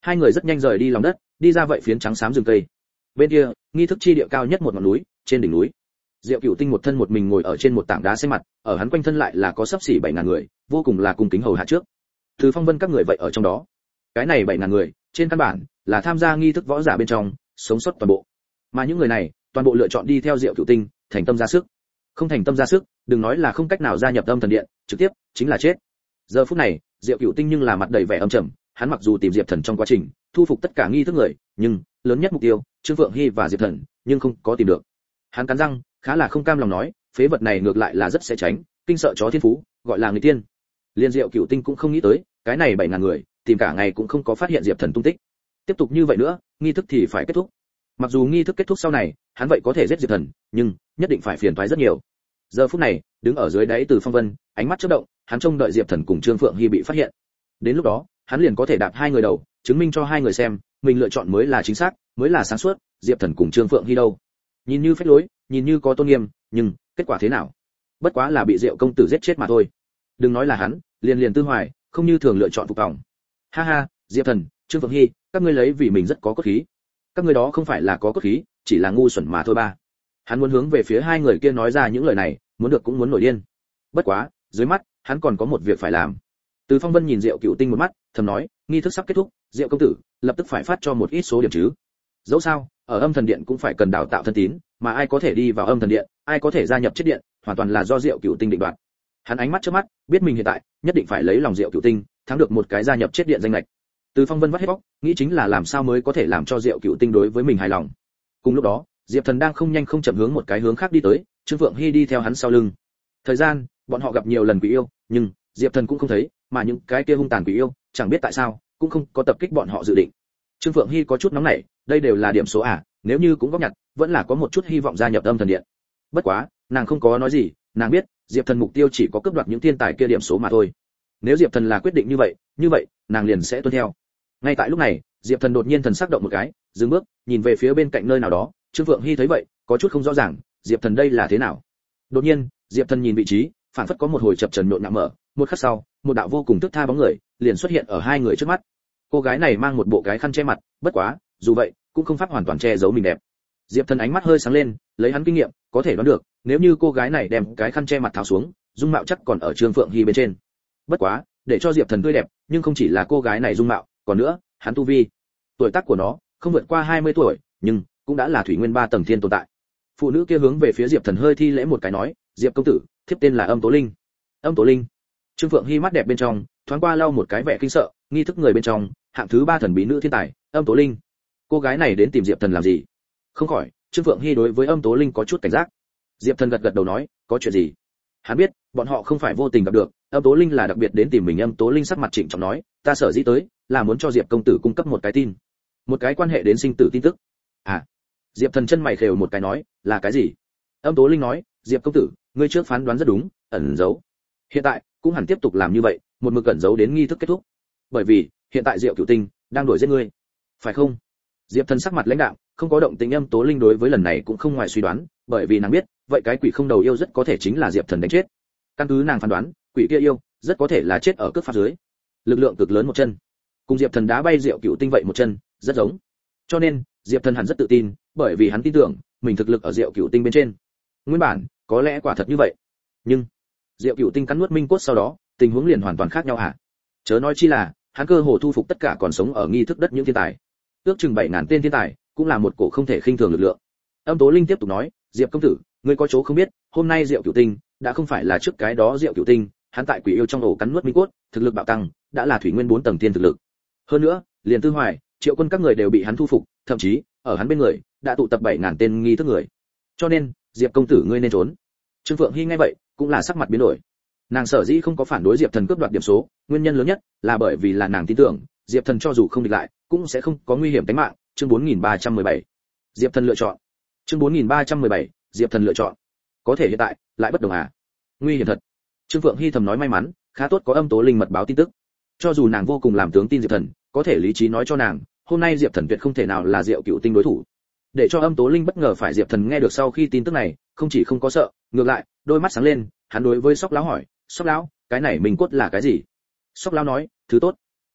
Hai người rất nhanh rời đi lòng đất, đi ra vậy phiến trắng xám rừng cây. Bên kia, nghi thức chi địa cao nhất một ngọn núi, trên đỉnh núi, Diệu Cửu Tinh một thân một mình ngồi ở trên một tảng đá xanh mặt, ở hắn quanh thân lại là có sắp xỉ 7000 người, vô cùng là cung kính hầu hạ trước. Từ Phong Vân các người vậy ở trong đó. Cái này 7000 người, trên căn bản là tham gia nghi thức võ giả bên trong, sống sót toàn bộ. Mà những người này, toàn bộ lựa chọn đi theo Diệu Cửu Tinh, thành tâm ra sức. Không thành tâm ra sức, đừng nói là không cách nào gia nhập Âm Thần Điện, trực tiếp chính là chết. Giờ phút này, Diệu Cửu Tinh nhưng là mặt đầy vẻ âm trầm, hắn mặc dù tìm Diệp Thần trong quá trình thu phục tất cả nghi thức người, nhưng lớn nhất mục tiêu, Trương Phượng Hy và Diệp Thần, nhưng không có tìm được. Hắn cắn răng, khá là không cam lòng nói, phế vật này ngược lại là rất sẽ tránh, kinh sợ chó thiên phú, gọi là người tiên. Liên Diệu Cửu Tinh cũng không nghĩ tới, cái này 7000 người, tìm cả ngày cũng không có phát hiện Diệp Thần tung tích. Tiếp tục như vậy nữa, nghi thức thì phải kết thúc. Mặc dù nghi thức kết thúc sau này, hắn vậy có thể giết Diệp Thần, nhưng nhất định phải phiền toái rất nhiều. Giờ phút này, đứng ở dưới đáy Từ Phong Vân, ánh mắt chớp động, hắn trông đợi Diệp Thần cùng Trương Phượng Hy bị phát hiện. Đến lúc đó, hắn liền có thể đạp hai người đầu, chứng minh cho hai người xem, mình lựa chọn mới là chính xác, mới là sáng suốt, Diệp Thần cùng Trương Phượng Hy đâu. Nhìn như phách lối, nhìn như có tôn nghiêm, nhưng kết quả thế nào? Bất quá là bị Diệu công tử giết chết mà thôi. Đừng nói là hắn, liền Tư Hoài, không như thường lựa chọn phục tòng. Ha ha, Diệp Thần, Trương Phượng Hy, các ngươi lấy vì mình rất có cốt khí. Các ngươi đó không phải là có cốt khí, chỉ là ngu xuẩn mà thôi ba. Hắn muốn hướng về phía hai người kia nói ra những lời này, muốn được cũng muốn nổi điên. Bất quá, dưới mắt, hắn còn có một việc phải làm. Từ Phong Vân nhìn Diệu Cửu Tinh một mắt, thầm nói, nghi thức sắp kết thúc, Diệu công tử, lập tức phải phát cho một ít số điểm chứ. Dẫu sao, ở Âm Thần Điện cũng phải cần đào tạo thân tín, mà ai có thể đi vào Âm Thần Điện, ai có thể gia nhập chết điện, hoàn toàn là do Diệu Cửu Tinh định đoạt. Hắn ánh mắt chớp mắt, biết mình hiện tại nhất định phải lấy lòng Diệu Cửu Tinh, thắng được một cái gia nhập chết điện danh lệch. Từ Phong Vân vắt hết bóc, nghĩ chính là làm sao mới có thể làm cho Diệu Cửu Tinh đối với mình hài lòng. Cùng lúc đó, Diệp Thần đang không nhanh không chậm hướng một cái hướng khác đi tới, Trương Phượng Hy đi theo hắn sau lưng. Thời gian, bọn họ gặp nhiều lần quỷ yêu, nhưng Diệp Thần cũng không thấy, mà những cái kia hung tàn quỷ yêu, chẳng biết tại sao, cũng không có tập kích bọn họ dự định. Trương Phượng Hy có chút nóng nảy, đây đều là điểm số à, nếu như cũng góp nhặt, vẫn là có một chút hy vọng gia nhập Âm Thần Điện. Bất quá, nàng không có nói gì, nàng biết, Diệp Thần mục tiêu chỉ có cướp đoạt những thiên tài kia điểm số mà thôi. Nếu Diệp Thần là quyết định như vậy, nàng liền sẽ tuân theo. Ngay tại lúc này, Diệp Thần đột nhiên thần sắc động một cái, dừng bước, nhìn về phía bên cạnh nơi nào đó, Trương Phượng Hy thấy vậy, có chút không rõ ràng, Diệp Thần đây là thế nào? Đột nhiên, Diệp Thần nhìn vị trí, phản phất có một hồi chập chờn nhộn nhạo mở, một khắc sau, một đạo vô cùng tức tha bóng người liền xuất hiện ở hai người trước mắt. Cô gái này mang một bộ cái khăn che mặt, bất quá, dù vậy, cũng không pháp hoàn toàn che giấu mình đẹp. Diệp Thần ánh mắt hơi sáng lên, lấy hắn kinh nghiệm, có thể đoán được, nếu như cô gái này đem cái khăn che mặt tháo xuống, dung mạo chắc còn ở Trương Phượng Hy bên trên. Bất quá, để cho Diệp Thần tươi đẹp, nhưng không chỉ là cô gái này dung mạo, còn nữa, hắn tu vi, tuổi tác của nó không vượt qua 20 tuổi, nhưng cũng đã là thủy nguyên 3 tầng thiên tồn tại. Phụ nữ kia hướng về phía Diệp Thần hơi thi lễ một cái nói, Diệp công tử, thiếp tên là Âm Tố Linh. Âm Tố Linh. Trương Phượng Hy mắt đẹp bên trong, thoáng qua lau một cái vẻ kinh sợ, nghi thức người bên trong, hạng thứ 3 thần bí nữ thiên tài, Âm Tố Linh. Cô gái này đến tìm Diệp Thần làm gì? Không khỏi, Trương Phượng Hy đối với Âm Tố Linh có chút cảnh giác. Diệp Thần gật gật đầu nói, có chuyện gì? Hắn biết, bọn họ không phải vô tình gặp được, Âm Tố Linh là đặc biệt đến tìm mình. Âm Tố Linh sắc mặt trịnh trọng nói, ta sở dĩ tới, là muốn cho Diệp công tử cung cấp một cái tin, một cái quan hệ đến sinh tử tin tức. À? Diệp Thần chân mày khều một cái nói, là cái gì? Âm Tố Linh nói, Diệp công tử, ngươi trước phán đoán rất đúng, ẩn giấu. Hiện tại cũng hẳn tiếp tục làm như vậy, một mực ẩn giấu đến nghi thức kết thúc. Bởi vì hiện tại Diệu Cửu Tinh đang đuổi giết ngươi, phải không? Diệp Thần sắc mặt lãnh đạm, không có động tĩnh. Âm Tố Linh đối với lần này cũng không ngoài suy đoán, bởi vì nàng biết, vậy cái quỷ không đầu yêu rất có thể chính là Diệp Thần đánh chết. Căn cứ nàng phán đoán, quỷ kia yêu rất có thể là chết ở cước pháp dưới, lực lượng cực lớn một chân, cùng Diệp Thần đá bay Diệu Cửu Tinh vậy một chân, rất giống. Cho nên, Diệp Thần hẳn rất tự tin, bởi vì hắn tin tưởng mình thực lực ở Diệu Cửu Tinh bên trên. Nguyên bản, có lẽ quả thật như vậy. Nhưng, Diệu Cửu Tinh cắn nuốt minh cốt sau đó, tình huống liền hoàn toàn khác nhau hả? Chớ nói chi là, hắn cơ hồ thu phục tất cả còn sống ở nghi thức đất những thiên tài. Ước chừng 7000 tên thiên tài, cũng là một cổ không thể khinh thường lực lượng. Âm Tố Linh tiếp tục nói, Diệp công tử, ngươi có chỗ không biết, hôm nay Diệu Cửu Tinh đã không phải là trước cái đó Diệu Cửu Tinh, hắn tại quỷ yêu trong ổ cắn nuốt minh cốt, thực lực bạo tăng, đã là thủy nguyên 4 tầng thiên thực lực. Hơn nữa, liền Tư Hoài, Triệu Quân các người đều bị hắn thu phục, thậm chí, ở hắn bên người đã tụ tập 7000 tên nghi thức người. Cho nên, Diệp công tử ngươi nên trốn. Trương Phượng Hy nghe vậy, cũng là sắc mặt biến đổi. Nàng sở dĩ không có phản đối Diệp Thần cướp đoạt điểm số, nguyên nhân lớn nhất là bởi vì là nàng tin tưởng, Diệp Thần cho dù không địch lại, cũng sẽ không có nguy hiểm tính mạng. Chương 4317. Diệp Thần lựa chọn. Chương 4317. Diệp Thần lựa chọn. Có thể hiện tại lại bất đồng à? Nguy hiểm thật. Trương Phượng Hy thầm nói may mắn, khá tốt có Âm Tố Linh mật báo tin tức. Cho dù nàng vô cùng làm tướng tin Diệp Thần, có thể lý trí nói cho nàng, hôm nay Diệp Thần tuyệt không thể nào là Diệu Cửu Tinh đối thủ. Để cho Âm Tố Linh bất ngờ phải Diệp Thần nghe được sau khi tin tức này, không chỉ không có sợ, ngược lại, đôi mắt sáng lên, hắn đối với Sóc lão hỏi, Sóc lão, cái này mình cốt là cái gì? Sóc lão nói, thứ tốt.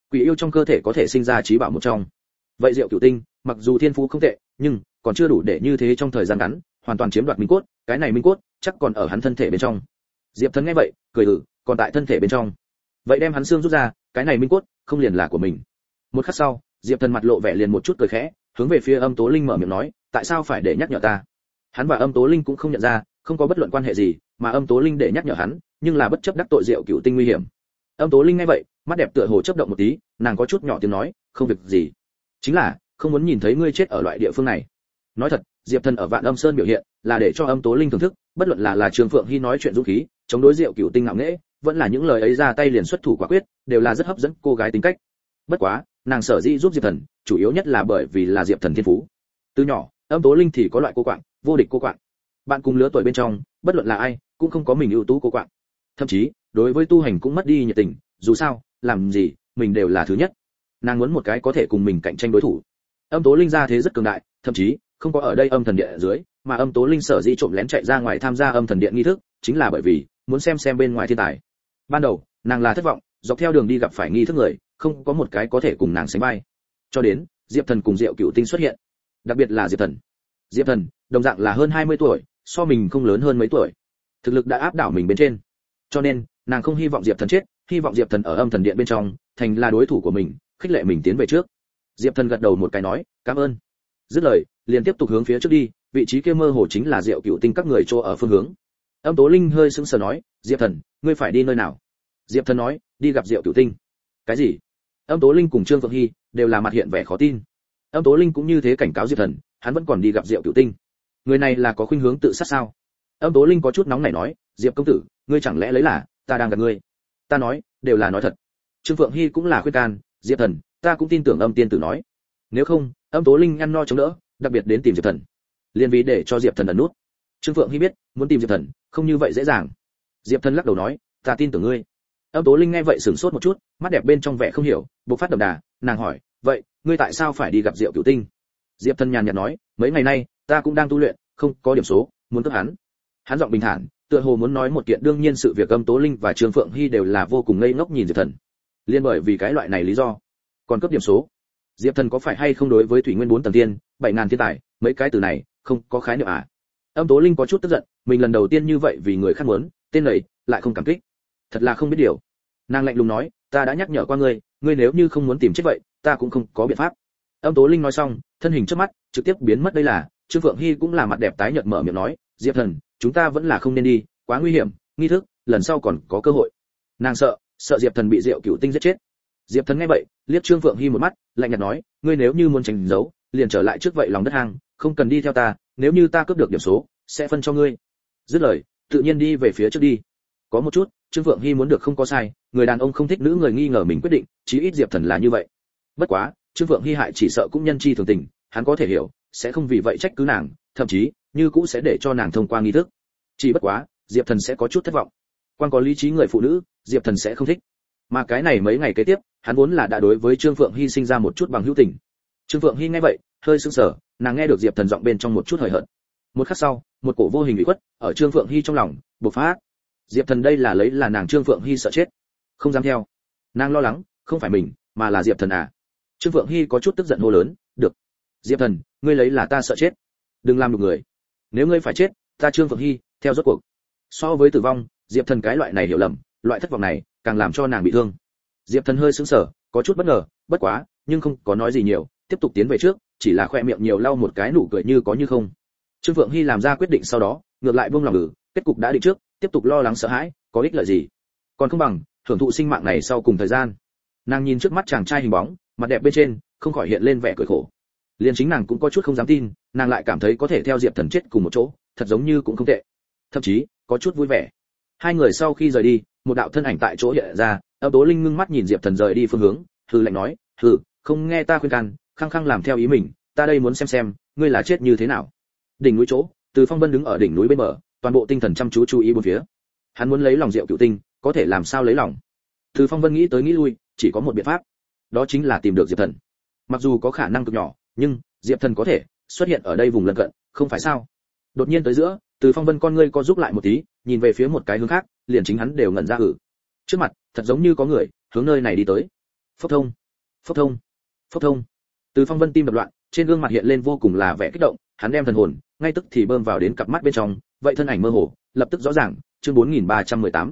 Quỷ yêu trong cơ thể có thể sinh ra trí bảo một trong. Vậy Diệu Cửu Tinh, mặc dù thiên phú không tệ, nhưng còn chưa đủ để như thế trong thời gian ngắn hoàn toàn chiếm đoạt minh cốt, cái này minh cốt chắc còn ở hắn thân thể bên trong. Diệp Thần nghe vậy, cười còn tại thân thể bên trong. Vậy đem hắn xương rút ra, cái này minh cốt không liền là của mình. Một khắc sau, Diệp Thần mặt lộ vẻ liền một chút cười khẽ, hướng về phía Âm Tố Linh mở miệng nói, tại sao phải để nhắc nhở ta? Hắn và Âm Tố Linh cũng không nhận ra, không có bất luận quan hệ gì, mà Âm Tố Linh để nhắc nhở hắn, nhưng là bất chấp đắc tội Diệu Cửu Tinh nguy hiểm. Âm Tố Linh nghe vậy, mắt đẹp tựa hồ chớp động một tí, nàng có chút nhỏ tiếng nói, không việc gì, chính là không muốn nhìn thấy ngươi chết ở loại địa phương này. Nói thật, Diệp Thần ở Vạn Âm Sơn biểu hiện, là để cho Âm Tố Linh thưởng thức, bất luận là Trường Phượng Hy nói chuyện dũng khí, chống đối Diệu Cửu Tinh ngạo nghễ, vẫn là những lời ấy ra tay liền xuất thủ quả quyết, đều là rất hấp dẫn cô gái tính cách. Bất quá, nàng sở dĩ giúp Diệp Thần, chủ yếu nhất là bởi vì là Diệp Thần thiên phú. Từ nhỏ, Âm Tố Linh thì có loại cô quạng, vô địch cô quạng. Bạn cùng lứa tuổi bên trong, bất luận là ai, cũng không có mình ưu tú cô quạng. Thậm chí, đối với tu hành cũng mất đi nhiệt tình, dù sao, làm gì, mình đều là thứ nhất. Nàng muốn một cái có thể cùng mình cạnh tranh đối thủ. Âm Tố Linh ra thế rất cường đại, thậm chí không có ở đây Âm Thần Điện ở dưới, mà Âm Tố Linh sở dĩ trộm lén chạy ra ngoài tham gia Âm Thần Điện nghi thức, chính là bởi vì muốn xem bên ngoài thiên tài. Ban đầu, nàng là thất vọng, dọc theo đường đi gặp phải nghi thức người, không có một cái có thể cùng nàng sánh vai. Cho đến, Diệp Thần cùng Diệu Cửu Tinh xuất hiện. Đặc biệt là Diệp Thần. Diệp Thần, đồng dạng là hơn 20 tuổi, so mình không lớn hơn mấy tuổi. Thực lực đã áp đảo mình bên trên. Cho nên, nàng không hy vọng Diệp Thần chết, hy vọng Diệp Thần ở Âm Thần Điện bên trong, thành là đối thủ của mình, khích lệ mình tiến về trước. Diệp Thần gật đầu một cái nói, cảm ơn. Dứt lời, liền tiếp tục hướng phía trước đi, vị trí kia mơ hồ chính là Diệu Cửu Tinh các người chỗ ở phương hướng. Âm Tố Linh hơi sững sờ nói, Diệp Thần, ngươi phải đi nơi nào? Diệp Thần nói, đi gặp Diệu Cửu Tinh. Cái gì? Âm Tố Linh cùng Trương Phượng Hy đều là mặt hiện vẻ khó tin. Âm Tố Linh cũng như thế cảnh cáo Diệp Thần, hắn vẫn còn đi gặp Diệu Cửu Tinh. Người này là có khuynh hướng tự sát sao? Âm Tố Linh có chút nóng nảy nói, Diệp công tử, ngươi chẳng lẽ lấy là ta đang gạt ngươi? Ta nói, đều là nói thật. Trương Phượng Hy cũng là khuyên can, Diệp Thần, ta cũng tin tưởng Âm tiên tử nói. Nếu không, Âm Tố Linh ăn no chống đỡ, đặc biệt đến tìm Diệp Thần. Liên vì để cho Diệp Thần ẩn nút. Trương Phượng Hy biết, muốn tìm Diệp Thần, không như vậy dễ dàng. Diệp Thần lắc đầu nói, ta tin tưởng ngươi. Âm Tố Linh nghe vậy sửng sốt một chút, mắt đẹp bên trong vẻ không hiểu, bộc phát đậm đà, nàng hỏi, vậy, ngươi tại sao phải đi gặp Diệu Cửu Tinh? Diệp Thần nhàn nhạt nói, mấy ngày nay, ta cũng đang tu luyện, không có điểm số, muốn cướp hắn. Hắn giọng bình thản, tựa hồ muốn nói một kiện đương nhiên sự việc. Âm Tố Linh và Trương Phượng Hy đều là vô cùng ngây ngốc nhìn Diệp Thần. Liên bởi vì cái loại này lý do, còn cướp điểm số. Diệp Thần có phải hay không đối với Thủy Nguyên 4 tầng tiên, 7000 thiên tài, mấy cái từ này, không có khái niệm à? Âm Tố Linh có chút tức giận, mình lần đầu tiên như vậy vì người khác muốn, tên này lại không cảm kích. Thật là không biết điều. Nàng lạnh lùng nói, ta đã nhắc nhở qua ngươi, ngươi nếu như không muốn tìm chết vậy, ta cũng không có biện pháp. Âm Tố Linh nói xong, thân hình trước mắt trực tiếp biến mất. Đây là, Trương Phượng Hy cũng là mặt đẹp tái nhợt mở miệng nói, Diệp Thần, chúng ta vẫn là không nên đi, quá nguy hiểm, nghi thức, lần sau còn có cơ hội. Nàng sợ Diệp Thần bị Diệu Cửu Tinh giết chết. Diệp Thần nghe vậy, liếc Trương Phượng Hy một mắt, lạnh nhạt nói, ngươi nếu như muốn tránh giấu, liền trở lại trước vậy lòng đất hang, không cần đi theo ta, nếu như ta cướp được điểm số, sẽ phân cho ngươi. Dứt lời, tự nhiên đi về phía trước đi. Có một chút, Trương Phượng Hy muốn được không có sai, người đàn ông không thích nữ người nghi ngờ mình quyết định, chí ít Diệp Thần là như vậy. Bất quá, Trương Phượng Hy hại chỉ sợ cũng nhân chi thường tình, hắn có thể hiểu, sẽ không vì vậy trách cứ nàng, thậm chí, như cũ sẽ để cho nàng thông qua nghi thức. Chỉ bất quá, Diệp Thần sẽ có chút thất vọng. Quan có lý trí người phụ nữ, Diệp Thần sẽ không thích. Mà cái này mấy ngày kế tiếp, hắn vốn là đã đối với Trương Phượng Hy sinh ra một chút bằng hữu tình. Trương Phượng Hy nghe vậy, hơi sững sờ, nàng nghe được Diệp Thần giọng bên trong một chút hời hợt. Một khắc sau, một cổ vô hình ủy khuất ở Trương Phượng Hy trong lòng bộc phát. Diệp Thần đây là lấy là nàng Trương Phượng Hy sợ chết, không dám theo. Nàng lo lắng, không phải mình, mà là Diệp Thần à? Trương Phượng Hy có chút tức giận hô lớn, "Được, Diệp Thần, ngươi lấy là ta sợ chết, đừng làm nhục người. Nếu ngươi phải chết, ta Trương Phượng Hy theo rốt cuộc." So với tử vong, Diệp Thần cái loại này hiểu lầm, loại thất vọng này, càng làm cho nàng bị thương. Diệp Thần hơi sững sờ, có chút bất ngờ, bất quá, nhưng không có nói gì nhiều, tiếp tục tiến về trước, chỉ là khoe miệng nhiều lau một cái nụ cười như có như không. Trương Phượng Hy làm ra quyết định sau đó, ngược lại buông lòng kết cục đã định trước, tiếp tục lo lắng sợ hãi, có ích lợi gì? Còn không bằng hưởng thụ sinh mạng này sau cùng thời gian. Nàng nhìn trước mắt chàng trai hình bóng, mặt đẹp bên trên không khỏi hiện lên vẻ cười khổ. Liên chính nàng cũng có chút không dám tin, nàng lại cảm thấy có thể theo Diệp Thần chết cùng một chỗ, thật giống như cũng không tệ, thậm chí có chút vui vẻ. Hai người sau khi rời đi, một đạo thân ảnh tại chỗ hiện ra, Âm Tố Linh ngưng mắt nhìn Diệp Thần rời đi phương hướng, hừ lạnh nói, "Hừ, không nghe ta khuyên can, khăng khăng làm theo ý mình, ta đây muốn xem ngươi là chết như thế nào." Đỉnh núi chỗ, Từ Phong Vân đứng ở đỉnh núi bên bờ, toàn bộ tinh thần chăm chú chú ý bốn phía. Hắn muốn lấy lòng Diệu Cửu Tinh, có thể làm sao lấy lòng? Từ Phong Vân nghĩ tới nghĩ lui, chỉ có một biện pháp, đó chính là tìm được Diệp Thần. Mặc dù có khả năng cực nhỏ, nhưng Diệp Thần có thể xuất hiện ở đây vùng lân cận, không phải sao? Đột nhiên tới giữa, Từ Phong Vân con ngươi co rút lại một tí, nhìn về phía một cái hướng khác, liền chính hắn đều ngẩn ra. Trước mặt, thật giống như có người hướng nơi này đi tới. Phốc thông, phốc thông, phốc thông. Từ Phong Vân tim đập loạn, trên gương mặt hiện lên vô cùng là vẻ kích động, hắn đem thần hồn ngay tức thì bơm vào đến cặp mắt bên trong, vậy thân ảnh mơ hồ, lập tức rõ ràng, chương 4318.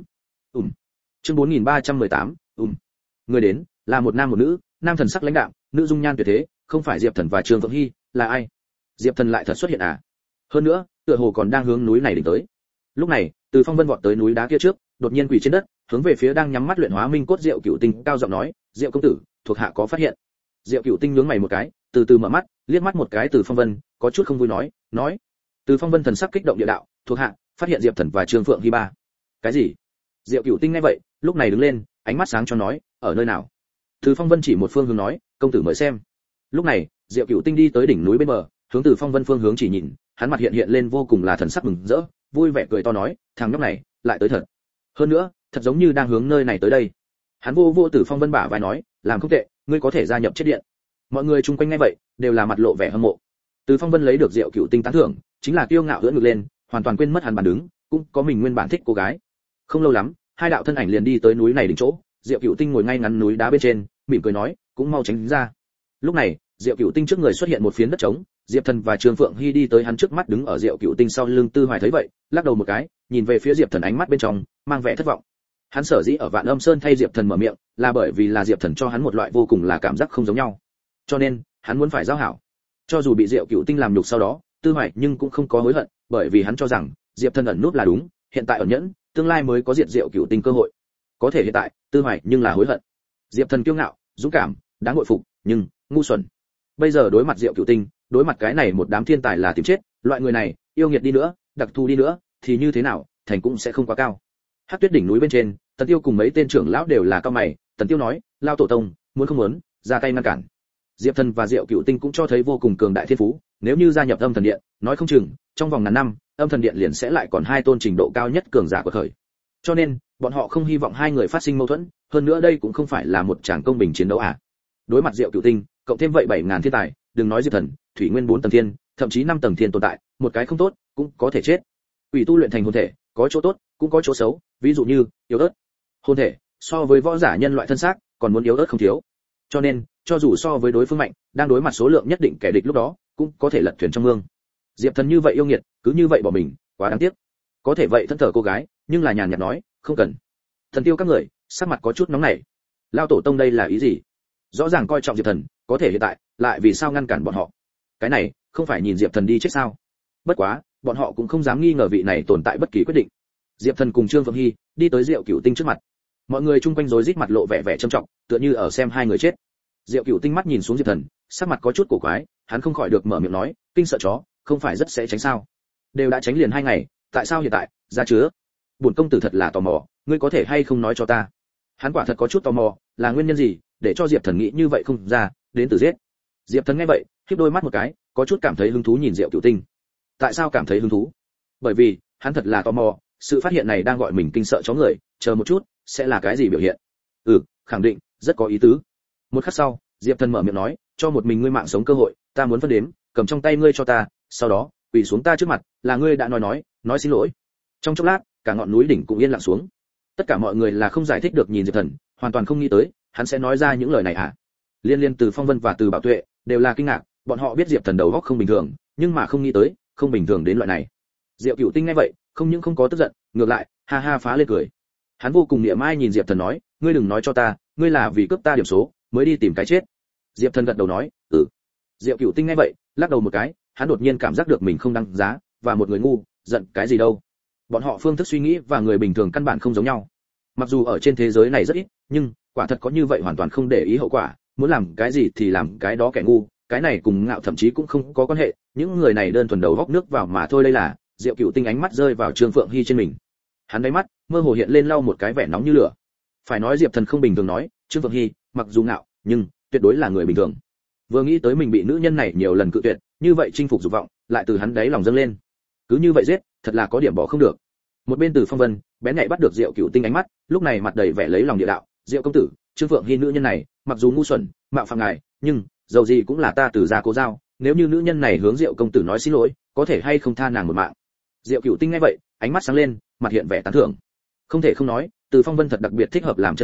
Chương 4318, Người đến là một nam một nữ, nam thần sắc lãnh đạm, nữ dung nhan tuyệt thế, không phải Diệp Thần và Trương Phượng Hy, là ai? Diệp Thần lại thật xuất hiện à? Hơn nữa, tựa hồ còn đang hướng núi này đỉnh tới. Lúc này, Từ Phong Vân vọt tới núi đá kia trước, đột nhiên quỳ trên đất, hướng về phía đang nhắm mắt luyện hóa minh cốt Diệu Cửu Tinh, cao giọng nói, "Diệu công tử, thuộc hạ có phát hiện." Diệu Cửu Tinh nhướng mày một cái, từ từ mở mắt, liếc mắt một cái Từ Phong Vân, có chút không vui nói. Từ Phong Vân thần sắc kích động địa đạo, "Thuộc hạ phát hiện Diệp Thần và Trương Phượng Hy ba." "Cái gì?" Diệu Cửu Tinh nghe vậy, lúc này đứng lên, ánh mắt sáng cho nói, "Ở nơi nào?" Từ Phong Vân chỉ một phương hướng nói, "Công tử mời xem." Lúc này, Diệu Cửu Tinh đi tới đỉnh núi bên bờ, hướng Từ Phong Vân phương hướng chỉ nhìn, hắn mặt hiện lên vô cùng là thần sắc mừng rỡ, vui vẻ cười to nói, "Thằng nhóc này, lại tới thật. Hơn nữa, thật giống như đang hướng nơi này tới đây." Hắn vô Từ Phong Vân bả vai nói, "Làm không tệ, ngươi có thể gia nhập chết điện." Mọi người chung quanh nghe vậy, đều là mặt lộ vẻ hâm mộ. Từ Phong Vân lấy được Diệu Cửu Tinh tán thưởng, chính là kiêu ngạo ưỡn ngực lên, hoàn toàn quên mất hắn bản đứng, cũng có mình nguyên bản thích cô gái. Không lâu lắm, hai đạo thân ảnh liền đi tới núi này đỉnh chỗ, Diệu Cửu Tinh ngồi ngay ngắn núi đá bên trên, mỉm cười nói, "Cũng mau tránh ra." Lúc này, Diệu Cửu Tinh trước người xuất hiện một phiến đất trống, Diệp Thần và Trương Phượng Hy đi tới hắn trước mắt, đứng ở Diệu Cửu Tinh sau lưng. Tư Hoài thấy vậy, lắc đầu một cái, nhìn về phía Diệp Thần, ánh mắt bên trong mang vẻ thất vọng. Hắn sở dĩ ở Vạn Âm Sơn thay Diệp Thần mở miệng, là bởi vì là Diệp Thần cho hắn một loại vô cùng là cảm giác không giống nhau. Cho nên, hắn muốn phải giao hảo. Cho dù bị Diệu Cửu Tinh làm nhục sau đó, Tư Hoài nhưng cũng không có hối hận, bởi vì hắn cho rằng Diệp Thần ẩn núp là đúng, hiện tại ẩn nhẫn, tương lai mới có diệt Diệu Cửu Tinh cơ hội. Có thể hiện tại, Tư Hoài nhưng là hối hận. Diệp Thần kiêu ngạo, dũng cảm, đáng bội phục, nhưng ngu xuẩn. Bây giờ đối mặt Diệu Cửu Tinh, đối mặt cái này một đám thiên tài là tìm chết, loại người này, yêu nghiệt đi nữa, đặc thù đi nữa, thì như thế nào, thành cũng sẽ không quá cao. Hắc Tuyết đỉnh núi bên trên, Tần Tiêu cùng mấy tên trưởng lão đều là cao mày, Tần Tiêu nói, "Lao tổ tông, muốn không muốn, ra tay ngăn cản." Diệp Thần và Diệu Cửu Tinh cũng cho thấy vô cùng cường đại thiên phú, nếu như gia nhập Âm Thần Điện, nói không chừng, trong vòng ngàn năm, Âm Thần Điện liền sẽ lại còn hai tôn trình độ cao nhất cường giả của thời. Cho nên, bọn họ không hy vọng hai người phát sinh mâu thuẫn, hơn nữa đây cũng không phải là một tràng công bình chiến đấu à. Đối mặt Diệu Cửu Tinh, cộng thêm vậy 7000 thiên tài, đừng nói Diệp Thần, Thủy Nguyên 4 tầng thiên, thậm chí 5 tầng thiên tồn tại, một cái không tốt, cũng có thể chết. Quỷ tu luyện thành hồn thể, có chỗ tốt, cũng có chỗ xấu, ví dụ như yếu ớt. Hồn thể, so với võ giả nhân loại thân xác, còn muốn yếu ớt không thiếu. Cho nên, cho dù so với đối phương mạnh, đang đối mặt số lượng nhất định kẻ địch lúc đó, cũng có thể lật thuyền trong mương. Diệp Thần như vậy yêu nghiệt, cứ như vậy bỏ mình, quá đáng tiếc. Có thể vậy thân thờ cô gái, nhưng là nhàn nhạt nói, "Không cần." Thần Tiêu các người, sắc mặt có chút nóng nảy. Lao tổ tông đây là ý gì? Rõ ràng coi trọng Diệp Thần, có thể hiện tại lại vì sao ngăn cản bọn họ? Cái này, không phải nhìn Diệp Thần đi chết sao? Bất quá, bọn họ cũng không dám nghi ngờ vị này tồn tại bất kỳ quyết định. Diệp Thần cùng Trương Phượng Hy đi tới Diệu Cửu Tinh trước mặt. Mọi người chung quanh rối rít mặt lộ vẻ vẻ trầm trọng, tựa như ở xem hai người chết. Diệu Cửu Tinh mắt nhìn xuống Diệp Thần, sắc mặt có chút cổ quái, hắn không khỏi được mở miệng nói, "Kinh sợ chó, không phải rất sẽ tránh sao? Đều đã tránh liền 2 ngày, tại sao hiện tại ra chứa? Bổn công tử thật là tò mò, ngươi có thể hay không nói cho ta?" Hắn quả thật có chút tò mò, là nguyên nhân gì để cho Diệp Thần nghĩ như vậy không ra, đến từ giết. Diệp Thần nghe vậy, khép đôi mắt một cái, có chút cảm thấy hứng thú nhìn Diệu Cửu Tinh. Tại sao cảm thấy hứng thú? Bởi vì, hắn thật là tò mò, sự phát hiện này đang gọi mình kinh sợ chó người, chờ một chút, sẽ là cái gì biểu hiện? Khẳng định, rất có ý tứ. Một khắc sau, Diệp Thần mở miệng nói, "Cho một mình ngươi mạng sống cơ hội, ta muốn phân đếm, cầm trong tay ngươi cho ta, sau đó, quỳ xuống ta trước mặt, là ngươi đã nói xin lỗi." Trong chốc lát, cả ngọn núi đỉnh cũng yên lặng xuống. Tất cả mọi người là không giải thích được nhìn Diệp Thần, hoàn toàn không nghĩ tới, hắn sẽ nói ra những lời này à? Liên Từ Phong Vân và Từ Bảo Tuệ đều là kinh ngạc, bọn họ biết Diệp Thần đầu óc không bình thường, nhưng mà không nghĩ tới, không bình thường đến loại này. Diệu Cửu Tinh nghe vậy, không những không có tức giận, ngược lại, ha ha phá lên cười. Hắn vô cùng niệm ai nhìn Diệp Thần nói, "Ngươi đừng nói cho ta, ngươi là vì cướp ta điểm số, mới đi tìm cái chết." Diệp Thần gật đầu nói, "Ừ." Diệu Cửu Tinh nghe vậy, lắc đầu một cái, hắn đột nhiên cảm giác được mình không đáng giá, và một người ngu, giận cái gì đâu. Bọn họ phương thức suy nghĩ và người bình thường căn bản không giống nhau. Mặc dù ở trên thế giới này rất ít, nhưng quả thật có như vậy hoàn toàn không để ý hậu quả, muốn làm cái gì thì làm cái đó kẻ ngu, cái này cùng ngạo thậm chí cũng không có quan hệ, những người này đơn thuần đầu góc nước vào mà thôi. Đây là, Diệu Cửu Tinh ánh mắt rơi vào Trương Phượng Hy trên mình. Hắn đáy mắt mơ hồ hiện lên lau một cái vẻ nóng như lửa. Phải nói Diệp Thần không bình thường nói, Trương Phượng Hy, mặc dù ngạo, nhưng tuyệt đối là người bình thường. Vừa nghĩ tới mình bị nữ nhân này nhiều lần cự tuyệt, như vậy chinh phục dục vọng, lại từ hắn đáy lòng dâng lên. Cứ như vậy giết, thật là có điểm bỏ không được. Một bên Từ Phong Vân, bén nhạy bắt được Diệu Cửu Tinh ánh mắt, lúc này mặt đầy vẻ lấy lòng địa đạo, "Diệu công tử, Trương Phượng Hy nữ nhân này, mặc dù ngu xuẩn, mạo phạm ngài, nhưng dầu gì cũng là ta Từ gia cố giao, nếu như nữ nhân này hướng Diệu công tử nói xin lỗi, có thể hay không tha nàng một mạng?" Diệu Cửu Tinh nghe vậy, ánh mắt sáng lên, mặt hiện vẻ tán thưởng. Không thể không nói, Từ Phong Vân thật đặc biệt thích hợp làm chân chó,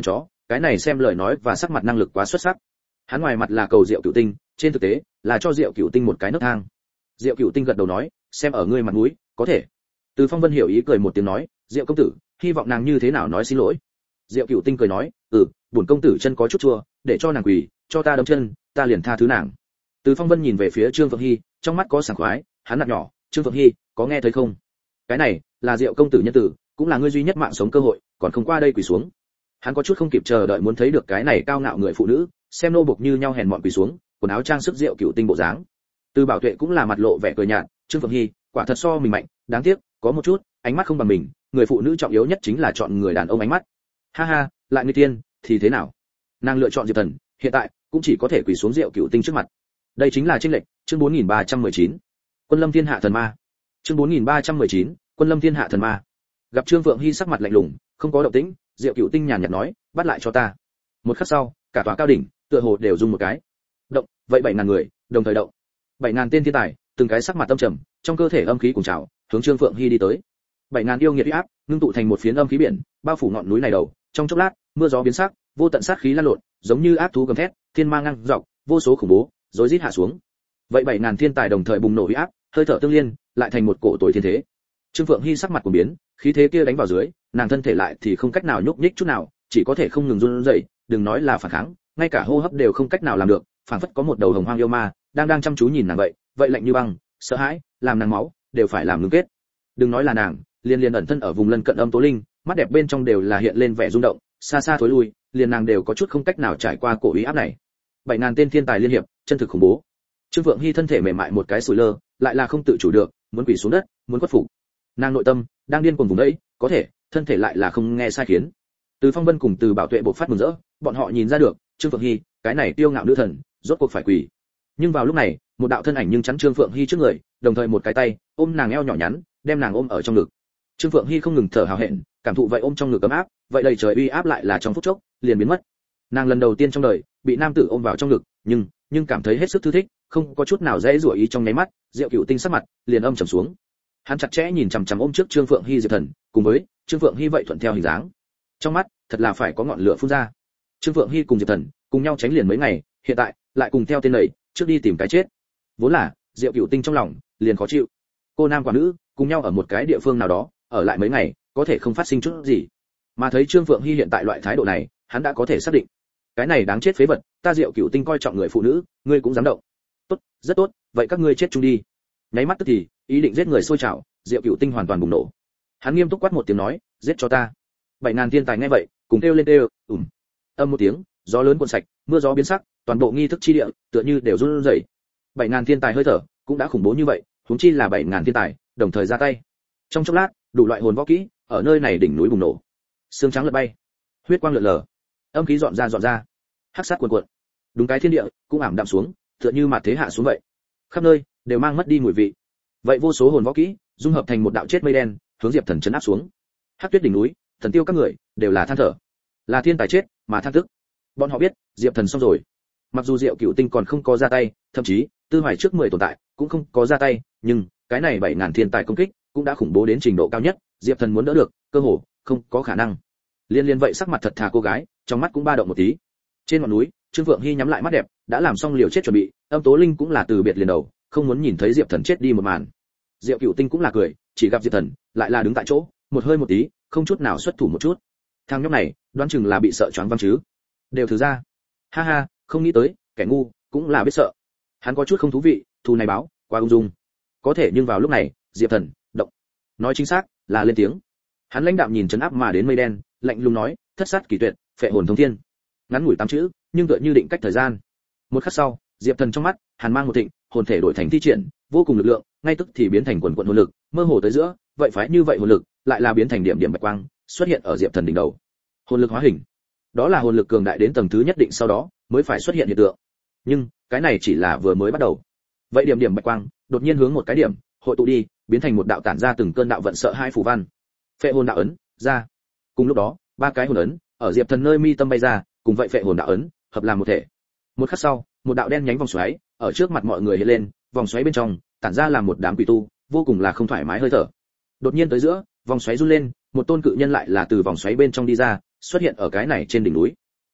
cái này xem lời nói và sắc mặt năng lực quá xuất sắc. Hắn ngoài mặt là cầu Diệu Cửu Tinh, trên thực tế là cho Diệu Cửu Tinh một cái nấc thang. Diệu Cửu Tinh gật đầu nói, xem ở ngươi mặt mũi, có thể. Từ Phong Vân hiểu ý cười một tiếng nói, Diệu công tử, hy vọng nàng như thế nào nói xin lỗi. Diệu Cửu Tinh cười nói, bổn công tử chân có chút chua, để cho nàng quỳ, cho ta đấm chân, ta liền tha thứ nàng. Từ Phong Vân nhìn về phía Trương Phượng Hi, trong mắt có sảng khoái, hắn nạt nhỏ, Trương Phượng Hi, có nghe thấy không? Cái này là Diệu công tử nhân tử, cũng là ngươi duy nhất mạng sống cơ hội, còn không qua đây quỳ xuống. Hắn có chút không kịp chờ đợi muốn thấy được cái này cao ngạo người phụ nữ, xem nô bộc như nhau hèn mọn quỳ xuống, quần áo trang sức Diệu Cửu Tinh bộ dáng. Từ Bảo Tuệ cũng là mặt lộ vẻ cười nhạt, Trương Phượng Hi, quả thật so mình mạnh, đáng tiếc, có một chút, ánh mắt không bằng mình, người phụ nữ trọng yếu nhất chính là chọn người đàn ông ánh mắt. Ha ha, lại người tiên, thì thế nào? Nàng lựa chọn Diệp Thần, hiện tại cũng chỉ có thể quỳ xuống Diệu Cửu Tinh trước mặt. Đây chính là chênh lệch, chương 4319. Quân Lâm Thiên Hạ Thần Ma. Chương 4319, Quân Lâm Thiên Hạ Thần Ma. Gặp Trương Phượng Hi sắc mặt lạnh lùng, không có động tĩnh, Diệu Cửu Tinh nhàn nhạt nói, bắt lại cho ta. Một khắc sau, cả tòa cao đỉnh, tựa hồ đều rung một cái. Động, vậy 7000 người, đồng thời động. 7000 tên thiên tài, từng cái sắc mặt tâm trầm, trong cơ thể âm khí cùng trào, hướng Trương Phượng Hi đi tới. 7000 yêu nghiệt uy áp, ngưng tụ thành một phiến âm khí biển, bao phủ ngọn núi này đầu, trong chốc lát, mưa gió biến sắc, vô tận sát khí lan lộn, giống như ác thú gầm thét, thiên mang ngang dọc, vô số khủng bố, rối rít hạ xuống. Vậy 7000 thiên tài đồng thời bùng nổ uy áp, hơi thở tương liên, lại thành một cổ tối thiên thế. Trương Phượng Hi sắc mặt cuồng biến, khí thế kia đánh vào dưới, nàng thân thể lại thì không cách nào nhúc nhích chút nào, chỉ có thể không ngừng run rẩy, đừng nói là phản kháng, ngay cả hô hấp đều không cách nào làm được, phảng phất có một đầu hồng hoang yêu ma đang chăm chú nhìn nàng vậy lạnh như băng, sợ hãi, làm nàng máu đều phải làm ngưng kết. Đừng nói là nàng, liên ẩn thân ở vùng lân cận Âm Tố Linh, mắt đẹp bên trong đều là hiện lên vẻ rung động, xa xa thối lui, liền nàng đều có chút không cách nào trải qua cổ uy áp này. 7000 tên thiên tài liên hiệp, chân thực khủng bố. Trương Phượng Hi thân thể mềm mại một cái sủi lơ, lại là không tự chủ được, muốn quỳ xuống đất, muốn khuất phục. Nàng nội tâm đang điên cuồng vùng đấy, có thể, thân thể lại là không nghe sai khiến. Từ Phong Vân cùng Từ Bảo Tuệ bộc phát mừng rỡ, bọn họ nhìn ra được, Trương Phượng Hi, cái này tiêu ngạo nữ thần, rốt cuộc phải quỳ. Nhưng vào lúc này, một đạo thân ảnh nhưng chắn Trương Phượng Hi trước người, đồng thời một cái tay ôm nàng eo nhỏ nhắn, đem nàng ôm ở trong ngực. Trương Phượng Hi không ngừng thở hào hẹn, cảm thụ vậy ôm trong ngực ấm áp, vậy đầy trời uy áp lại là trong phút chốc liền biến mất. Nàng lần đầu tiên trong đời bị nam tử ôm vào trong ngực, nhưng cảm thấy hết sức thư thích, không có chút nào dễ dụa ý trong nháy mắt, Diệu Cửu Tinh sắc mặt liền âm trầm xuống. Hắn chặt chẽ nhìn chằm chằm ôm trước Trương Phượng Hi Diệp Thần, cùng với Trương Phượng Hi vậy thuận theo hình dáng. Trong mắt thật là phải có ngọn lửa phun ra. Trương Phượng Hi cùng Diệp Thần cùng nhau tránh liền mấy ngày, hiện tại lại cùng theo tên này trước đi tìm cái chết. Vốn là Diệu Cửu Tinh trong lòng liền khó chịu. Cô nam quả nữ cùng nhau ở một cái địa phương nào đó, ở lại mấy ngày, có thể không phát sinh chút gì. Mà thấy Trương Phượng Hi hiện tại loại thái độ này, hắn đã có thể xác định, cái này đáng chết phế vật, ta Diệu Cửu Tinh coi trọng người phụ nữ, ngươi cũng dám động. Tốt, rất tốt, vậy các ngươi chết chung đi. Nháy mắt tức thì, ý định giết người sôi trào, Diệu Cửu Tinh hoàn toàn bùng nổ. Hắn nghiêm túc quát một tiếng nói, giết cho ta. 7000 thiên tài nghe vậy, cùng kêu lên kêu, âm một tiếng, gió lớn cuộn sạch, mưa gió biến sắc, toàn bộ nghi thức chi địa tựa như đều run rẩy. 7000 thiên tài hơi thở cũng đã khủng bố như vậy, huống chi là 7000 thiên tài đồng thời ra tay. Trong chốc lát, đủ loại hồn võ kỹ ở nơi này đỉnh núi bùng nổ. Xương trắng lật bay, huyết quang lượn lờ, âm khí dọn ra, hắc sát cuồn cuộn. Đúng cái thiên địa cũng ảm đạm xuống, tựa như mạt thế hạ xuống vậy. Khắp nơi đều mang mất đi mùi vị. Vậy vô số hồn võ kỹ dung hợp thành một đạo chết mây đen, hướng Diệp Thần chấn áp xuống. Hắc tuyết đỉnh núi, thần tiêu các người đều là than thở, là thiên tài chết mà than tức. Bọn họ biết Diệp Thần xong rồi. Mặc dù Diệu Cửu Tinh còn không có ra tay, thậm chí Tư Hoài trước 10 tồn tại cũng không có ra tay, nhưng cái này 7000 thiên tài công kích cũng đã khủng bố đến trình độ cao nhất, Diệp Thần muốn đỡ được, cơ hồ không có khả năng. Liên vậy sắc mặt thật thà cô gái, trong mắt cũng ba động một tí. Trên ngọn núi, Trương Phượng Hi nhắm lại mắt đẹp, đã làm xong liều chết chuẩn bị, Âm Tố Linh cũng là từ biệt liền đầu, không muốn nhìn thấy Diệp Thần chết đi một màn. Diệu Cửu Tinh cũng là cười, chỉ gặp Diệp Thần lại là đứng tại chỗ, một hơi một tí, không chút nào xuất thủ một chút. Thằng nhóc này, đoán chừng là bị sợ choáng váng chứ. Đều thử ra. Ha ha, không nghĩ tới, kẻ ngu cũng là biết sợ. Hắn có chút không thú vị, thù này báo, quá ung dung. Có thể nhưng vào lúc này, Diệp Thần động. Nói chính xác, là lên tiếng. Hắn lãnh đạm nhìn trấn áp mà đến mây đen, lạnh lùng nói, thất sát kỳ tuyệt, phệ hồn thông thiên. Ngắn ngủi 8 chữ, nhưng tựa như định cách thời gian. Một khắc sau, Diệp Thần trong mắt, hàn mang một thịnh, hồn thể đổi thành thi triển, vô cùng lực lượng, ngay tức thì biến thành quần quần hồn lực, mơ hồ tới giữa, vậy phải như vậy hồn lực, lại là biến thành điểm điểm bạch quang, xuất hiện ở Diệp Thần đỉnh đầu. Hồn lực hóa hình. Đó là hồn lực cường đại đến tầng thứ nhất định sau đó, mới phải xuất hiện hiện tượng. Nhưng, cái này chỉ là vừa mới bắt đầu. Vậy điểm điểm bạch quang, đột nhiên hướng một cái điểm, hội tụ đi, biến thành một đạo tản ra từng cơn đạo vận sợ hai phù văn. Phệ hồn đạo ấn, ra. Cùng lúc đó, 3 cái hồn ấn ở Diệp Thần nơi mi tâm bay ra, cùng vậy phệ hồn đạo ấn hợp làm một thể. Một khắc sau, một đạo đen nhánh vòng xoáy ở trước mặt mọi người hiện lên, vòng xoáy bên trong tản ra làm một đám quỷ tu, vô cùng là không thoải mái hơi thở. Đột nhiên tới giữa, vòng xoáy run lên, một tôn cự nhân lại là từ vòng xoáy bên trong đi ra, xuất hiện ở cái này trên đỉnh núi.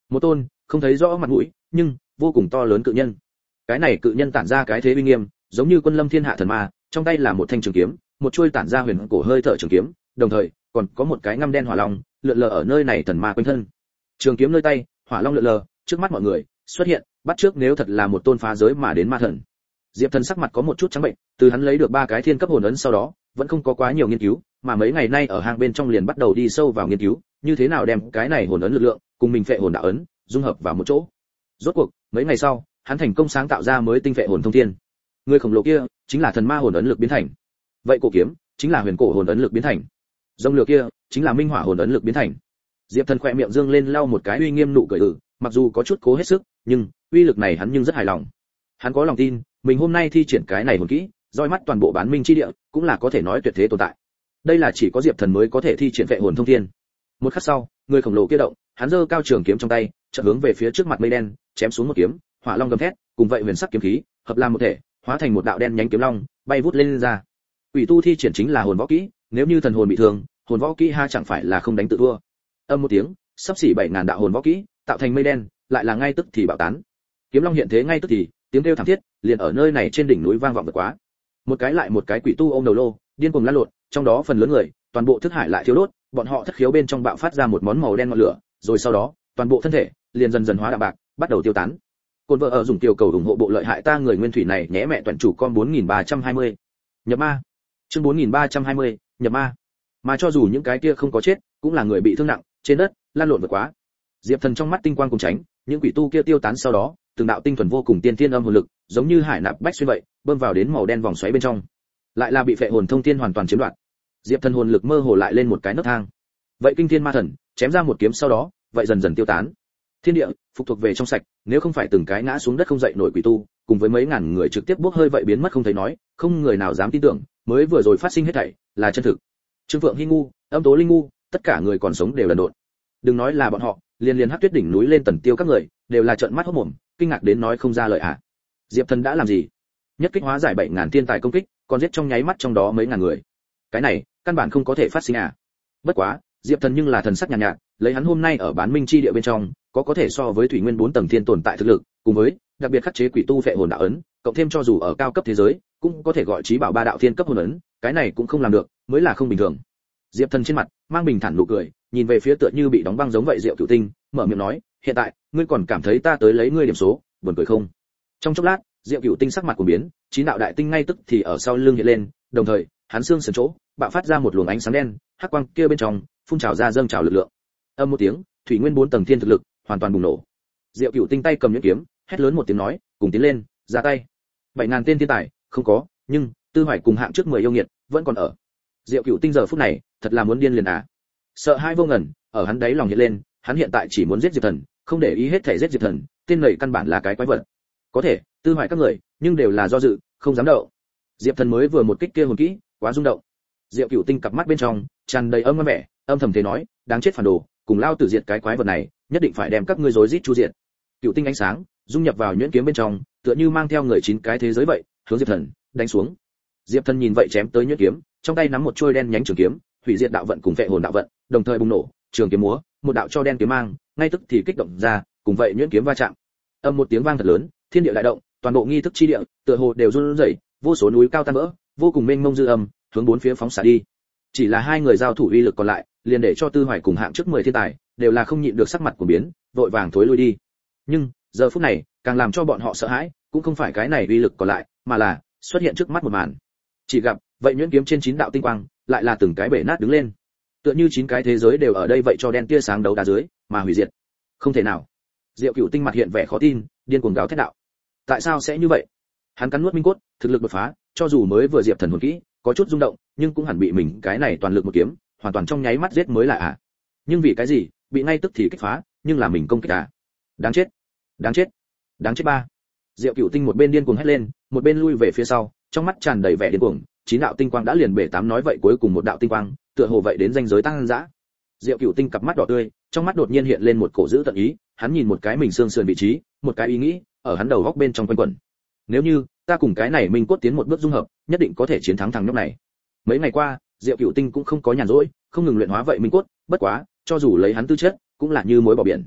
Một tôn không thấy rõ mặt mũi nhưng vô cùng to lớn cự nhân. Cái này cự nhân tản ra cái thế uy nghiêm, giống như quân lâm thiên hạ thần ma, trong tay là một thanh trường kiếm, một chuôi tản ra huyền cổ hơi thở trường kiếm, đồng thời còn có một cái ngăm đen hỏa long lượn lờ ở nơi này thần ma quanh thân. Trường kiếm nơi tay, hỏa long lượn lờ, trước mắt mọi người xuất hiện, bắt trước nếu thật là một tôn phá giới mà đến ma thần. Diệp Thần sắc mặt có một chút trắng bệnh, từ hắn lấy được 3 cái thiên cấp hồn ấn sau đó, vẫn không có quá nhiều nghiên cứu, mà mấy ngày nay ở hang bên trong liền bắt đầu đi sâu vào nghiên cứu, như thế nào đem cái này hồn ấn lực lượng cùng mình phệ hồn đạo ấn dung hợp vào một chỗ. Rốt cuộc, mấy ngày sau, hắn thành công sáng tạo ra mới tinh phệ hồn thông thiên. Người khổng lồ kia chính là thần ma hồn ấn lực biến thành. Vậy cổ kiếm chính là huyền cổ hồn ấn lực biến thành. Rồng lửa kia chính là minh hỏa hồn ấn lực biến thành. Diệp Thần khẽ miệng dương lên lau một cái uy nghiêm nụ cười mặc dù có chút cố hết sức, nhưng uy lực này hắn nhưng rất hài lòng. Hắn có lòng tin, mình hôm nay thi triển cái này hồn kỹ, roi mắt toàn bộ bán minh chi địa, cũng là có thể nói tuyệt thế tồn tại. Đây là chỉ có Diệp Thần mới có thể thi triển phệ hồn thông thiên. Một khắc sau, người khổng lồ kia động, hắn giơ cao trường kiếm trong tay, chợt hướng về phía trước mặt mây đen, chém xuống một kiếm, hỏa long gầm thét, cùng vậy huyền sắc kiếm khí, hợp làm một thể, hóa thành một đạo đen nhánh kiếm long, bay vút lên ra. Quỷ tu thi triển chính là hồn võ kỹ, nếu như thần hồn bị thương, hồn võ kỹ ha chẳng phải là không đánh tự thua. Âm một tiếng, sắp xỉ 7000 đạo hồn võ kỹ, tạo thành mây đen, lại là ngay tức thì bạo tán. Kiếm long hiện thế ngay tức thì, tiếng kêu thảm thiết, liền ở nơi này trên đỉnh núi vang vọng vượt quá. Một cái lại một cái quỷ tu ôm đầu lô, điên cuồng lăn lộn, trong đó phần lớn người, toàn bộ thức hải lại thiêu đốt, bọn họ thất khiếu bên trong bạo phát ra một món màu đen ngọn lửa, rồi sau đó, toàn bộ thân thể liền dần dần hóa đạm bạc, bắt đầu tiêu tán. Côn vợ ở dùng tiểu cầu ủng hộ bộ lợi hại ta người nguyên thủy này nhé mẹ toàn chủ con 4320. Nhập ma. Chương 4320, nhập ma. Mà cho dù những cái kia không có chết, cũng là người bị thương nặng, trên đất lăn lộn vượt quá. Diệp Thần trong mắt tinh quang cùng tránh, những quỷ tu kia tiêu tán sau đó, từng đạo tinh thuần vô cùng tiên thiên âm hồn lực, giống như hải nạp bách xuyên vậy, bơm vào đến màu đen vòng xoáy bên trong. Lại là bị phệ hồn thông thiên hoàn toàn chiếm đoạt. Diệp Thần hồn lực mơ hồ lại lên một cái nấc thang. Vậy kinh thiên ma thần, chém ra một kiếm sau đó, vậy dần dần tiêu tán. Thiên địa phục thuộc về trong sạch, nếu không phải từng cái ngã xuống đất không dậy nổi quỷ tu, cùng với mấy ngàn người trực tiếp bốc hơi vậy biến mất không thấy nói, không người nào dám tin tưởng, mới vừa rồi phát sinh hết thảy là chân thực. Trương Phượng Hi ngu, Âm Tố Linh ngu, tất cả người còn sống đều là đột. Đừng nói là bọn họ, liền Hắc Tuyết đỉnh núi lên Tần Tiêu các người, đều là trợn mắt hốt mồm, kinh ngạc đến nói không ra lời ạ. Diệp Thần đã làm gì? Nhất kích hóa giải 7000 thiên tài công kích, còn giết trong nháy mắt trong đó mấy ngàn người. Cái này, căn bản không có thể phát sinh à? Bất quá, Diệp Thần nhưng là thần sắc nhàn nhạt, lấy hắn hôm nay ở bán minh chi địa bên trong, có thể so với thủy nguyên 4 tầng thiên tồn tại thực lực, cùng với đặc biệt khắc chế quỷ tu phệ hồn đạo ấn, cộng thêm cho dù ở cao cấp thế giới, cũng có thể gọi chí bảo 3 đạo thiên cấp hồn ấn, cái này cũng không làm được, mới là không bình thường. Diệp Thần trên mặt mang bình thản nụ cười, nhìn về phía tựa như bị đóng băng giống vậy Diệu Cửu Tinh, mở miệng nói, hiện tại, ngươi còn cảm thấy ta tới lấy ngươi điểm số, buồn cười không? Trong chốc lát, Diệu Cửu Tinh sắc mặt của biến, chín đạo đại tinh ngay tức thì ở sau lưng hiện lên, đồng thời, hắn xương sườn chỗ, bạo phát ra một luồng ánh sáng đen, hắc quang kia bên trong, phun trào ra dâng trào lực lượng. Âm một tiếng, thủy nguyên 4 tầng thiên thực lực hoàn toàn bùng nổ. Diệu Cửu Tinh tay cầm nhuyễn kiếm, hét lớn một tiếng nói, cùng tiến lên, ra tay. 7000 tên thiên tài, không có, nhưng Tư Hoài cùng hạng trước 10 yêu nghiệt vẫn còn ở. Diệu Cửu Tinh giờ phút này, thật là muốn điên liền à. Sợ hai vô ngần, ở hắn đáy lòng hiện lên, hắn hiện tại chỉ muốn giết Diệp Thần, không để ý hết thể giết Diệp Thần, tên này căn bản là cái quái vật. Có thể, Tư Hoài các người, nhưng đều là do dự, không dám đậu. Diệp Thần mới vừa một kích kia hồn kỹ, quá rung động. Diệu Cửu Tinh cặp mắt bên trong tràn đầy âm vẻ, âm thầm thế nói, đáng chết phản đồ, cùng lao tử diệt cái quái vật này, nhất định phải đem các ngươi rối rít chu diệt. Cửu Tinh ánh sáng dung nhập vào nhuyễn kiếm bên trong, tựa như mang theo người 9 cái thế giới vậy, hướng Diệp Thần đánh xuống. Diệp Thần nhìn vậy chém tới nhuyễn kiếm, trong tay nắm một trôi đen nhánh trường kiếm, hủy diệt đạo vận cùng phệ hồn đạo vận, đồng thời bùng nổ, trường kiếm múa, một đạo cho đen kiếm mang, ngay tức thì kích động ra, cùng vậy nhuyễn kiếm va chạm. Âm một tiếng vang thật lớn, thiên địa đại động, toàn bộ nghi thức chi địa, tựa hồ đều run rẩy, vô số núi cao tan vỡ, vô cùng mênh mông dư âm, hướng bốn phía phóng xạ đi. Chỉ là hai người giao thủ uy lực còn lại, liền để cho Tư Hoài cùng hạng trước 10 thiên tài, đều là không nhịn được sắc mặt của biến, vội vàng thối lui đi. Nhưng, giờ phút này, càng làm cho bọn họ sợ hãi, cũng không phải cái này uy lực còn lại, mà là xuất hiện trước mắt một màn. Chỉ gặp, vậy nhuyễn kiếm trên 9 đạo tinh quang, lại là từng cái bể nát đứng lên. Tựa như 9 cái thế giới đều ở đây vậy cho đen tia sáng đấu đá dưới, mà hủy diệt. Không thể nào. Diệu Cửu Tinh mặt hiện vẻ khó tin, điên cuồng gào thét đạo. Tại sao sẽ như vậy? Hắn cắn nuốt minh cốt, thực lực đột phá, cho dù mới vừa diệp thần hồn kỹ, có chút rung động, nhưng cũng hẳn bị mình cái này toàn lực một kiếm, hoàn toàn trong nháy mắt giết mới là à. Nhưng vì cái gì, bị ngay tức thì kích phá, nhưng là mình công kích à? Đáng chết, đáng chết, đáng chết ba. Diệu Cửu Tinh một bên điên cuồng hét lên, một bên lui về phía sau, trong mắt tràn đầy vẻ điên cuồng, 9 đạo tinh quang đã liền bể 8 nói vậy cuối cùng một đạo tinh quang, tựa hồ vậy đến ranh giới tăng dã. Diệu Cửu Tinh cặp mắt đỏ tươi, trong mắt đột nhiên hiện lên một cổ dữ tận ý, hắn nhìn một cái mình xương sườn vị trí, một cái ý nghĩ ở hắn đầu góc bên trong quanh quẩn. Nếu như ta cùng cái này minh cốt tiến một bước dung hợp, nhất định có thể chiến thắng thằng nhóc này. Mấy ngày qua, Diệu Cửu Tinh cũng không có nhàn rỗi, không ngừng luyện hóa vậy minh cốt, bất quá, cho dù lấy hắn tư chất, cũng là như muối bỏ biển.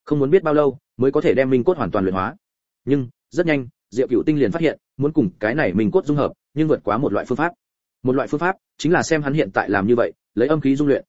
không muốn biết bao lâu mới có thể đem minh cốt hoàn toàn luyện hóa. Nhưng rất nhanh Diệu Cửu Tinh liền phát hiện muốn cùng cái này minh cốt dung hợp nhưng vượt quá một loại phương pháp. Một loại phương pháp chính là xem hắn hiện tại làm như vậy, lấy âm khí dung luyện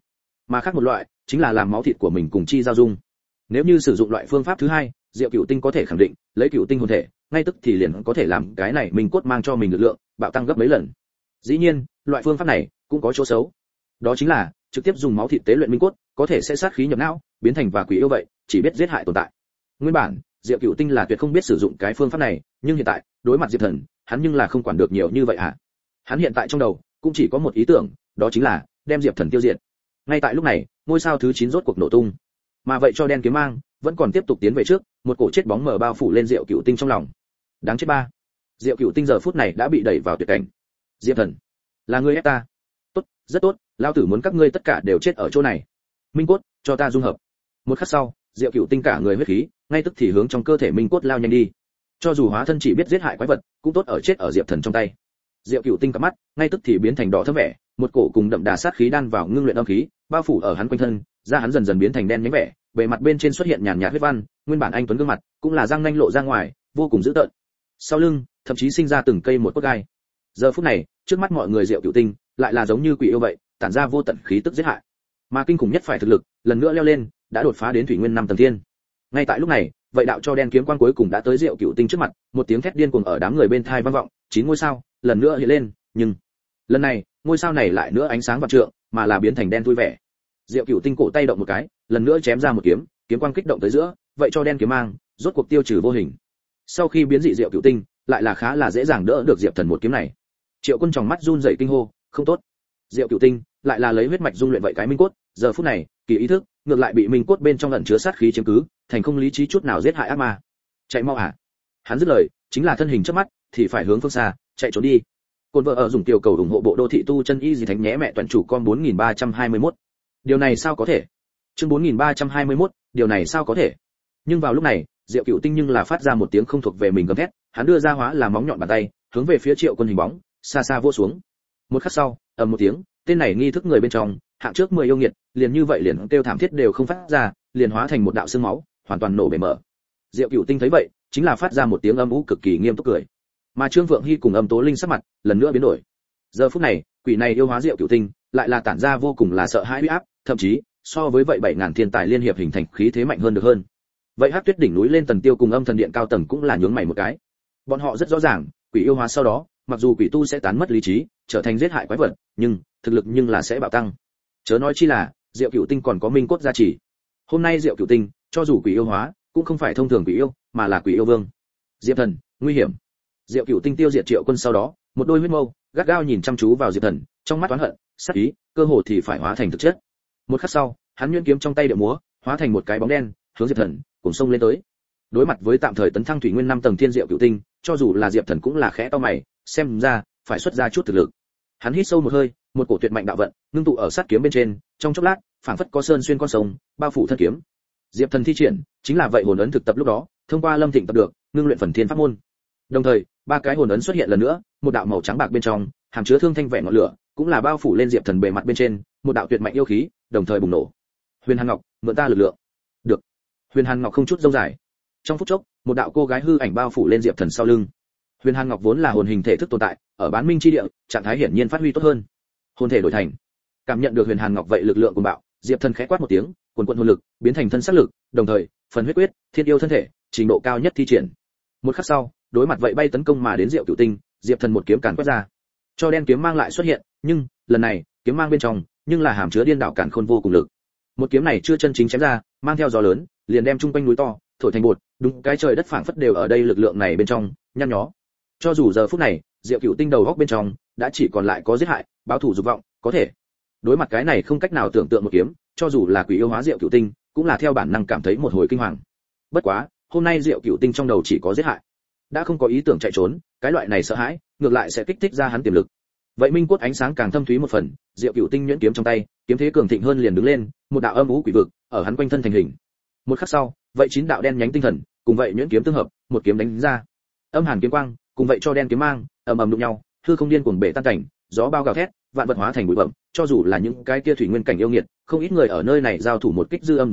mà khác một loại chính là làm máu thịt của mình cùng chi giao dung. Nếu như sử dụng loại phương pháp thứ hai, Diệu Cửu Tinh có thể khẳng định lấy Cửu Tinh hồn thể ngay tức thì liền có thể làm cái này minh cốt mang cho mình lực lượng bạo tăng gấp mấy lần. Dĩ nhiên loại phương pháp này cũng có chỗ xấu, đó chính là trực tiếp dùng máu thịt tế luyện minh cốt có thể sẽ sát khí nhập não, biến thành và quỷ yêu vậy chỉ biết giết hại tồn tại. Nguyên bản Diệu Cửu Tinh là tuyệt không biết sử dụng cái phương pháp này, nhưng hiện tại đối mặt Diệp Thần hắn nhưng là không quản được nhiều như vậy hả. Hắn hiện tại trong đầu cũng chỉ có một ý tưởng, đó chính là đem Diệp Thần tiêu diệt. Ngay tại lúc này ngôi sao thứ 9 rốt cuộc nổ tung, mà vậy cho đen kiếm mang vẫn còn tiếp tục tiến về trước, một cổ chết bóng mờ bao phủ lên Diệu Cửu Tinh trong lòng. Đáng chết ba. Diệu Cửu Tinh giờ phút này đã bị đẩy vào tuyệt cảnh. Diệp Thần, là ngươi ép ta. Tốt, rất tốt, lao tử muốn các ngươi tất cả đều chết ở chỗ này. Minh cốt, cho ta dung hợp. Một khắc sau, Diệu Cửu Tinh cả người huyết khí, ngay tức thì hướng trong cơ thể minh cốt lao nhanh đi. Cho dù hóa thân chỉ biết giết hại quái vật, cũng tốt ở chết ở Diệp Thần trong tay. Diệu Cửu Tinh cặp mắt, ngay tức thì biến thành đỏ thẫm vẻ, một cổ cùng đậm đà sát khí đan vào ngưng luyện âm khí, bao phủ ở hắn quanh thân, da hắn dần dần biến thành đen nhánh vẻ, bề mặt bên trên xuất hiện nhàn nhạt huyết văn, nguyên bản anh tuấn gương mặt, cũng là răng nanh lộ ra ngoài, vô cùng dữ tợn. Sau lưng, thậm chí sinh ra từng cây một cốt gai. Giờ phút này, trước mắt mọi người Diệu Cửu Tinh, lại là giống như quỷ yêu vậy, tản ra vô tận khí tức giết hại. Mà kinh khủng nhất phải thực lực, lần nữa leo lên, đã đột phá đến thủy nguyên 5 tầng thiên. Ngay tại lúc này, vậy đạo cho đen kiếm quang cuối cùng đã tới Diệu Cửu Tinh trước mặt, một tiếng thét điên cuồng ở đám người bên tai vang vọng, 9 ngôi sao lần nữa hiện lên, nhưng lần này, ngôi sao này lại nữa ánh sáng vạn trượng, mà là biến thành đen thui vẻ. Diệu Cửu Tinh cổ tay động một cái, lần nữa chém ra một kiếm, kiếm quang kích động tới giữa, vậy cho đen kiếm mang, rốt cuộc tiêu trừ vô hình. Sau khi biến dị Diệu Cửu Tinh, lại là khá là dễ dàng đỡ được Diệp Thần một kiếm này. Triệu Quân trong mắt run rẩy kinh hô, không tốt. Diệu Cửu Tinh lại là lấy huyết mạch dung luyện vậy cái minh cốt, giờ phút này, kỳ ý thức ngược lại bị minh cốt bên trong ẩn chứa sát khí chiếm cứ, thành không lý trí chút nào giết hại ác ma. Chạy mau à? Hắn dứt lời, chính là thân hình chớp mắt, thì phải hướng phương xa, chạy trốn đi. Côn vợ ở dùng tiểu cầu ủng hộ bộ đô thị tu chân y gì thánh nhé mẹ toàn chủ con 4321. Điều này sao có thể? Chương 4321, điều này sao có thể? Nhưng vào lúc này, Diệu Cửu Tinh nhưng là phát ra một tiếng không thuộc về mình gầm thét, hắn đưa ra hóa là móng nhọn bàn tay, hướng về phía Triệu Quân hình bóng, xa xa vỗ xuống. Một khắc sau, ầm một tiếng, tên này nghi thức người bên trong, hạng trước 10 yêu nghiệt, liền như vậy liền kêu thảm thiết đều không phát ra, liền hóa thành một đạo xương máu, hoàn toàn nổ bể mở. Diệu Cửu Tinh thấy vậy, chính là phát ra một tiếng âm u cực kỳ nghiêm túc cười. Mà Trương Vượng Hy cùng Âm Tố Linh sắc mặt lần nữa biến đổi. Giờ phút này, quỷ này yêu hóa Diệu Cửu Tinh, lại là tản ra vô cùng là sợ hãi uy áp, thậm chí so với vậy 7000 thiên tài liên hiệp hình thành khí thế mạnh hơn được hơn. Vậy Hắc Tuyết đỉnh núi lên Tần Tiêu cùng Âm Thần điện cao tầng cũng là nhướng mày một cái. Bọn họ rất rõ ràng, quỷ yêu hóa sau đó, mặc dù quỷ tu sẽ tán mất lý trí, trở thành giết hại quái vật, nhưng thực lực nhưng là sẽ bạo tăng. Chớ nói chi là, Diệu Cửu Tinh còn có minh cốt gia trì. Hôm nay Diệu Cửu Tinh, cho dù quỷ yêu hóa, cũng không phải thông thường quỷ yêu, mà là quỷ yêu vương. Diệp Thần, nguy hiểm. Diệu Cửu Tinh tiêu diệt Triệu Quân sau đó, một đôi huyết mâu gắt gao nhìn chăm chú vào Diệp Thần, trong mắt oán hận, sát ý, cơ hồ thì phải hóa thành thực chất. Một khắc sau, hắn nhuyễn kiếm trong tay điệu múa, hóa thành một cái bóng đen, hướng Diệp Thần cùng xông lên tới. Đối mặt với tạm thời tấn thăng thủy nguyên 5 tầng thiên Diệu Cửu Tinh, cho dù là Diệp Thần cũng là khẽ cau mày, xem ra phải xuất ra chút thực lực. Hắn hít sâu một hơi, một cổ tuyệt mạnh đạo vận ngưng tụ ở sát kiếm bên trên, trong chốc lát, phảng phất có sơn xuyên con sông, bao phủ thân kiếm. Diệp Thần thi triển, chính là vậy hồn ấn thực tập lúc đó, thông qua Lâm Thịnh tập được, ngưng luyện phần thiên pháp môn. Đồng thời, ba cái hồn ấn xuất hiện lần nữa, một đạo màu trắng bạc bên trong, hàm chứa thương thanh vẻ ngọn lửa, cũng là bao phủ lên Diệp Thần bề mặt bên trên, một đạo tuyệt mạnh yêu khí, đồng thời bùng nổ. Huyền Hàn Ngọc, mượn ta lực lượng. Được. Huyền Hàn Ngọc không chút rông dài. Trong phút chốc, một đạo cô gái hư ảnh bao phủ lên Diệp Thần sau lưng. Huyền Hàn Ngọc vốn là hồn hình thể thức tồn tại, ở bán minh chi địa, trạng thái hiển nhiên phát huy tốt hơn. Hồn thể đổi thành. Cảm nhận được Huyền Hàn Ngọc vậy lực lượng cuồng bạo, Diệp Thần khẽ quát một tiếng, quần quần hồn lực biến thành thân sắc lực, đồng thời, phần huyết quyết, thiên yêu thân thể, trình độ cao nhất thi triển. Một khắc sau, đối mặt vậy bay tấn công mà đến Diệu Cửu Tinh, Diệp Thần một kiếm càn quét ra. Cho đen kiếm mang lại xuất hiện, nhưng lần này, kiếm mang bên trong, nhưng là hàm chứa điên đảo càn khôn vô cùng lực. Một kiếm này chưa chân chính chém ra, mang theo gió lớn, liền đem trung quanh núi to thổi thành bột, đúng cái trời đất phảng phất đều ở đây lực lượng này bên trong, nhăn nhó. Cho dù giờ phút này, Diệu Cửu Tinh đầu góc bên trong đã chỉ còn lại có giết hại, báo thù dục vọng, có thể. Đối mặt cái này không cách nào tưởng tượng một kiếm, cho dù là quỷ yêu hóa Diệu Cửu Tinh, cũng là theo bản năng cảm thấy một hồi kinh hoàng. Bất quá, hôm nay Diệu Cửu Tinh trong đầu chỉ có giết hại, đã không có ý tưởng chạy trốn, cái loại này sợ hãi, ngược lại sẽ kích thích ra hắn tiềm lực. Vậy minh cốt ánh sáng càng thâm thúy một phần, Diệu Cửu Tinh nhuyễn kiếm trong tay, kiếm thế cường thịnh hơn liền đứng lên, một đạo âm u quỷ vực ở hắn quanh thân thành hình. Một khắc sau, vậy 9 đạo đen nhánh tinh thần, cùng vậy nhuyễn kiếm tương hợp, một kiếm đánh ra. Âm hàn kiếm quang, cùng vậy cho đen kiếm mang, ầm ầm đụng nhau, hư không điên cuồng bể tan cảnh, gió bao gào thét, vạn vật hóa thành bụi bặm, cho dù là những cái kia thủy nguyên cảnh yêu nghiệt, không ít người ở nơi này giao thủ một kích dư âm dưới,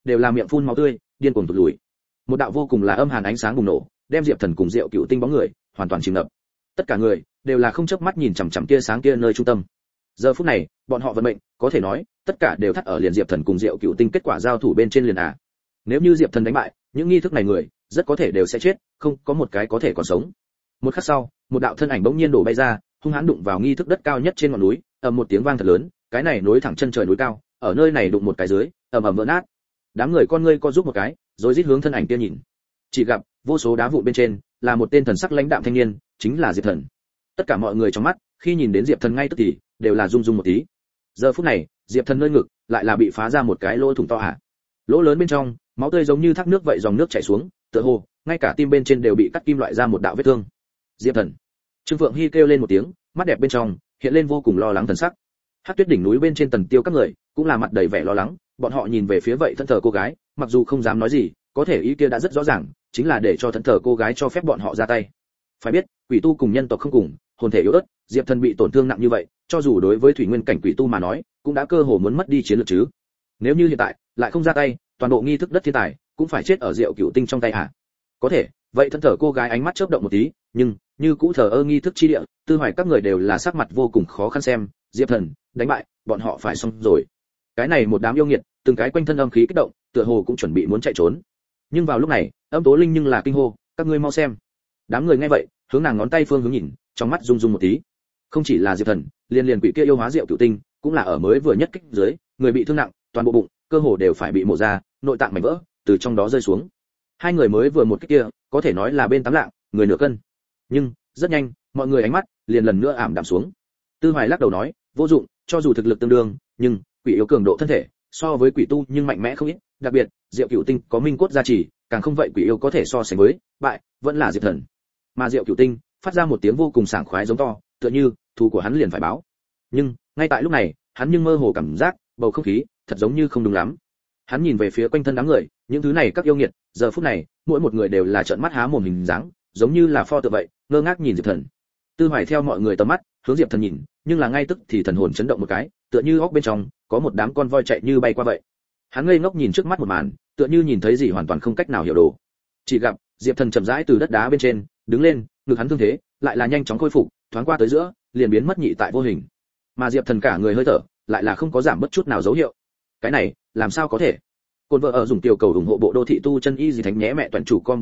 đều là miệng phun máu tươi, điên cuồng tụt lùi. Một đạo vô cùng là âm hàn ánh sáng bùng nổ, đem Diệp Thần cùng Diệu Cựu Tinh bóng người hoàn toàn chìm ngập. Tất cả người đều là không chớp mắt nhìn chằm chằm tia sáng kia nơi trung tâm. Giờ phút này, bọn họ vận mệnh, có thể nói, tất cả đều thắt ở liền Diệp Thần cùng Diệu Cựu Tinh kết quả giao thủ bên trên liền à. Nếu như Diệp Thần đánh bại, những nghi thức này người, rất có thể đều sẽ chết, không có một cái có thể còn sống. Một khắc sau, một đạo thân ảnh bỗng nhiên đổ bay ra, hung hãn đụng vào nghi thức đất cao nhất trên ngọn núi, ầm một tiếng vang thật lớn, cái này nối thẳng chân trời núi cao, ở nơi này đụng một cái dưới, ầm ầm vỡ nát. Đám người con ngươi co giúp một cái, rồi rít hướng thân ảnh kia nhìn. Chỉ gặp, vô số đá vụn bên trên, là một tên thần sắc lãnh đạm thanh niên, chính là Diệp Thần. Tất cả mọi người trong mắt, khi nhìn đến Diệp Thần ngay tức thì, đều là rung rung một tí. Giờ phút này, Diệp Thần nơi ngực, lại là bị phá ra một cái lỗ thủng to hả. Lỗ lớn bên trong, máu tươi giống như thác nước vậy dòng nước chảy xuống, tựa hồ, ngay cả tim bên trên đều bị cắt kim loại ra một đạo vết thương. Diệp Thần. Trương Phượng Hy kêu lên một tiếng, mắt đẹp bên trong hiện lên vô cùng lo lắng thần sắc. Hắc Tuyết đỉnh núi bên trên Tần Tiêu các người, cũng là mặt đầy vẻ lo lắng, bọn họ nhìn về phía vậy thân thờ cô gái, mặc dù không dám nói gì, có thể ý kia đã rất rõ ràng, chính là để cho thân thờ cô gái cho phép bọn họ ra tay. Phải biết, quỷ tu cùng nhân tộc không cùng, hồn thể yếu ớt, Diệp Thần bị tổn thương nặng như vậy, cho dù đối với thủy nguyên cảnh quỷ tu mà nói, cũng đã cơ hồ muốn mất đi chiến lược chứ. Nếu như hiện tại lại không ra tay, toàn bộ nghi thức đất thiên tài cũng phải chết ở Diệu Cựu Tinh trong tay à? Có thể, vậy thân thờ cô gái ánh mắt chớp động một tí, nhưng như cũ thờ ơ nghi thức chi địa, Tư Hoài các người đều là sắc mặt vô cùng khó khăn xem, Diệp Thần đánh bại, bọn họ phải xong rồi. Cái này một đám yêu nghiệt, từng cái quanh thân âm khí kích động, tựa hồ cũng chuẩn bị muốn chạy trốn. Nhưng vào lúc này, Âm Tố Linh nhưng là kinh hô, các ngươi mau xem. Đám người nghe vậy, hướng nàng ngón tay phương hướng nhìn, trong mắt rung rung một tí. Không chỉ là Diệp Thần, liền quỷ kia yêu hóa Diệu Cựu Tinh, cũng là ở mới vừa nhất kích dưới, người bị thương nặng, toàn bộ bụng, cơ hồ đều phải bị mổ ra, nội tạng mảnh vỡ từ trong đó rơi xuống. Hai người mới vừa một kích kia, có thể nói là bên 8 lạng, người nửa cân. Nhưng rất nhanh, mọi người ánh mắt liền lần nữa ảm đạm xuống. Tư Hoài lắc đầu nói, vô dụng, cho dù thực lực tương đương, nhưng quỷ yêu cường độ thân thể so với quỷ tu nhưng mạnh mẽ không ít, đặc biệt Diệu Cựu Tinh có minh cốt gia trì, càng không vậy quỷ yêu có thể so sánh với, bại vẫn là Diệp Thần. Mà Diệu Cựu Tinh phát ra một tiếng vô cùng sảng khoái giống to, tựa như thù của hắn liền phải báo. Nhưng ngay tại lúc này, hắn nhưng mơ hồ cảm giác bầu không khí thật giống như không đúng lắm. Hắn nhìn về phía quanh thân đám người, những thứ này các yêu nghiệt, giờ phút này, mỗi một người đều là trợn mắt há mồm hình dáng, giống như là pho tượng vậy, ngơ ngác nhìn Diệp Thần. Tư Hoài theo mọi người tầm mắt, hướng Diệp Thần nhìn, nhưng là ngay tức thì thần hồn chấn động một cái, tựa như óc bên trong có một đám con voi chạy như bay qua vậy. Hắn ngây ngốc nhìn trước mắt một màn, tựa như nhìn thấy gì hoàn toàn không cách nào hiểu đồ. Chỉ gặp Diệp Thần chậm rãi từ đất đá bên trên đứng lên, ngực hắn thương thế lại là nhanh chóng khôi phục, thoáng qua tới giữa, liền biến mất nhị tại vô hình. Mà Diệp Thần cả người hơi thở lại là không có giảm bất chút nào dấu hiệu. Cái này, làm sao có thể? Côn vợ ở dùng tiểu cầu ủng hộ bộ đô thị tu chân y gì thánh nhé mẹ toàn chủ con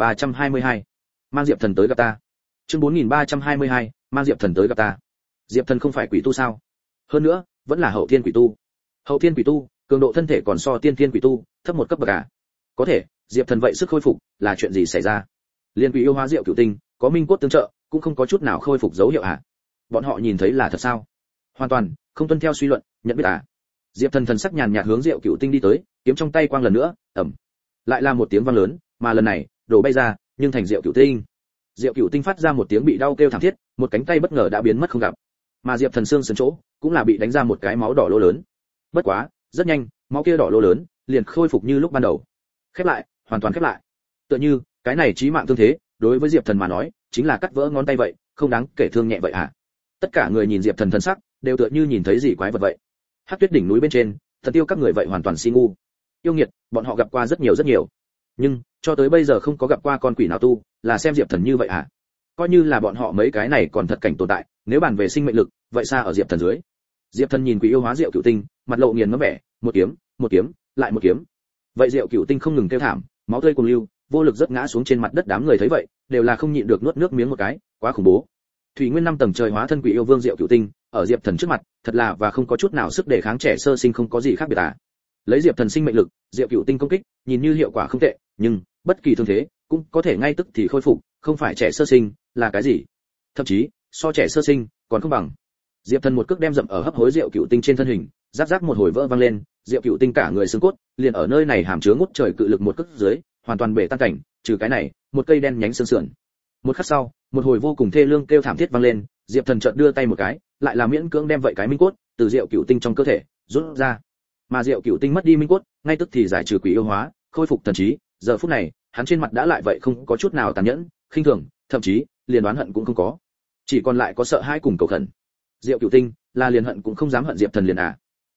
4322. Mang Diệp Thần tới gặp ta. Chương 4322, mang Diệp Thần tới gặp ta. Diệp Thần không phải quỷ tu sao? Hơn nữa, vẫn là hậu thiên quỷ tu. Hậu thiên quỷ tu, cường độ thân thể còn so tiên thiên quỷ tu thấp một cấp bậc à? Có thể, Diệp Thần vậy sức khôi phục, là chuyện gì xảy ra? Liên quỷ yêu hóa Diệu Cựu Tinh, có minh cốt tương trợ, cũng không có chút nào khôi phục dấu hiệu à? Bọn họ nhìn thấy là thật sao? Hoàn toàn không tuân theo suy luận, nhận biết à? Diệp Thần thần sắc nhàn nhạt hướng Diệu Cựu Tinh đi tới, kiếm trong tay quang lần nữa, ầm. Lại là một tiếng vang lớn, mà lần này, đổ bay ra, nhưng thành Diệu Cựu Tinh. Diệu Cựu Tinh phát ra một tiếng bị đau kêu thảm thiết, một cánh tay bất ngờ đã biến mất không gặp. Mà Diệp Thần xương sườn chỗ, cũng là bị đánh ra một cái máu đỏ lỗ lớn. Bất quá, rất nhanh, máu kia đỏ lỗ lớn liền khôi phục như lúc ban đầu. Khép lại, hoàn toàn khép lại. Tựa như, cái này chí mạng thương thế, đối với Diệp Thần mà nói, chính là cắt vỡ ngón tay vậy, không đáng kể thương nhẹ vậy à? Tất cả người nhìn Diệp Thần thần sắc, đều tựa như nhìn thấy gì quái vật vậy. Hắc Tuyết đỉnh núi bên trên, Thần Tiêu các người vậy hoàn toàn si ngu. Yêu nghiệt, bọn họ gặp qua rất nhiều, nhưng cho tới bây giờ không có gặp qua con quỷ nào tu là xem Diệp Thần như vậy à? Coi như là bọn họ mấy cái này còn thật cảnh tồn tại, nếu bàn về sinh mệnh lực, vậy xa ở Diệp Thần dưới. Diệp Thần nhìn quỷ yêu hóa Diệu Cựu Tinh, mặt lộ nghiền ngẫm vẻ, một kiếm, lại một kiếm. Vậy Diệu Cựu Tinh không ngừng kêu thảm, máu tươi cuồng lưu, vô lực rất ngã xuống trên mặt đất, đám người thấy vậy, đều là không nhịn được nuốt nước miếng một cái, quá khủng bố. Thủy Nguyên 5 tầng trời hóa thân quỷ yêu vương Diệu Cựu Tinh, ở Diệp Thần trước mặt, thật là và không có chút nào sức đề kháng, trẻ sơ sinh không có gì khác biệt à? Lấy Diệp Thần sinh mệnh lực, Diệu Cựu Tinh công kích, nhìn như hiệu quả không tệ, nhưng bất kỳ thương thế cũng có thể ngay tức thì khôi phục, không phải trẻ sơ sinh, là cái gì? Thậm chí, so trẻ sơ sinh còn không bằng. Diệp Thần một cước đem dậm ở hấp hối Diệu Cựu Tinh trên thân hình, rắc rắc một hồi vỡ vang lên, Diệu Cựu Tinh cả người xương cốt, liền ở nơi này hàm chứa ngút trời cự lực một cước dưới, hoàn toàn bể tan cảnh, trừ cái này, một cây đen nhánh xương sườn. Một khắc sau, một hồi vô cùng thê lương kêu thảm thiết vang lên, Diệp Thần chợt đưa tay một cái, lại là miễn cưỡng đem vậy cái minh cốt từ Diệu Cựu Tinh trong cơ thể rút ra. Mà Diệu Cựu Tinh mất đi minh cốt, ngay tức thì giải trừ quỷ yêu hóa, khôi phục thần trí, giờ phút này, hắn trên mặt đã lại vậy không có chút nào tàn nhẫn, khinh thường, thậm chí liền oán hận cũng không có, chỉ còn lại có sợ hãi cùng cầu khẩn. Diệu Cựu Tinh là liền hận cũng không dám hận Diệp Thần liền à?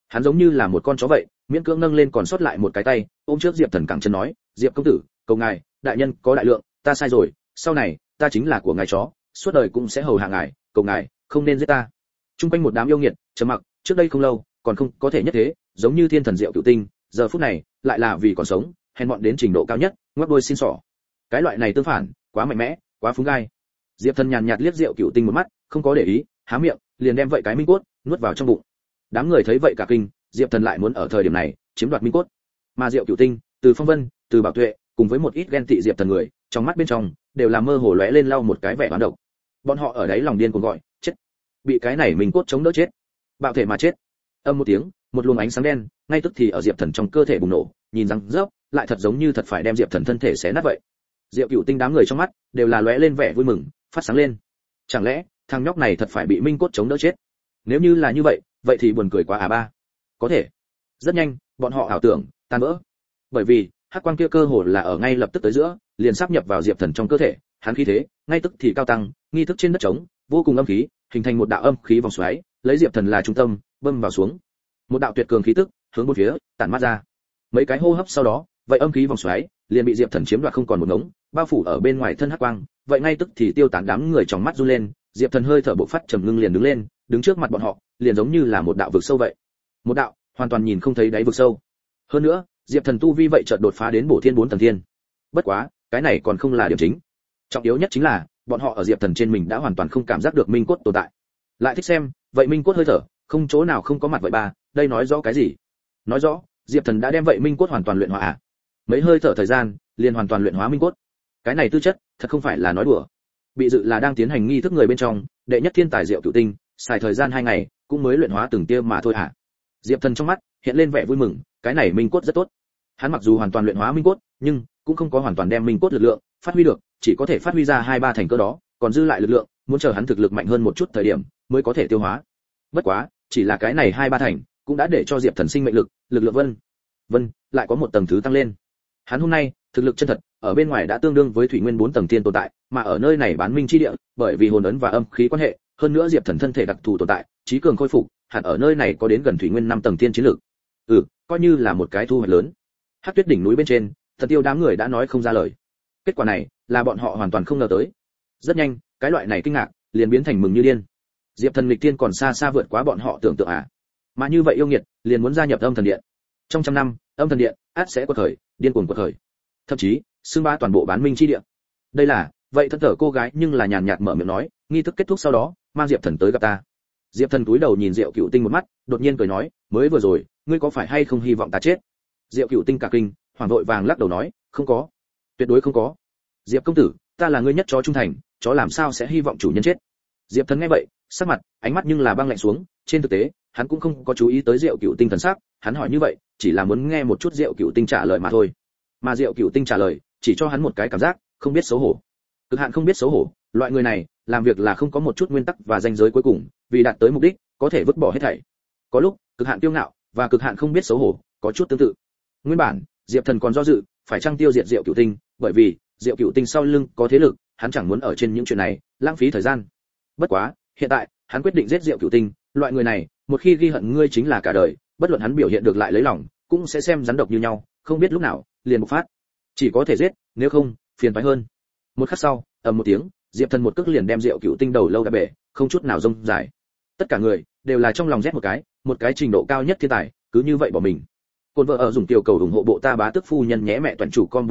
Hắn giống như là một con chó vậy, miễn cưỡng nâng lên còn sót lại một cái tay, ôm trước Diệp Thần cẳng chân nói, "Diệp công tử, cầu ngài, đại nhân có đại lượng, ta sai rồi, sau này ta chính là của ngài chó, suốt đời cũng sẽ hầu hạ ngài, cầu ngài, không nên giết ta." Trung quanh một đám yêu nghiệt, trầm mặc, trước đây không lâu, còn không có thể nhất thế, giống như thiên thần Diệu Cửu Tinh, giờ phút này, lại là vì còn sống, hèn mọn đến trình độ cao nhất, ngoắc đôi xin xỏ. Cái loại này tương phản, quá mạnh mẽ, quá phúng gai. Diệp Thần nhàn nhạt liếc Diệu Cửu Tinh một mắt, không có để ý, há miệng, liền đem vậy cái minh cốt nuốt vào trong bụng. Đám người thấy vậy cả kinh, Diệp Thần lại muốn ở thời điểm này chiếm đoạt minh cốt. Mà Diệu Cửu Tinh, Từ Phong Vân, Từ Bảo Tuệ, cùng với một ít ghen tị Diệp Thần người, trong mắt bên trong đều là mơ hồ lóe lên lau một cái vẻ oán độc. Bọn họ ở đấy lòng điên cuồng gọi, chết. Bị cái này minh cốt chống đỡ chết. Bạo thể mà chết. Âm một tiếng, một luồng ánh sáng đen, ngay tức thì ở Diệp Thần trong cơ thể bùng nổ, nhìn răng rớp, lại thật giống như thật phải đem Diệp Thần thân thể xé nát vậy. Diệu Cửu Tinh đám người trong mắt đều là lóe lên vẻ vui mừng, phát sáng lên. Chẳng lẽ thằng nhóc này thật phải bị minh cốt chống đỡ chết? Nếu như là như vậy, vậy thì buồn cười quá à ba. Có thể. Rất nhanh, bọn họ ảo tưởng tan vỡ. Bởi vì hắc quang kia cơ hồ là ở ngay lập tức tới giữa, liền sáp nhập vào Diệp Thần trong cơ thể, hắn khí thế ngay tức thì cao tăng, nghi thức trên đất trống, vô cùng âm khí, hình thành một đạo âm khí vòng xoáy, lấy Diệp Thần là trung tâm, bơm vào xuống. Một đạo tuyệt cường khí tức hướng bốn phía tản mát ra. Mấy cái hô hấp sau đó, vậy âm khí vòng xoáy liền bị Diệp Thần chiếm đoạt không còn một ngống, bao phủ ở bên ngoài thân hắc quang, vậy ngay tức thì tiêu tán. Đám người trong mắt run lên, Diệp Thần hơi thở bộc phát trầm ngưng liền đứng lên, đứng trước mặt bọn họ, liền giống như là một đạo vực sâu vậy. Một đạo hoàn toàn nhìn không thấy đáy vực sâu. Hơn nữa, Diệp Thần tu vi vậy chợt đột phá đến bổ thiên 4 tầng thiên. Bất quá, cái này còn không là điểm chính. Trọng yếu nhất chính là, bọn họ ở Diệp Thần trên mình đã hoàn toàn không cảm giác được minh cốt tồn tại. Lại thích xem, vậy minh cốt hơi thở, không chỗ nào không có mặt vậy ba, đây nói rõ cái gì? Nói rõ, Diệp Thần đã đem vậy minh cốt hoàn toàn luyện hóa à? Mấy hơi thở thời gian, liền hoàn toàn luyện hóa minh cốt. Cái này tư chất, thật không phải là nói đùa. Bị dự là đang tiến hành nghi thức người bên trong, đệ nhất thiên tài Diệu Cửu Tinh, xài thời gian 2 ngày, cũng mới luyện hóa từng tia mà thôi à? Diệp Thần trong mắt hiện lên vẻ vui mừng, cái này minh cốt rất tốt. Hắn mặc dù hoàn toàn luyện hóa minh cốt, nhưng cũng không có hoàn toàn đem minh cốt lực lượng phát huy được, chỉ có thể phát huy ra 2-3 thành cơ đó, còn dư lại lực lượng, muốn chờ hắn thực lực mạnh hơn một chút thời điểm, mới có thể tiêu hóa. Bất quá, chỉ là cái này 2-3 thành, cũng đã để cho Diệp Thần sinh mệnh lực, lực lượng vân lại có một tầng thứ tăng lên. Hắn hôm nay, thực lực chân thật, ở bên ngoài đã tương đương với thủy nguyên 4 tầng thiên tồn tại, mà ở nơi này bán minh chi địa, bởi vì hồn ấn và âm khí quan hệ, hơn nữa Diệp Thần thân thể đặc thù tồn tại, trí cường khôi phục, hẳn ở nơi này có đến gần thủy nguyên 5 tầng thiên chiến lực. Coi như là một cái thu hoạch lớn. Hắc Tuyết đỉnh núi bên trên, Thần Tiêu đám người đã nói không ra lời. Kết quả này, là bọn họ hoàn toàn không ngờ tới. Rất nhanh, cái loại này kinh ngạc liền biến thành mừng như điên. Diệp Thần nghịch tiên còn xa xa vượt quá bọn họ tưởng tượng à? Mà như vậy yêu nghiệt, liền muốn gia nhập Âm Thần Điện. Trong trăm năm, Âm Thần Điện ắt sẽ quật khởi, điên cuồng quật khởi. Thậm chí, xưng bá toàn bộ bán minh chi địa. Đây là, vậy thân thở cô gái nhưng là nhàn nhạt mở miệng nói, nghi thức kết thúc sau đó, mang Diệp Thần tới gặp ta. Diệp Thần cúi đầu nhìn Diệu Cửu Tinh một mắt, đột nhiên cười nói, mới vừa rồi, ngươi có phải hay không hy vọng ta chết? Diệu Cửu Tinh cả kinh, hoảng vội vàng lắc đầu nói, không có, tuyệt đối không có. Diệp công tử, ta là ngươi nhất chó trung thành, chó làm sao sẽ hy vọng chủ nhân chết? Diệp Thần nghe vậy, sắc mặt, ánh mắt nhưng là băng lạnh xuống, trên thực tế, hắn cũng không có chú ý tới Diệu Cửu Tinh thần sắc, hắn hỏi như vậy, chỉ là muốn nghe một chút Diệu Cửu Tinh trả lời mà thôi. Mà Diệu Cửu Tinh trả lời, chỉ cho hắn một cái cảm giác, không biết xấu hổ. Cực hạn không biết xấu hổ, loại người này, làm việc là không có một chút nguyên tắc và ranh giới cuối cùng, vì đạt tới mục đích, có thể vứt bỏ hết thảy. Có lúc, cực hạn kiêu ngạo và cực hạn không biết xấu hổ, có chút tương tự. Nguyên bản, Diệp Thần còn do dự, phải chăng tiêu diệt Diệu Cửu Tinh, bởi vì Diệu Cửu Tinh sau lưng có thế lực, hắn chẳng muốn ở trên những chuyện này lãng phí thời gian. Bất quá, hiện tại, hắn quyết định giết Diệu Cửu Tinh, loại người này, một khi ghi hận ngươi chính là cả đời, bất luận hắn biểu hiện được lại lấy lòng, cũng sẽ xem rắn độc như nhau, không biết lúc nào liền bộc phát. Chỉ có thể giết, nếu không, phiền toái hơn. Một khắc sau, ầm một tiếng, Diệp Thần một cước liền đem Diệu Cửu Tinh đầu lâu đã bể, không chút nào rông dài. Tất cả người đều là trong lòng rét một cái trình độ cao nhất thiên tài, cứ như vậy bỏ mình. Côn vợ ở dùng tiểu cầu ủng hộ bộ ta bá tước phu nhân nhé mẹ toàn chủ con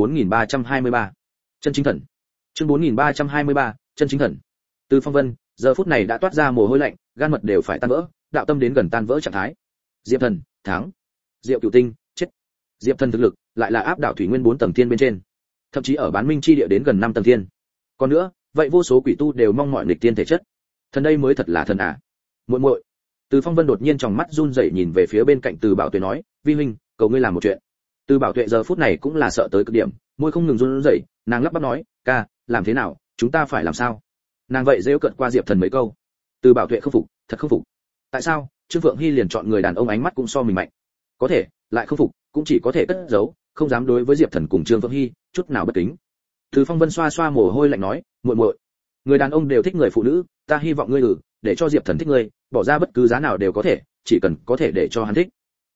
4323. Chân chính thần. Chương 4323, chân chính thần. Từ Phong Vân, giờ phút này đã toát ra mồ hôi lạnh, gan mật đều phải tan vỡ, đạo tâm đến gần tan vỡ trạng thái. Diệp Thần, thắng. Diệu Cửu Tinh, chết. Diệp Thần thực lực lại là áp đảo thủy nguyên 4 tầng thiên bên trên, thậm chí ở bán minh chi địa đến gần 5 tầng thiên. Còn nữa, vậy vô số quỷ tu đều mong mọi nghịch tiên thể chất. Thần đây mới thật là thần à. Muội muội. Từ Phong Vân đột nhiên trong mắt run rẩy nhìn về phía bên cạnh Từ Bảo Tuệ nói, "Vi huynh, cầu ngươi làm một chuyện." Từ Bảo Tuệ giờ phút này cũng là sợ tới cực điểm, môi không ngừng run rẩy, nàng lắp bắp nói, "Ca, làm thế nào, chúng ta phải làm sao?" Nàng vậy giễu cợt qua Diệp Thần mấy câu. Từ Bảo Tuệ không phục, thật không phục. Tại sao? Trương Phượng Hy liền chọn người đàn ông ánh mắt cũng so mình mạnh. Có thể, lại không phục, cũng chỉ có thể cất giấu, không dám đối với Diệp Thần cùng Trương Phượng Hy chút nào bất kính. Từ Phong Vân xoa xoa mồ hôi lạnh nói, "Muội muội, người đàn ông đều thích người phụ nữ, ta hy vọng ngươi để cho Diệp Thần thích ngươi, bỏ ra bất cứ giá nào đều có thể, chỉ cần có thể để cho hắn thích."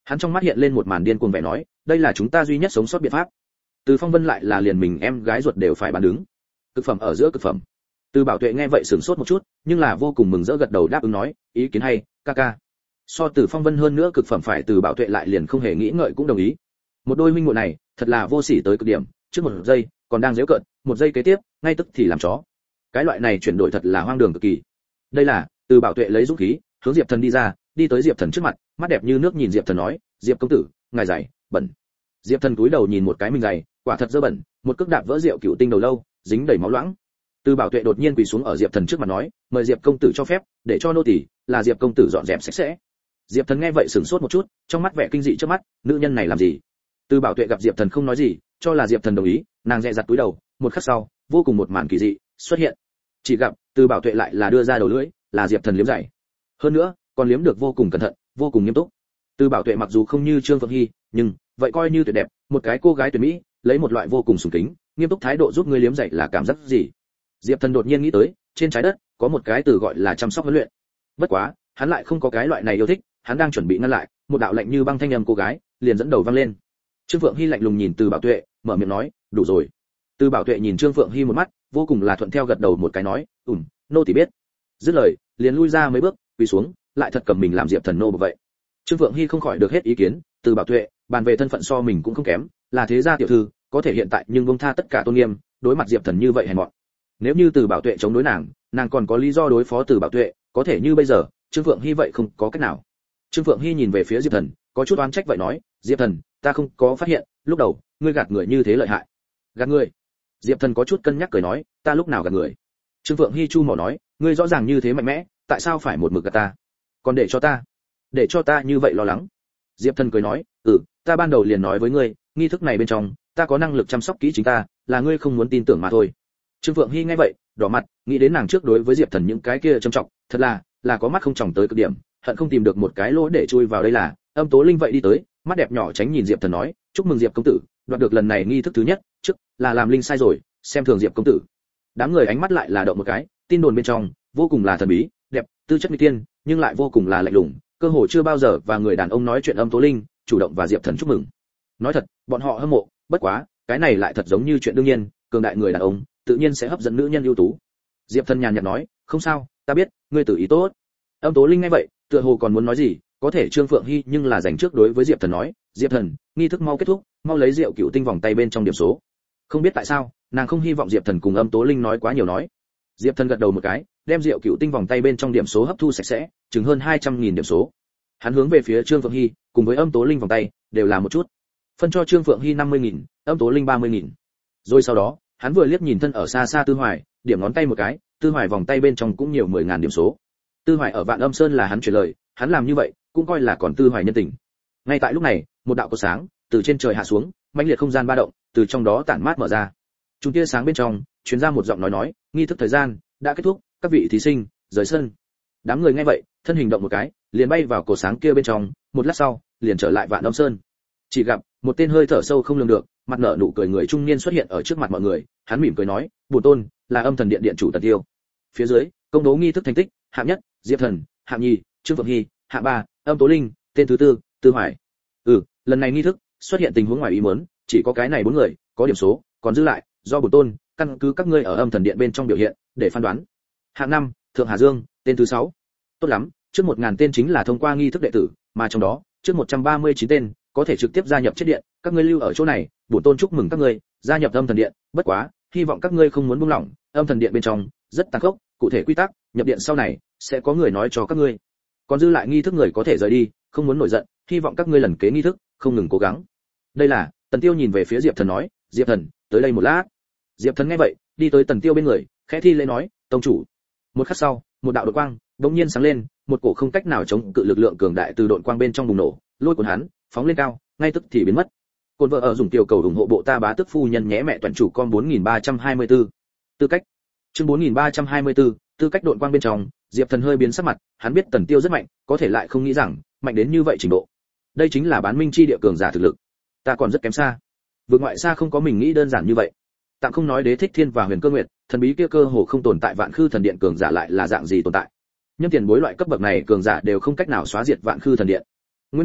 Hắn trong mắt hiện lên một màn điên cuồng vẻ nói, đây là chúng ta duy nhất sống sót biện pháp. Từ Phong Vân lại là liền mình em gái ruột đều phải bán đứng. Cực phẩm ở giữa cực phẩm. Từ Bảo Tuệ nghe vậy sửng sốt một chút, nhưng là vô cùng mừng rỡ gật đầu đáp ứng nói, ý kiến hay, ca ca. So Từ Phong Vân hơn nữa cực phẩm phải Từ Bảo Tuệ lại liền không hề nghĩ ngợi cũng đồng ý. Một đôi huynh muội này, thật là vô sỉ tới cực điểm, trước một giây còn đang giễu cợt, một giây kế tiếp, ngay tức thì làm chó. Cái loại này chuyển đổi thật là hoang đường cực kỳ. Đây là, Từ Bảo Tuệ lấy dũng khí, hướng Diệp Thần đi ra, đi tới Diệp Thần trước mặt, mắt đẹp như nước nhìn Diệp Thần nói, Diệp công tử, ngài giày bẩn. Diệp Thần cúi đầu nhìn một cái mình giày, quả thật dơ bẩn, một cước đạp vỡ rượu cựu tinh đầu lâu, dính đầy máu loãng. Từ Bảo Tuệ đột nhiên quỳ xuống ở Diệp Thần trước mặt nói, mời Diệp công tử cho phép, để cho nô tỳ là Diệp công tử dọn dẹp sạch sẽ. Diệp Thần nghe vậy sửng sốt một chút, trong mắt vẻ kinh dị trước mắt, nữ nhân này làm gì? Từ Bảo Tuệ gặp Diệp Thần không nói gì, cho là Diệp Thần đồng ý, nàng dè dặt cúi đầu, một khắc sau, vô cùng một màn kỳ dị xuất hiện. Chỉ gặp, Từ Bảo Tuệ lại là đưa ra đầu lưỡi, là Diệp Thần liếm giày. Hơn nữa, còn liếm được vô cùng cẩn thận, vô cùng nghiêm túc. Từ Bảo Tuệ mặc dù không như Trương Phượng Hy, nhưng vậy coi như tuyệt đẹp, một cái cô gái tuyệt mỹ, lấy một loại vô cùng sùng kính, nghiêm túc thái độ giúp người liếm giày là cảm giác gì? Diệp Thần đột nhiên nghĩ tới, trên trái đất có một cái từ gọi là chăm sóc huấn luyện. Bất quá, hắn lại không có cái loại này yêu thích, hắn đang chuẩn bị ngăn lại, một đạo lạnh như băng thanh âm cô gái liền dẫn đầu vang lên. Trương Phượng Hy lạnh lùng nhìn Từ Bảo Tuệ, mở miệng nói, đủ rồi. Từ Bảo Tuệ nhìn Trương Phượng Hy một mắt, vô cùng là thuận theo gật đầu một cái nói, nô tỳ biết. Dứt lời, liền lui ra mấy bước, quỳ xuống, lại thật cầm mình làm Diệp Thần nô bộc vậy. Trương Phượng Hy không khỏi được hết ý kiến, Từ Bảo Tuệ, bàn về thân phận so mình cũng không kém, là thế gia tiểu thư, có thể hiện tại nhưng buông tha tất cả tôn nghiêm, đối mặt Diệp Thần như vậy hèn mọn. Nếu như Từ Bảo Tuệ chống đối nàng còn có lý do đối phó Từ Bảo Tuệ, có thể như bây giờ, Trương Phượng Hy vậy không có cách nào. Trương Phượng Hy nhìn về phía Diệp Thần, có chút oán trách vậy nói, Diệp Thần, ta không có phát hiện, lúc đầu ngươi gạt người như thế lợi hại. Gạt người? Diệp Thần có chút cân nhắc cười nói, ta lúc nào gạt người? Trương Phượng Hy chu mỏ nói, ngươi rõ ràng như thế mạnh mẽ, tại sao phải một mực gạt ta? Còn để cho ta như vậy lo lắng. Diệp Thần cười nói, ta ban đầu liền nói với ngươi, nghi thức này bên trong, ta có năng lực chăm sóc kỹ chính ta, là ngươi không muốn tin tưởng mà thôi. Trương Phượng Hy nghe vậy, đỏ mặt, nghĩ đến nàng trước đối với Diệp Thần những cái kia trầm trọng, thật là có mắt không tròng tới cực điểm, hận không tìm được một cái lỗ để chui vào đây là. Âm Tố Linh vậy đi tới, mắt đẹp nhỏ tránh nhìn Diệp Thần nói, chúc mừng Diệp công tử, đoạt được lần này nghi thức thứ nhất, trước là làm linh sai rồi, xem thường Diệp công tử. Đám người ánh mắt lại là động một cái, tin đồn bên trong vô cùng là thần bí, đẹp, tư chất mỹ tiên, nhưng lại vô cùng là lạnh lùng, cơ hồ chưa bao giờ và người đàn ông nói chuyện Âm Tố Linh, chủ động và Diệp Thần chúc mừng. Nói thật, bọn họ hâm mộ, bất quá, cái này lại thật giống như chuyện đương nhiên, cường đại người đàn ông, tự nhiên sẽ hấp dẫn nữ nhân ưu tú. Diệp Thần nhàn nhạt nói, không sao, ta biết, ngươi tự ý tốt. Âm Tố Linh nghe vậy, tựa hồ còn muốn nói gì, có thể Trương Phượng Hy nhưng là dành trước đối với Diệp Thần nói, Diệp Thần, nghi thức mau kết thúc, mau lấy rượu cựu tinh vòng tay bên trong điểm số. Không biết tại sao, nàng không hy vọng Diệp Thần cùng Âm Tố Linh nói quá nhiều nói. Diệp Thần gật đầu một cái, đem rượu cựu tinh vòng tay bên trong điểm số hấp thu sạch sẽ, chừng hơn 200.000 điểm số. Hắn hướng về phía Trương Phượng Hy, cùng với Âm Tố Linh vòng tay, đều là một chút. Phân cho Trương Phượng Hy 50.000, Âm Tố Linh 30.000. Rồi sau đó, hắn vừa liếc nhìn thân ở xa xa Tư Hoài, điểm ngón tay một cái, Tư Hoài vòng tay bên trong cũng nhiều 10.000 điểm số. Tư Hoài ở Vạn Âm Sơn là hắn truyền lời, hắn làm như vậy, cũng coi là còn Tư Hoài nhân tình. Ngay tại lúc này, một đạo cột sáng từ trên trời hạ xuống, mãnh liệt không gian ba động, từ trong đó tản mát mở ra. Chúng tia sáng bên trong, truyền ra một giọng nói, nghi thức thời gian đã kết thúc, các vị thí sinh, rời sân. Đám người nghe vậy, thân hình động một cái, liền bay vào cột sáng kia bên trong, một lát sau, liền trở lại Vạn Âm Sơn. Chỉ gặp một tên hơi thở sâu không lường được, mặt nở nụ cười người trung niên xuất hiện ở trước mặt mọi người, hắn mỉm cười nói, bổn tôn là Âm Thần Điện điện chủ Tần Tiêu. Phía dưới, công bố nghi thức thành tích, hạng nhất, Diệp Thần, hạng nhì, Trương Phượng Hy, hạng ba, Âm Tố Linh, tên thứ tư, Tư Hoài. Lần này nghi thức xuất hiện tình huống ngoài ý muốn, chỉ có cái này 4 người có điểm số, còn dư lại do bổn tôn căn cứ các ngươi ở Âm Thần Điện bên trong biểu hiện để phán đoán. Hạng năm, Thượng Hà Dương, tên thứ 6. Tốt lắm, trước 1000 tên chính là thông qua nghi thức đệ tử, mà trong đó, trước 139 tên có thể trực tiếp gia nhập chết điện, các ngươi lưu ở chỗ này, bổn tôn chúc mừng các ngươi gia nhập Âm Thần Điện, bất quá, hy vọng các ngươi không muốn buông lỏng, Âm Thần Điện bên trong rất tàn khốc, cụ thể quy tắc, nhập điện sau này sẽ có người nói cho các ngươi. Còn dư lại nghi thức người có thể rời đi, không muốn nổi giận, hy vọng các ngươi lần kế nghi thức không ngừng cố gắng. Đây là, Tần Tiêu nhìn về phía Diệp Thần nói, Diệp Thần, tới đây một lát. Diệp Thần nghe vậy, đi tới Tần Tiêu bên người, khẽ thi lễ nói, tông chủ. Một khắc sau, một đạo đột quang bỗng nhiên sáng lên, một cổ không cách nào chống cự lực lượng cường đại từ độn quang bên trong bùng nổ, lôi cuốn hắn phóng lên cao, ngay tức thì biến mất. Côn vợ ở dùng tiểu cầu ủng hộ bộ ta bá tức phu nhân nhé mẹ toàn chủ con 4324. Tư cách. Chương 4324, tư cách độn quang bên trong, Diệp Thần hơi biến sắc mặt, hắn biết Tần Tiêu rất mạnh, có thể lại không nghĩ rằng mạnh đến như vậy trình độ. Đây chính là bán minh chi địa cường giả thực lực. Ta còn rất kém xa. Vượt ngoại xa không có mình nghĩ đơn giản như vậy. Tạm không nói Đế Thích Thiên và Huyền Cơ Nguyệt, thần bí kia cơ hồ không tồn tại Vạn Khư Thần Điện cường giả lại là dạng gì tồn tại. Nhưng tiền bối loại cấp bậc này cường giả đều không cách nào xóa diệt Vạn Khư Thần Điện. Nguyên bản,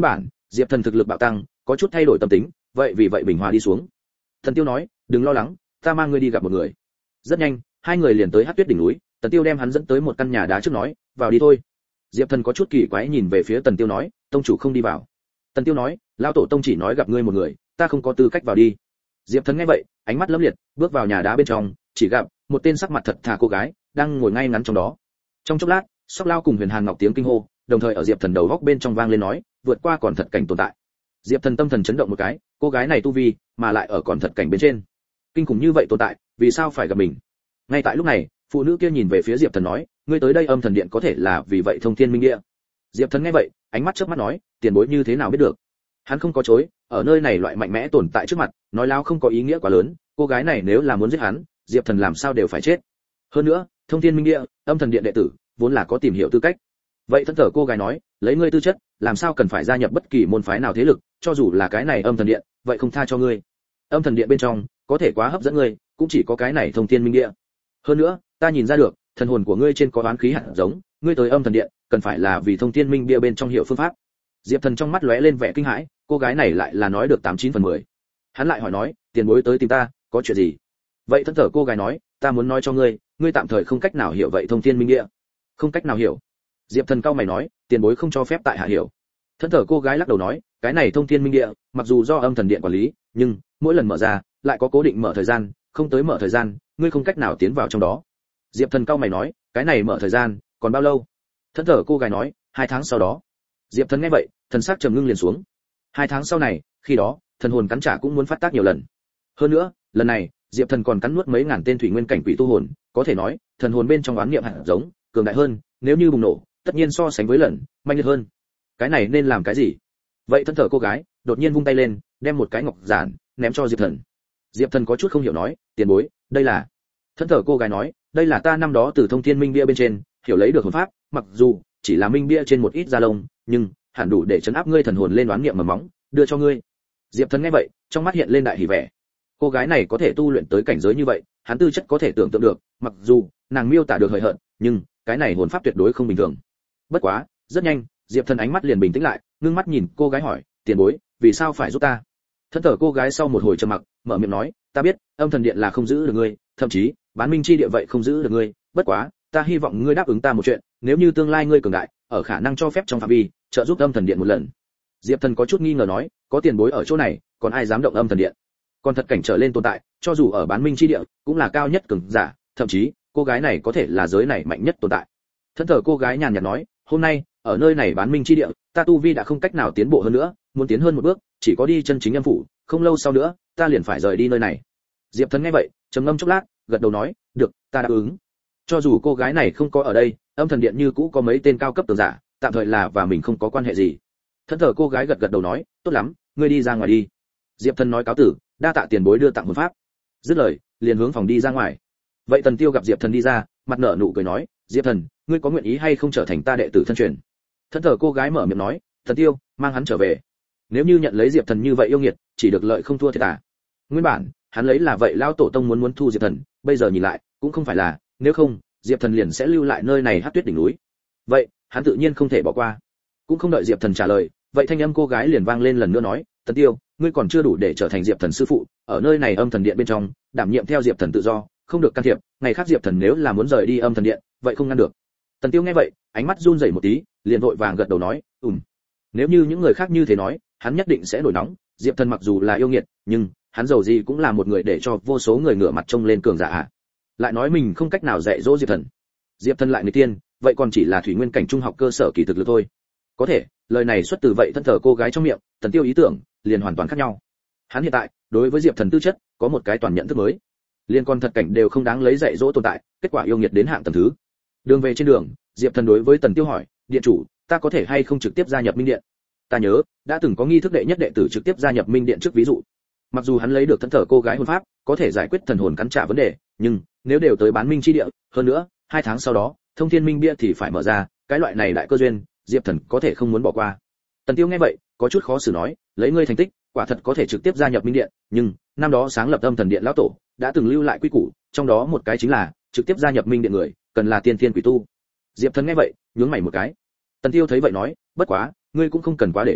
Diệp Thần thực lực bạo tăng, có chút thay đổi tâm tính, vậy vì vậy bình hòa đi xuống. Thần Tiêu nói, đừng lo lắng, ta mang ngươi đi gặp một người. Rất nhanh, hai người liền tới Hắc Tuyết đỉnh núi, Tần Tiêu đem hắn dẫn tới một căn nhà đá trước nói, vào đi thôi. Diệp Thần có chút kỳ quái nhìn về phía Tần Tiêu nói, tông chủ không đi vào. Tần Tiêu nói, lão tổ tông chỉ nói gặp ngươi một người, ta không có tư cách vào đi. Diệp Thần nghe vậy, ánh mắt lấp liệt, bước vào nhà đá bên trong, chỉ gặp một tên sắc mặt thật thà cô gái đang ngồi ngay ngắn trong đó. Trong chốc lát, Sóc Lao cùng Huyền Hàn Ngọc tiếng kinh hô, đồng thời ở Diệp Thần đầu góc bên trong vang lên nói, vượt qua còn thật cảnh tồn tại. Diệp Thần tâm thần chấn động một cái, cô gái này tu vi, mà lại ở còn thật cảnh bên trên. Kinh khủng như vậy tồn tại, vì sao phải gặp mình? Ngay tại lúc này, phụ nữ kia nhìn về phía Diệp Thần nói, ngươi tới đây Âm Thần Điện có thể là vì vậy thông thiên minh địa. Diệp Thần nghe vậy, ánh mắt chớp mắt nói, tiền bối như thế nào biết được? Hắn không có chối, ở nơi này loại mạnh mẽ tồn tại trước mặt, nói láo không có ý nghĩa quá lớn, cô gái này nếu là muốn giết hắn, Diệp Thần làm sao đều phải chết. Hơn nữa, thông thiên minh địa, Âm Thần Điện đệ tử, vốn là có tìm hiểu tư cách. Vậy thân thở cô gái nói, lấy ngươi tư chất, làm sao cần phải gia nhập bất kỳ môn phái nào thế lực, cho dù là cái này Âm Thần Điện, vậy không tha cho ngươi. Âm Thần Điện bên trong, có thể quá hấp dẫn ngươi, cũng chỉ có cái này thông thiên minh địa. Hơn nữa, ta nhìn ra được, thần hồn của ngươi trên có oán khí hạt giống, ngươi tới Âm Thần Điện, cần phải là vì thông thiên minh địa bên trong hiểu phương pháp. Diệp Thần trong mắt lóe lên vẻ kinh hãi, cô gái này lại là nói được 89/10. Hắn lại hỏi nói, tiền bối tới tìm ta, có chuyện gì? Vậy thân thở cô gái nói, ta muốn nói cho ngươi, ngươi tạm thời không cách nào hiểu vậy thông thiên minh địa. Không cách nào hiểu. Diệp Thần cao mày nói, tiền bối không cho phép tại hạ hiểu. Thân thở cô gái lắc đầu nói, cái này thông thiên minh địa, mặc dù do Âm Thần Điện quản lý, nhưng mỗi lần mở ra, lại có cố định mở thời gian, không tới mở thời gian, ngươi không cách nào tiến vào trong đó. Diệp Thần cao mày nói, cái này mở thời gian, còn bao lâu? Thân thở cô gái nói, 2 tháng sau đó. Diệp Thần nghe vậy, thần sắc trầm ngưng liền xuống. 2 tháng sau này, khi đó, thần hồn cắn trả cũng muốn phát tác nhiều lần. Hơn nữa, lần này, Diệp Thần còn cắn nuốt mấy ngàn tên thủy nguyên cảnh quỷ tu hồn, có thể nói, thần hồn bên trong oán niệm hạt giống, cường đại hơn, nếu như bùng nổ, tất nhiên so sánh với lần, mạnh liệt hơn. Cái này nên làm cái gì? Vậy thân thở cô gái, đột nhiên vung tay lên, đem một cái ngọc giản ném cho Diệp Thần. Diệp Thần có chút không hiểu nói, tiền bối, đây là? Thân thở cô gái nói, đây là ta năm đó từ thông thiên minh bia bên trên hiểu lấy được hồn pháp, mặc dù chỉ là minh bia trên một ít da lông, nhưng hẳn đủ để chấn áp ngươi thần hồn lên oán niệm mầm móng, đưa cho ngươi. Diệp Thần nghe vậy, trong mắt hiện lên đại hỉ vẻ. Cô gái này có thể tu luyện tới cảnh giới như vậy, hắn tư chất có thể tưởng tượng được, mặc dù nàng miêu tả được hời hợt, nhưng cái này hồn pháp tuyệt đối không bình thường. Bất quá, rất nhanh, Diệp Thần ánh mắt liền bình tĩnh lại, ngưng mắt nhìn cô gái hỏi, tiền bối, vì sao phải giúp ta? Thân thở cô gái sau một hồi trầm mặc, mở miệng nói, ta biết, Âm Thần Điện là không giữ được ngươi, thậm chí, Bán Minh chi địa vậy không giữ được ngươi, bất quá, ta hy vọng ngươi đáp ứng ta một chuyện, nếu như tương lai ngươi cường đại, ở khả năng cho phép trong phạm vi, trợ giúp Âm Thần Điện một lần. Diệp Thần có chút nghi ngờ nói, có tiền bối ở chỗ này, còn ai dám động Âm Thần Điện? Còn thật cảnh trở lên tồn tại, cho dù ở Bán Minh chi địa, cũng là cao nhất cường giả, thậm chí, cô gái này có thể là giới này mạnh nhất tồn tại. Thân thở cô gái nhàn nhạt nói, hôm nay, ở nơi này Bán Minh chi địa, ta tu vi đã không cách nào tiến bộ hơn nữa, muốn tiến hơn một bước, chỉ có đi chân chính âm phủ, không lâu sau nữa, ta liền phải rời đi nơi này. Diệp Thần nghe vậy, trầm ngâm chốc lát, gật đầu nói, được, ta đáp ứng. Cho dù cô gái này không có ở đây, Âm Thần Điện như cũ có mấy tên cao cấp cường giả, tạm thời là và mình không có quan hệ gì. Thân thở cô gái gật gật đầu nói, tốt lắm, ngươi đi ra ngoài đi. Diệp Thần nói cáo tử, đa tạ tiền bối đưa tặng hồn pháp. Dứt lời, liền hướng phòng đi ra ngoài. Vậy Tần Tiêu gặp Diệp Thần đi ra, mặt nở nụ cười nói, Diệp Thần, ngươi có nguyện ý hay không trở thành ta đệ tử thân truyền? Thân thở cô gái mở miệng nói, Tần Tiêu, mang hắn trở về. Nếu như nhận lấy Diệp Thần như vậy yêu nghiệt, chỉ được lợi không thua thiệt à? Nguyên bản, hắn lấy là vậy lão tổ tông muốn thu Diệp Thần, bây giờ nhìn lại, cũng không phải là, nếu không, Diệp Thần liền sẽ lưu lại nơi này Hắc Tuyết đỉnh núi. Vậy, hắn tự nhiên không thể bỏ qua. Cũng không đợi Diệp Thần trả lời, vậy thanh âm cô gái liền vang lên lần nữa nói, Tần Tiêu, ngươi còn chưa đủ để trở thành Diệp Thần sư phụ, ở nơi này Âm Thần Điện bên trong, đảm nhiệm theo Diệp Thần tự do, không được can thiệp, ngày khác Diệp Thần nếu là muốn rời đi Âm Thần Điện, vậy không ngăn được. Tần Tiêu nghe vậy, ánh mắt run rẩy một tí, liền vội vàng gật đầu nói, Nếu như những người khác như thế nói, hắn nhất định sẽ nổi nóng, Diệp Thần mặc dù là yêu nghiệt, nhưng hắn dầu gì cũng là một người để cho vô số người ngửa mặt trông lên cường giả ạ. Lại nói mình không cách nào dạy dỗ Diệp Thần. Diệp Thần lại người tiên, vậy còn chỉ là thủy nguyên cảnh trung học cơ sở kỳ thực lực thôi. Có thể, lời này xuất từ vậy thân thờ cô gái trong miệng, Tần Tiêu ý tưởng liền hoàn toàn khác nhau. Hắn hiện tại, đối với Diệp Thần tư chất, có một cái toàn nhận thức mới. Liên quan thật cảnh đều không đáng lấy dạy dỗ tồn tại, kết quả yêu nghiệt đến hạng tầng thứ. Đường về trên đường, Diệp Thần đối với Tần Tiêu hỏi, điện chủ, ta có thể hay không trực tiếp gia nhập Minh Điện? Ta nhớ, đã từng có nghi thức đệ nhất đệ tử trực tiếp gia nhập Minh Điện trước ví dụ. Mặc dù hắn lấy được thân thờ cô gái hồn pháp, có thể giải quyết thần hồn cắn trả vấn đề, nhưng nếu đều tới bán minh chi địa, hơn nữa, 2 tháng sau đó, thông thiên minh bia thì phải mở ra, cái loại này đại cơ duyên, Diệp Thần có thể không muốn bỏ qua. Tần Tiêu nghe vậy, có chút khó xử nói, lấy ngươi thành tích, quả thật có thể trực tiếp gia nhập Minh Điện, nhưng năm đó sáng lập Âm Thần Điện lão tổ đã từng lưu lại quy củ, trong đó một cái chính là trực tiếp gia nhập Minh Điện người, cần là tiên thiên quỷ tu. Diệp Thần nghe vậy, nhướng mày một cái. Tần Tiêu thấy vậy nói, bất quá, ngươi cũng không cần quá để ý,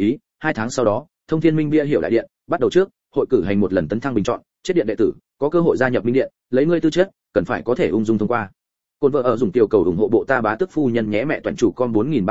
2 tháng sau đó, Thông Thiên Minh bia hiệu đại điện bắt đầu trước, hội cử hành một lần tấn thăng bình chọn, chết điện đệ tử có cơ hội gia nhập minh điện, lấy ngươi tư chất, cần phải có thể ung dung thông qua. Côn vợ ở dùng tiểu cầu ủng hộ bộ ta bá tước phu nhân nhé mẹ toàn chủ con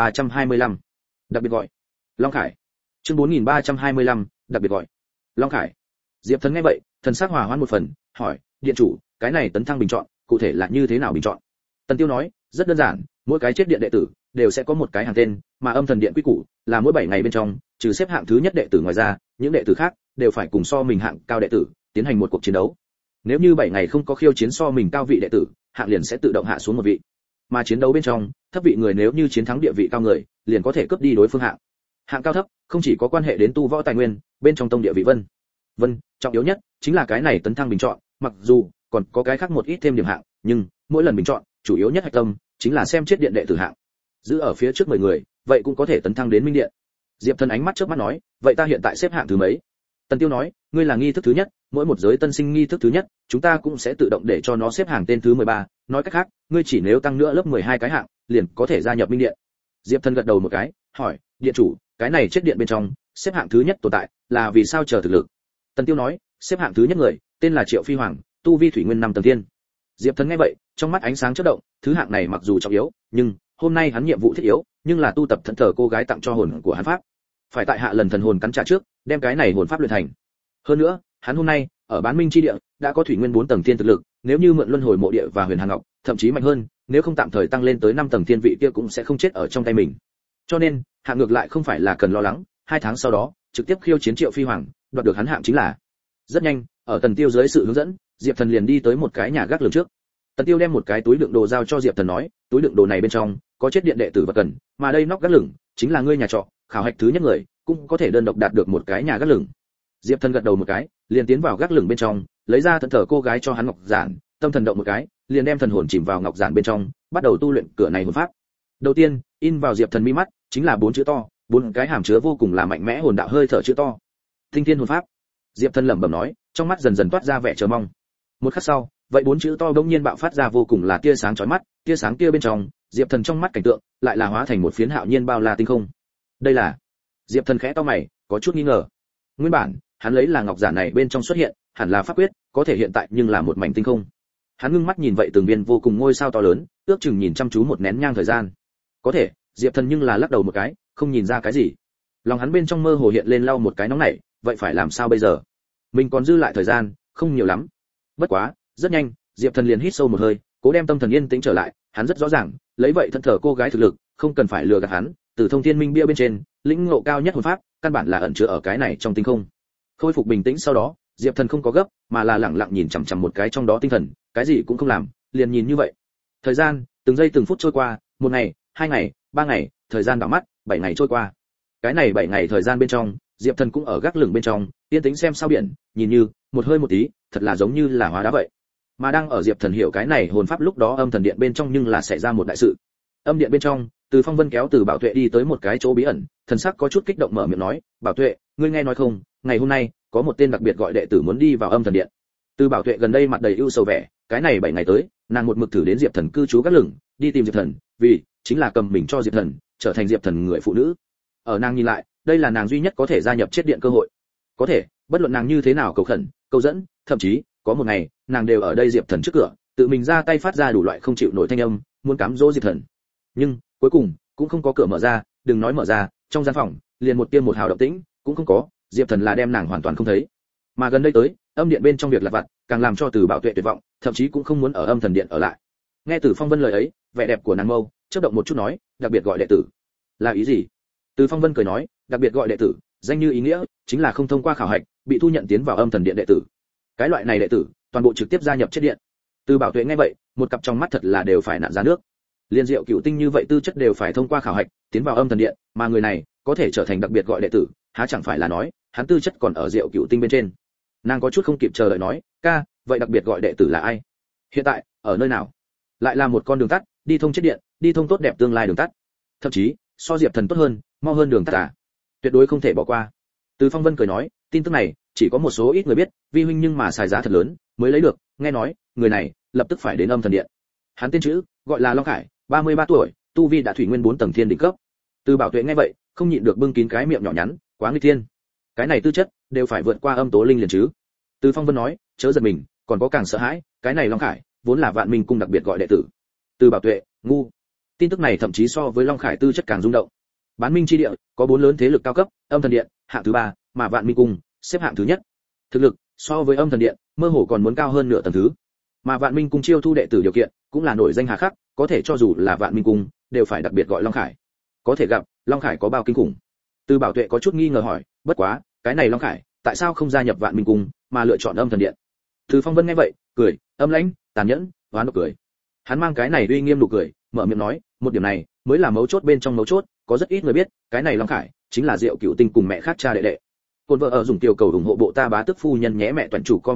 4325. Đặc biệt gọi Long Khải. Chương 4325, đặc biệt gọi Long Khải. Diệp Thần nghe vậy, thần sắc hòa hoãn một phần, hỏi, điện chủ, cái này tấn thăng bình chọn, cụ thể là như thế nào bình chọn? Tần Tiêu nói, rất đơn giản, mỗi cái chết điện đệ tử đều sẽ có một cái hàng tên, mà âm thần điện quy củ là mỗi 7 ngày bên trong, trừ xếp hạng thứ nhất đệ tử ngoài ra, những đệ tử khác đều phải cùng so mình hạng cao đệ tử tiến hành một cuộc chiến đấu. Nếu như 7 ngày không có khiêu chiến so mình cao vị đệ tử, hạng liền sẽ tự động hạ xuống một vị. Mà chiến đấu bên trong, thấp vị người nếu như chiến thắng địa vị cao người, liền có thể cướp đi đối phương hạng. Hạng cao thấp không chỉ có quan hệ đến tu võ tài nguyên, bên trong tông địa vị vân, trọng yếu nhất chính là cái này tấn thăng bình chọn, mặc dù còn có cái khác một ít thêm điểm hạng, nhưng mỗi lần bình chọn, chủ yếu nhất hạch tâm chính là xem chết điện đệ tử hạng. Giữ ở phía trước 10 người, vậy cũng có thể tấn thăng đến minh điện. Diệp Thần ánh mắt chớp mắt nói, vậy ta hiện tại xếp hạng thứ mấy? Tần Tiêu nói, ngươi là nghi thức thứ nhất, mỗi một giới tân sinh nghi thức thứ nhất, chúng ta cũng sẽ tự động để cho nó xếp hạng tên thứ 13, nói cách khác, ngươi chỉ nếu tăng nữa lớp 12 cái hạng, liền có thể gia nhập minh điện. Diệp Thần gật đầu một cái, hỏi, điện chủ, cái này chết điện bên trong, xếp hạng thứ nhất tồn tại, là vì sao chờ thực lực? Tần Tiêu nói, xếp hạng thứ nhất người, tên là Triệu Phi Hoàng, tu vi thủy nguyên 5 tầng thiên. Diệp Thần nghe vậy, trong mắt ánh sáng chớp động, thứ hạng này mặc dù trọng yếu, nhưng hôm nay hắn nhiệm vụ thiết yếu, nhưng là tu tập thần thờ cô gái tặng cho hồn của hắn pháp. Phải tại hạ lần thần hồn cắn trả trước, đem cái này hồn pháp luyện thành. Hơn nữa, hắn hôm nay ở Bán Minh chi địa đã có thủy nguyên 4 tầng thiên thực lực, nếu như mượn luân hồi mộ địa và huyền hàn ngọc, thậm chí mạnh hơn, nếu không tạm thời tăng lên tới 5 tầng thiên vị kia cũng sẽ không chết ở trong tay mình. Cho nên, hạng ngược lại không phải là cần lo lắng, 2 tháng sau đó, trực tiếp khiêu chiến Triệu Phi Hoàng, đoạt được hắn hạng chính là. Rất nhanh, ở Tần Tiêu dưới sự hướng dẫn, Diệp Thần liền đi tới một cái nhà gác lửng trước. Tần Tiêu đem một cái túi đựng đồ giao cho Diệp Thần nói, túi đựng đồ này bên trong có chết điện đệ tử vật cần, mà đây nóc gác lửng chính là ngươi nhà trọ, khảo hạch thứ nhất người, cũng có thể đơn độc đạt được một cái nhà gác lửng. Diệp Thần gật đầu một cái, liền tiến vào gác lửng bên trong, lấy ra thần thờ cô gái cho hắn ngọc giản, tâm thần động một cái, liền đem thần hồn chìm vào ngọc giản bên trong, bắt đầu tu luyện cửa này hồn pháp. Đầu tiên, in vào Diệp Thần mi mắt, chính là 4 chữ to, 4 cái hàm chứa vô cùng là mạnh mẽ hồn đạo hơi thở chữ to. Tinh thiên hồn pháp. Diệp Thần lẩm bẩm nói, trong mắt dần dần toát ra vẻ chờ mong. Một khắc sau, vậy 4 chữ to bỗng nhiên bạo phát ra vô cùng là tia sáng chói mắt, tia sáng kia bên trong, Diệp Thần trong mắt cảnh tượng lại là hóa thành một phiến hạo nhiên bao la tinh không. Đây là... Diệp Thần khẽ to mày, có chút nghi ngờ. Nguyên bản, hắn lấy là ngọc giản này bên trong xuất hiện, hẳn là pháp quyết, có thể hiện tại nhưng là một mảnh tinh không. Hắn ngưng mắt nhìn vậy từng viên vô cùng ngôi sao to lớn, ước chừng nhìn chăm chú một nén nhang thời gian. Có thể, Diệp Thần nhưng là lắc đầu một cái, không nhìn ra cái gì. Lòng hắn bên trong mơ hồ hiện lên lau một cái nóng nảy, vậy phải làm sao bây giờ? Mình còn dư lại thời gian, không nhiều lắm. Bất quá, rất nhanh, Diệp Thần liền hít sâu một hơi, cố đem tâm thần yên tĩnh trở lại, hắn rất rõ ràng, lấy vậy thân thờ cô gái thực lực, không cần phải lừa gạt hắn, từ Thông Thiên Minh bia bên trên, lĩnh ngộ cao nhất hồn pháp, căn bản là ẩn chứa ở cái này trong tinh không. Khôi phục bình tĩnh sau đó, Diệp Thần không có gấp, mà là lặng lặng nhìn chằm chằm một cái trong đó tinh thần, cái gì cũng không làm, liền nhìn như vậy. Thời gian, từng giây từng phút trôi qua, 1 ngày, 2 ngày, 3 ngày, thời gian đảo mắt, 7 ngày trôi qua. Cái này 7 ngày thời gian bên trong, Diệp Thần cũng ở gác lửng bên trong, yên tĩnh xem sao biển, nhìn như một hơi một tí, thật là giống như là hóa đá vậy. Mà đang ở Diệp Thần hiểu cái này hồn pháp lúc đó, âm thần điện bên trong nhưng là xảy ra một đại sự. Âm điện bên trong, Từ Phong Vân kéo Từ Bảo Tuệ đi tới một cái chỗ bí ẩn, thần sắc có chút kích động mở miệng nói, "Bảo Tuệ, ngươi nghe nói không, ngày hôm nay có một tên đặc biệt gọi đệ tử muốn đi vào âm thần điện." Từ Bảo Tuệ gần đây mặt đầy ưu sầu vẻ, cái này 7 ngày tới, nàng một mực thử đến Diệp Thần cư trú gác lửng, đi tìm Diệp Thần, vì chính là cầm mình cho Diệp Thần, trở thành Diệp Thần người phụ nữ. Ở nàng nhìn lại, đây là nàng duy nhất có thể gia nhập chết điện cơ hội. Có thể, bất luận nàng như thế nào cầu khẩn, câu dẫn, thậm chí có một ngày, nàng đều ở đây Diệp Thần trước cửa, tự mình ra tay phát ra đủ loại không chịu nổi thanh âm, muốn cám dỗ Diệp Thần. Nhưng cuối cùng cũng không có cửa mở ra, đừng nói mở ra, trong gian phòng liền một tia một hào động tĩnh cũng không có, Diệp Thần là đem nàng hoàn toàn không thấy. Mà gần đây tới, âm điện bên trong việc lặt vặt, càng làm cho Từ Bảo Tuệ tuyệt vọng, thậm chí cũng không muốn ở âm thần điện ở lại. Nghe Từ Phong Vân lời ấy, vẻ đẹp của nàng mâu chớp động một chút nói, đặc biệt gọi đệ tử là ý gì? Từ Phong Vân cười nói, đặc biệt gọi đệ tử, danh như ý nghĩa, chính là không thông qua khảo hạch, bị thu nhận tiến vào âm thần điện đệ tử. Cái loại này đệ tử, toàn bộ trực tiếp gia nhập chết điện. Từ Bảo Tuệ nghe vậy, một cặp trong mắt thật là đều phải nặn ra nước. Liên Diệu Cửu Tinh như vậy tư chất đều phải thông qua khảo hạch, tiến vào âm thần điện, mà người này có thể trở thành đặc biệt gọi đệ tử, há chẳng phải là nói, hắn tư chất còn ở Diệu Cửu Tinh bên trên. Nàng có chút không kịp chờ đợi nói, "Ca, vậy đặc biệt gọi đệ tử là ai? Hiện tại, ở nơi nào?" Lại là một con đường tắt, đi thông chết điện, đi thông tốt đẹp tương lai đường tắt. Thậm chí, so Diệp Thần tốt hơn, mau hơn đường tắt à? Tuyệt đối không thể bỏ qua. Từ Phong Vân cười nói, tin tức này chỉ có một số ít người biết, vi huynh nhưng mà xài giá thật lớn mới lấy được, nghe nói, người này lập tức phải đến âm thần điện. Hắn tên chữ gọi là Long Khải, 33 tuổi, tu vi đã thủy nguyên 4 tầng thiên đỉnh cấp. Từ Bảo Tuệ nghe vậy, không nhịn được bưng kín cái miệng nhỏ nhắn, quá nguy thiên, cái này tư chất đều phải vượt qua âm tố linh liền chứ. Từ Phong Vân nói, chớ giật mình, còn có càng sợ hãi, cái này Long Khải vốn là Vạn Minh cung đặc biệt gọi đệ tử. Từ Bảo Tuệ, ngu. Tin tức này thậm chí so với Long Khải tư chất càng rung động. Bán Minh chi địa có 4 lớn thế lực cao cấp, Âm Thần Điện hạng thứ 3, mà Vạn Minh cung xếp hạng thứ nhất. Thực lực so với Âm Thần Điện mơ hồ còn muốn cao hơn nửa tầng thứ. Mà Vạn Minh cung chiêu thu đệ tử điều kiện cũng là nổi danh hà khắc, có thể cho dù là Vạn Minh cung đều phải đặc biệt gọi Long Khải. Có thể gặp Long Khải có bao kinh khủng. Từ Bảo Tuệ có chút nghi ngờ hỏi, bất quá, cái này Long Khải tại sao không gia nhập Vạn Minh cung mà lựa chọn Âm Thần Điện? Từ Phong Vân nghe vậy, cười, âm lãnh, tàn nhẫn, oán độc cười. Hắn mang cái này uy nghiêm nụ cười, mở miệng nói, một điểm này mới là mấu chốt bên trong mấu chốt, có rất ít người biết, cái này Long Khải chính là Diệu Cửu Tinh cùng mẹ khác cha đệ đệ. Côn vợ ở dùng tiểu cầu ủng hộ bộ ta bá tức phu nhân nhé mẹ toàn chủ con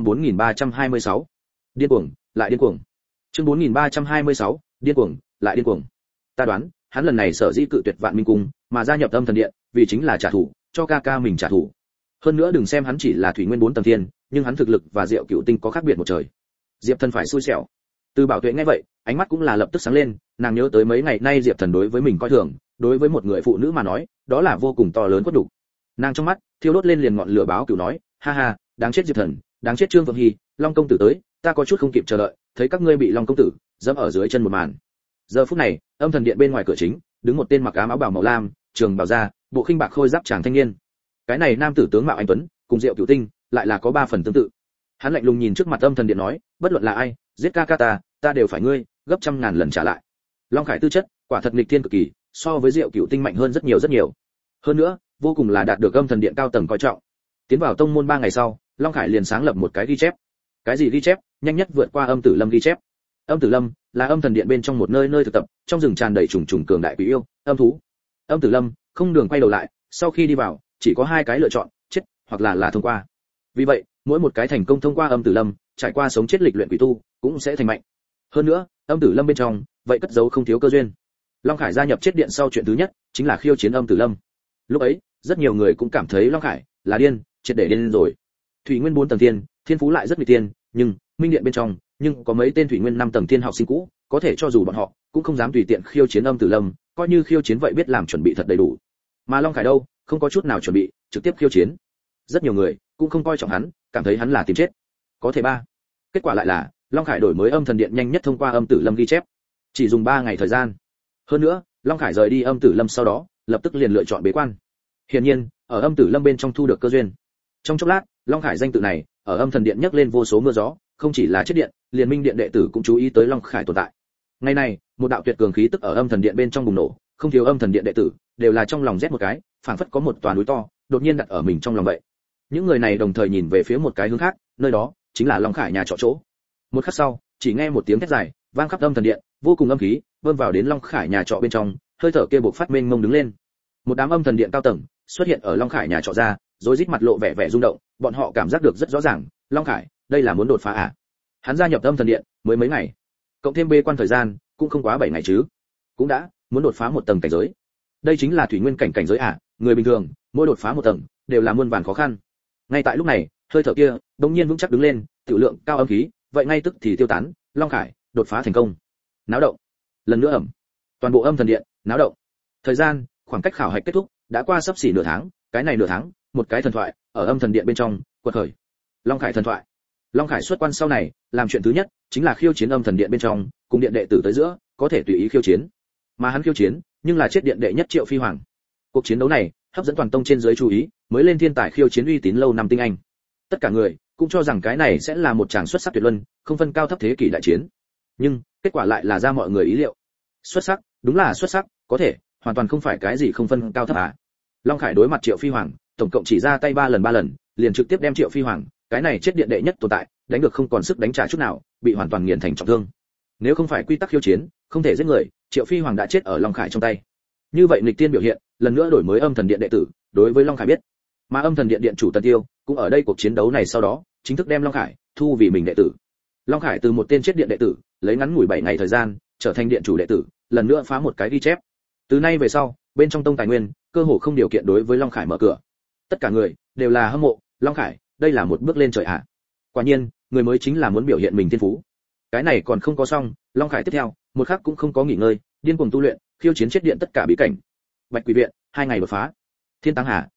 4326. Điên cuồng, lại điên cuồng. Chương 4326, điên cuồng, lại điên cuồng. Ta đoán, hắn lần này sở dĩ cự tuyệt Vạn Minh cung, mà gia nhập Âm Thần Điện, vì chính là trả thù, cho ca ca mình trả thù. Hơn nữa đừng xem hắn chỉ là thủy nguyên 4 tầng thiên, nhưng hắn thực lực và Diệu Cửu Tinh có khác biệt một trời. Diệp Thần phải xui xẻo. Từ Bảo Tuệ nghe vậy, ánh mắt cũng là lập tức sáng lên, nàng nhớ tới mấy ngày nay Diệp Thần đối với mình coi thường, đối với một người phụ nữ mà nói, đó là vô cùng to lớn quất đủ. Nàng trong mắt thiêu đốt lên liền ngọn lửa báo cửu nói, ha ha, đáng chết Diệp Thần, đáng chết Trương Vượng Hy, Long công tử tới, ta có chút không kịp chờ đợi, thấy các ngươi bị Long công tử dẫm ở dưới chân một màn. Giờ phút này, Âm Thần Điện bên ngoài cửa chính, đứng một tên mặc áo bào màu lam, trường bào da, bộ khinh bạc khôi giáp chàng thanh niên. Cái này nam tử tướng mạo anh tuấn, cùng Diệu Cửu Tinh lại là có 3 phần tương tự. Hắn lạnh lùng nhìn trước mặt Âm Thần Điện nói, bất luận là ai, giết ca ca ta đều phải ngươi gấp trăm ngàn lần trả lại. Long Khải tư chất quả thật nghịch thiên cực kỳ, so với Diệu Cửu Tinh mạnh hơn rất nhiều rất nhiều. Hơn nữa, vô cùng là đạt được Âm Thần Điện cao tầng coi trọng. Tiến vào tông môn 3 ngày sau, Long Khải liền sáng lập một cái ghi chép. Cái gì ghi chép? Nhanh nhất vượt qua Âm Tử Lâm ghi chép. Âm Tử Lâm là Âm Thần Điện bên trong một nơi thực tập, trong rừng tràn đầy trùng trùng cường đại quỷ yêu, âm thú. Âm Tử Lâm không đường quay đầu lại, sau khi đi vào, chỉ có 2 cái lựa chọn, chết hoặc là thông qua. Vì vậy, mỗi một cái thành công thông qua Âm Tử Lâm, trải qua sống chết lịch luyện quỷ tu, cũng sẽ thành mạnh. Hơn nữa, Âm Tử Lâm bên trong, vậy cất giấu không thiếu cơ duyên. Long Khải gia nhập chết điện sau chuyện thứ nhất, chính là khiêu chiến Âm Tử Lâm. Lúc ấy, rất nhiều người cũng cảm thấy Long Khải là điên, triệt để điên rồi. Thủy Nguyên 4 tầng thiên, thiên phú lại rất nghịch tiên, nhưng Minh Điện bên trong, nhưng có mấy tên Thủy Nguyên 5 tầng thiên học sinh cũ, có thể cho dù bọn họ cũng không dám tùy tiện khiêu chiến Âm Tử Lâm, coi như khiêu chiến vậy biết làm chuẩn bị thật đầy đủ. Mà Long Khải đâu, không có chút nào chuẩn bị, trực tiếp khiêu chiến. Rất nhiều người cũng không coi trọng hắn, cảm thấy hắn là tìm chết. Có thể kết quả lại là Long Khải đổi mới Âm Thần Điện nhanh nhất thông qua Âm Tử Lâm ghi chép, chỉ dùng 3 ngày thời gian. Hơn nữa, Long Khải rời đi Âm Tử Lâm sau đó, lập tức liền lựa chọn bế quan. Hiển nhiên, ở Âm Tử Lâm bên trong thu được cơ duyên. Trong chốc lát, Long Khải danh tự này ở Âm Thần Điện nhấc lên vô số mưa gió, không chỉ là chết điện, liền Minh Điện đệ tử cũng chú ý tới Long Khải tồn tại. Ngày này, một đạo tuyệt cường khí tức ở Âm Thần Điện bên trong bùng nổ, không thiếu Âm Thần Điện đệ tử đều là trong lòng rét một cái, phảng phất có một tòa núi to đột nhiên đặt ở mình trong lòng vậy. Những người này đồng thời nhìn về phía một cái hướng khác, nơi đó chính là Long Khải nhà trọ chỗ. Một khắc sau, chỉ nghe một tiếng thét dài vang khắp Âm Thần Điện, vô cùng âm khí bơm vào đến Long Khải nhà trọ bên trong, hơi thở kia bộc phát mênh mông đứng lên. Một đám Âm Thần Điện cao tầng xuất hiện ở Long Khải nhà trọ ra, rồi rít mặt lộ vẻ vẻ rung động, bọn họ cảm giác được rất rõ ràng, Long Khải, đây là muốn đột phá à? Hắn gia nhập Âm Thần Điện mới mấy ngày, cộng thêm bê quan thời gian, cũng không quá 7 ngày chứ, cũng đã muốn đột phá một tầng cảnh giới. Đây chính là thủy nguyên cảnh cảnh giới à? Người bình thường, mỗi đột phá một tầng đều là muôn vàn khó khăn. Ngay tại lúc này, hơi thở kia đột nhiên vững chắc đứng lên, tiểu lượng cao âm khí, vậy ngay tức thì tiêu tán, Long Khải đột phá thành công. Náo động. Lần nữa ẩm. Toàn bộ Âm Thần Điện náo động. Thời gian, khoảng cách khảo hạch kết thúc đã qua sắp xỉ nửa tháng, cái này nửa tháng, một cái thần thoại ở Âm Thần Điện bên trong quật khởi. Long Khải thần thoại. Long Khải xuất quan sau này, làm chuyện thứ nhất chính là khiêu chiến Âm Thần Điện bên trong, cùng điện đệ tử tới giữa, có thể tùy ý khiêu chiến. Mà hắn khiêu chiến, nhưng là chết điện đệ nhất Triệu Phi Hoàng. Cuộc chiến đấu này, hấp dẫn toàn tông trên dưới chú ý, mới lên thiên tài khiêu chiến uy tín lâu năm tinh anh. Tất cả người cũng cho rằng cái này sẽ là một tràng xuất sắc tuyệt luân, không phân cao thấp thế kỷ đại chiến. Nhưng, kết quả lại là ra mọi người ý liệu. Xuất sắc, đúng là xuất sắc, có thể, hoàn toàn không phải cái gì không phân cao thấp à. Long Khải đối mặt Triệu Phi Hoàng, tổng cộng chỉ ra tay 3 lần, liền trực tiếp đem Triệu Phi Hoàng, cái này chết điện đệ nhất tồn tại, đánh được không còn sức đánh trả chút nào, bị hoàn toàn nghiền thành trọng thương. Nếu không phải quy tắc khiêu chiến, không thể giết người, Triệu Phi Hoàng đã chết ở Long Khải trong tay. Như vậy nghịch tiên biểu hiện, lần nữa đổi mới Âm Thần Điện đệ tử, đối với Long Khải biết. Mà Âm Thần Điện điện chủ Tần Tiêu, cũng ở đây cuộc chiến đấu này sau đó, chính thức đem Long Khải thu vì mình đệ tử. Long Khải từ một tên chết điện đệ tử, lấy ngắn ngủi 7 ngày thời gian, trở thành điện chủ đệ tử, lần nữa phá một cái ghi chép. Từ nay về sau, bên trong tông tài nguyên, cơ hồ không điều kiện đối với Long Khải mở cửa. Tất cả người đều là hâm mộ, Long Khải, đây là một bước lên trời ạ. Quả nhiên, người mới chính là muốn biểu hiện mình thiên phú. Cái này còn không có xong, Long Khải tiếp theo, một khắc cũng không có nghỉ ngơi, điên cuồng tu luyện, khiêu chiến chết điện tất cả bí cảnh. Bạch Quỷ viện, 2 ngày đột phá. Thiên Táng Hà,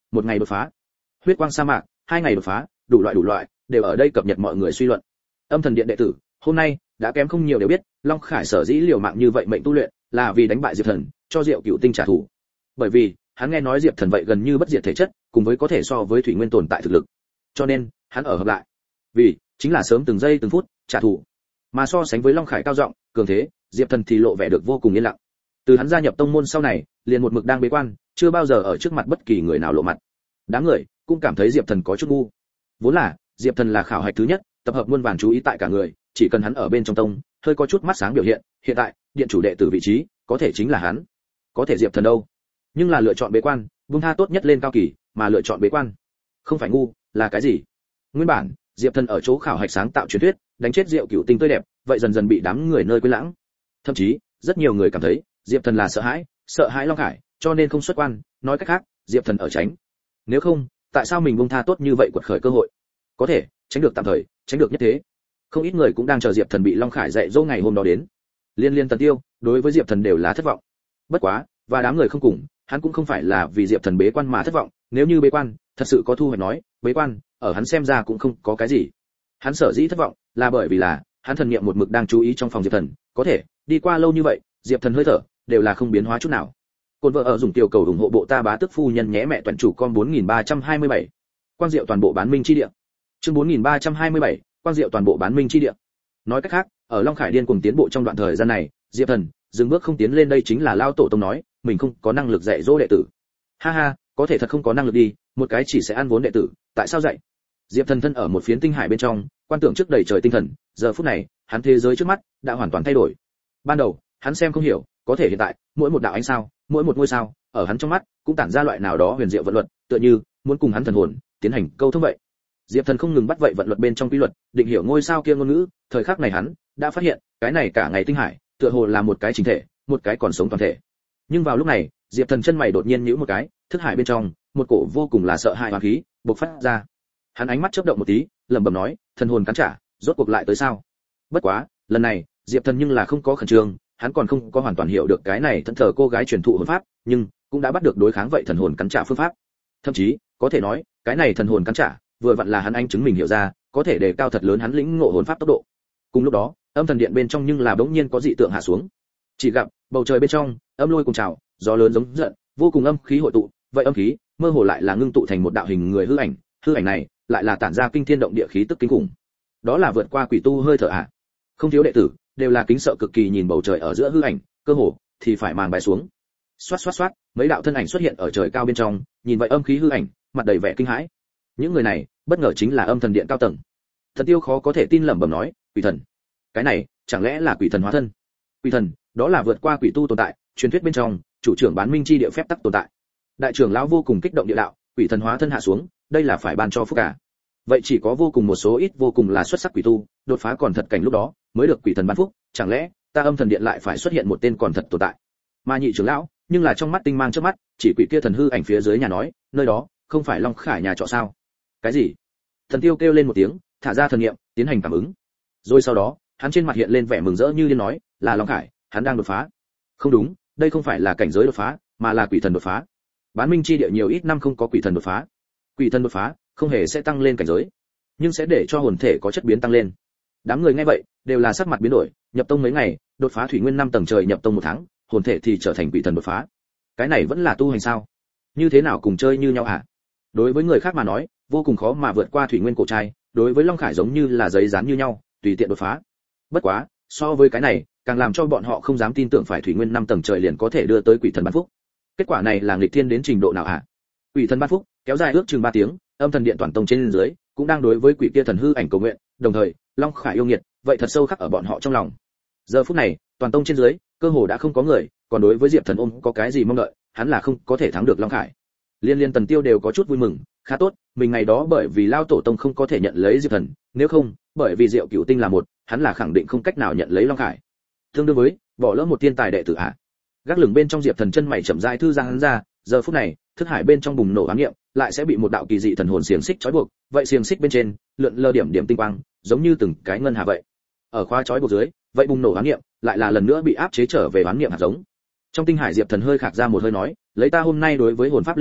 một ngày đột phá. Huyết quang sa mạc, 2 ngày đột phá, đủ loại đều ở đây cập nhật mọi người suy luận. Âm thần điện đệ tử, hôm nay đã kém không nhiều đều biết, Long Khải sở dĩ liều mạng như vậy mệnh tu luyện, là vì đánh bại Diệp Thần, cho Diệu Cửu Tinh trả thù. Bởi vì, hắn nghe nói Diệp Thần vậy gần như bất diệt thể chất, cùng với có thể so với thủy nguyên tồn tại thực lực. Cho nên, hắn ở hợp lại. Vì, chính là sớm từng giây từng phút trả thù. Mà so sánh với Long Khải cao giọng, cường thế, Diệp Thần thì lộ vẻ được vô cùng yên lặng. Từ hắn gia nhập tông môn sau này, liền một mực đang bế quan, chưa bao giờ ở trước mặt bất kỳ người nào lộ mặt. Đám người cũng cảm thấy Diệp Thần có chút ngu. Vốn là, Diệp Thần là khảo hạch thứ nhất, tập hợp muôn vàn chú ý tại cả người, chỉ cần hắn ở bên trong tông, hơi có chút mắt sáng biểu hiện, hiện tại, điện chủ đệ tử vị trí, có thể chính là hắn. Có thể Diệp Thần đâu? Nhưng là lựa chọn bế quan, buông tha tốt nhất lên cao kỳ, mà lựa chọn bế quan. Không phải ngu, là cái gì? Nguyên bản, Diệp Thần ở chỗ khảo hạch sáng tạo truyền thuyết, đánh chết Diệu Cửu Tinh tươi đẹp, vậy dần dần bị đám người nơi quên lãng. Thậm chí, rất nhiều người cảm thấy, Diệp Thần là sợ hãi Long Khải, cho nên không xuất quan, nói cách khác, Diệp Thần ở tránh. Nếu không, tại sao mình buông tha tốt như vậy quật khởi cơ hội? Có thể, tránh được tạm thời, tránh được nhất thế. Không ít người cũng đang chờ Diệp Thần bị Long Khải dạy dỗ ngày hôm đó đến. Liên Tần Tiêu, đối với Diệp Thần đều là thất vọng. Bất quá, và đám người không cùng, hắn cũng không phải là vì Diệp Thần bế quan mà thất vọng, nếu như bế quan, thật sự có thu hoạch nói, bế quan, ở hắn xem ra cũng không có cái gì. Hắn sở dĩ thất vọng, là bởi vì là, hắn thần niệm một mực đang chú ý trong phòng Diệp Thần, có thể, đi qua lâu như vậy, Diệp Thần hơi thở đều là không biến hóa chút nào. Côn vợ ở dùng tiểu cầu ủng hộ bộ ta bá tước phu nhân nhé mẹ toàn chủ con 4327. Quang diệu toàn bộ bán minh chi địa. Chương 4327, quang diệu toàn bộ bán minh chi địa. Nói cách khác, ở Long Khải điên cuồng tiến bộ trong đoạn thời gian này, Diệp Thần dừng bước không tiến lên, đây chính là lao tổ tông nói, mình không có năng lực dạy dỗ đệ tử. Ha ha, có thể thật không có năng lực đi, một cái chỉ sẽ ăn vốn đệ tử, tại sao dạy? Diệp Thần thân ở một phiến tinh hải bên trong, quan tưởng trước đầy trời tinh thần, giờ phút này, hắn thế giới trước mắt đã hoàn toàn thay đổi. Ban đầu, hắn xem không hiểu, có thể hiện tại, mỗi một đạo ánh sao, mỗi một ngôi sao, ở hắn trong mắt cũng tản ra loại nào đó huyền diệu vận luật, tựa như muốn cùng hắn thần hồn tiến hành câu thông vậy. Diệp Thần không ngừng bắt vậy vận luật bên trong quy luật, định hiểu ngôi sao kia ngôn ngữ, thời khắc này hắn đã phát hiện, cái này cả ngày tinh hải, tựa hồ là một cái chính thể, một cái còn sống toàn thể. Nhưng vào lúc này, Diệp Thần chân mày đột nhiên nhíu một cái, thức hải bên trong, một cổ vô cùng là sợ hãi oán khí bộc phát ra. Hắn ánh mắt chớp động một tí, lẩm bẩm nói, thần hồn cắn trả, rốt cuộc lại tới sao? Bất quá, lần này, Diệp Thần nhưng là không có khẩn trương, hắn còn không có hoàn toàn hiểu được cái này thân thờ cô gái truyền thụ hồn pháp, nhưng cũng đã bắt được đối kháng vậy thần hồn cắn trả phương pháp. Thậm chí, có thể nói, cái này thần hồn cắn trả, vừa vặn là hắn anh chứng mình hiểu ra, có thể đề cao thật lớn hắn lĩnh ngộ hồn pháp tốc độ. Cùng lúc đó, âm thần điện bên trong nhưng là bỗng nhiên có dị tượng hạ xuống. Chỉ gặp bầu trời bên trong, âm lôi cùng trào, gió lớn giống giận, vô cùng âm khí hội tụ, vậy âm khí, mơ hồ lại là ngưng tụ thành một đạo hình người hư ảnh này lại là tản ra kinh thiên động địa khí tức kinh khủng. Đó là vượt qua quỷ tu hơi thở ạ. Không thiếu đệ tử đều là kính sợ cực kỳ nhìn bầu trời ở giữa hư ảnh, cơ hồ thì phải màn bài xuống. Xoát, mấy đạo thân ảnh xuất hiện ở trời cao bên trong, nhìn vậy âm khí hư ảnh, mặt đầy vẻ kinh hãi. Những người này, bất ngờ chính là âm thần điện cao tầng. Thần Tiêu khó có thể tin lẩm bẩm nói, quỷ thần. Cái này, chẳng lẽ là quỷ thần hóa thân? Quỷ thần, đó là vượt qua quỷ tu tồn tại, truyền thuyết bên trong, chủ trưởng bán minh chi địa phép tắc tồn tại. Đại trưởng lão vô cùng kích động địa đạo, quỷ thần hóa thân hạ xuống, đây là phải ban cho phúc cả. Vậy chỉ có vô cùng một số ít vô cùng là xuất sắc quỷ tu, đột phá còn thật cảnh lúc đó, mới được quỷ thần ban phúc, chẳng lẽ ta âm thần điện lại phải xuất hiện một tên còn thật tồn tại? Mà nhị trưởng lão, nhưng là trong mắt tinh mang trước mắt, chỉ quỷ kia thần hư ảnh phía dưới nhà nói, nơi đó, không phải Long Khải nhà trọ sao? Cái gì? Thần Tiêu kêu lên một tiếng, thả ra thần niệm, tiến hành cảm ứng. Rồi sau đó, hắn trên mặt hiện lên vẻ mừng rỡ như điên nói, là Long Khải, hắn đang đột phá. Không đúng, đây không phải là cảnh giới đột phá, mà là quỷ thần đột phá. Bán minh chi địa nhiều ít năm không có quỷ thần đột phá. Quỷ thần đột phá, không hề sẽ tăng lên cảnh giới, nhưng sẽ để cho hồn thể có chất biến tăng lên. Đám người nghe vậy, đều là sắc mặt biến đổi, nhập tông mấy ngày, đột phá thủy nguyên 5 tầng trời, nhập tông 1 tháng, hồn thể thì trở thành quỷ thần đột phá. Cái này vẫn là tu hành sao? Như thế nào cùng chơi như nhau hả? Đối với người khác mà nói, vô cùng khó mà vượt qua thủy nguyên cổ trai, đối với Long Khải giống như là giấy dán như nhau, tùy tiện đột phá. Bất quá, so với cái này, càng làm cho bọn họ không dám tin tưởng phải thủy nguyên 5 tầng trời liền có thể đưa tới quỷ thần ban phúc. Kết quả này là nghịch thiên đến trình độ nào hả? Quỷ thần ban phúc, kéo dài ước chừng 3 tiếng, âm thần điện toàn tông trên dưới cũng đang đối với quỷ kia thần hư ảnh cầu nguyện, đồng thời, Long Khải yêu nghiệt, vậy thật sâu khắc ở bọn họ trong lòng. Giờ phút này, toàn tông trên dưới, cơ hồ đã không có người, còn đối với Diệp Thần ôm có cái gì mong đợi, hắn là không có thể thắng được Long Khải. Liên Tần Tiêu đều có chút vui mừng, khá tốt, mình ngày đó bởi vì lao tổ tông không có thể nhận lấy Diệp Thần, nếu không, bởi vì Diệu Cửu Tinh là một, hắn là khẳng định không cách nào nhận lấy Long Khải. Tương đương với bỏ lỡ một thiên tài đệ tử ạ. Gác lửng bên trong Diệp Thần chân mày chậm rãi thư giãn hắn ra, giờ phút này, thức hải bên trong bùng nổ ám niệm, lại sẽ bị một đạo kỳ dị thần hồn xiềng xích trói buộc, vậy xiềng xích bên trên, lượn lờ điểm điểm tinh quang, giống như từng cái ngân hà vậy. Ở khóa trói buộc dưới, vậy bùng nổ ám niệm, lại là lần nữa bị áp chế trở về ám niệm hạt giống. Trong tinh hải Diệp Thần hơi khạc ra một hơi nói, lấy ta hôm nay đối với hồn pháp lĩnh ngộ,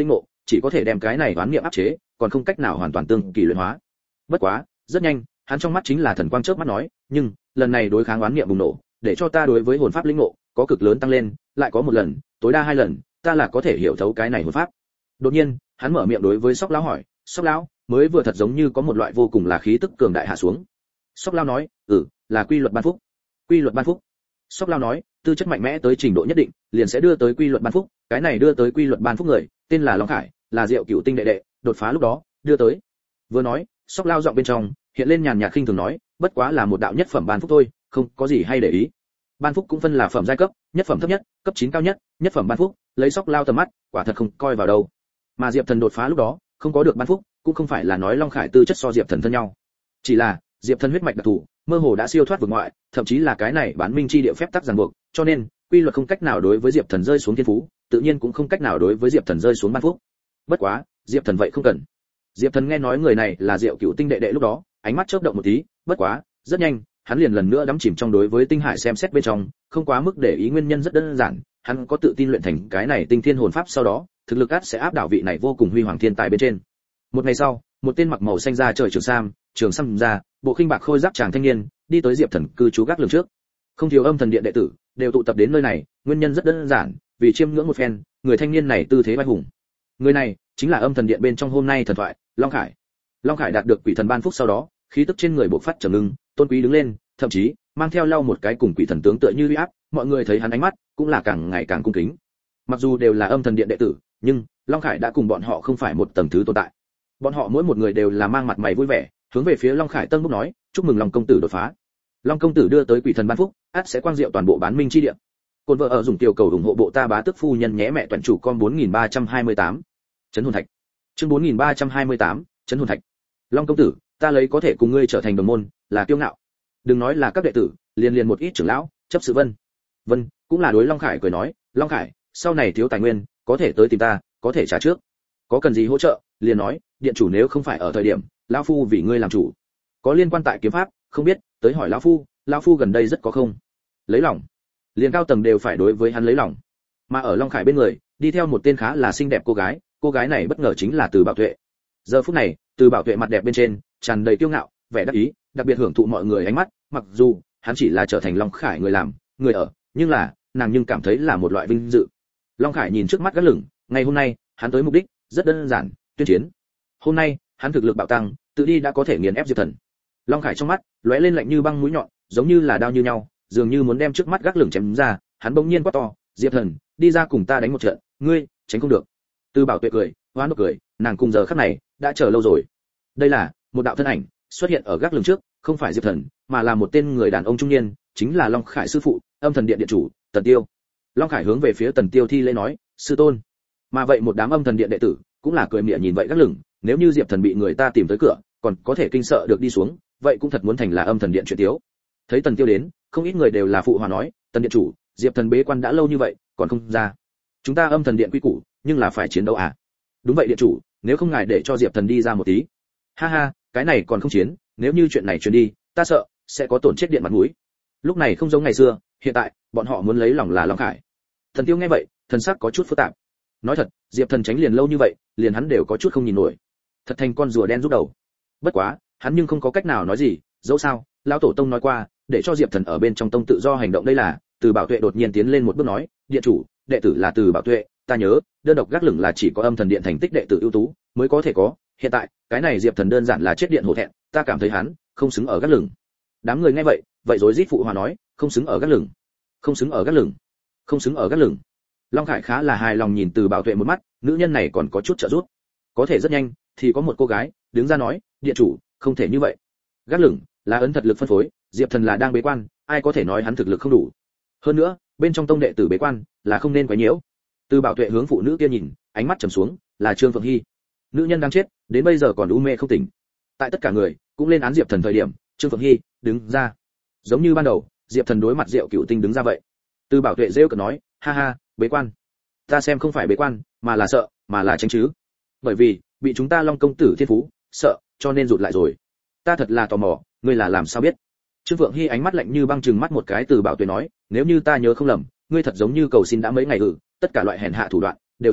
chỉ có thể đem cái này đoán niệm áp chế, còn không cách nào hoàn toàn tương kỳ luyện hóa. Bất quá, rất nhanh, hắn trong mắt chính là thần quang chớp mắt nói, nhưng lần này đối kháng đoán niệm bùng nổ, để cho ta đối với hồn pháp lĩnh ngộ có cực lớn tăng lên, lại có một lần, tối đa 2 lần, ta là có thể hiểu thấu cái này hồn pháp. Đột nhiên, hắn mở miệng đối với Sóc lão hỏi, Sóc lão, mới vừa thật giống như có một loại vô cùng là khí tức cường đại hạ xuống. Sóc lão nói, là quy luật ban phúc. Quy luật ban phúc. Sóc lão nói, tư chất mạnh mẽ tới trình độ nhất định, liền sẽ đưa tới quy luật ban phúc, cái này đưa tới quy luật ban phúc người, tên là Long Khải, là Diệu Cửu Tinh đệ đệ, đột phá lúc đó, đưa tới. Vừa nói, Sóc lão giọng bên trong hiện lên nhàn nhạt khinh thường nói, bất quá là một đạo nhất phẩm ban phúc thôi, không có gì hay để ý. Ban phúc cũng phân là phẩm giai cấp, nhất phẩm thấp nhất, cấp 9 cao nhất, nhất phẩm ban phúc, lấy Sóc lão tầm mắt, quả thật không coi vào đâu. Mà Diệp Thần đột phá lúc đó, không có được ban phúc, cũng không phải là nói Long Khải tư chất so Diệp Thần thân nhau. Chỉ là, Diệp Thần huyết mạch đặc thù, mơ hồ đã siêu thoát vực ngoại, thậm chí là cái này bán minh chi địa phép tắc ràng buộc, cho nên, quy luật không cách nào đối với Diệp Thần rơi xuống thiên phú, tự nhiên cũng không cách nào đối với Diệp Thần rơi xuống ban phúc. Bất quá, Diệp Thần vậy không cần. Diệp Thần nghe nói người này là Diệu Cửu Tinh đệ đệ lúc đó, ánh mắt chớp động một tí, bất quá, rất nhanh, hắn liền lần nữa đắm chìm trong đối với tinh hải xem xét bên trong, không quá mức để ý nguyên nhân rất đơn giản, hắn có tự tin luyện thành cái này tinh thiên hồn pháp sau đó, thực lực ắt sẽ áp đảo vị này vô cùng huy hoàng thiên tài bên trên. Một ngày sau, một tên mặc màu xanh da trời trường sam ra, bộ khinh bạc khôi giáp chàng thanh niên, đi tới Diệp Thần cư trú gác lường trước. Không thiếu âm thần điện đệ tử đều tụ tập đến nơi này, nguyên nhân rất đơn giản, vì chiêm ngưỡng một phen, người thanh niên này tư thế vai hùng. Người này chính là âm thần điện bên trong hôm nay thần thoại, Long Khải. Long Khải đạt được quỷ thần ban phúc sau đó, khí tức trên người bộc phát trầm ngưng, tôn quý đứng lên, thậm chí mang theo lau một cái cùng quỷ thần tướng tựa như uy áp, mọi người thấy hắn ánh mắt cũng là càng ngày càng cung kính. Mặc dù đều là âm thần điện đệ tử, nhưng Long Khải đã cùng bọn họ không phải một tầng thứ tồn tại. Bọn họ mỗi một người đều là mang mặt mày vui vẻ, hướng về phía Long Khải tân bốc nói, chúc mừng Long công tử đột phá. Long công tử đưa tới quỷ thần ban phúc, ắt sẽ quang diệu toàn bộ bán minh chi địa. Côn vợ ở dùng tiểu cầu ủng hộ bộ ta bá tước phu nhân nhé mẹ toàn chủ con 4328. Chấn hồn thạch. Chương 4328, chấn hồn thạch. Long công tử, ta lấy có thể cùng ngươi trở thành đồng môn, là kiêu ngạo. Đừng nói là các đệ tử, liền một ít trưởng lão, chấp sự Vân cũng là đối Long Khải cười nói, Long Khải, sau này thiếu tài nguyên, có thể tới tìm ta, có thể trả trước. Có cần gì hỗ trợ, liền nói, điện chủ nếu không phải ở thời điểm, lão phu vì ngươi làm chủ. Có liên quan tại kiếm pháp, không biết, tới hỏi lão phu gần đây rất có không. Lấy lòng. Liền cao tầng đều phải đối với hắn lấy lòng. Mà ở Long Khải bên người, đi theo một tên khá là xinh đẹp cô gái này bất ngờ chính là Từ Bảo Tuệ. Giờ phút này, Từ Bảo Tuệ mặt đẹp bên trên tràn đầy kiêu ngạo, vẻ đắc ý, đặc biệt hưởng thụ mọi người ánh mắt, mặc dù hắn chỉ là trở thành Long Khải người làm, người ở, nhưng là, nàng nhưng cảm thấy là một loại vinh dự. Long Khải nhìn trước mắt gắt lửng, ngày hôm nay, hắn tới mục đích rất đơn giản, tuyên chiến. Hôm nay, hắn thực lực bạo tăng, tự đi đã có thể nghiền ép Diệp Thần. Long Khải trong mắt lóe lên lạnh như băng mũi nhọn, giống như là đao như nhau, dường như muốn đem trước mắt gác lửng chém ra, hắn bỗng nhiên quát to, "Diệp Thần, đi ra cùng ta đánh một trận, ngươi tránh không được." Từ Bảo Tuệ cười, hoán cười, nàng cùng giờ khắc này đã chờ lâu rồi. Đây là một đạo thân ảnh xuất hiện ở gác lửng trước, không phải Diệp Thần, mà là một tên người đàn ông trung niên, chính là Long Khải sư phụ, Âm Thần Điện điện chủ, Tần Tiêu. Long Khải hướng về phía Tần Tiêu thi lễ nói, "Sư tôn." Mà vậy một đám Âm Thần Điện đệ tử cũng là cười mỉa nhìn vậy gác lửng, nếu như Diệp Thần bị người ta tìm tới cửa, còn có thể kinh sợ được đi xuống, vậy cũng thật muốn thành là Âm Thần Điện chuyện tiếu. Thấy Tần Tiêu đến, không ít người đều là phụ hòa nói, "Tần điện chủ, Diệp Thần bế quan đã lâu như vậy, còn không ra. Chúng ta Âm Thần Điện quy củ, nhưng là phải chiến đấu à?" "Đúng vậy điện chủ, nếu không ngài để cho Diệp Thần đi ra một tí." "Ha ha, cái này còn không chiến, nếu như chuyện này truyền đi, ta sợ sẽ có tổn chết điện mặt mũi." Lúc này không giống ngày xưa, hiện tại, bọn họ muốn lấy lòng là Long Khải. Thần Tiêu nghe vậy, thần sắc có chút phức tạp. Nói thật, Diệp Thần tránh liền lâu như vậy, liền hắn đều có chút không nhìn nổi. Thật thành con rùa đen rút đầu. Bất quá, hắn nhưng không có cách nào nói gì, dẫu sao, lão tổ tông nói qua, để cho Diệp Thần ở bên trong tông tự do hành động đây là. Từ Bảo Tuệ đột nhiên tiến lên một bước nói, "Điện chủ, đệ tử là Từ Bảo Tuệ, ta nhớ, đơn độc gác lửng là chỉ có Âm Thần Điện thành tích đệ tử ưu tú mới có thể có, hiện tại, cái này Diệp Thần đơn giản là chết điện hổ thẹn, ta cảm thấy hắn không xứng ở gác lửng." Đám người nghe vậy, vậy rối rít phụ hòa nói, "Không xứng ở gác lửng, không xứng ở gác lửng, không xứng ở gác lửng." Long Khải khá là hài lòng nhìn Từ Bảo Tuệ một mắt, nữ nhân này còn có chút trợ giúp. Có thể rất nhanh, thì có một cô gái đứng ra nói, "Điện chủ, không thể như vậy. Gác lửng là ấn thật lực phân phối, Diệp Thần là đang bế quan, ai có thể nói hắn thực lực không đủ. Hơn nữa, bên trong tông đệ tử bế quan, là không nên quấy nhiễu." Từ Bảo Tuệ hướng phụ nữ kia nhìn, ánh mắt trầm xuống, là Trương Phượng Hy. Nữ nhân đang chết, đến bây giờ còn u mê không tỉnh. Tại tất cả người cũng lên án Diệp Thần thời điểm, Trương Phượng Hy đứng ra. Giống như ban đầu, Diệp Thần đối mặt Diệu Cửu Tinh đứng ra vậy. Từ Bảo Tuệ rêu cợt nói, "Ha ha, bế quan. Ta xem không phải bế quan, mà là sợ, mà là tránh chứ. Bởi vì, bị chúng ta Long công tử thiên phú, sợ, cho nên rụt lại rồi. Ta thật là tò mò, ngươi là làm sao biết?" Trương Phượng Hy ánh mắt lạnh như băng trừng mắt một cái Từ Bảo Tuệ nói, "Nếu như ta nhớ không lầm, ngươi thật giống như cầu xin đã mấy ngày tất cả loại hèn hạ thủ đoạn đều dùng,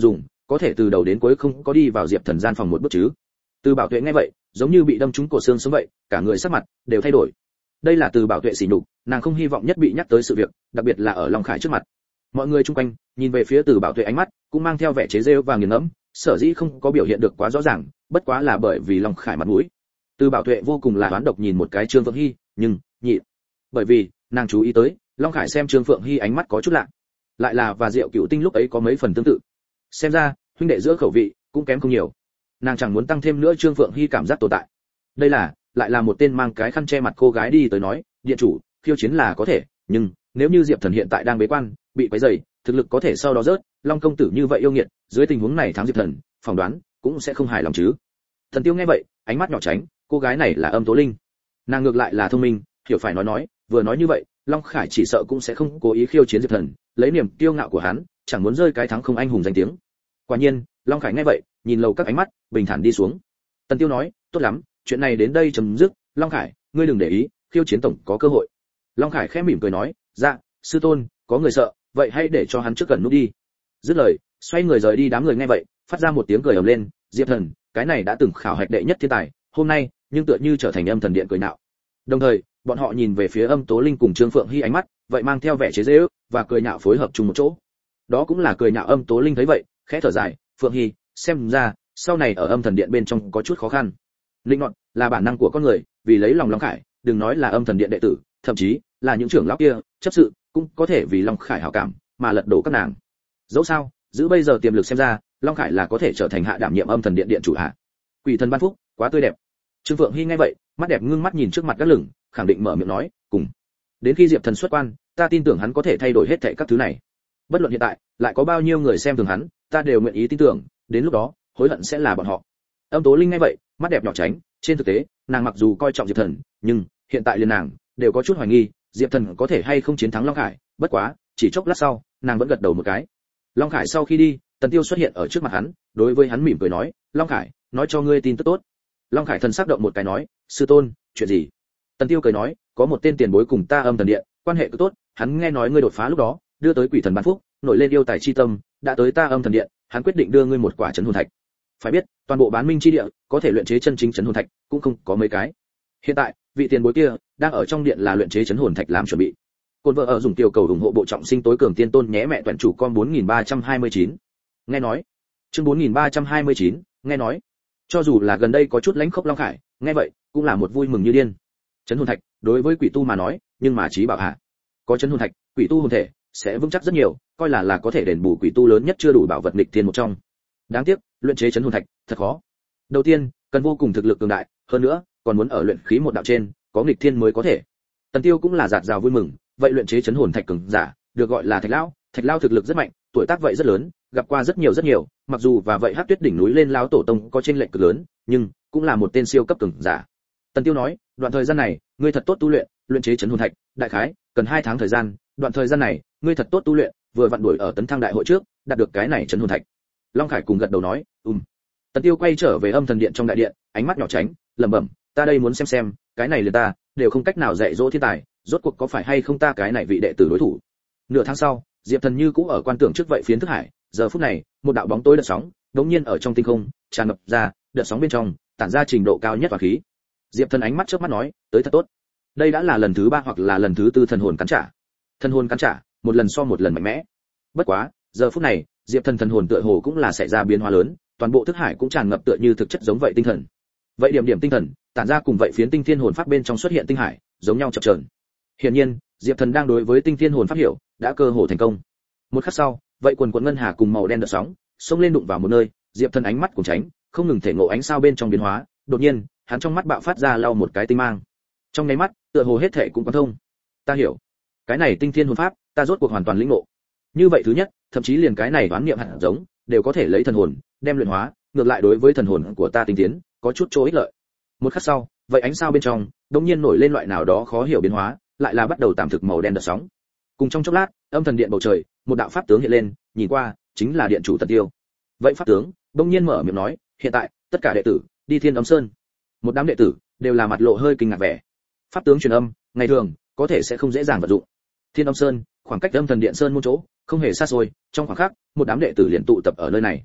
có thể từ đầu đến cuối không có đi vào Diệp Thần gian phòng một bước chứ. Từ Bảo Tuệ nghe vậy, giống như bị đâm trúng cổ xương sống vậy, cả người sắc mặt đều thay đổi. Đây là Từ Bảo Tuệ sỉ nhục, nàng không hy vọng nhất bị nhắc tới sự việc, đặc biệt là ở Long Khải trước mặt. Mọi người chung quanh nhìn về phía Từ Bảo Tuệ, ánh mắt cũng mang theo vẻ chế giễu và nghiền ngẫm, sở dĩ không có biểu hiện được quá rõ ràng, bất quá là bởi vì Long Khải mặt mũi. Từ Bảo Tuệ vô cùng là oán độc nhìn một cái Trương Phượng Hy, nhưng nhịn, bởi vì nàng chú ý tới Long Khải xem Trương Phượng Hy ánh mắt có chút lạ, lại là và Diệu Cửu Tinh lúc ấy có mấy phần tương tự. Xem ra huynh đệ giữa khẩu vị cũng kém không nhiều. Nàng chẳng muốn tăng thêm nữa Trương Phượng Hy cảm giác tồn tại. Đây là lại là một tên mang cái khăn che mặt cô gái đi tới nói, điện chủ, khiêu chiến là có thể, nhưng nếu như Diệp Thần hiện tại đang bế quan, bị quấy rầy, thực lực có thể sau đó rớt, Long công tử như vậy yêu nghiệt, dưới tình huống này thắng Diệp Thần, phỏng đoán cũng sẽ không hài lòng chứ. Thần Tiêu nghe vậy, ánh mắt nhỏ tránh, cô gái này là Âm Tố Linh. Nàng ngược lại là thông minh, hiểu phải nói, vừa nói như vậy, Long Khải chỉ sợ cũng sẽ không cố ý khiêu chiến Diệp Thần, lấy niềm kiêu ngạo của hắn, chẳng muốn rơi cái thắng không anh hùng danh tiếng. Quả nhiên, Long Khải nghe vậy, nhìn lầu các ánh mắt, bình thản đi xuống. Tần Tiêu nói, tốt lắm, chuyện này đến đây chấm dứt, Long Khải, ngươi đừng để ý, khiêu chiến tổng có cơ hội. Long Khải khẽ mỉm cười nói, dạ, sư tôn, có người sợ, vậy hãy để cho hắn trước gần núp đi. Dứt lời, xoay người rời đi. Đám người nghe vậy, phát ra một tiếng cười ầm lên, Diệp Thần, cái này đã từng khảo hạch đệ nhất thiên tài, hôm nay, nhưng tựa như trở thành Âm Thần Điện cười nhạo. Đồng thời, bọn họ nhìn về phía Âm Tố Linh cùng Trương Phượng Hy, ánh mắt vậy mang theo vẻ chế giễu và cười nhạo phối hợp chung một chỗ. Đó cũng là cười nhạo. Âm Tố Linh thấy vậy, khẽ thở dài, Phượng Hy, xem ra sau này ở Âm Thần Điện bên trong có chút khó khăn. Linh ngọn là bản năng của con người, vì lấy lòng Long Khải, đừng nói là Âm Thần Điện đệ tử, thậm chí là những trưởng lão kia chấp sự cũng có thể vì Long Khải hảo cảm mà lật đổ các nàng. Dẫu sao, giữ bây giờ tiềm lực xem ra, Long Khải là có thể trở thành hạ đảm nhiệm Âm Thần Điện điện chủ hạ. Quỷ thần ban phúc, quá tươi đẹp. Trương Phượng Hy nghe vậy, mắt đẹp ngưng mắt nhìn trước mặt các lửng, khẳng định mở miệng nói, cùng. Đến khi Diệp Thần xuất quan, ta tin tưởng hắn có thể thay đổi hết thảy các thứ này. Bất luận hiện tại lại có bao nhiêu người xem thường hắn, ta đều nguyện ý tin tưởng, đến lúc đó, hối hận sẽ là bọn họ. Âm Tố Linh nghe vậy, mắt đẹp nhỏ tránh, trên thực tế, nàng mặc dù coi trọng Diệp Thần, nhưng hiện tại liền nàng đều có chút hoài nghi, Diệp Thần có thể hay không chiến thắng Long Khải, bất quá, chỉ chốc lát sau, nàng vẫn gật đầu một cái. Long Khải sau khi đi, Tần Tiêu xuất hiện ở trước mặt hắn, đối với hắn mỉm cười nói, Long Khải, nói cho ngươi tin tức tốt. Long Khải thần sắc động một cái nói, sư tôn, chuyện gì? Tần Tiêu cười nói, có một tên tiền bối cùng ta Âm Thần Điện, quan hệ cực tốt, hắn nghe nói ngươi đột phá lúc đó, đưa tới quỷ thần ban phúc, nổi lên yêu tài chi tâm, đã tới ta Âm Thần Điện, hắn quyết định đưa ngươi một quả trấn hồn thạch. Phải biết, toàn bộ Bán Minh chi địa, có thể luyện chế chân chính trấn hồn thạch, cũng không có mấy cái. Hiện tại, vị tiền bối kia đang ở trong điện là luyện chế trấn hồn thạch làm chuẩn bị. Côn vợ ở dùng tiểu cầu ủng hộ bộ trọng sinh tối cường tiên tôn nhé mẹ toàn chủ con 4329. Nghe nói. Chương 4329, nghe nói. Cho dù là gần đây có chút lãnh khốc Long Khải, nghe vậy, cũng là một vui mừng như điên. Trấn hồn thạch, đối với quỷ tu mà nói, nhưng mà trí bảo hạ. Có trấn hồn thạch, quỷ tu hồn thể sẽ vững chắc rất nhiều, coi là có thể đền bù quỷ tu lớn nhất chưa đủ bảo vật nghịch thiên một trong. Đáng tiếc, luyện chế trấn hồn thạch thật khó. Đầu tiên, cần vô cùng thực lực cường đại, hơn nữa, còn muốn ở luyện khí một đạo trên, có nghịch thiên mới có thể. Tần Tiêu cũng là dạt dào vui mừng, vậy luyện chế trấn hồn thạch cường giả, được gọi là Thạch Lão, Thạch Lão thực lực rất mạnh, tuổi tác vậy rất lớn, gặp qua rất nhiều, mặc dù và vậy Hắc Tuyết đỉnh núi lên lão tổ tông có chênh lệch cực lớn, nhưng cũng là một tên siêu cấp cường giả. Tần Tiêu nói, đoạn thời gian này, ngươi thật tốt tu luyện, luyện chế trấn hồn thạch, đại khái cần 2 tháng thời gian, đoạn thời gian này, ngươi thật tốt tu luyện, vừa vặn đuổi ở tấn thăng đại hội trước, đạt được cái này trấn hồn thạch. Long Khải cùng gật đầu nói, Tần Tiêu quay trở về Âm Thần Điện trong đại điện, ánh mắt nhỏ tránh, lẩm bẩm, ta đây muốn xem, cái này liền ta đều không cách nào dạy dỗ thiên tài, rốt cuộc có phải hay không ta cái này vị đệ tử đối thủ. Nửa tháng sau, Diệp Thần như cũ ở quan tưởng trước vậy phiến thức hải, giờ phút này, một đạo bóng tối đợt sóng, đống nhiên ở trong tinh không tràn ngập ra, đợt sóng bên trong tản ra trình độ cao nhất và khí. Diệp Thần ánh mắt chớp mắt nói, tới thật tốt. Đây đã là lần thứ 3 hoặc là lần thứ 4 thần hồn cắn trả. Thần hồn cắn trả, một lần so một lần mạnh mẽ. Bất quá, giờ phút này, Diệp Thần thần hồn tựa hồ cũng là xảy ra biến hóa lớn, toàn bộ thức hải cũng tràn ngập tựa như thực chất giống vậy tinh thần. Vậy điểm tinh thần, tản ra cùng vậy phiến tinh thiên hồn pháp bên trong xuất hiện tinh hải, giống nhau chập chờn. Hiển nhiên, Diệp Thần đang đối với tinh thiên hồn pháp hiểu, đã cơ hồ thành công. Một khắc sau, vậy quần ngân hà cùng màu đen đợt sóng, xông lên đụng vào một nơi, Diệp Thần ánh mắt cùng tránh, không ngừng thể ngộ ánh sao bên trong biến hóa, đột nhiên, hắn trong mắt bạo phát ra lau một cái tinh mang. Trong nháy mắt, tựa hồ hết thảy cũng quan thông. Ta hiểu, cái này tinh thiên hồn pháp, ta rốt cuộc hoàn toàn lĩnh ngộ. Như vậy thứ nhất, thậm chí liền cái này đoán niệm hạt giống, đều có thể lấy thần hồn đem luyện hóa, ngược lại đối với thần hồn của ta tinh tiến, có chút chỗ ích lợi. Một khắc sau, vậy ánh sao bên trong, đột nhiên nổi lên loại nào đó khó hiểu biến hóa, lại là bắt đầu tạm thực màu đen đợt sóng. Cùng trong chốc lát, Âm Thần Điện bầu trời, một đạo pháp tướng hiện lên, nhìn qua, chính là điện chủ Tần Tiêu. Vậy pháp tướng, đột nhiên mở miệng nói, hiện tại, tất cả đệ tử, đi Thiên Âm Sơn. Một đám đệ tử, đều là mặt lộ hơi kinh ngạc vẻ. Pháp tướng truyền âm, ngày thường, có thể sẽ không dễ dàng vận dụng. Thiên Âm Sơn, khoảng cách Âm Thần Điện Sơn môn chỗ, không hề xa xôi, trong khoảng khắc, một đám đệ tử liền tụ tập ở nơi này.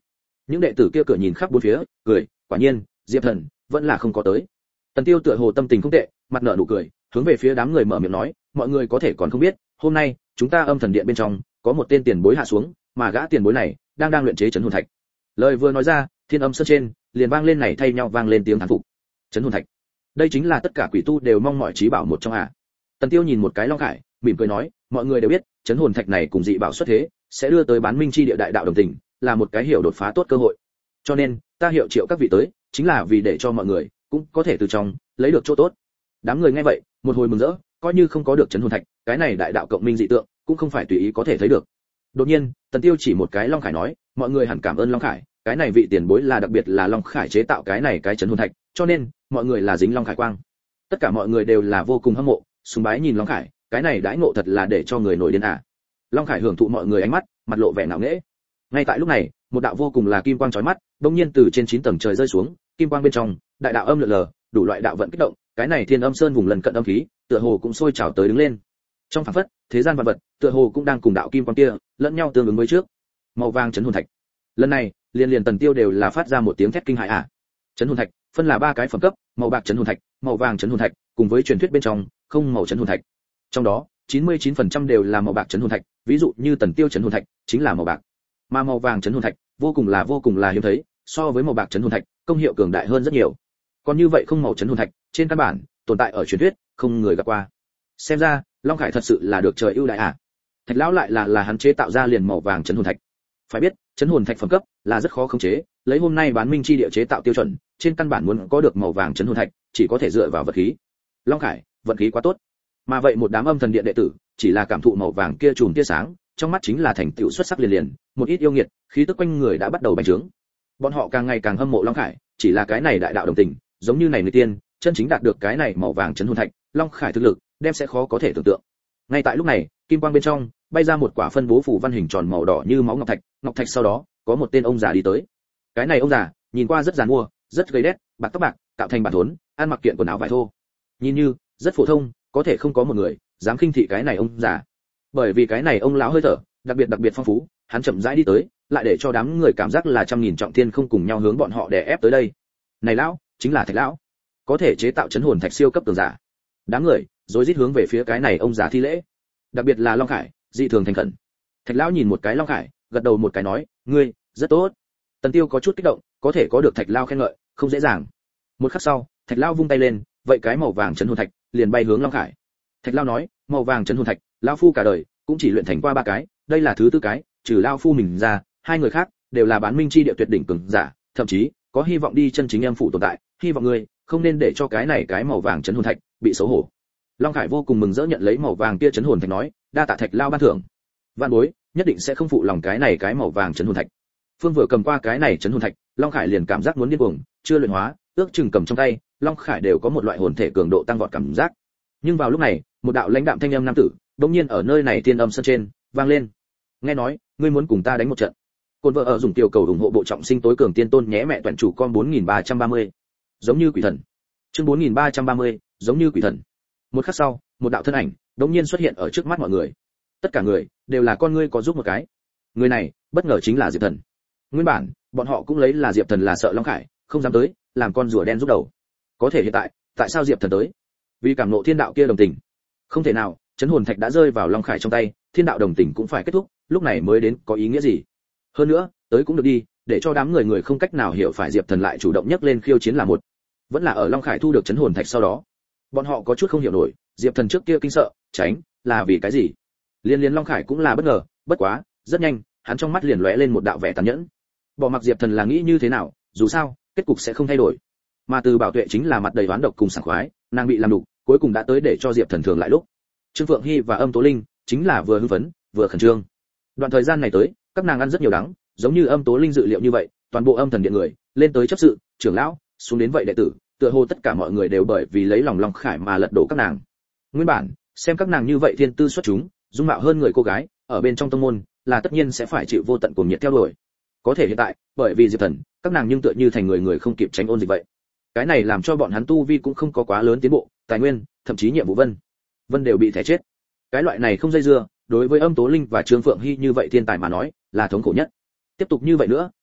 Những đệ tử kia cửa nhìn khắp bốn phía, cười, quả nhiên, Diệp Thần vẫn là không có tới. Tần Tiêu tựa hồ tâm tình không tệ, mặt nở nụ cười, hướng về phía đám người mở miệng nói, mọi người có thể còn không biết, hôm nay chúng ta Âm Thần Điện bên trong có một tên tiền bối hạ xuống, mà gã tiền bối này đang luyện chế chấn hồn thạch. Lời vừa nói ra, Thiên Âm Sơn trên liền vang lên này thay nhau vang lên tiếng thán phục. Chấn hồn thạch, đây chính là tất cả quỷ tu đều mong mỏi trí bảo một trong à? Tần Tiêu nhìn một cái Long Khải, mỉm cười nói, mọi người đều biết, chấn hồn thạch này cùng dị bảo xuất thế, sẽ đưa tới bán minh chi địa đại đạo đồng tình, là một cái hiểu đột phá tốt cơ hội. Cho nên, ta hiệu triệu các vị tới, chính là vì để cho mọi người cũng có thể từ trong lấy được chỗ tốt. Đám người nghe vậy, một hồi mừng rỡ, coi như không có được chấn hồn thạch, cái này đại đạo cộng minh dị tượng, cũng không phải tùy ý có thể thấy được. Đột nhiên, Tần Tiêu chỉ một cái Long Khải nói, mọi người hẳn cảm ơn Long Khải, cái này vị tiền bối là đặc biệt là Long Khải chế tạo cái này cái chấn hồn thạch, cho nên mọi người là dính Long Khải quang. Tất cả mọi người đều là vô cùng hâm mộ, sùng bái nhìn Long Khải, cái này đãi ngộ thật là để cho người nổi điên à. Long Khải hưởng thụ mọi người ánh mắt, mặt lộ vẻ ngạo nghễ. Ngay tại lúc này, một đạo vô cùng là kim quang chói mắt, đột nhiên từ trên 9 tầng trời rơi xuống, kim quang bên trong, đại đạo âm lượn lờ, đủ loại đạo vận kích động, cái này Thiên Âm Sơn vùng lần cận âm khí, tựa hồ cũng sôi trào tới đứng lên. Trong phảng phất, thế gian vạn vật, tựa hồ cũng đang cùng đạo kim quang kia lẫn nhau tương ứng với trước. Màu vàng chấn hồn thạch. Lần này, liền Tần Tiêu đều là phát ra một tiếng thét kinh hãi à. Chấn hồn thạch phân là 3 cái phẩm cấp, màu bạc chấn hồn thạch, màu vàng chấn hồn thạch, cùng với truyền thuyết bên trong không màu chấn hồn thạch. Trong đó, 99% đều là màu bạc chấn hồn thạch, ví dụ như Tần Tiêu chấn hồn thạch chính là màu bạc. Mà màu vàng chấn hồn thạch vô cùng là hiếm thấy, so với màu bạc chấn hồn thạch, công hiệu cường đại hơn rất nhiều. Còn như vậy không màu chấn hồn thạch, trên căn bản tồn tại ở truyền thuyết, không người gặp qua. Xem ra, Long Khải thật sự là được trời ưu đãi à. Thạch lão lại là hắn chế tạo ra liền màu vàng chấn hồn thạch. Phải biết, chấn hồn thạch phẩm cấp là rất khó khống chế, lấy hôm nay bán minh chi địa chế tạo tiêu chuẩn, trên căn bản muốn có được màu vàng chấn hồn thạch, chỉ có thể dựa vào vật khí. Long Khải, vận khí quá tốt. Mà vậy một đám Âm Thần Điện đệ tử, chỉ là cảm thụ màu vàng kia chùm tia sáng, trong mắt chính là thành tựu xuất sắc liền, một ít yêu nghiệt, khí tức quanh người đã bắt đầu bành trướng. Bọn họ càng ngày càng hâm mộ Long Khải, chỉ là cái này đại đạo đồng tình, giống như này người tiên, chân chính đạt được cái này màu vàng chấn hồn thạch, Long Khải thực lực, đem sẽ khó có thể tưởng tượng. Ngay tại lúc này, kim quang bên trong bay ra một quả phân bố phủ văn hình tròn màu đỏ như máu ngọc thạch sau đó, có một tên ông già đi tới. Cái này ông già, nhìn qua rất giàn mua, rất gầy đét, bạc tóc bạc, tạo thành bản thốn, ăn mặc kiện quần áo vải thô. Nhìn như rất phổ thông, có thể không có một người dám khinh thị cái này ông già. Bởi vì cái này ông lão hơi thở, đặc biệt phong phú, hắn chậm rãi đi tới, lại để cho đám người cảm giác là trăm nghìn trọng thiên không cùng nhau hướng bọn họ đè ép tới đây. Này lão, chính là Thạch lão, có thể chế tạo chấn hồn thạch siêu cấp cường giả. Đám người rối rít hướng về phía cái này ông già thi lễ. Đặc biệt là Long Khải, dị thường thành khẩn. Thạch lão nhìn một cái Long Khải, gật đầu một cái nói, ngươi rất tốt. Tần Tiêu có chút kích động, có thể có được Thạch lão khen ngợi, không dễ dàng. Một khắc sau, Thạch lão vung tay lên, vậy cái màu vàng chấn hồn thạch liền bay hướng Long Khải. Thạch lão nói, màu vàng chấn hồn thạch, lão phu cả đời cũng chỉ luyện thành qua 3 cái, đây là thứ 4 cái, trừ lão phu mình ra, 2 người khác đều là bán minh chi địa tuyệt đỉnh cường giả, thậm chí có hy vọng đi chân chính âm phủ tồn tại, hy vọng ngươi không nên để cho cái này cái màu vàng chấn hồn thạch bị xấu hổ. Long Khải vô cùng mừng rỡ nhận lấy màu vàng kia chấn hồn thạch nói, đa tạ Thạch lão ban thưởng. Vạn bối nhất định sẽ không phụ lòng cái này cái màu vàng chấn hồn thạch. Phương vừa cầm qua cái này chấn hồn thạch, Long Khải liền cảm giác muốn điên cuồng, chưa luyện hóa, ước chừng cầm trong tay, Long Khải đều có một loại hồn thể cường độ tăng vọt cảm giác. Nhưng vào lúc này, một đạo lãnh đạm thanh âm nam tử, đột nhiên ở nơi này Thiên Âm Sơn trên vang lên. Nghe nói, ngươi muốn cùng ta đánh một trận. Côn vợ ở dùng tiểu cầu ủng hộ bộ trọng sinh tối cường tiên tôn nhé mẹ toàn chủ con 4330. Giống như quỷ thần. Chương 4330, giống như quỷ thần. Một khắc sau, một đạo thân ảnh đột nhiên xuất hiện ở trước mắt mọi người. Tất cả người đều là con ngươi có giúp một cái. Người này, bất ngờ chính là Diệp Thần. Nguyên bản, bọn họ cũng lấy là Diệp Thần là sợ Long Khải, không dám tới, làm con rùa đen giúp đầu. Có thể hiện tại sao Diệp Thần tới? Vì cảm ngộ thiên đạo kia đồng tình. Không thể nào, chấn hồn thạch đã rơi vào Long Khải trong tay, thiên đạo đồng tình cũng phải kết thúc, lúc này mới đến có ý nghĩa gì? Hơn nữa, tới cũng được đi, để cho đám người không cách nào hiểu phải Diệp Thần lại chủ động nhấc lên khiêu chiến là một. Vẫn là ở Long Khải thu được chấn hồn thạch sau đó, bọn họ có chút không hiểu nổi, Diệp Thần trước kia kinh sợ, tránh, là vì cái gì? Liên Long Khải cũng là bất ngờ, bất quá, rất nhanh, hắn trong mắt liền lóe lên một đạo vẻ tàn nhẫn. Bỏ mặc Diệp Thần là nghĩ như thế nào, dù sao, kết cục sẽ không thay đổi. Mà Từ Bảo Tuệ chính là mặt đầy oán độc cùng sảng khoái, nàng bị làm đục, cuối cùng đã tới để cho Diệp Thần thường lại lúc. Trương Phượng Hy và Âm Tố Linh chính là vừa hưng phấn, vừa khẩn trương. Đoạn thời gian này tới, các nàng ăn rất nhiều đắng, giống như Âm Tố Linh dự liệu như vậy, toàn bộ Âm Thần Điện người lên tới chấp sự, trưởng lão, xuống đến vậy đệ tử, tựa hồ tất cả mọi người đều bởi vì lấy lòng Long Khải mà lật đổ các nàng. Nguyên bản, xem các nàng như vậy thiên tư xuất chúng, dung mạo hơn người cô gái, ở bên trong tông môn, là tất nhiên sẽ phải chịu vô tận cuồng nhiệt theo đuổi. Có thể hiện tại, bởi vì Diệp Thần, các nàng nhưng tựa như thành người không kịp tránh ôn dịch vậy. Cái này làm cho bọn hắn tu vi cũng không có quá lớn tiến bộ, tài nguyên, thậm chí nhiệm vụ vân đều bị thẻ chết. Cái loại này không dây dưa, đối với Âm Tố Linh và Trương Phượng Hy như vậy thiên tài mà nói, là thống khổ nhất. Tiếp tục như vậy nữa,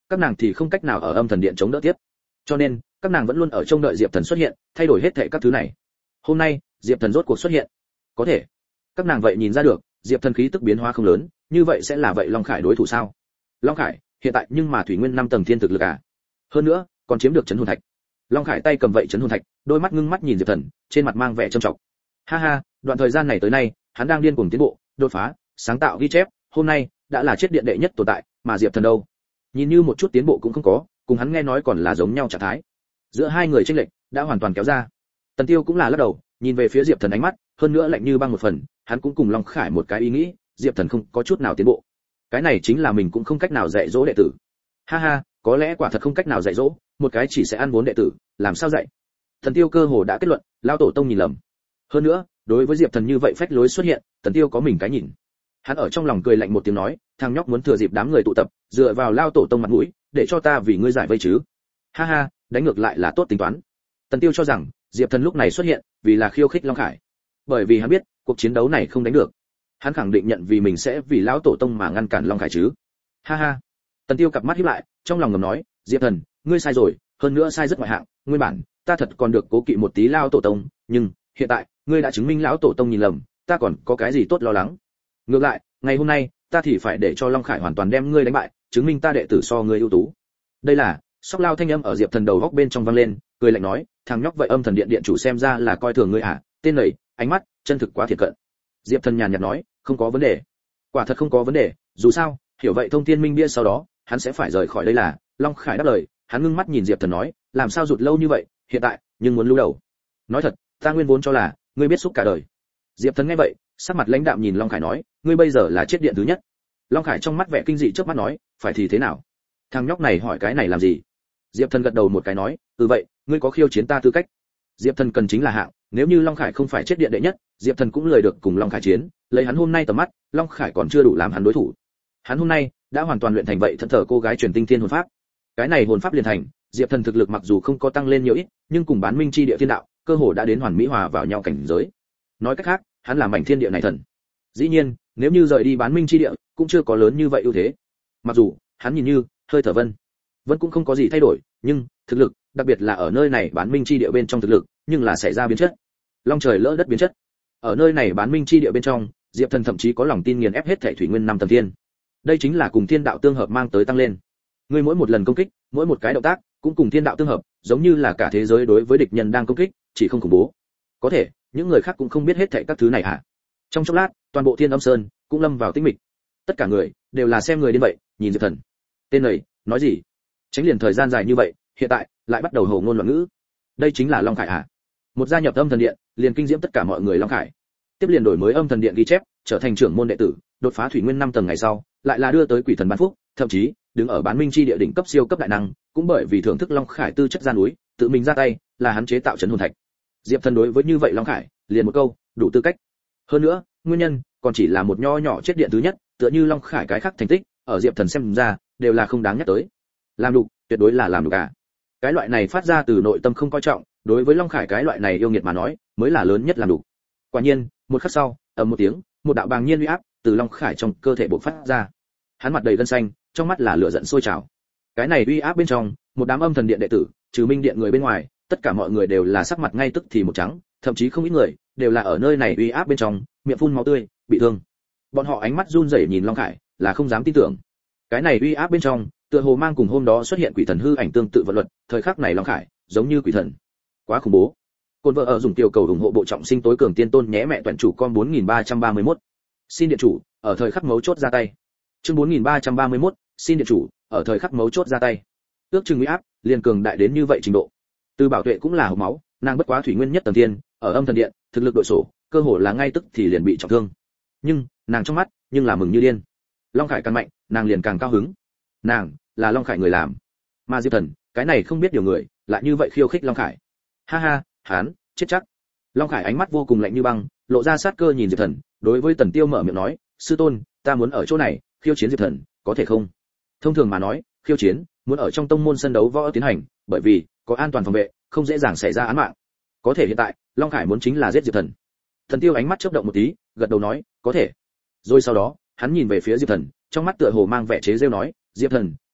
các nàng thì không cách nào ở âm thần điện chống đỡ tiếp. Cho nên, các nàng vẫn luôn ở trông đợi Diệp Thần xuất hiện, thay đổi hết thảy các thứ này. Hôm nay, Diệp Thần rốt cuộc xuất hiện. Có thể, các nàng vậy nhìn ra được, Diệp Thần khí tức biến hóa không lớn, như vậy sẽ là vậy Long Khải đối thủ sao? Long Khải, hiện tại nhưng mà thủy nguyên 5 tầng thiên thực lực à? Hơn nữa, còn chiếm được chấn hồn thạch. Long Khải tay cầm vậy chấn hồn thạch, đôi mắt ngưng mắt nhìn Diệp Thần, trên mặt mang vẻ trầm trọng. Ha ha, đoạn thời gian này tới nay, hắn đang điên cuồng tiến bộ, đột phá, sáng tạo ghi chép, hôm nay đã là chết điện đệ nhất tồn tại, mà Diệp Thần đâu? Nhìn như một chút tiến bộ cũng không có, cùng hắn nghe nói còn là giống nhau trạng thái. Giữa hai người chênh lệch đã hoàn toàn kéo ra. Tần Tiêu cũng là lắc đầu, nhìn về phía Diệp Thần ánh mắt, hơn nữa lạnh như băng một phần, hắn cũng cùng Long Khải một cái ý nghĩ, Diệp Thần không có chút nào tiến bộ. Cái này chính là mình cũng không cách nào dạy dỗ đệ tử. Ha ha, có lẽ quả thật không cách nào dạy dỗ, một cái chỉ sẽ ăn vốn đệ tử, làm sao dạy? Tần Tiêu cơ hồ đã kết luận, lão tổ tông nhìn lầm. Hơn nữa, đối với Diệp Thần như vậy phách lối xuất hiện, Tần Tiêu có mình cái nhìn. Hắn ở trong lòng cười lạnh một tiếng nói, thằng nhóc muốn thừa dịp đám người tụ tập, dựa vào lao tổ tông mặt mũi, để cho ta vì ngươi giải vây chứ? Ha ha, đánh ngược lại là tốt tính toán. Tần Tiêu cho rằng, Diệp Thần lúc này xuất hiện, vì là khiêu khích Long Khải. Bởi vì hắn biết, cuộc chiến đấu này không đánh được. Hắn khẳng định nhận vì mình sẽ vì lão tổ tông mà ngăn cản Long Khải chứ. Ha ha. Tần Tiêu cặp mắt híp lại, trong lòng ngầm nói, Diệp Thần, ngươi sai rồi, hơn nữa sai rất ngoại hạng, nguyên bản, ta thật còn được cố kỵ một tí lão tổ tông, nhưng hiện tại, ngươi đã chứng minh lão tổ tông nhìn lầm, ta còn có cái gì tốt lo lắng? Ngược lại, ngày hôm nay, ta thì phải để cho Long Khải hoàn toàn đem ngươi đánh bại, chứng minh ta đệ tử so ngươi ưu tú. Đây là, Sóc Lao thanh âm ở Diệp Thần đầu góc bên trong vang lên, cười lạnh nói, thằng nhóc vậy âm thần điện điện chủ xem ra là coi thường ngươi à? Tên này, ánh mắt, chân thực quá thiệt cận. Diệp Thần nhàn nhạt nói, không có vấn đề. Quả thật không có vấn đề, dù sao, hiểu vậy thông thiên minh bia sau đó, hắn sẽ phải rời khỏi đây là. Long Khải đáp lời, hắn ngưng mắt nhìn Diệp Thần nói, làm sao rụt lâu như vậy, hiện tại, nhưng muốn lưu đầu. Nói thật, ta nguyên vốn cho là, ngươi biết xúc cả đời. Diệp Thần nghe vậy, sắc mặt lãnh đạm nhìn Long Khải nói, ngươi bây giờ là chết điện thứ nhất. Long Khải trong mắt vẻ kinh dị trước mắt nói, phải thì thế nào? Thằng nhóc này hỏi cái này làm gì? Diệp Thần gật đầu một cái nói, vậy, ngươi có khiêu chiến ta tư cách. Diệp Thần cần chính là hạng, nếu như Long Khải không phải chết điện đệ nhất, Diệp Thần cũng lười được cùng Long Khải chiến, lấy hắn hôm nay tầm mắt, Long Khải còn chưa đủ làm hắn đối thủ. Hắn hôm nay đã hoàn toàn luyện thành vậy thân thờ cô gái truyền tinh thiên hồn pháp. Cái này hồn pháp liền thành, Diệp Thần thực lực mặc dù không có tăng lên nhiều ít, nhưng cùng bán minh chi địa thiên đạo, cơ hồ đã đến hoàn mỹ hòa vào nhau cảnh giới. Nói cách khác, hắn là mảnh thiên địa này thần. Dĩ nhiên, nếu như rời đi bán minh chi địa, cũng chưa có lớn như vậy ưu thế. Mặc dù, hắn nhìn như hơi thở vân cũng không có gì thay đổi, nhưng thực lực, đặc biệt là ở nơi này bán minh chi địa bên trong thực lực, nhưng là xảy ra biến chất. Long trời lỡ đất biến chất. Ở nơi này bán minh chi địa bên trong, Diệp Thần thậm chí có lòng tin nghiền ép hết thảy thủy nguyên 5 tầng thiên. Đây chính là cùng thiên đạo tương hợp mang tới tăng lên. Ngươi mỗi một lần công kích, mỗi một cái động tác, cũng cùng thiên đạo tương hợp, giống như là cả thế giới đối với địch nhân đang công kích, chỉ không khủng bố. Có thể, những người khác cũng không biết hết thảy các thứ này hả? Trong chốc lát, toàn bộ Thiên Âm Sơn cũng lâm vào tĩnh mịch. Tất cả người đều là xem người đến vậy, nhìn Diệp Thần. Tên này, nói gì? Tránh liền thời gian dài như vậy, hiện tại lại bắt đầu hồ ngôn loạn ngữ. Đây chính là Long Khải hả? Một gia nhập âm thần điện, liền kinh diễm tất cả mọi người Long Khải. Tiếp liền đổi mới âm thần điện ghi chép, trở thành trưởng môn đệ tử, đột phá thủy nguyên 5 tầng ngày sau, lại là đưa tới quỷ thần ban phúc, thậm chí đứng ở bán minh chi địa đỉnh cấp siêu cấp đại năng, cũng bởi vì thưởng thức Long Khải tư chất gian núi, tự mình ra tay, là hắn chế tạo trấn hồn thạch. Diệp Thần đối với như vậy Long Khải, liền một câu, đủ tư cách. Hơn nữa, nguyên nhân còn chỉ là một nho nhỏ chết điện thứ nhất, tựa như Long Khải cái khác thành tích, ở Diệp Thần xem ra, đều là không đáng nhắc tới. Làm đủ, tuyệt đối là làm đủ cả. Cái loại này phát ra từ nội tâm không coi trọng, đối với Long Khải cái loại này yêu nghiệt mà nói, mới là lớn nhất làm đủ. Quả nhiên, một khắc sau, ầm một tiếng, một đạo bàng nhiên uy áp từ Long Khải trong cơ thể bộc phát ra. Hắn mặt đầy gân xanh, trong mắt là lửa giận sôi trào. Cái này uy áp bên trong, một đám âm thần điện đệ tử, trừ Minh điện người bên ngoài, tất cả mọi người đều là sắc mặt ngay tức thì một trắng, thậm chí không ít người đều là ở nơi này uy áp bên trong, miệng phun máu tươi, bị thương. Bọn họ ánh mắt run rẩy nhìn Long Khải, là không dám tin tưởng. Cái này uy áp bên trong, tựa hồ mang cùng hôm đó xuất hiện quỷ thần hư ảnh tương tự vận luật, thời khắc này Long Khải giống như quỷ thần, quá khủng bố. Côn vợ ở dùng tiểu cầu ủng hộ bộ trọng sinh tối cường tiên tôn nhé mẹ toàn chủ con 4331. Xin điện chủ, ở thời khắc mấu chốt ra tay. Chương 4331, xin điện chủ, ở thời khắc mấu chốt ra tay. Ước chừng uy áp, liền cường đại đến như vậy trình độ. Từ Bảo Tuệ cũng là hộc máu, nàng bất quá thủy nguyên nhất tầng thiên, ở âm thần điện, thực lực đội sổ, cơ hồ là ngay tức thì liền bị trọng thương. Nhưng, nàng trong mắt, nhưng là mừng như điên. Long Khải càng mạnh, nàng liền càng cao hứng. Nàng là Long Khải người làm. Mà Diệp Thần, cái này không biết điều người, lại như vậy khiêu khích Long Khải. Ha ha, hắn chết chắc. Long Khải ánh mắt vô cùng lạnh như băng, lộ ra sát cơ nhìn Diệp Thần, đối với Tần Tiêu mở miệng nói, sư tôn, ta muốn ở chỗ này khiêu chiến Diệp Thần, có thể không? Thông thường mà nói, khiêu chiến muốn ở trong tông môn sân đấu võ tiến hành, bởi vì có an toàn phòng vệ, không dễ dàng xảy ra án mạng. Có thể hiện tại, Long Khải muốn chính là giết Diệp Thần. Tần Tiêu ánh mắt chớp động một tí, gật đầu nói, có thể. Rồi sau đó, hắn nhìn về phía Diệp Thần, trong mắt tựa hồ mang vẻ chế giễu nói, Diệp Thần,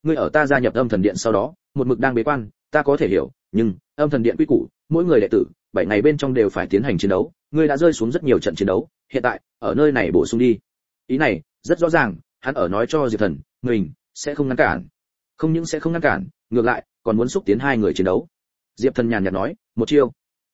ngươi ở ta gia nhập âm thần điện sau đó một mực đang bế quan, ta có thể hiểu, nhưng âm thần điện quy củ, mỗi người đệ tử 7 ngày bên trong đều phải tiến hành chiến đấu, ngươi đã rơi xuống rất nhiều trận chiến đấu, hiện tại ở nơi này bổ sung đi. Ý này rất rõ ràng, hắn ở nói cho Diệp Thần mình sẽ không ngăn cản, không những sẽ không ngăn cản, ngược lại còn muốn xúc tiến hai người chiến đấu. Diệp Thần nhàn nhạt nói, một chiêu.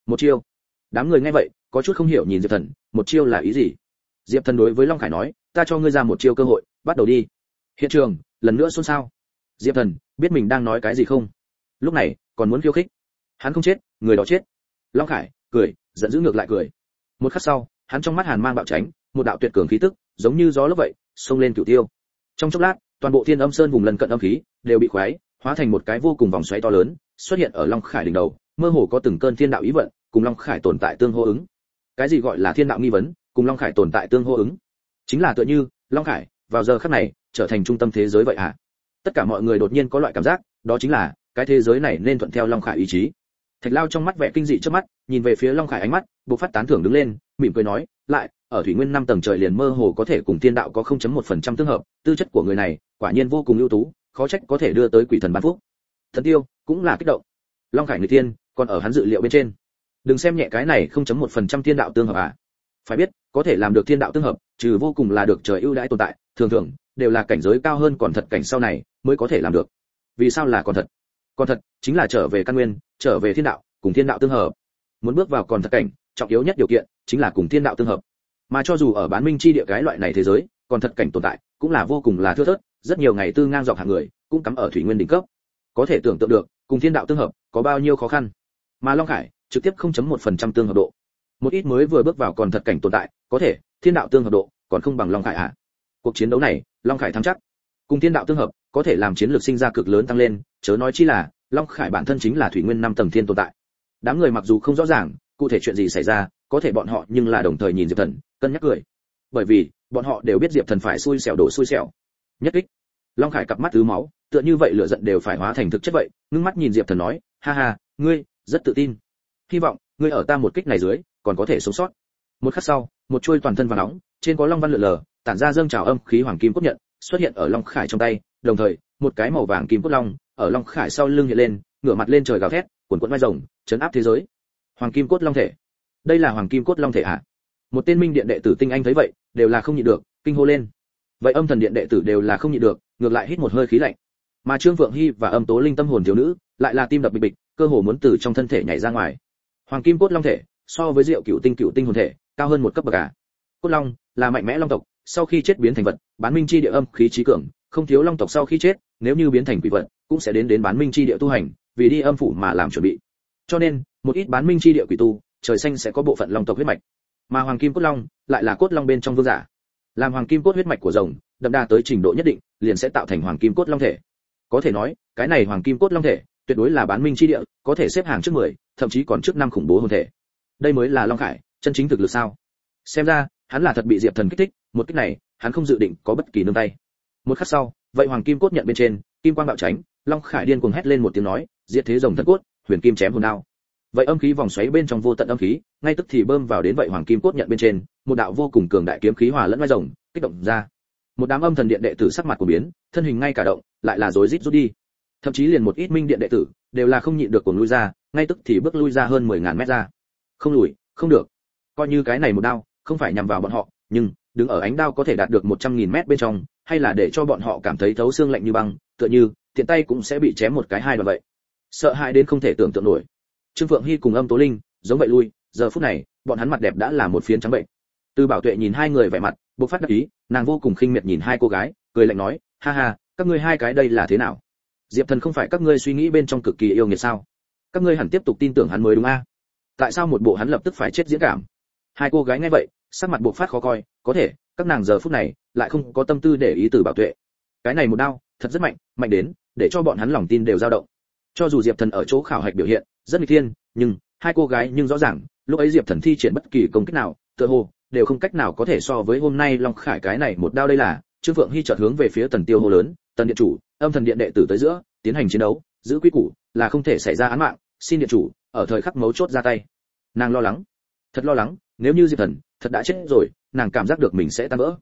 Đám người nghe vậy có chút không hiểu nhìn Diệp Thần, một chiêu là ý gì? Diệp Thần đối với Long Khải nói, ta cho ngươi ra một chiêu cơ hội, bắt đầu đi. Hiện trường lần nữa xôn xao. Diệp Thần biết mình đang nói cái gì không? Lúc này còn muốn khiêu khích. Hắn không chết, người đó chết. Long Khải cười, giận dữ ngược lại cười. Một khắc sau, hắn trong mắt hàn mang bạo tránh, một đạo tuyệt cường khí tức, giống như gió lốc vậy, xông lên Cửu Tiêu. Trong chốc lát, toàn bộ Thiên Âm Sơn vùng lân cận âm khí đều bị khoái, hóa thành một cái vô cùng vòng xoáy to lớn, xuất hiện ở Long Khải đỉnh đầu, mơ hồ có từng cơn thiên đạo ý vận, cùng Long Khải tồn tại tương hô ứng. Cái gì gọi là thiên đạo nghi vấn, cùng Long Khải tồn tại tương hô ứng? Chính là tựa như Long Khải vào giờ khắc này trở thành trung tâm thế giới vậy à? Tất cả mọi người đột nhiên có loại cảm giác, đó chính là cái thế giới này nên thuận theo Long Khải ý chí. Thạch Lao trong mắt vẻ kinh dị trước mắt, nhìn về phía Long Khải ánh mắt, bộc phát tán thưởng đứng lên, mỉm cười nói, lại, ở thủy nguyên 5 tầng trời liền mơ hồ có thể cùng thiên đạo có 0.1% tương hợp, tư chất của người này, quả nhiên vô cùng ưu tú, khó trách có thể đưa tới quỷ thần ban phúc. Thần Tiêu cũng là kích động. Long Khải người tiên, còn ở hắn dự liệu bên trên. Đừng xem nhẹ cái này 0.1% thiên đạo tương hợp à. Phải biết, có thể làm được thiên đạo tương hợp, trừ vô cùng là được trời ưu đãi tồn tại, thường thường đều là cảnh giới cao hơn còn thật cảnh sau này mới có thể làm được. Vì sao là còn thật? Còn thật chính là trở về căn nguyên, trở về thiên đạo, cùng thiên đạo tương hợp. Muốn bước vào còn thật cảnh, trọng yếu nhất điều kiện chính là cùng thiên đạo tương hợp. Mà cho dù ở bán minh chi địa cái loại này thế giới, còn thật cảnh tồn tại cũng là vô cùng là thưa thớt, rất nhiều ngày tư ngang dọc hàng người cũng cắm ở thủy nguyên đỉnh cấp. Có thể tưởng tượng được, cùng thiên đạo tương hợp có bao nhiêu khó khăn. Mà Long Khải trực tiếp 0.1% tương hợp độ. Một ít mới vừa bước vào còn thật cảnh tồn tại, có thể thiên đạo tương hợp độ còn không bằng Long Khải à? Cuộc chiến đấu này, Long Khải thắng chắc. Cùng thiên đạo tương hợp, có thể làm chiến lược sinh ra cực lớn tăng lên, chớ nói chi là Long Khải bản thân chính là thủy nguyên 5 tầng thiên tồn tại. Đám người mặc dù không rõ ràng cụ thể chuyện gì xảy ra, có thể bọn họ nhưng là đồng thời nhìn Diệp Thần, cân nhắc cười. Bởi vì bọn họ đều biết Diệp Thần phải xui xẻo đổ xui xẻo. Nhất kích. Long Khải cặp mắt ứ máu, tựa như vậy lửa giận đều phải hóa thành thực chất vậy, ngưng mắt nhìn Diệp Thần nói, ha ha, ngươi rất tự tin. Hy vọng ngươi ở ta một kích này dưới còn có thể sống sót. Một khắc sau, một chuôi toàn thân vàng nóng, trên có long văn lượn lờ, tản ra dâng trào âm khí hoàng kim cốt nhận, xuất hiện ở Long Khải trong tay, đồng thời, một cái màu vàng kim cốt long ở Long Khải sau lưng hiện lên, ngửa mặt lên trời gào thét, cuồn cuộn vai rồng, chấn áp thế giới. Hoàng kim cốt long thể. Đây là hoàng kim cốt long thể à? Một tên minh điện đệ tử tinh anh thấy vậy, đều là không nhịn được, kinh hô lên. Vậy âm thần điện đệ tử đều là không nhịn được, ngược lại hít một hơi khí lạnh. Mà Trương Phượng Hy và Âm Tố Linh tâm hồn thiếu nữ, lại là tim đập bịch bịch, cơ hồ muốn từ trong thân thể nhảy ra ngoài. Hoàng kim cốt long thể, so với Diệu Cửu tinh hồn thể, cao hơn một cấp bậc à? Cốt long là mạnh mẽ long tộc, sau khi chết biến thành vật, bán minh chi địa âm khí trí cường, không thiếu long tộc sau khi chết, nếu như biến thành quỷ vật, cũng sẽ đến bán minh chi địa tu hành, vì đi âm phủ mà làm chuẩn bị. Cho nên, một ít bán minh chi địa quỷ tu, trời xanh sẽ có bộ phận long tộc huyết mạch. Mà hoàng kim cốt long lại là cốt long bên trong vương giả. Làm hoàng kim cốt huyết mạch của rồng, đậm đà tới trình độ nhất định, liền sẽ tạo thành hoàng kim cốt long thể. Có thể nói, cái này hoàng kim cốt long thể, tuyệt đối là bán minh chi địa, có thể xếp hàng trước 10, thậm chí còn trước 5 khủng bố hồn thể. Đây mới là Long Khải, chân chính thực lực sao? Xem ra, hắn là thật bị Diệp Thần kích thích, một kích này, hắn không dự định có bất kỳ nương tay. Một khắc sau, vậy hoàng kim cốt nhận bên trên, kim quang bạo tránh, Long Khải điên cuồng hét lên một tiếng nói, diệt thế rồng thần cốt, huyền kim chém hồn đao. Vậy âm khí vòng xoáy bên trong vô tận âm khí, ngay tức thì bơm vào đến vậy hoàng kim cốt nhận bên trên, một đạo vô cùng cường đại kiếm khí hòa lẫn vai rồng, kích động ra. Một đám âm thần điện đệ tử sắc mặt của biến, thân hình ngay cả động, lại là rối rít rút đi. Thậm chí liền một ít minh điện đệ tử, đều là không nhịn được cuồng lui ra, ngay tức thì bước lui ra hơn 10.000 mét ra. Không lùi, không được. Coi như cái này một đao, không phải nhằm vào bọn họ, nhưng đứng ở ánh đao có thể đạt được 100.000 mét bên trong, hay là để cho bọn họ cảm thấy thấu xương lạnh như băng, tựa như tiện tay cũng sẽ bị chém một cái hai đoạn vậy. Sợ hãi đến không thể tưởng tượng nổi. Trương Phượng Hy cùng Âm Tố Linh, giống vậy lui, giờ phút này, bọn hắn mặt đẹp đã là một phiến trắng bệnh. Từ Bảo Tuệ nhìn hai người vẻ mặt, bộc phát đắc ý, nàng vô cùng khinh miệt nhìn hai cô gái, cười lạnh nói, ha ha, các ngươi hai cái đây là thế nào? Diệp Thần không phải các ngươi suy nghĩ bên trong cực kỳ yêu nghiệt sao? Các ngươi hẳn tiếp tục tin tưởng hắn mới đúng a? Tại sao một bộ hắn lập tức phải chết diễn cảm? Hai cô gái nghe vậy, sắc mặt bộc phát khó coi, có thể, các nàng giờ phút này lại không có tâm tư để ý Từ Bảo Tuệ. Cái này một đao, thật rất mạnh, mạnh đến để cho bọn hắn lòng tin đều dao động. Cho dù Diệp Thần ở chỗ khảo hạch biểu hiện rất nghịch thiên, nhưng hai cô gái nhưng rõ ràng, lúc ấy Diệp Thần thi triển bất kỳ công kích nào, tựa hồ đều không cách nào có thể so với hôm nay Long Khải cái này một đao. Đây là Trương Phượng Hy chợt hướng về phía Tần Tiêu hô lớn, Tần điện chủ, âm thần điện đệ tử tới giữa, tiến hành chiến đấu, giữ quy củ, là không thể xảy ra án mạng, xin điện chủ ở thời khắc mấu chốt ra tay. Nàng lo lắng, thật lo lắng, nếu như Diệp Thần thật đã chết rồi, nàng cảm giác được mình sẽ tan vỡ.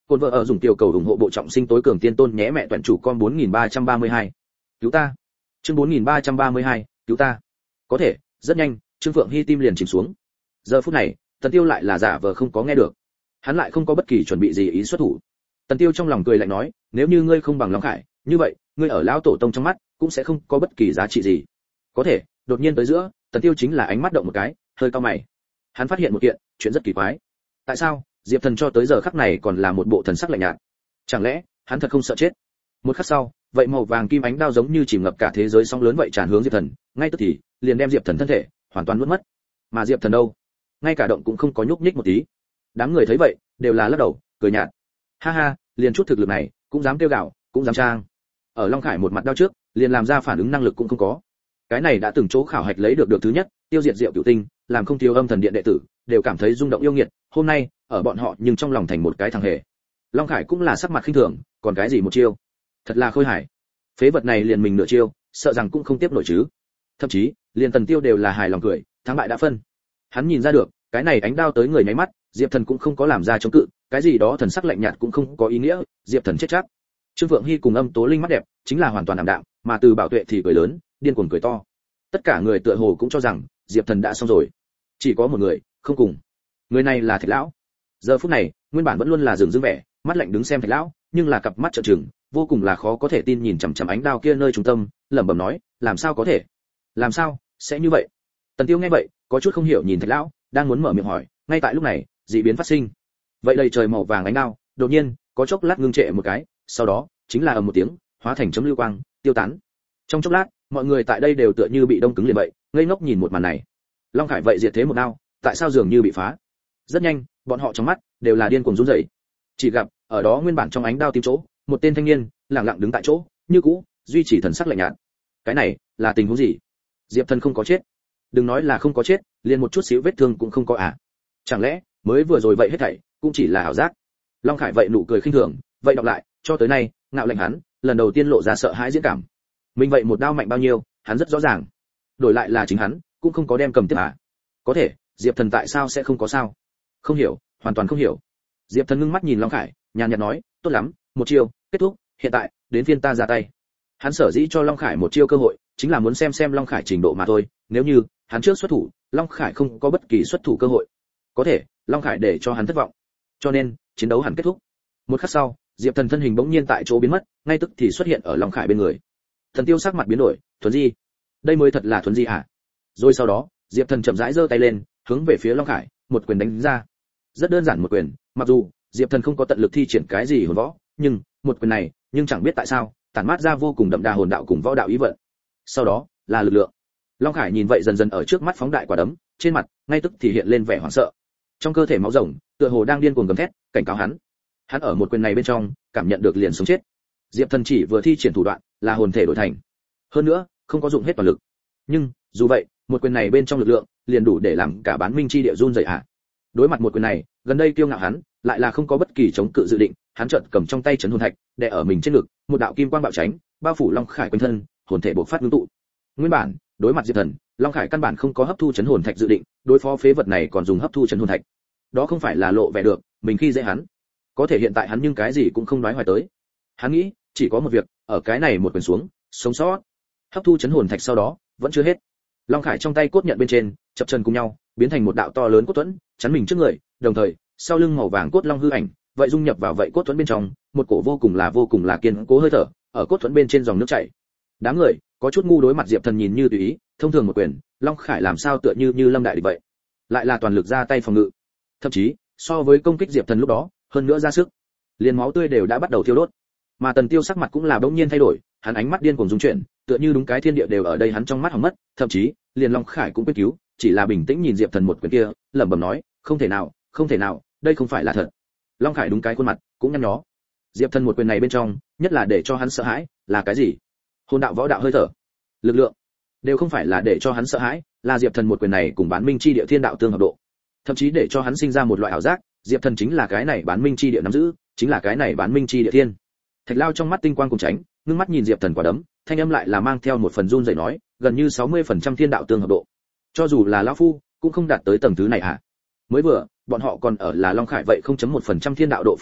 Côn vợ ở dùng tiểu cầu ủng hộ bộ trọng sinh tối cường tiên tôn nhé mẹ toàn chủ con 4332. Cứu ta. Chương 4332, cứu ta. Có thể, rất nhanh, Trương Phượng Hi tim liền chìm xuống. Giờ phút này, Tần Tiêu lại là giả vờ không có nghe được. Hắn lại không có bất kỳ chuẩn bị gì ý xuất thủ. Tần Tiêu trong lòng cười lạnh nói, nếu như ngươi không bằng Long Khải, như vậy, ngươi ở lão tổ tông trong mắt cũng sẽ không có bất kỳ giá trị gì. Có thể, đột nhiên tới giữa, Tần Tiêu chính là ánh mắt động một cái, hơi cau mày. Hắn phát hiện một kiện chuyện rất kỳ quái. Tại sao Diệp Thần cho tới giờ khắc này còn là một bộ thần sắc lạnh nhạt? Chẳng lẽ hắn thật không sợ chết? Một khắc sau, vậy màu vàng kim ánh đao giống như chìm ngập cả thế giới sóng lớn vậy tràn hướng Diệp Thần, ngay tức thì liền đem Diệp Thần thân thể hoàn toàn nuốt mất. Mà Diệp Thần đâu, ngay cả động cũng không có nhúc nhích một tí. Đám người thấy vậy đều là lắc đầu cười nhạt. Ha ha, liền chút thực lực này cũng dám kêu gào, cũng dám trang. Ở Long Khải một mặt đao trước, liền làm ra phản ứng năng lực cũng không có. Cái này đã từng chỗ khảo hạch lấy được thứ nhất, tiêu diệt Diệu Cửu Tinh, làm không thiếu âm thần điện đệ tử đều cảm thấy rung động yêu nghiệt. Hôm nay ở bọn họ nhưng trong lòng thành một cái thằng hề. Long Khải cũng là sắc mặt khinh thường, còn cái gì một chiêu, thật là khôi hài. Phế vật này liền mình nửa chiêu, sợ rằng cũng không tiếp nổi chứ. Thậm chí liền Tần Tiêu đều là hài lòng cười, thắng bại đã phân. Hắn nhìn ra được, cái này ánh đao tới người nháy mắt, Diệp Thần cũng không có làm ra chống cự, cái gì đó thần sắc lạnh nhạt cũng không có ý nghĩa, Diệp Thần chết chắc. Trương Phượng Hi cùng Âm Tố Linh mắt đẹp, chính là hoàn toàn ảm đạm, mà Từ Bảo Tuệ thì cười lớn, điên cuồng cười to. Tất cả người tựa hồ cũng cho rằng Diệp Thần đã xong rồi. Chỉ có một người không cùng. Người này là Thạch lão. Giờ phút này, nguyên bản vẫn luôn là dường dưng vẻ, mắt lạnh đứng xem Thạch lão, nhưng là cặp mắt trợn trừng, vô cùng là khó có thể tin nhìn chằm chằm ánh đao kia nơi trung tâm, lẩm bẩm nói, làm sao có thể? Làm sao sẽ như vậy? Tần Tiêu nghe vậy, có chút không hiểu nhìn Thạch lão, đang muốn mở miệng hỏi, ngay tại lúc này, dị biến phát sinh. Vậy đầy trời màu vàng ánh đao, đột nhiên có chốc lát ngưng trệ một cái, sau đó chính là ầm một tiếng, hóa thành chấm lưu quang, tiêu tán. Trong chốc lát, mọi người tại đây đều tựa như bị đông cứng liền vậy, ngây ngốc nhìn một màn này. Long Khải vậy diệt thế một đao, tại sao dường như bị phá? Rất nhanh, bọn họ trong mắt đều là điên cuồng run rẩy. Chỉ gặp, ở đó nguyên bản trong ánh đao tím chỗ, một tên thanh niên lặng lặng đứng tại chỗ, như cũ, duy trì thần sắc lạnh nhạt. Cái này là tình huống gì? Diệp Thần không có chết. Đừng nói là không có chết, liền một chút xíu vết thương cũng không có à? Chẳng lẽ mới vừa rồi vậy hết thảy cũng chỉ là ảo giác? Long Khải vậy nụ cười khinh thường, vậy đọc lại, cho tới nay, ngạo lệnh hắn, lần đầu tiên lộ ra sợ hãi diễn cảm. Mình vậy một đao mạnh bao nhiêu, hắn rất rõ ràng. Đổi lại là chính hắn, cũng không có đem cầm tiếp à? Có thể, Diệp Thần tại sao sẽ không có sao? Không hiểu, hoàn toàn không hiểu. Diệp Thần ngưng mắt nhìn Long Khải, nhàn nhạt nói, tốt lắm, một chiêu, kết thúc, hiện tại, đến phiên ta ra tay. Hắn sở dĩ cho Long Khải một chiêu cơ hội, chính là muốn xem Long Khải trình độ mà thôi, nếu như hắn trước xuất thủ, Long Khải không có bất kỳ xuất thủ cơ hội. Có thể, Long Khải để cho hắn thất vọng. Cho nên, chiến đấu hẳn kết thúc. Một khắc sau, Diệp Thần thân hình bỗng nhiên tại chỗ biến mất, ngay tức thì xuất hiện ở Long Khải bên người. Thần Tiêu sắc mặt biến đổi, thuần di, đây mới thật là thuần di à? Rồi sau đó, Diệp Thần chậm rãi giơ tay lên, hướng về phía Long Khải, một quyền đánh ra. Rất đơn giản một quyền, mặc dù Diệp Thần không có tận lực thi triển cái gì hồn võ, nhưng một quyền này, nhưng chẳng biết tại sao, tản mát ra vô cùng đậm đà hồn đạo cùng võ đạo ý vận. Sau đó, là lực lượng. Long Khải nhìn vậy dần dần ở trước mắt phóng đại quả đấm, trên mặt ngay tức thì hiện lên vẻ hoảng sợ. Trong cơ thể máu rồng, tựa hồ đang điên cuồng gầm thét, cảnh cáo hắn. Hắn ở một quyền này bên trong, cảm nhận được liền sống chết. Diệp Thần chỉ vừa thi triển thủ đoạn, là hồn thể đổi thành. Hơn nữa, không có dụng hết toàn lực. Nhưng, dù vậy, một quyền này bên trong lực lượng, liền đủ để làm cả bán minh chi địa run rẩy ạ. Đối mặt một quyền này, gần đây kiêu ngạo hắn, lại là không có bất kỳ chống cự dự định, hắn chợt cầm trong tay chấn hồn thạch, đè ở mình trên ngực, một đạo kim quang bạo tránh, bao phủ Long Khải quanh thân, hồn thể bộc phát ngưng tụ. Nguyên bản, đối mặt Diệp Thần, Long Khải căn bản không có hấp thu chấn hồn thạch dự định, đối phó phế vật này còn dùng hấp thu chấn hồn thạch. Đó không phải là lộ vẻ được, mình khi dễ hắn. Có thể hiện tại hắn nhưng cái gì cũng không nói hoài tới. Hắn nghĩ, chỉ có một việc, ở cái này một quyền xuống, sống sót. Hấp thu chấn hồn thạch sau đó, vẫn chưa hết. Long Khải trong tay cốt nhận bên trên, chập chân cùng nhau, biến thành một đạo to lớn cốt thuẫn, chắn mình trước người, đồng thời, sau lưng màu vàng cốt long hư ảnh, vậy dung nhập vào vậy cốt thuẫn bên trong, một cổ vô cùng là kiên cố hơi thở, ở cốt thuẫn bên trên dòng nước chảy. Đám người có chút ngu đối mặt Diệp Thần nhìn như tùy ý, thông thường một quyền, Long Khải làm sao tựa như lâm đại địch vậy, lại là toàn lực ra tay phòng ngự. Thậm chí, so với công kích Diệp Thần lúc đó, hơn nữa ra sức, liền máu tươi đều đã bắt đầu thiêu đốt. Mà Tần Tiêu sắc mặt cũng là bỗng nhiên thay đổi, hắn ánh mắt điên cuồng rung chuyển, tựa như đúng cái thiên địa đều ở đây hắn trong mắt hỏng mất, thậm chí, liền Long Khải cũng quên cứu, chỉ là bình tĩnh nhìn Diệp Thần một quyền kia, lẩm bẩm nói, không thể nào, đây không phải là thật. Long Khải đúng cái khuôn mặt cũng nhăn nhó. Diệp Thần một quyền này bên trong, nhất là để cho hắn sợ hãi, là cái gì? Hồn đạo võ đạo hơi thở, lực lượng, đều không phải là để cho hắn sợ hãi, là Diệp Thần một quyền này cùng bán minh chi địa thiên đạo tương hợp độ. Thậm chí để cho hắn sinh ra một loại ảo giác, Diệp Thần chính là cái này bán minh chi địa nắm giữ, chính là cái này bán minh chi địa thiên. Thạch Lao trong mắt tinh quang cùng tránh, ngưng mắt nhìn Diệp Thần quả đấm, thanh âm lại là mang theo một phần run rẩy nói, gần như 60% thiên đạo tương hợp độ. Cho dù là lão phu, cũng không đạt tới tầng thứ này hả? Mới vừa, bọn họ còn ở là Long Khải vậy 0.1% thiên đạo độ phù hợp,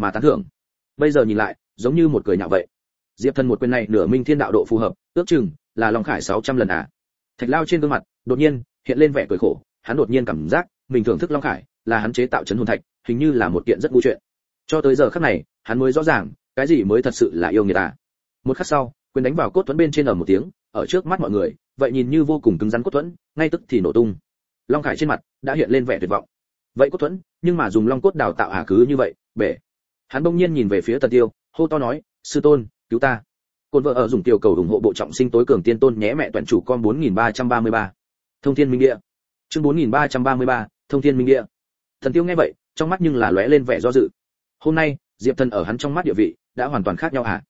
mà tán thưởng. Bây giờ nhìn lại, giống như một cười nhạo vậy. Diệp Thần một quyền này nửa minh thiên đạo độ phù hợp, ước chừng là Long Khải 600 lần à. Thạch Lao trên gương mặt đột nhiên hiện lên vẻ cười khổ, hắn đột nhiên cảm giác mình thưởng thức Long Khải là hắn chế tạo chấn hồn thạch, hình như là một kiện rất ngu chuyện. Cho tới giờ khắc này, hắn mới rõ ràng, cái gì mới thật sự là yêu người ta. Một khắc sau, quyền đánh vào cốt thuẫn bên trên ở một tiếng, ở trước mắt mọi người, vậy nhìn như vô cùng cứng rắn cốt thuẫn, ngay tức thì nổ tung. Long Khải trên mặt đã hiện lên vẻ tuyệt vọng. Vậy cốt thuẫn, nhưng mà dùng long cốt đào tạo cứ như vậy, bể. Hắn bỗng nhiên nhìn về phía Tần Tiêu, hô to nói, sư tôn, cứu ta. Côn vợ ở dùng tiểu cầu ủng hộ bộ trọng sinh tối cường tiên tôn nhé mẹ toàn chủ con 4333. Thông thiên minh địa. Chương 4333, thông thiên minh địa. Thần Tiêu nghe vậy, trong mắt nhưng là lóe lên vẻ do dự. Hôm nay, Diệp Thần ở hắn trong mắt địa vị đã hoàn toàn khác nhau hả?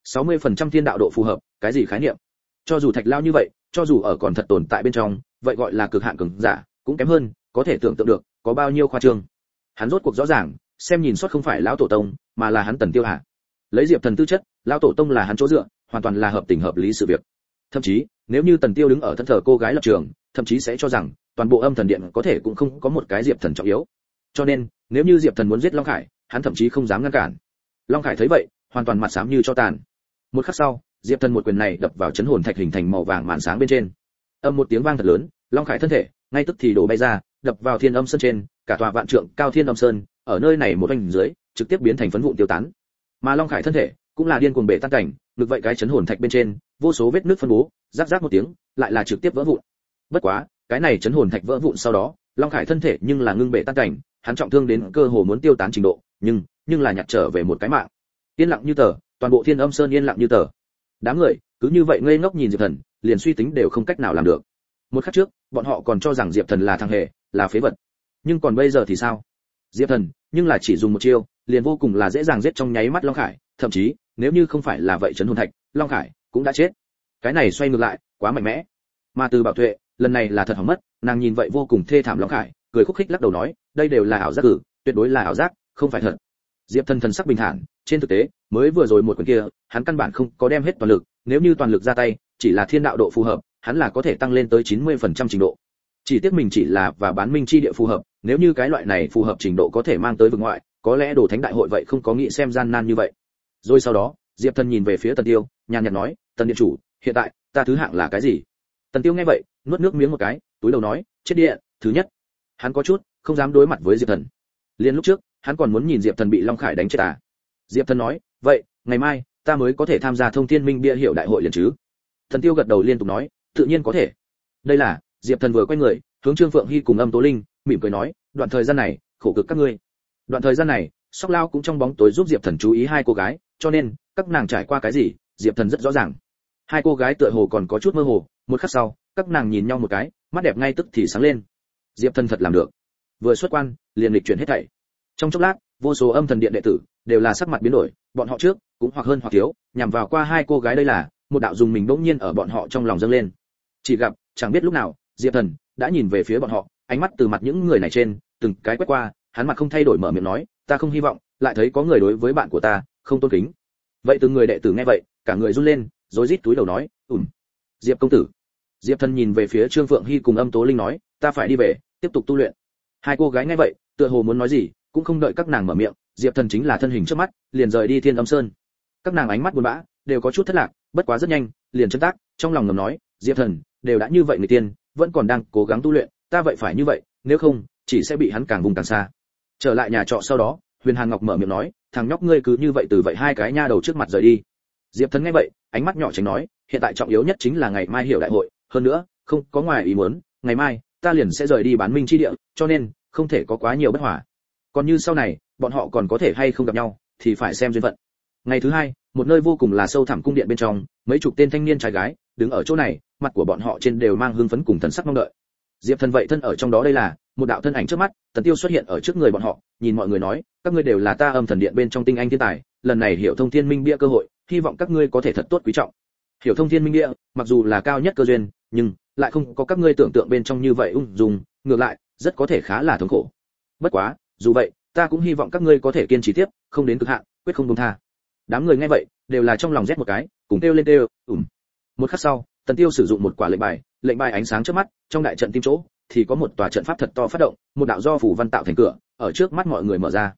60% thiên đạo độ phù hợp, cái gì khái niệm? Cho dù Thạch Lao như vậy, cho dù ở còn thật tồn tại bên trong, vậy gọi là cực hạn cường giả, cũng kém hơn, có thể tưởng tượng được có bao nhiêu khoa trương. Hắn rốt cuộc rõ ràng, xem nhìn suốt không phải lão tổ tông, mà là hắn Tần Tiêu hả? Lấy Diệp Thần tư chất, lão tổ tông là hắn chỗ dựa, hoàn toàn là hợp tình hợp lý sự việc. Thậm chí, nếu như Tần Tiêu đứng ở thân thờ cô gái lập trường, thậm chí sẽ cho rằng toàn bộ Âm Thần Điện có thể cũng không có một cái Diệp Thần trọng yếu. Cho nên, nếu như Diệp Thần muốn giết Long Khải, hắn thậm chí không dám ngăn cản. Long Khải thấy vậy, hoàn toàn mặt xám như cho tàn. Một khắc sau, Diệp Thần một quyền này đập vào chấn hồn thạch hình thành màu vàng màn sáng bên trên. Âm một tiếng vang thật lớn, Long Khải thân thể ngay tức thì đổ bay ra, đập vào Thiên Âm Sơn trên, cả tòa vạn trượng cao Thiên Âm Sơn, ở nơi này một vành dưới, trực tiếp biến thành phấn vụn tiêu tán. Mà Long Khải thân thể cũng là điên cuồng bể tan cảnh, ngược vậy cái chấn hồn thạch bên trên, vô số vết nứt phân bố, rắc rắc một tiếng, lại là trực tiếp vỡ vụn. Bất quá, cái này chấn hồn thạch vỡ vụn sau đó, Long Khải thân thể nhưng là ngưng bể tan cảnh, hắn trọng thương đến cơ hồ muốn tiêu tán trình độ, nhưng là nhặt trở về một cái mạng. Yên lặng như tờ, toàn bộ Thiên Âm Sơn yên lặng như tờ. Đám người cứ như vậy ngây ngốc nhìn Diệp Thần, liền suy tính đều không cách nào làm được. Một khắc trước, bọn họ còn cho rằng Diệp Thần là thằng hề, là phế vật. Nhưng còn bây giờ thì sao? Diệp Thần, nhưng là chỉ dùng một chiêu, liền vô cùng là dễ dàng giết trong nháy mắt Long Khải, thậm chí, nếu như không phải là vậy chấn hồn thạch, Long Khải cũng đã chết. Cái này xoay ngược lại, quá mạnh mẽ. Mà Từ Bảo Tuệ, lần này là thật hỏng mất, nàng nhìn vậy vô cùng thê thảm Long Khải, cười khúc khích lắc đầu nói, đây đều là ảo giác tuyệt đối là ảo giác, không phải thật. Diệp Thần thần sắc bình thản, trên thực tế, mới vừa rồi một quyền kia, hắn căn bản không có đem hết toàn lực, nếu như toàn lực ra tay, chỉ là thiên đạo độ phù hợp, hắn là có thể tăng lên tới 90% trình độ. Chỉ tiếc mình chỉ là và bán minh chi địa phù hợp, nếu như cái loại này phù hợp trình độ có thể mang tới vực ngoại, có lẽ Đồ Thánh đại hội vậy không có nghĩ xem gian nan như vậy. Rồi sau đó, Diệp Thần nhìn về phía Tần Tiêu, nhàn nhạt nói, Tần điện chủ, hiện tại ta thứ hạng là cái gì? Tần Tiêu nghe vậy, nuốt nước miếng một cái, túi đầu nói, chết địa, thứ nhất. Hắn có chút không dám đối mặt với Diệp Thần. Liên lúc trước, hắn còn muốn nhìn Diệp Thần bị Long Khải đánh chết à. Diệp Thần nói, vậy, ngày mai ta mới có thể tham gia Thông Thiên Minh bia hiệu đại hội liền chứ? Tần Tiêu gật đầu liên tục nói, tự nhiên có thể. Đây là, Diệp Thần vừa quay người, hướng Trương Phượng Hy cùng Âm Tố Linh, mỉm cười nói, đoạn thời gian này, khổ cực các ngươi. Đoạn thời gian này, Sóc Lao cũng trong bóng tối giúp Diệp Thần chú ý hai cô gái, cho nên, các nàng trải qua cái gì, Diệp Thần rất rõ ràng. Hai cô gái tựa hồ còn có chút mơ hồ, một khắc sau, các nàng nhìn nhau một cái, mắt đẹp ngay tức thì sáng lên. Diệp Thần thật làm được. Vừa xuất quan, liền lịch chuyển hết thảy. Trong chốc lát, vô số Âm Thần Điện đệ tử đều là sắc mặt biến đổi, bọn họ trước cũng hoặc hơn hoặc thiếu, nhằm vào qua hai cô gái đây là, một đạo dùng mình bỗng nhiên ở bọn họ trong lòng dâng lên. Chỉ gặp, chẳng biết lúc nào, Diệp Thần đã nhìn về phía bọn họ, ánh mắt từ mặt những người này trên, từng cái quét qua, hắn mặt không thay đổi mở miệng nói, ta không hy vọng lại thấy có người đối với bạn của ta không tôn kính. Vậy từng người đệ tử nghe vậy, cả người run lên, rối rít túi đầu nói, Diệp công tử. Diệp Thần nhìn về phía Trương Phượng Hy cùng Âm Tố Linh nói, ta phải đi về, tiếp tục tu luyện. Hai cô gái nghe vậy, tựa hồ muốn nói gì, cũng không đợi các nàng mở miệng, Diệp Thần chính là thân hình trước mắt, liền rời đi Thiên Âm Sơn. Các nàng ánh mắt buồn bã, đều có chút thất lạc, bất quá rất nhanh, liền chân tác, trong lòng ngầm nói, Diệp Thần đều đã như vậy người tiên, vẫn còn đang cố gắng tu luyện, ta vậy phải như vậy, nếu không, chỉ sẽ bị hắn càng vùng càng xa. Trở lại nhà trọ sau đó, Huyền Hàn Ngọc mở miệng nói, thằng nhóc ngươi cứ như vậy từ vậy hai cái nha đầu trước mặt rời đi. Diệp Thần nghe vậy, ánh mắt nhỏ tránh nói, hiện tại trọng yếu nhất chính là ngày mai hiểu đại hội, hơn nữa, không có ngoài ý muốn, ngày mai ta liền sẽ rời đi bán minh chi địa, cho nên không thể có quá nhiều bất hòa. Còn như sau này, bọn họ còn có thể hay không gặp nhau, thì phải xem duyên phận. Ngày thứ hai, một nơi vô cùng là sâu thẳm cung điện bên trong, mấy chục tên thanh niên trai gái đứng ở chỗ này, mặt của bọn họ trên đều mang hưng phấn cùng thần sắc mong đợi. Diệp Thần vậy thân ở trong đó đây là một đạo thân ảnh trước mắt, Tần Tiêu xuất hiện ở trước người bọn họ, nhìn mọi người nói, các ngươi đều là ta Âm Thần Điện bên trong tinh anh thiên tài, lần này hiểu thông thiên minh bia cơ hội, hy vọng các ngươi có thể thật tốt quý trọng. Hiểu thông thiên minh bia, mặc dù là cao nhất cơ duyên, nhưng lại không có các ngươi tưởng tượng bên trong như vậy ung dung, ngược lại, rất có thể khá là thống khổ. Bất quá, dù vậy, ta cũng hy vọng các ngươi có thể kiên trì tiếp, không đến cực hạn, quyết không buông tha. Đám người nghe vậy, đều là trong lòng rét một cái, cùng kêu lên kêu, Một khắc sau, Tần Tiêu sử dụng một quả lệnh bài ánh sáng trước mắt, trong đại trận tim chỗ thì có một tòa trận pháp thật to phát động, một đạo do phủ văn tạo thành cửa, ở trước mắt mọi người mở ra.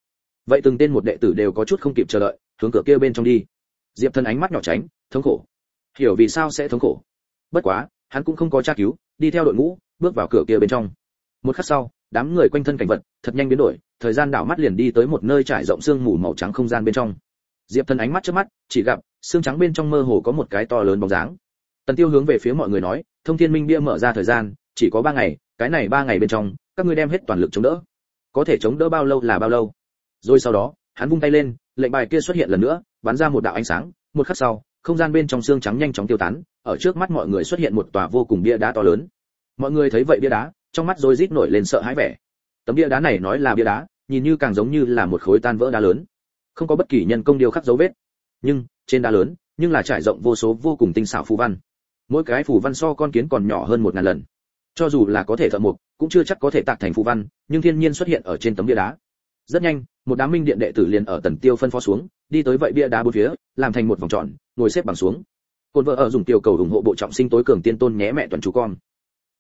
vậy từng tên một đệ tử đều có chút không kịp chờ đợi, hướng cửa kia bên trong đi. Diệp Thần ánh mắt nhỏ tránh, thống khổ. Hiểu vì sao sẽ thống khổ. Bất quá, hắn cũng không có tra cứu, đi theo đội ngũ, bước vào cửa kia bên trong. Một khắc sau, đám người quanh thân cảnh vật thật nhanh biến đổi, thời gian đảo mắt liền đi tới một nơi trải rộng sương mù màu trắng không gian bên trong. Diệp Thần ánh mắt chớp mắt, chỉ gặp xương trắng bên trong mơ hồ có một cái to lớn bóng dáng. Tần Tiêu hướng về phía mọi người nói, Thông Thiên Minh bia mở ra thời gian, chỉ có 3 ngày, cái này 3 ngày bên trong, các ngươi đem hết toàn lực chống đỡ. Có thể chống đỡ bao lâu là bao lâu. Rồi sau đó, hắn vung tay lên, lệnh bài kia xuất hiện lần nữa, bắn ra một đạo ánh sáng, một khắc sau, không gian bên trong xương trắng nhanh chóng tiêu tán, ở trước mắt mọi người xuất hiện một tòa vô cùng bia đá to lớn. Mọi người thấy vậy bia đá, trong mắt rối rít nổi lên sợ hãi vẻ. Tấm bia đá này nói là bia đá, nhìn như càng giống như là một khối tan vỡ đá lớn, không có bất kỳ nhân công điêu khắc dấu vết. Nhưng trên đá lớn, nhưng là trải rộng vô số vô cùng tinh xảo phù văn. Mỗi cái phù văn so con kiến còn nhỏ hơn 1000 lần. Cho dù là có thể thợ mộc, cũng chưa chắc có thể tạc thành phù văn, nhưng thiên nhiên xuất hiện ở trên tấm bia đá. Rất nhanh, một đám minh điện đệ tử liền ở Tần Tiêu phân phó xuống, đi tới vậy bia đá bốn phía, làm thành một vòng tròn, ngồi xếp bằng xuống. Côn vợ ở dùng tiểu cầu ủng hộ bộ trọng sinh tối cường tiên tôn nhé mẹ toàn chú con.